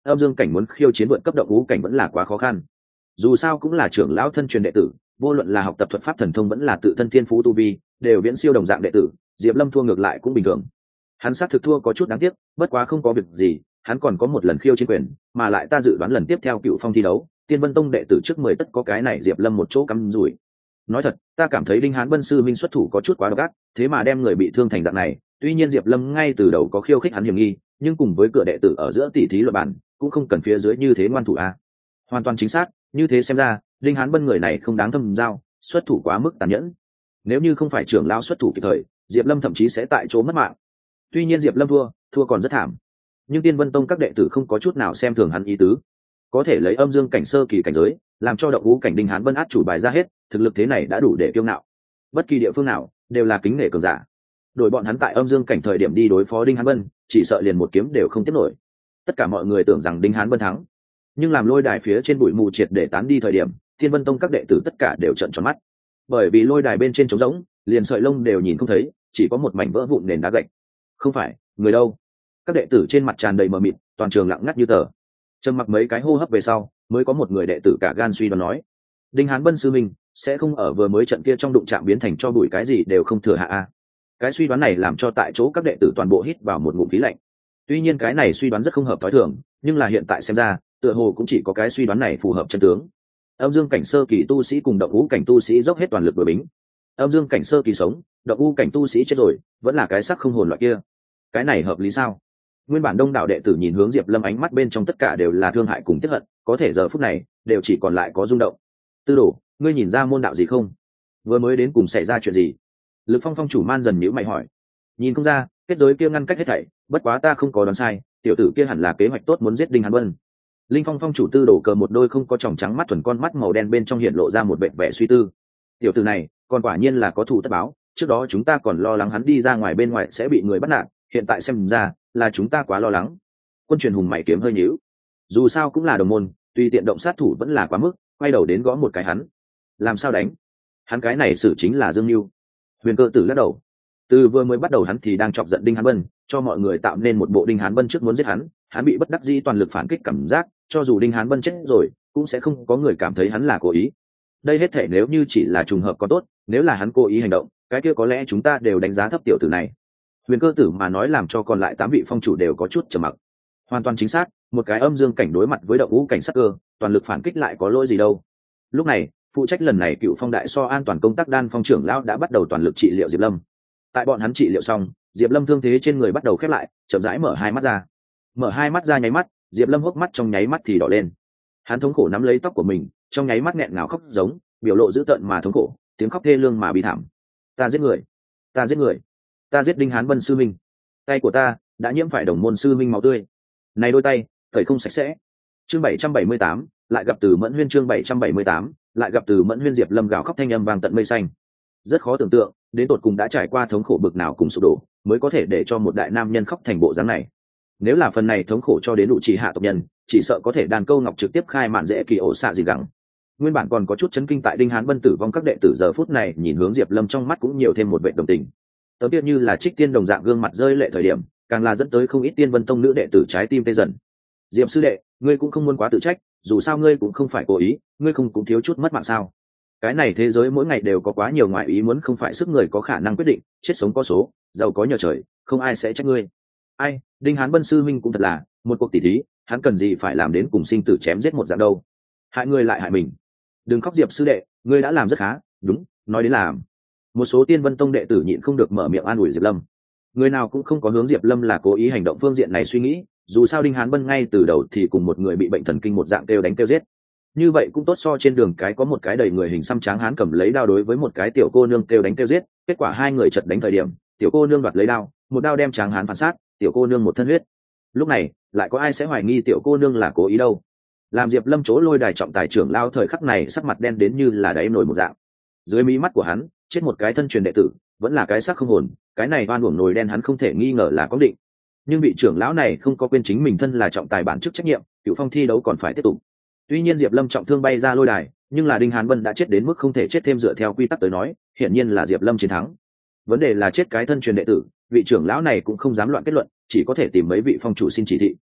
âm dương cảnh muốn khiêu chiến vượt cấp động ngũ cảnh vẫn là quá khó khăn. Dù sao cũng là trưởng lão thân truyền đệ tử, vô luận là học tập thuật pháp thần thông vẫn là tự thân thiên phú tu vi, đều viễn siêu đồng dạng đệ tử. Diệp Lâm thua ngược lại cũng bình thường. Hắn xác thực thua có chút đáng tiếc, bất quá không có việc gì, hắn còn có một lần khiêu chiến quyền, mà lại ta dự đoán lần tiếp theo Cựu Phong thi đấu, Tiên Vân Tông đệ tử trước 10 tất có cái này Diệp Lâm một chỗ cắm rủi. Nói thật, ta cảm thấy Đinh Hán Vân sư minh xuất thủ có chút quá độc ác, thế mà đem người bị thương thành dạng này. Tuy nhiên Diệp Lâm ngay từ đầu có khiêu khích hắn hiểm nghi, nhưng cùng với cửa đệ tử ở giữa tỷ thí luận bản, cũng không cần phía dưới như thế ngoan thủ a. Hoàn toàn chính xác, như thế xem ra, Đinh Hán Vân người này không đáng thâm giao, xuất thủ quá mức tàn nhẫn. Nếu như không phải trưởng lão xuất thủ kịp thời, Diệp Lâm thậm chí sẽ tại chỗ mất mạng. Tuy nhiên Diệp Lâm thua còn rất thảm, nhưng Tiên Vân Tông các đệ tử không có chút nào xem thường hắn ý tứ, có thể lấy âm dương cảnh sơ kỳ cảnh giới làm cho động ngũ cảnh Đinh Hán Vân át chủ bài ra hết, thực lực thế này đã đủ để kiêu ngạo. Bất kỳ địa phương nào đều là kính nể cường giả. Đội bọn hắn tại âm dương cảnh thời điểm đi đối phó Đinh Hán Vân, chỉ sợ liền một kiếm đều không tiếp nổi. Tất cả mọi người tưởng rằng Đinh Hán Vân thắng, nhưng làm lôi đài phía trên bụi mù triệt để tán đi thời điểm, Tiên Vân Tông các đệ tử tất cả đều trợn tròn mắt, bởi vì lôi đài bên trên trống rỗng, liền sợi lông đều nhìn không thấy, chỉ có một mảnh vỡ vụn nền đá gạch. Không phải người đâu? Các đệ tử trên mặt tràn đầy mờ mịt, toàn trường lặng ngắt như tờ. Trầm mặc mấy cái hô hấp về sau, mới có một người đệ tử cả gan suy đoán nói: Đinh Hán Vân sư minh sẽ không ở vừa mới trận kia trong đụng chạm biến thành cho bụi cái gì đều không thừa hạ a. Cái suy đoán này làm cho tại chỗ các đệ tử toàn bộ hít vào một ngụm khí lạnh. Tuy nhiên cái này suy đoán rất không hợp thói thường, nhưng là hiện tại xem ra, tựa hồ cũng chỉ có cái suy đoán này phù hợp chân tướng. Âm dương cảnh sơ kỳ tu sĩ cùng động ngũ cảnh tu sĩ dốc hết toàn lực đối bính. Âm dương cảnh sơ kỳ sống, động ngũ cảnh tu sĩ chết rồi, vẫn là cái sắc không hồn loại kia. Cái này hợp lý sao? Nguyên bản đông đảo đệ tử nhìn hướng Diệp Lâm, ánh mắt bên trong tất cả đều là thương hại cùng tiếc hận, có thể giờ phút này đều chỉ còn lại có rung động. Tư đồ, ngươi nhìn ra môn đạo gì không? Vừa mới đến cùng xảy ra chuyện gì? Lực Phong phong chủ Man dần nhíu mày hỏi. Nhìn không ra, kết giới kia ngăn cách hết thảy, bất quá ta không có đoán sai, tiểu tử kia hẳn là kế hoạch tốt muốn giết Đinh Hán Vân. Linh Phong phong chủ Tư đồ cờ một đôi không có tròng trắng mắt thuần con mắt màu đen bên trong hiện lộ ra một vẻ vẻ suy tư. Tiểu tử này, còn quả nhiên là có thù tất báo, trước đó chúng ta còn lo lắng hắn đi ra ngoài bên ngoài sẽ bị người bắt nạt, hiện tại xem ra là chúng ta quá lo lắng. Quân truyền hùng mày kiếm hơi nhíu. Dù sao cũng là đồng môn, tùy tiện động sát thủ vẫn là quá mức, quay đầu đến gõ một cái hắn. Làm sao đánh? Hắn cái này xử chính là Dương Nưu. Huyền Cơ Tử lắc đầu. Từ vừa mới bắt đầu hắn thì đang chọc giận Đinh Hán Vân, cho mọi người tạo nên một bộ Đinh Hán Vân trước muốn giết hắn, hắn bị bất đắc dĩ toàn lực phản kích cảm giác, cho dù Đinh Hán Vân chết rồi, cũng sẽ không có người cảm thấy hắn là cố ý. Đây hết thể nếu như chỉ là trùng hợp có tốt, nếu là hắn cố ý hành động, cái kia có lẽ chúng ta đều đánh giá thấp tiểu tử này. Huyền Cơ Tử mà nói làm cho còn lại 8 vị phong chủ đều có chút trầm mặc. Hoàn toàn chính xác, một cái âm dương cảnh đối mặt với động ngũ cảnh sắc cơ, toàn lực phản kích lại có lỗi gì đâu. Lúc này, phụ trách lần này Cựu Phong đại so an toàn công tác Đan Phong trưởng lão đã bắt đầu toàn lực trị liệu Diệp Lâm. Tại bọn hắn trị liệu xong, Diệp Lâm thương thế trên người bắt đầu khép lại, chậm rãi mở hai mắt ra. Mở hai mắt ra nháy mắt, Diệp Lâm hốc mắt trong nháy mắt thì đỏ lên. Hắn thống khổ nắm lấy tóc của mình, trong nháy mắt nghẹn ngào khóc giống, biểu lộ dữ tợn mà thống khổ, tiếng khóc thê lương mà bi thảm. Ta giết người, ta giết người, ta giết Đinh Hán Vân sư minh. Tay của ta đã nhiễm phải đồng môn sư minh máu tươi. Này đôi tay, thời không sạch sẽ. Chương 778, lại gặp Từ Mẫn Huyên. Chương 778, lại gặp Từ Mẫn Huyên. Diệp Lâm gào khóc thanh âm vang tận mây xanh. Rất khó tưởng tượng, đến tột cùng đã trải qua thống khổ bực nào cùng sụp đổ, mới có thể để cho một đại nam nhân khóc thành bộ dáng này. Nếu là phần này thống khổ cho đến đủ chỉ hạ tộc nhân, chỉ sợ có thể đàn câu ngọc trực tiếp khai mạn dễ kỳ ổ xạ gì gắng. Nguyên bản còn có chút chấn kinh tại Đinh Hán Vân tử vong các đệ tử giờ phút này nhìn hướng Diệp Lâm trong mắt cũng nhiều thêm một vẻ đồng tình. Tấm tiết như là trích tiên đồng dạng gương mặt rơi lệ thời điểm, càng là dẫn tới không ít Tiên Vân Tông nữ đệ tử trái tim tê dần. Diệp sư đệ, ngươi cũng không muốn quá tự trách, dù sao ngươi cũng không phải cố ý, ngươi không cũng thiếu chút mất mạng sao? Cái này thế giới mỗi ngày đều có quá nhiều ngoại ý muốn, không phải sức người có khả năng quyết định, chết sống có số, giàu có nhờ trời, không ai sẽ trách ngươi. Ai, Đinh Hán Vân sư minh cũng thật là một cuộc tỷ thí, hắn cần gì phải làm đến cùng sinh tử chém giết một dạng đâu? Hại người lại hại mình. Đừng khóc Diệp sư đệ, ngươi đã làm rất khá, đúng, nói đến làm. Một số Tiên Vân Tông đệ tử nhịn không được mở miệng an ủi Diệp Lâm. Người nào cũng không có hướng Diệp Lâm là cố ý hành động phương diện này suy nghĩ, dù sao Đinh Hán Vân ngay từ đầu thì cùng một người bị bệnh thần kinh một dạng kêu đánh kêu giết. Như vậy cũng tốt so trên đường cái có một cái đầy người hình xăm tráng hán cầm lấy đao đối với một cái tiểu cô nương kêu đánh kêu giết, kết quả hai người chật đánh thời điểm, tiểu cô nương đoạt lấy đao, một đao đem tráng hán phản sát, tiểu cô nương một thân huyết. Lúc này, lại có ai sẽ hoài nghi tiểu cô nương là cố ý đâu? Làm Diệp Lâm chỗ lôi đài trọng tài trưởng lao thời khắc này sắc mặt đen đến như là đáy nồi một dạng. Dưới mí mắt của hắn, chết một cái thân truyền đệ tử, vẫn là cái xác không hồn, cái này oan uổng nồi đen hắn không thể nghi ngờ là có định. Nhưng vị trưởng lão này không có quên chính mình thân là trọng tài bản chức trách nhiệm, Cựu Phong thi đấu còn phải tiếp tục. Tuy nhiên Diệp Lâm trọng thương bay ra lôi đài, nhưng là Đinh Hán Vân đã chết đến mức không thể chết thêm, dựa theo quy tắc tới nói, hiển nhiên là Diệp Lâm chiến thắng. Vấn đề là chết cái thân truyền đệ tử, vị trưởng lão này cũng không dám loạn kết luận, chỉ có thể tìm mấy vị phong chủ xin chỉ thị.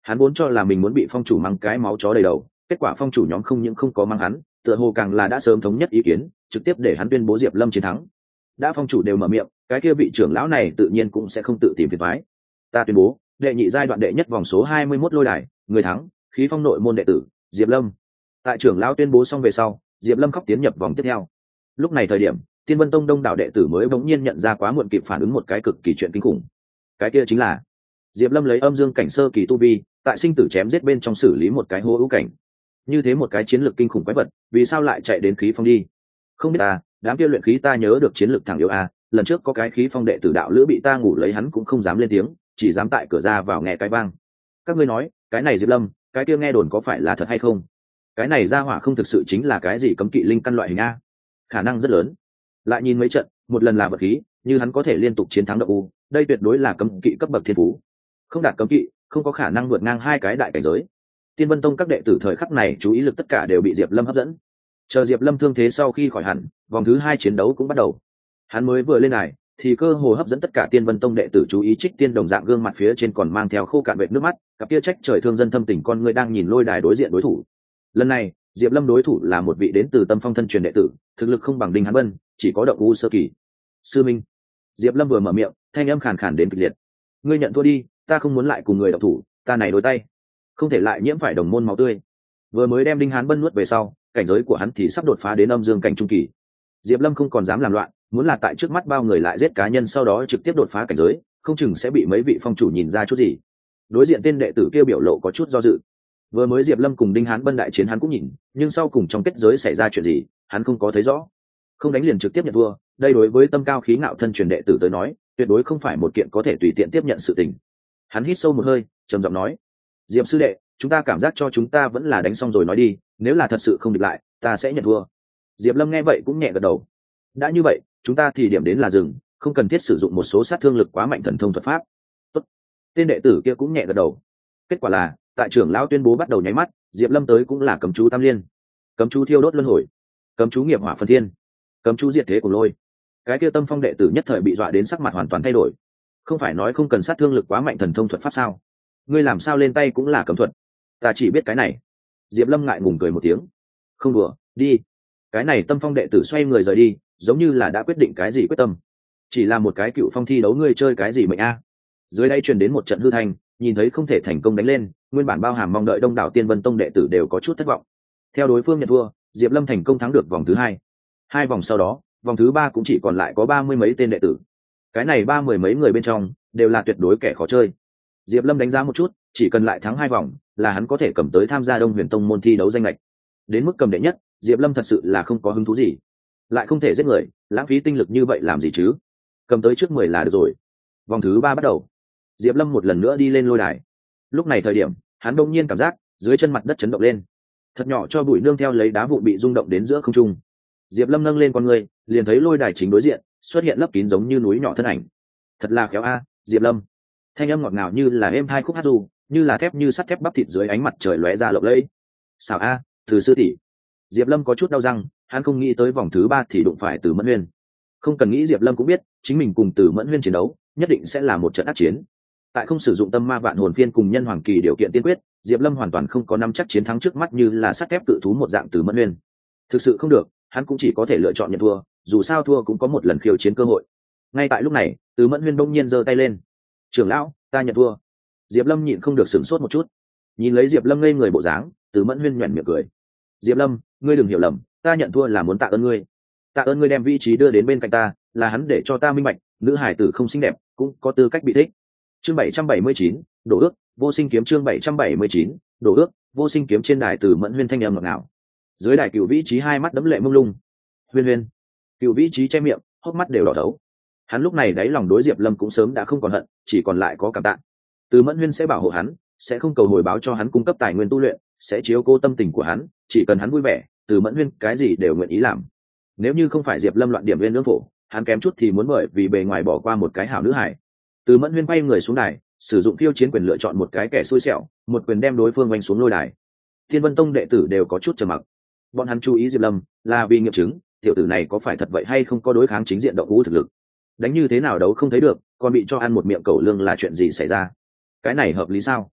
Hắn vốn cho là mình muốn bị phong chủ mắng cái máu chó đầy đầu, kết quả phong chủ nhóm không những không có mắng hắn, tựa hồ càng là đã sớm thống nhất ý kiến, trực tiếp để hắn tuyên bố Diệp Lâm chiến thắng. Đã phong chủ đều mở miệng, cái kia vị trưởng lão này tự nhiên cũng sẽ không tự tìm phiền toái. Ta tuyên bố, đệ nhị giai đoạn đệ nhất vòng số 21 lôi đài, người thắng, khí phong nội môn đệ tử, Diệp Lâm. Tại trưởng lão tuyên bố xong về sau, Diệp Lâm khóc tiến nhập vòng tiếp theo. Lúc này thời điểm, Tiên Vân Tông đông đảo đệ tử mới bỗng nhiên nhận ra quá muộn kịp phản ứng một cái cực kỳ chuyện kinh khủng. Cái kia chính là Diệp Lâm lấy âm dương cảnh sơ kỳ tu vi, tại sinh tử chém giết bên trong xử lý một cái hô ưu cảnh. Như thế một cái chiến lược kinh khủng quái vật, vì sao lại chạy đến khí phong đi? Không biết ta, đám kia luyện khí ta nhớ được chiến lược thẳng yếu a, lần trước có cái khí phong đệ tử đạo lữ bị ta ngủ lấy hắn cũng không dám lên tiếng, chỉ dám tại cửa ra vào nghe cái vang. Các ngươi nói, cái này Diệp Lâm, cái kia nghe đồn có phải là thật hay không? Cái này ra hỏa không thực sự chính là cái gì cấm kỵ linh căn loại hình a? Khả năng rất lớn. Lại nhìn mấy trận, một lần là vật khí, như hắn có thể liên tục chiến thắng độc u, đây tuyệt đối là cấm kỵ cấp bậc thiên phú. Không đạt cấm kỵ, không có khả năng vượt ngang hai cái đại cảnh giới. Tiên Vân Tông các đệ tử thời khắc này chú ý lực tất cả đều bị Diệp Lâm hấp dẫn. Chờ Diệp Lâm thương thế sau khi khỏi hẳn, vòng thứ 2 chiến đấu cũng bắt đầu. Hắn mới vừa lên đài, thì cơ hồ hấp dẫn tất cả Tiên Vân Tông đệ tử chú ý. Trích Tiên đồng dạng gương mặt phía trên còn mang theo khô cạn vệt nước mắt, cặp kia trách trời thương dân thâm tình con người đang nhìn lôi đài đối diện đối thủ. Lần này, Diệp Lâm đối thủ là một vị đến từ Tâm Phong thân truyền đệ tử, thực lực không bằng Đinh Hán Bân, chỉ có động u sơ kỳ. Sư minh. Diệp Lâm vừa mở miệng, thanh âm khàn khàn đến kịch liệt. Ngươi nhận thua đi, ta không muốn lại cùng người độc thủ, ta này đôi tay, không thể lại nhiễm phải đồng môn máu tươi. Vừa mới đem Đinh Hán Bân nuốt về sau, cảnh giới của hắn thì sắp đột phá đến âm dương cảnh trung kỳ. Diệp Lâm không còn dám làm loạn, muốn là tại trước mắt bao người lại giết cá nhân sau đó trực tiếp đột phá cảnh giới, không chừng sẽ bị mấy vị phong chủ nhìn ra chút gì. Đối diện tên đệ tử kia biểu lộ có chút do dự. Vừa mới Diệp Lâm cùng Đinh Hán Bân đại chiến hắn cũng nhìn, nhưng sau cùng trong kết giới xảy ra chuyện gì, hắn không có thấy rõ. Không đánh liền trực tiếp nhận thua, đây đối với tâm cao khí ngạo thân truyền đệ tử tới nói, tuyệt đối không phải một kiện có thể tùy tiện tiếp nhận sự tình. Hắn hít sâu một hơi, trầm giọng nói: "Diệp sư đệ, chúng ta cảm giác cho chúng ta vẫn là đánh xong rồi nói đi, nếu là thật sự không địch lại, ta sẽ nhận thua." Diệp Lâm nghe vậy cũng nhẹ gật đầu. Đã như vậy, chúng ta thì điểm đến là dừng, không cần thiết sử dụng một số sát thương lực quá mạnh thần thông thuật pháp. Tốt. Tên đệ tử kia cũng nhẹ gật đầu. Kết quả là, tại trưởng lão tuyên bố bắt đầu nháy mắt, Diệp Lâm tới cũng là cấm chú tam liên, cấm chú thiêu đốt luân hồi, cấm chú nghiệp hỏa phân thiên, cấm chú diệt thế của lôi. Cái kia Tâm Phong đệ tử nhất thời bị dọa đến sắc mặt hoàn toàn thay đổi. Không phải nói không cần sát thương lực quá mạnh thần thông thuật pháp sao? Ngươi làm sao lên tay cũng là cấm thuật? Ta chỉ biết cái này. Diệp Lâm ngại ngùng cười một tiếng. Không đùa, đi. Cái này Tâm Phong đệ tử xoay người rời đi, giống như là đã quyết định cái gì quyết tâm. Chỉ là một cái cựu phong thi đấu, ngươi chơi cái gì mệnh a? Dưới đây truyền đến một trận hư thành, nhìn thấy không thể thành công đánh lên, nguyên bản bao hàm mong đợi đông đảo Tiên Vân Tông đệ tử đều có chút thất vọng. Theo đối phương nhận thua, Diệp Lâm thành công thắng được vòng thứ 2. 2 vòng sau đó, vòng thứ 3 cũng chỉ còn lại có 30 mấy tên đệ tử. Cái này 30 mấy người bên trong đều là tuyệt đối kẻ khó chơi. Diệp Lâm đánh giá một chút, chỉ cần lại thắng 2 vòng là hắn có thể cầm tới tham gia Đông Huyền Tông môn thi đấu danh lệch. Đến mức cầm đệ nhất, Diệp Lâm thật sự là không có hứng thú gì. Lại không thể giết người, lãng phí tinh lực như vậy làm gì chứ? Cầm tới trước 10 là được rồi. Vòng thứ 3 bắt đầu. Diệp Lâm một lần nữa đi lên lôi đài. Lúc này thời điểm, hắn đột nhiên cảm giác dưới chân mặt đất chấn động lên. Thật nhỏ cho bụi nương theo lấy đá vụn bị rung động đến giữa không trung. Diệp Lâm nâng lên con người, liền thấy lôi đài chính đối diện xuất hiện lấp kín giống như núi nhỏ thân ảnh. Thật là khéo a, Diệp Lâm. Thanh âm ngọt ngào như là êm thai khúc hát ru, như là thép như sắt thép bắp thịt dưới ánh mặt trời lóe ra lộng lẫy. Xảo a, Từ sư tỷ. Diệp Lâm có chút đau răng, hắn không nghĩ tới vòng thứ 3 thì đụng phải Từ Mẫn Huyên. Không cần nghĩ Diệp Lâm cũng biết, chính mình cùng Từ Mẫn Huyên chiến đấu, nhất định sẽ là một trận ác chiến. Tại không sử dụng tâm ma vạn hồn phiên cùng nhân hoàng kỳ điều kiện tiên quyết, Diệp Lâm hoàn toàn không có nắm chắc chiến thắng trước mắt như là sắt thép cự thú một dạng Từ Mẫn Huyên. Thực sự không được, hắn cũng chỉ có thể lựa chọn nhận thua, dù sao thua cũng có một lần khiêu chiến cơ hội. Ngay tại lúc này, Từ Mẫn Huyên bỗng nhiên giơ tay lên. "Trưởng lão, ta nhận thua." Diệp Lâm nhịn không được sửng sốt một chút. Nhìn lấy Diệp Lâm ngây người bộ dáng, Từ Mẫn Huyên nhếch miệng cười. "Diệp Lâm, ngươi đừng hiểu lầm, ta nhận thua là muốn tạ ơn ngươi. Tạ ơn ngươi đem vị trí đưa đến bên cạnh ta, là hắn để cho ta minh bạch, nữ hải tử không xinh đẹp cũng có tư cách bị thích." Chương 779, đổ ước, vô sinh kiếm. Chương 779, đổ ước, vô sinh kiếm. Trên đài Từ Mẫn Huyên thanh âm ngọt ngào. Dưới đài Cửu Vĩ Chí hai mắt đẫm lệ mông lung. "Huyên Huyên." Cửu Vĩ Chí che miệng, hốc mắt đều đỏ thấu. Hắn lúc này đáy lòng đối Diệp Lâm cũng sớm đã không còn hận, chỉ còn lại có cảm tạ. Từ Mẫn Huyên sẽ bảo hộ hắn, sẽ không cầu hồi báo cho hắn cung cấp tài nguyên tu luyện, sẽ chiếu cố tâm tình của hắn, chỉ cần hắn vui vẻ, Từ Mẫn Huyên cái gì đều nguyện ý làm. Nếu như không phải Diệp Lâm loạn điểm viên nương phổ, hắn kém chút thì muốn bởi vì bề ngoài bỏ qua một cái hảo nữ hải. Từ Mẫn Huyên quay người xuống đài, sử dụng khiêu chiến quyền lựa chọn một cái kẻ xui xẻo, một quyền đem đối phương oanh xuống lôi đài. Thiên Vân Tông đệ tử đều có chút trầm mặc. Bọn hắn chú ý Diệp Lâm, là vì nghiệm chứng, tiểu tử này có phải thật vậy hay không có đối kháng chính diện động vũ thực lực. Đánh như thế nào đấu không thấy được, còn bị cho ăn một miệng cẩu lương là chuyện gì xảy ra? Cái này hợp lý sao?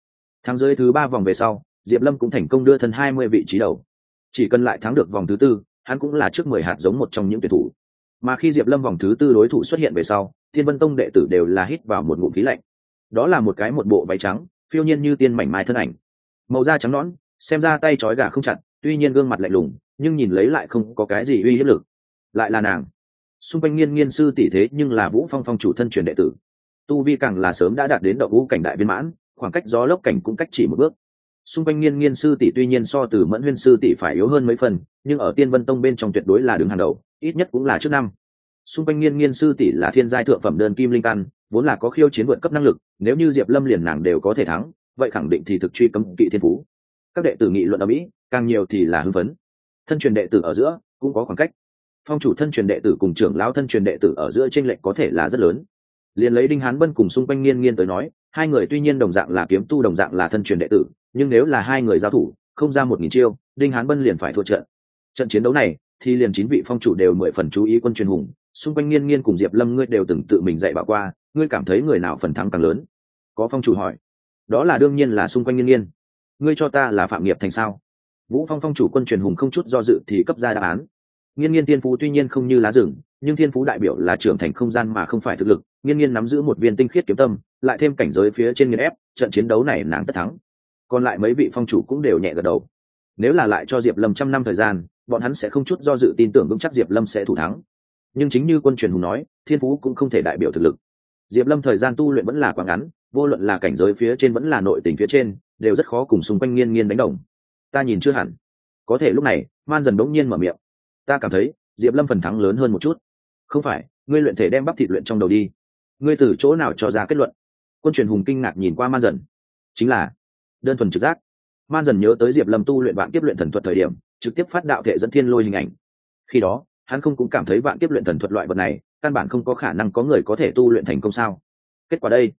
Thắng dưới thứ 3 vòng về sau, Diệp Lâm cũng thành công đưa thân 20 vị trí đầu. Chỉ cần lại thắng được vòng thứ 4, hắn cũng là trước 10 hạt giống một trong những tuyển thủ. Mà khi Diệp Lâm vòng thứ 4 đối thủ xuất hiện về sau, Thiên Vân Tông đệ tử đều là hít vào một ngụm khí lạnh. Đó là một bộ váy trắng, phiêu nhiên như tiên mảnh mai thân ảnh. Màu da trắng nõn, xem ra tay trói gà không chặt, tuy nhiên gương mặt lạnh lùng, nhưng nhìn lấy lại không có cái gì uy hiếp lực. Lại là nàng. Xung quanh Nghiên Nghiên sư tỷ thế nhưng là Vũ Phong phong chủ thân truyền đệ tử. Tu vi càng là sớm đã đạt đến động vũ cảnh đại viên mãn, khoảng cách gió lốc cảnh cũng cách chỉ một bước. Xung quanh Nghiên Nghiên sư tỷ tuy nhiên so từ Mẫn Huyên sư tỷ phải yếu hơn mấy phần, nhưng ở Tiên Vân Tông bên trong tuyệt đối là đứng hàng đầu, ít nhất cũng là trước năm. Xung quanh Nghiên Nghiên sư tỷ là thiên giai thượng phẩm đơn kim linh căn, vốn là có khiêu chiến vượt cấp năng lực, nếu như Diệp Lâm liền nàng đều có thể thắng, vậy khẳng định thì thực truy cấm kỵ thiên phú. Các đệ tử nghị luận ở mỹ, càng nhiều thì là hưng phấn. Thân truyền đệ tử ở giữa cũng có khoảng cách. Phong chủ thân truyền đệ tử cùng trưởng lão thân truyền đệ tử ở giữa chênh lệch có thể là rất lớn. Liền lấy Đinh Hán Bân cùng Xung quanh Nghiên Nghiên tới nói, hai người tuy nhiên đồng dạng là kiếm tu, đồng dạng là thân truyền đệ tử, nhưng nếu là hai người giao thủ, không ra 1000 chiêu, Đinh Hán Bân liền phải thua trận. Trận chiến đấu này, thì liền 9 vị phong chủ đều 10 phần chú ý Quân Truyền Hùng. Xung quanh Nghiên Nghiên cùng Diệp Lâm ngươi đều từng tự mình dạy bảo qua, ngươi cảm thấy người nào phần thắng càng lớn? Có phong chủ hỏi. Đó là đương nhiên là Xung quanh Nghiên Nghiên. Ngươi cho ta là Phạm Nghiệp Thành sao? Vũ Phong phong chủ Quân Truyền Hùng không chút do dự thì cấp ra đáp án. Nghiên Nghiên thiên phú tuy nhiên không như lá rừng, nhưng thiên phú đại biểu là trưởng thành không gian mà không phải thực lực. Nghiên Nghiên nắm giữ một viên tinh khiết kiếm tâm, lại thêm cảnh giới phía trên nghiên ép, trận chiến đấu này nàng tất thắng. Còn lại mấy vị phong chủ cũng đều nhẹ gật đầu. Nếu là lại cho Diệp Lâm 100 năm thời gian, bọn hắn sẽ không chút do dự tin tưởng vững chắc Diệp Lâm sẽ thủ thắng. Nhưng chính như Quân Truyền Hùng nói, thiên phú cũng không thể đại biểu thực lực. Diệp Lâm thời gian tu luyện vẫn là quá ngắn, vô luận là cảnh giới phía trên vẫn là nội tình phía trên, đều rất khó cùng Xung quanh Nghiên Nghiên đánh đồng. Ta nhìn chưa hẳn. Có thể lúc này, Man Dần đống nhiên mở miệng. Ta cảm thấy, Diệp Lâm phần thắng lớn hơn một chút. Không phải, ngươi luyện thể đem bắp thịt luyện trong đầu đi. Ngươi từ chỗ nào cho ra kết luận? Quân Truyền Hùng kinh ngạc nhìn qua Man Dần. Chính là đơn thuần trực giác. Man Dần nhớ tới Diệp Lâm tu luyện vạn kiếp luyện thần thuật thời điểm, trực tiếp phát đạo thể dẫn thiên lôi hình ảnh. Khi đó, hắn không cũng cảm thấy vạn kiếp luyện thần thuật loại vật này, căn bản không có khả năng có người có thể tu luyện thành công sao? Kết quả đây,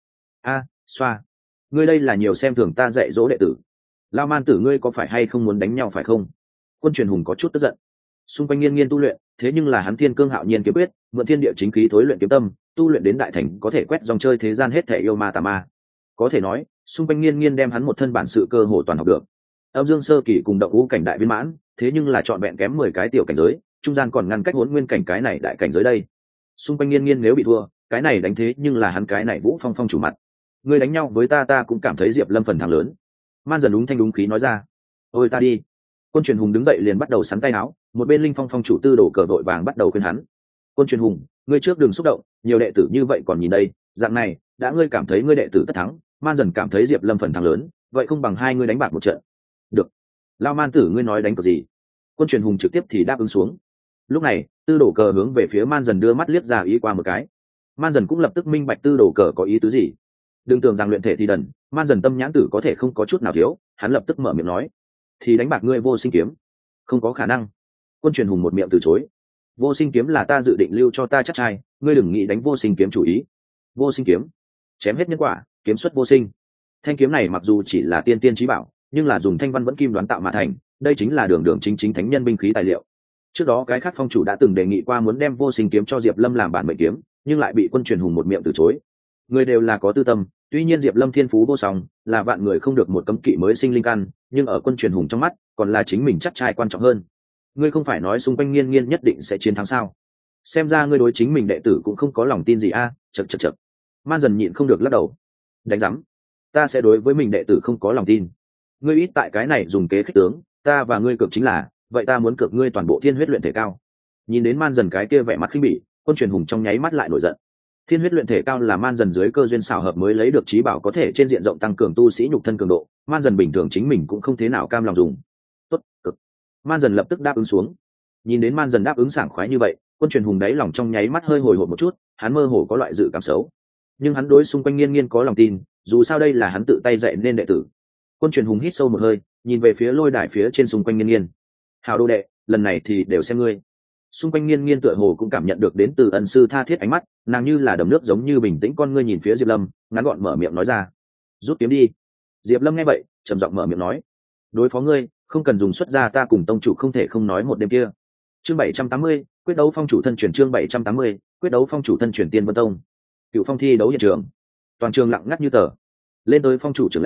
xoa, ngươi đây là nhiều xem thường ta dạy dỗ đệ tử. Lao Man tử ngươi có phải hay không muốn đánh nhau phải không? Quân Truyền Hùng có chút tức giận. Xung quanh Nghiên Nghiên tu luyện, thế nhưng là hắn Thiên Cương Hạo Nhiên kiếm quyết, mượn thiên địa chính khí thối luyện kiếm tâm, tu luyện đến đại thành có thể quét dòng chơi thế gian hết thể yêu ma tà ma. Có thể nói, xung quanh Nghiên Nghiên đem hắn một thân bản sự cơ hồ toàn học được. Âm Dương sơ kỳ cùng động vũ cảnh đại viên mãn, thế nhưng là chọn vẹn kém 10 cái tiểu cảnh giới, trung gian còn ngăn cách Hỗn Nguyên cảnh cái này đại cảnh giới đây. Xung quanh Nghiên Nghiên nếu bị thua, cái này đánh thế nhưng là hắn cái này Vũ Phong phong chủ mặt. Ngươi đánh nhau với ta cũng cảm thấy Diệp Lâm phần thắng lớn. Man Dần đúng thanh đúng khí nói ra. Ôi ta đi. Quân Truyền Hùng đứng dậy liền bắt đầu sắn tay áo, một bên Linh Phong phong chủ Tư Đồ Cờ vội vàng bắt đầu khuyên hắn. Quân Truyền Hùng, ngươi trước đừng xúc động, nhiều đệ tử như vậy còn nhìn đây, dạng này, đã ngươi cảm thấy ngươi đệ tử tất thắng, Man Dần cảm thấy Diệp Lâm phần thắng lớn, vậy không bằng hai ngươi đánh bạc một trận. Được. Lao Man tử ngươi nói đánh cược gì? Quân Truyền Hùng trực tiếp thì đáp ứng xuống. Lúc này, Tư Đồ Cờ hướng về phía Man Dần đưa mắt liếc ra ý qua một cái. Man Dần cũng lập tức minh bạch Tư Đồ Cờ có ý tứ gì. Đừng tưởng rằng luyện thể thì đần, Man Dần tâm nhãn tử có thể không có chút nào thiếu, hắn lập tức mở miệng nói. Thì đánh bạc ngươi Vô Sinh kiếm. Không có khả năng. Quân Truyền Hùng một miệng từ chối. Vô Sinh kiếm là ta dự định lưu cho ta chắc trai, ngươi đừng nghĩ đánh Vô Sinh kiếm chủ ý. Vô Sinh kiếm, chém hết nhân quả, kiếm xuất vô sinh. Thanh kiếm này mặc dù chỉ là tiên tiên chí bảo, nhưng là dùng thanh văn vẫn kim đoán tạo mà thành, đây chính là đường đường chính chính thánh nhân binh khí tài liệu. Trước đó cái khác phong chủ đã từng đề nghị qua muốn đem Vô Sinh kiếm cho Diệp Lâm làm bản mệnh kiếm, nhưng lại bị Quân Truyền Hùng một miệng từ chối. Người đều là có tư tâm, tuy nhiên Diệp Lâm thiên phú vô song, là vạn người không được một cấm kỵ mới sinh linh căn, nhưng ở Quân Truyền Hùng trong mắt, còn là chính mình chắc trai quan trọng hơn. Ngươi không phải nói xung quanh Nghiên Nghiên nhất định sẽ chiến thắng sao? Xem ra ngươi đối chính mình đệ tử cũng không có lòng tin gì a. Chậc. Man Dần nhịn không được lắc đầu. Đánh rắm, ta sẽ đối với mình đệ tử không có lòng tin. Ngươi ít tại cái này dùng kế khích tướng, ta và ngươi cược chính là, vậy ta muốn cược ngươi toàn bộ thiên huyết luyện thể cao. Nhìn đến Man Dần cái kia vẻ mặt khinh bỉ, Quân Truyền Hùng trong nháy mắt lại nổi giận. Thiên huyết luyện thể cao là Man Dần dưới cơ duyên xảo hợp mới lấy được trí bảo, có thể trên diện rộng tăng cường tu sĩ nhục thân cường độ, Man Dần bình thường chính mình cũng không thế nào cam lòng dùng. Tốt, cực. Man Dần lập tức đáp ứng xuống. Nhìn đến Man Dần đáp ứng sảng khoái như vậy, Quân Truyền Hùng đáy lòng trong nháy mắt hơi hồi hộp một chút, hắn mơ hồ có loại dự cảm xấu. Nhưng hắn đối xung quanh Nghiên Nghiên có lòng tin, dù sao đây là hắn tự tay dạy nên đệ tử. Quân Truyền Hùng hít sâu một hơi, nhìn về phía lôi đài phía trên xung quanh Nghiên Nghiên. Hào đô đệ, lần này thì đều xem ngươi. Xung quanh Nghiên Nghiên tựa hồ cũng cảm nhận được đến từ ân sư tha thiết ánh mắt, nàng như là đầm nước giống như bình tĩnh con ngươi nhìn phía Diệp Lâm, ngắn gọn mở miệng nói ra. Rút kiếm đi. Diệp Lâm nghe vậy, trầm giọng mở miệng nói. Đối phó ngươi, không cần dùng xuất ra, ta cùng tông chủ không thể không nói một đêm kia. Chương 780, quyết đấu phong chủ thân truyền. Chương 780, quyết đấu phong chủ thân truyền Tiên Vân Tông. Cựu phong thi đấu hiện trường, toàn trường lặng ngắt như tờ. Lên tới phong chủ trưởng lão,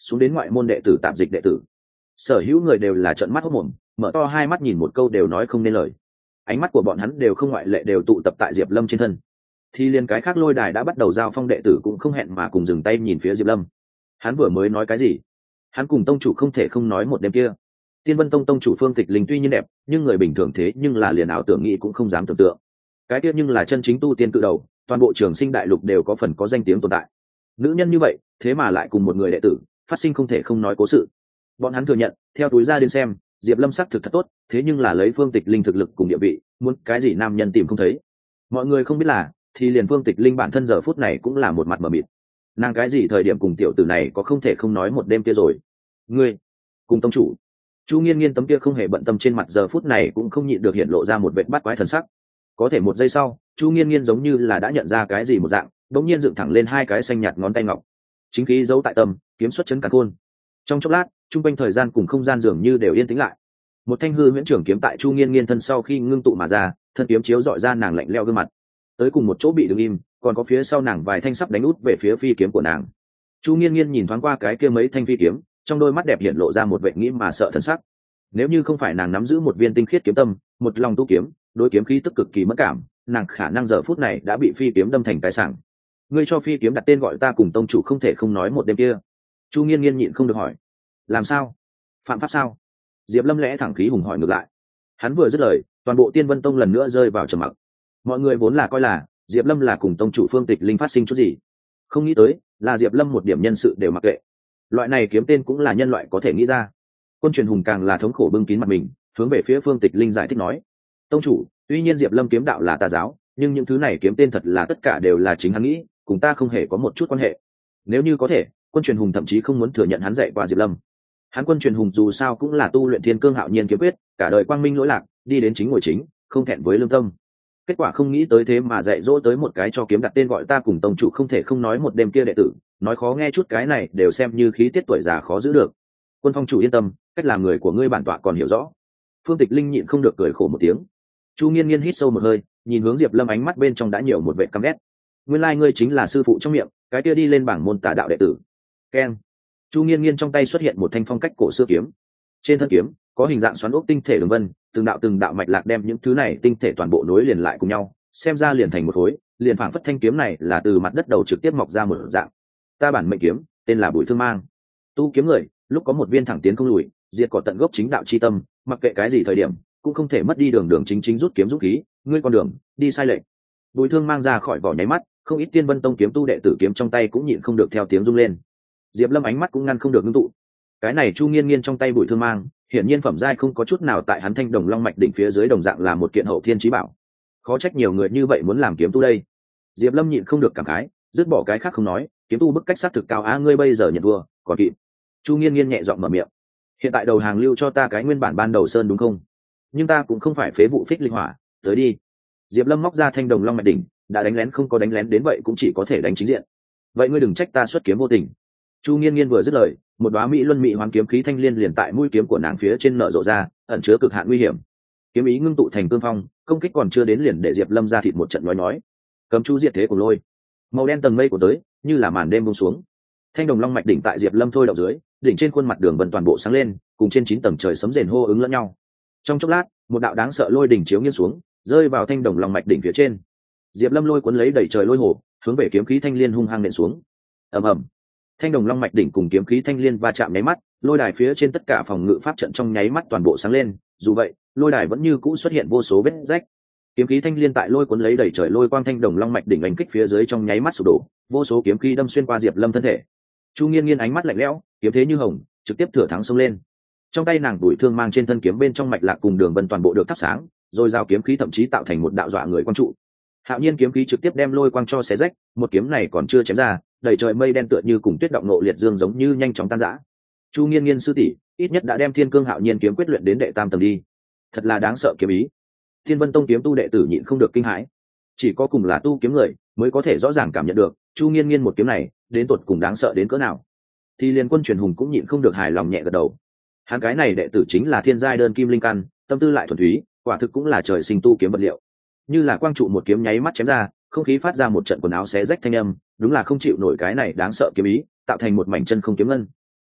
xuống đến ngoại môn đệ tử tạp dịch đệ tử. Sở hữu người đều là trợn mắt hốt mồm, mở to hai mắt nhìn một câu đều nói không nên lời. Ánh mắt của bọn hắn đều không ngoại lệ đều tụ tập tại Diệp Lâm trên thân. Thì liền cái khác lôi đài đã bắt đầu giao phong đệ tử cũng không hẹn mà cùng dừng tay nhìn phía Diệp Lâm. Hắn vừa mới nói cái gì? Hắn cùng tông chủ không thể không nói một đêm kia. Tiên Vân Tông tông chủ Phương Tịch Linh tuy nhiên đẹp, nhưng người bình thường thế nhưng là liền ảo tưởng nghĩ cũng không dám tưởng tượng. Cái kia nhưng là chân chính tu tiên cự đầu, toàn bộ trường sinh đại lục đều có phần có danh tiếng tồn tại. Nữ nhân như vậy, thế mà lại cùng một người đệ tử, phát sinh không thể không nói cố sự. Bọn hắn thừa nhận, theo túi ra đến xem, Diệp Lâm sắc thực thật tốt, thế nhưng là lấy Phương Tịch Linh thực lực cùng địa vị, muốn cái gì nam nhân tìm không thấy. Mọi người không biết là, thì liền Phương Tịch Linh bản thân giờ phút này cũng là một mặt mờ mịt. Nàng cái gì thời điểm cùng tiểu tử này có không thể không nói một đêm kia rồi. Ngươi, cùng tông chủ. Chu Nghiên Nghiên tấm kia không hề bận tâm trên mặt giờ phút này cũng không nhịn được hiện lộ ra một vệt bắt quái thần sắc. Có thể một giây sau, Chu Nghiên Nghiên giống như là đã nhận ra cái gì một dạng, đống nhiên dựng thẳng lên hai cái xanh nhạt ngón tay ngọc. Chính khí giấu tại tâm, kiếm xuất chấn cả khôn. Trong chốc lát, trung quanh thời gian cùng không gian dường như đều yên tĩnh lại. Một thanh hư huyễn trưởng kiếm tại Chu Nghiên Nghiên thân sau khi ngưng tụ mà ra, thân kiếm chiếu dọi ra nàng lạnh lẽo gương mặt. Tới cùng một chỗ bị đứng im, còn có phía sau nàng vài thanh sắp đánh út về phía phi kiếm của nàng. Chu Nghiên Nghiên nhìn thoáng qua cái kia mấy thanh phi kiếm, trong đôi mắt đẹp hiện lộ ra một vẻ nghĩ mà sợ thần sắc. Nếu như không phải nàng nắm giữ một viên tinh khiết kiếm tâm, một lòng tu kiếm, đối kiếm khí tức cực kỳ mất cảm, nàng khả năng giờ phút này đã bị phi kiếm đâm thành cái sảng. Ngươi cho phi kiếm đặt tên gọi ta cùng tông chủ không thể không nói một đêm kia. Chu Nghiên Nghiên nhịn không được hỏi. Làm sao? Phạm pháp sao? Diệp Lâm lẽ thẳng khí hùng hỏi ngược lại. Hắn vừa dứt lời, toàn bộ Tiên Vân Tông lần nữa rơi vào trầm mặc. Mọi người vốn là coi là Diệp Lâm là cùng tông chủ Phương Tịch Linh phát sinh chút gì, không nghĩ tới là Diệp Lâm một điểm nhân sự đều mặc kệ. Loại này kiếm tên cũng là nhân loại có thể nghĩ ra. Quân truyền hùng càng là thống khổ bưng kín mặt mình, hướng về phía Phương Tịch Linh giải thích nói: tông chủ, tuy nhiên Diệp Lâm kiếm đạo là tà giáo, nhưng những thứ này kiếm tên thật là tất cả đều là chính hắn nghĩ, cùng ta không hề có một chút quan hệ. Nếu như có thể, quân truyền hùng thậm chí không muốn thừa nhận hắn dạy qua Diệp Lâm. Hắn quân truyền hùng dù sao cũng là tu luyện Thiên Cương Hạo Nhiên kiếm quyết, cả đời quang minh lỗi lạc, đi đến chính ngồi chính, không thẹn với lương tâm. Kết quả không nghĩ tới thế mà dạy dỗ tới một cái cho kiếm đặt tên gọi ta cùng tông chủ không thể không nói một đêm kia đệ tử, nói khó nghe chút cái này đều xem như khí tiết tuổi già khó giữ được. Quân phong chủ yên tâm, cách làm người của ngươi bản tọa còn hiểu rõ. Phương Tịch Linh nhịn không được cười khổ một tiếng. Chu Nghiên Nghiên hít sâu một hơi, nhìn hướng Diệp Lâm ánh mắt bên trong đã nhiều một vẻ căm ghét. Nguyên lai ngươi chính là sư phụ trong miệng cái kia đi lên bảng môn tà đạo đệ tử. Keng. Chu Nghiên Nghiên trong tay xuất hiện một thanh phong cách cổ xưa kiếm. Trên thân kiếm có hình dạng xoắn ốc tinh thể đường vân, từng đạo mạch lạc đem những thứ này tinh thể toàn bộ nối liền lại cùng nhau, xem ra liền thành một khối, liền phảng phất thanh kiếm này là từ mặt đất đầu trực tiếp mọc ra một dạng. Ta bản mệnh kiếm, tên là Bùi Thương Mang. Tu kiếm người, lúc có một viên thẳng tiến không lùi, diệt cỏ tận gốc chính đạo chi tâm, mặc kệ cái gì thời điểm, cũng không thể mất đi đường chính rút kiếm rút khí, ngươi con đường đi sai lệch. Bùi Thương Mang ra khỏi vỏ nháy mắt, không ít Tiên Vân Tông kiếm tu đệ tử kiếm trong tay cũng nhịn không được theo tiếng rung lên. Diệp Lâm ánh mắt cũng ngăn không được ngưng tụ. Cái này Chu Nghiên Nghiên trong tay Bùi Thương Mang, hiển nhiên phẩm giai không có chút nào tại hắn Thanh Đồng Long mạch đỉnh phía dưới đồng dạng là một kiện hậu thiên chí bảo. Khó trách nhiều người như vậy muốn làm kiếm tu đây. Diệp Lâm nhịn không được cảm khái, dứt bỏ cái khác không nói, kiếm tu bức cách sát thực cao á, ngươi bây giờ nhận thua, còn kịp. Chu Nghiên Nghiên nhẹ giọng mở miệng. Hiện tại đầu hàng lưu cho ta cái nguyên bản ban đầu sơn đúng không? Nhưng ta cũng không phải phế vụ phích linh hỏa, tới đi. Diệp Lâm móc ra Thanh Đồng Long mạch đỉnh, đã đánh lén không có đánh lén đến vậy cũng chỉ có thể đánh chính diện. Vậy ngươi đừng trách ta xuất kiếm vô tình. Chu Nghiên Nghiên vừa dứt lời, một đóa mỹ luân mỹ hoán kiếm khí thanh liên liền tại mũi kiếm của nàng phía trên nở rộ ra, ẩn chứa cực hạn nguy hiểm. Kiếm ý ngưng tụ thành cương phong, công kích còn chưa đến liền để Diệp Lâm ra thịt một trận nói. Cấm chú diệt thế của lôi, màu đen tầng mây của tới, như là màn đêm buông xuống. Thanh Đồng Long mạch đỉnh tại Diệp Lâm thôi động dưới, đỉnh trên khuôn mặt đường vân toàn bộ sáng lên, cùng trên 9 tầng trời sấm rền hô ứng lẫn nhau. Trong chốc lát, một đạo đáng sợ lôi đỉnh chiếu nghiêng xuống, rơi vào Thanh Đồng Long mạch đỉnh phía trên. Diệp Lâm lôi cuốn lấy đẩy trời lôi hồ, hướng về kiếm khí thanh liên hung hăng nện xuống. Ầm ầm. Thanh Đồng Long mạch đỉnh cùng kiếm khí thanh liên va chạm nháy mắt, lôi đài phía trên tất cả phòng ngự pháp trận trong nháy mắt toàn bộ sáng lên, dù vậy, lôi đài vẫn như cũ xuất hiện vô số vết rách. Kiếm khí thanh liên tại lôi cuốn lấy đẩy trời lôi quang Thanh Đồng Long mạch đỉnh đánh kích phía dưới trong nháy mắt sụp đổ, vô số kiếm khí đâm xuyên qua Diệp Lâm thân thể. Chu Nghiên Nghiên ánh mắt lạnh lẽo, kiếm thế như hồng, trực tiếp thừa thắng xông lên. Trong tay nàng Bùi Thương Mang trên thân kiếm bên trong mạch lạc cùng đường vân toàn bộ được thắp sáng, rồi giao kiếm khí thậm chí tạo thành một đạo dọa người quang trụ. Hạo Nhiên kiếm khí trực tiếp đem lôi quang cho xé rách, một kiếm này còn chưa chém ra, đầy trời mây đen tựa như cùng tuyết động nộ liệt dương giống như nhanh chóng tan rã. Chu Nghiên Nghiên sư tỷ, ít nhất đã đem Thiên Cương Hạo Nhiên kiếm quyết luyện đến đệ tam tầng đi. Thật là đáng sợ kiếm ý. Thiên Vân Tông kiếm tu đệ tử nhịn không được kinh hãi. Chỉ có cùng là tu kiếm người mới có thể rõ ràng cảm nhận được, Chu Nghiên Nghiên một kiếm này, đến tột cùng đáng sợ đến cỡ nào. Thì liên Quân Truyền Hùng cũng nhịn không được hài lòng nhẹ gật đầu. Hắn cái này đệ tử chính là thiên giai đơn kim linh căn, tâm tư lại thuần túy, quả thực cũng là trời sinh tu kiếm vật liệu. Như là quang trụ một kiếm nháy mắt chém ra, không khí phát ra một trận quần áo xé rách thanh âm, đúng là không chịu nổi cái này đáng sợ kiếm ý, tạo thành một mảnh chân không kiếm ngân.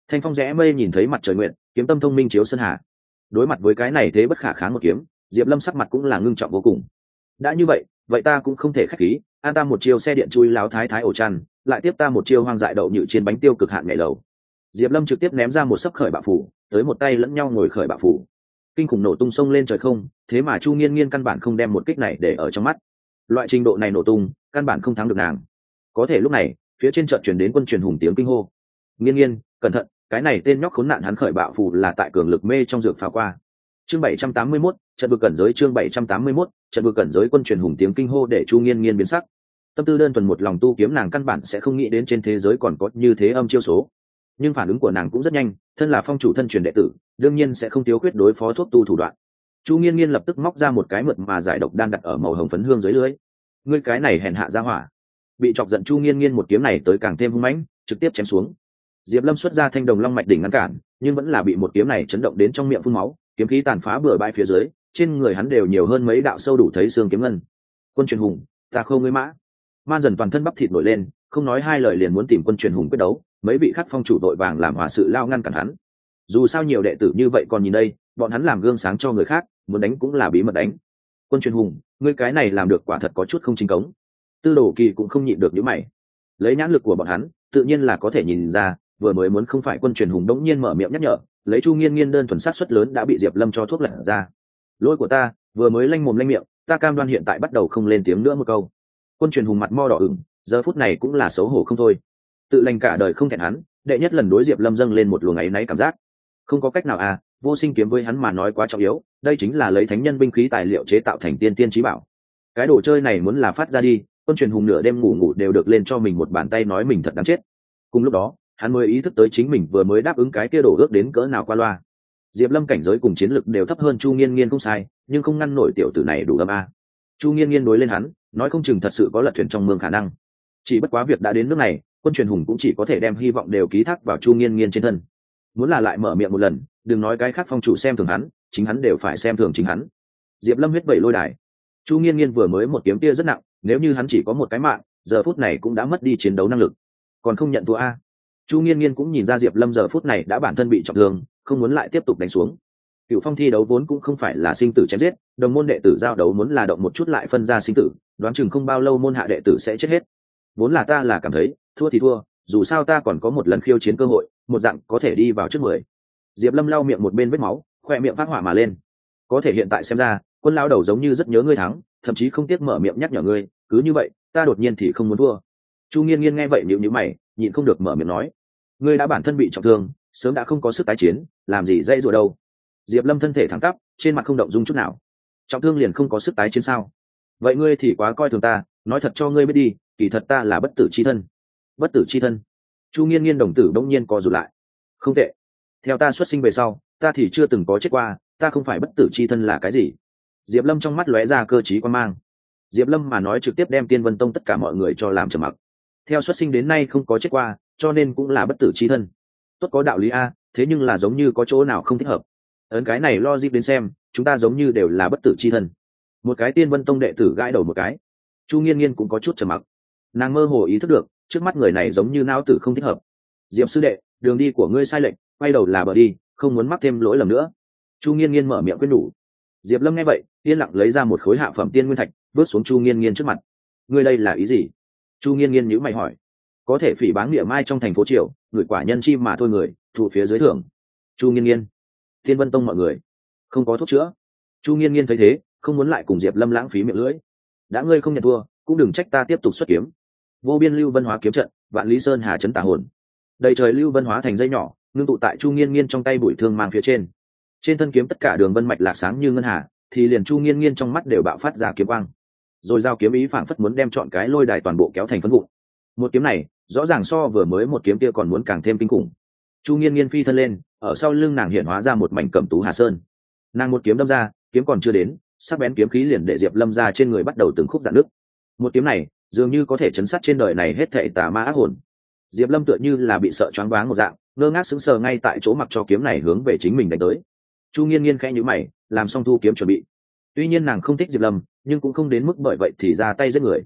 Thanh phong rẽ mây nhìn thấy mặt trời nguyện, kiếm tâm thông minh chiếu sơn hà. Đối mặt với cái này thế bất khả kháng một kiếm, Diệp Lâm sắc mặt cũng là ngưng trọng vô cùng. Đã như vậy, vậy ta cũng không thể khách khí, an ta một chiêu xe điện chui láo thái thái ổ chăn, lại tiếp ta một chiêu hoang dại đậu nhự trên bánh tiêu cực hạn nhảy lầu. Diệp Lâm trực tiếp ném ra một sấp khởi bạo phủ, tới một tay lẫn nhau ngồi khởi bạo phủ. Kinh khủng nổ tung sông lên trời không, thế mà Chu Nghiên Nghiên căn bản không đem một kích này để ở trong mắt. Loại trình độ này nổ tung, căn bản không thắng được nàng. Có thể lúc này, phía trên trận truyền đến quân truyền hùng tiếng kinh hô. Nghiên Nghiên, cẩn thận, cái này tên nhóc khốn nạn hắn khởi bạo phù là tại cường lực mê trong dược pháo qua. Chương 781, trận vực cẩn giới chương 781, trận vực cẩn giới quân truyền hùng tiếng kinh hô để Chu Nghiên Nghiên biến sắc. Tâm tư đơn thuần một lòng tu kiếm nàng căn bản sẽ không nghĩ đến trên thế giới còn có như thế âm chiêu số. Nhưng phản ứng của nàng cũng rất nhanh, thân là phong chủ thân truyền đệ tử, đương nhiên sẽ không thiếu khuyết đối phó thuốc tu thủ đoạn. Chu Nghiên Nghiên lập tức móc ra một cái mượt mà giải độc đan đặt ở màu hồng phấn hương dưới lưới. Ngươi cái này hèn hạ ra hỏa. Bị chọc giận Chu Nghiên Nghiên một kiếm này tới càng thêm hung mãnh, trực tiếp chém xuống. Diệp Lâm xuất ra thanh đồng long mạch đỉnh ngăn cản, nhưng vẫn là bị một kiếm này chấn động đến trong miệng phun máu, kiếm khí tàn phá bừa bãi phía dưới, trên người hắn đều nhiều hơn mấy đạo sâu đủ thấy xương kiếm ngân. Quân truyền hùng, ta không ngươi mã. Man dần toàn thân bắp thịt nổi lên, không nói hai lời liền muốn tìm quân truyền hùng quyết đấu, mấy vị khắc phong chủ đội vàng làm hòa sự lao ngăn cản hắn. Dù sao nhiều đệ tử như vậy còn nhìn đây, bọn hắn làm gương sáng cho người khác, muốn đánh cũng là bí mật đánh. Quân truyền hùng, ngươi cái này làm được quả thật có chút không chính cống. Tư Đồ Kỳ cũng không nhịn được những mày. Lấy nhãn lực của bọn hắn, tự nhiên là có thể nhìn ra, vừa mới muốn không phải quân truyền hùng đống nhiên mở miệng nhắc nhở, lấy Chu Nghiên Nghiên đơn thuần sát suất lớn đã bị Diệp Lâm cho thuốc lật ra. Lỗi của ta, vừa mới lanh mồm lanh miệng, ta cam đoan hiện tại bắt đầu không lên tiếng nữa một câu. Quân truyền hùng mặt mo đỏ ửng, giờ phút này cũng là xấu hổ không thôi. Tự lành cả đời không thẹn hắn, đệ nhất lần đối Diệp Lâm dâng lên một luồng áy náy cảm giác. Không có cách nào à, vô sinh kiếm với hắn mà nói quá trọng yếu, đây chính là lấy thánh nhân binh khí tài liệu chế tạo thành tiên tiên chí bảo. Cái đồ chơi này muốn là phát ra đi, quân truyền hùng nửa đêm ngủ ngủ đều được lên cho mình một bàn tay nói mình thật đáng chết. Cùng lúc đó, hắn mới ý thức tới chính mình vừa mới đáp ứng cái kia đổ ước đến cỡ nào qua loa. Diệp Lâm cảnh giới cùng chiến lực đều thấp hơn Chu Nghiên Nghiên không sai, nhưng không ngăn nổi tiểu tử này đủ âm a. Chu Nghiên Nghiên đối lên hắn, nói không chừng thật sự có lật thuyền trong mương khả năng. Chỉ bất quá việc đã đến nước này, quân truyền hùng cũng chỉ có thể đem hy vọng đều ký thác vào Chu Nghiên Nghiên trên thân. Muốn là lại mở miệng một lần, đừng nói cái khác phong chủ xem thường hắn, chính hắn đều phải xem thường chính hắn. Diệp Lâm huyết vẩy lôi đài. Chu Nghiên Nghiên vừa mới một kiếm kia rất nặng, nếu như hắn chỉ có một cái mạng, giờ phút này cũng đã mất đi chiến đấu năng lực. Còn không nhận thua a. Chu Nghiên Nghiên cũng nhìn ra Diệp Lâm giờ phút này đã bản thân bị trọng thương, không muốn lại tiếp tục đánh xuống. Cựu phong thi đấu vốn cũng không phải là sinh tử chém giết, đồng môn đệ tử giao đấu muốn là động một chút lại phân ra sinh tử, đoán chừng không bao lâu môn hạ đệ tử sẽ chết hết. Vốn là ta là cảm thấy, thua thì thua, dù sao ta còn có một lần khiêu chiến cơ hội, một dạng có thể đi vào trước 10. Diệp Lâm lau miệng một bên vết máu, khoe miệng phát hỏa mà lên. Có thể hiện tại xem ra, quân lão đầu giống như rất nhớ ngươi thắng, thậm chí không tiếc mở miệng nhắc nhở ngươi, cứ như vậy, ta đột nhiên thì không muốn thua. Chu Nghiên Nghiên nghe vậy nhíu nhíu mày, nhịn không được mở miệng nói, ngươi đã bản thân bị trọng thương, sớm đã không có sức tái chiến, làm gì dây rồi đâu. Diệp Lâm thân thể thẳng tắp, trên mặt không động dung chút nào. Trọng thương liền không có sức tái chiến sao? Vậy ngươi thì quá coi thường ta, nói thật cho ngươi biết đi, kỳ thật ta là bất tử chi thân. Bất tử chi thân? Chu Nghiên Nghiên đồng tử bỗng nhiên co rụt lại. Không tệ. Theo ta xuất sinh về sau, ta thì chưa từng có chết qua, ta không phải bất tử chi thân là cái gì? Diệp Lâm trong mắt lóe ra cơ trí quan mang. Diệp Lâm mà nói trực tiếp đem Tiên Vân Tông tất cả mọi người cho làm trầm mặc. Theo xuất sinh đến nay không có chết qua, cho nên cũng là bất tử chi thân. Tốt có đạo lý a, thế nhưng là giống như có chỗ nào không thích hợp. Ấn cái này logic đến xem, chúng ta giống như đều là bất tử chi thân. Một cái Tiên Vân Tông đệ tử gãi đầu một cái. Chu Nghiên Nghiên cũng có chút trầm mặc. Nàng mơ hồ ý thức được, trước mắt người này giống như não tử không thích hợp. Diệp sư đệ, đường đi của ngươi sai lệch, quay đầu là bờ đi, không muốn mắc thêm lỗi lầm nữa. Chu Nghiên Nghiên mở miệng khuyên nhủ. Diệp Lâm nghe vậy, yên lặng lấy ra một khối hạ phẩm tiên nguyên thạch, vớt xuống Chu Nghiên Nghiên trước mặt. Ngươi đây là ý gì? Chu Nghiên Nghiên nhíu mày hỏi. Có thể phỉ báng địa mai trong thành phố Triều, người quả nhân chi mà thôi người, thụ phía dưới thưởng. Chu Nghiên Nghiên, Thiên Vân Tông mọi người, không có thuốc chữa. Chu Nghiên Nghiên thấy thế, không muốn lại cùng Diệp Lâm lãng phí miệng lưỡi. Đã ngươi không nhận thua, cũng đừng trách ta tiếp tục xuất kiếm. Vô biên lưu vân hóa kiếm trận, vạn lý sơn hà chấn tà hồn. Đầy trời lưu vân hóa thành dây nhỏ, ngưng tụ tại Chu Nghiên Nghiên trong tay bụi thương mang phía trên. Trên thân kiếm tất cả đường vân mạch lạc sáng như ngân hà, thì liền Chu Nghiên Nghiên trong mắt đều bạo phát ra kiếm quang. Rồi giao kiếm ý phảng phất muốn đem chọn cái lôi đài toàn bộ kéo thành phấn vụn. Một kiếm này, rõ ràng so vừa mới một kiếm kia còn muốn càng thêm kinh khủng. Chu Nghiên Nghiên phi thân lên, ở sau lưng nàng hiện hóa ra một mảnh cẩm tú hà sơn. Nàng một kiếm đâm ra, kiếm còn chưa đến, sắc bén kiếm khí liền để Diệp Lâm ra trên người bắt đầu từng khúc rạn nứt. Một kiếm này, dường như có thể chấn sát trên đời này hết thảy tà ma ác hồn. Diệp Lâm tựa như là bị sợ choáng váng một dạng, ngơ ngác sững sờ ngay tại chỗ mặc cho kiếm này hướng về chính mình đánh tới. Chu Nghiên Nghiên khẽ nhíu mày, làm xong thu kiếm chuẩn bị. Tuy nhiên nàng không thích Diệp Lâm, nhưng cũng không đến mức bởi vậy thì ra tay giết người.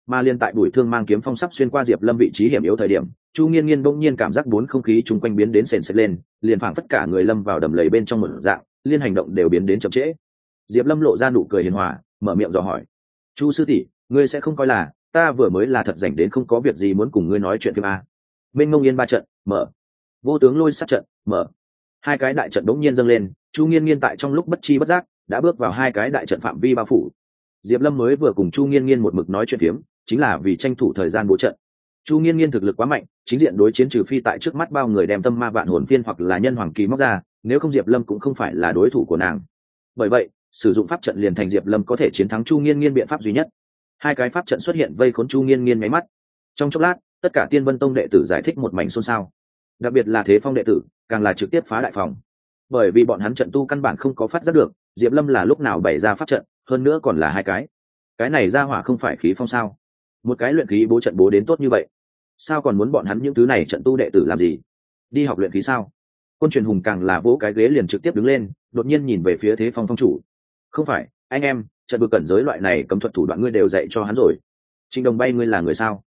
Mà liên tại bùi thương mang kiếm phong sắp xuyên qua diệp lâm vị trí hiểm yếu thời điểm, chu nghiên nghiên bỗng nhiên cảm giác bốn không khí chung quanh biến đến sền sệt lên, liền phảng phất cả người lâm vào đầm lầy bên trong một dạng, liên hành động đều biến đến chậm trễ. Diệp lâm lộ ra nụ cười hiền hòa, mở miệng dò hỏi: chu sư tỷ, ngươi sẽ không coi là ta vừa mới là thật rảnh đến không có việc gì muốn cùng ngươi nói chuyện phim a? Bên ngông yên ba trận mở, vô tướng lôi sát trận mở, hai cái đại trận đống nhiên dâng lên, chu nghiên nghiên tại trong lúc bất chi bất giác đã bước vào hai cái đại trận phạm vi bao phủ. Diệp lâm mới vừa cùng chu nghiên nghiên một mực nói chuyện phiếm, chính là vì tranh thủ thời gian bố trận. chu nghiên nghiên thực lực quá mạnh, chính diện đối chiến trừ phi tại trước mắt bao người đem tâm ma vạn hồn phiên hoặc là nhân hoàng kỳ móc ra, nếu không diệp lâm cũng không phải là đối thủ của nàng. Bởi vậy sử dụng pháp trận liền thành diệp lâm có thể chiến thắng chu nghiên nghiên biện pháp duy nhất. Hai cái pháp trận xuất hiện vây khốn chu nghiên nghiên máy mắt. Trong chốc lát, tất cả tiên vân tông đệ tử giải thích một mảnh xôn xao, đặc biệt là thế phong đệ tử càng là trực tiếp phá đại phòng, bởi vì bọn hắn trận tu căn bản không có phát giác được diệp lâm là lúc nào bày ra pháp trận, hơn nữa còn là hai cái này ra hỏa không phải khí phong sao? Một cái luyện khí bố trận bố đến tốt như vậy, sao còn muốn bọn hắn những thứ này trận tu đệ tử làm gì? Đi học luyện khí sao? Quân truyền hùng càng là vỗ cái ghế liền trực tiếp đứng lên, đột nhiên nhìn về phía thế phong phong chủ: không phải anh em, trận vực cẩn giới loại này cấm thuật thủ đoạn ngươi đều dạy cho hắn rồi? Trịnh Đồng Bay ngươi là người sao?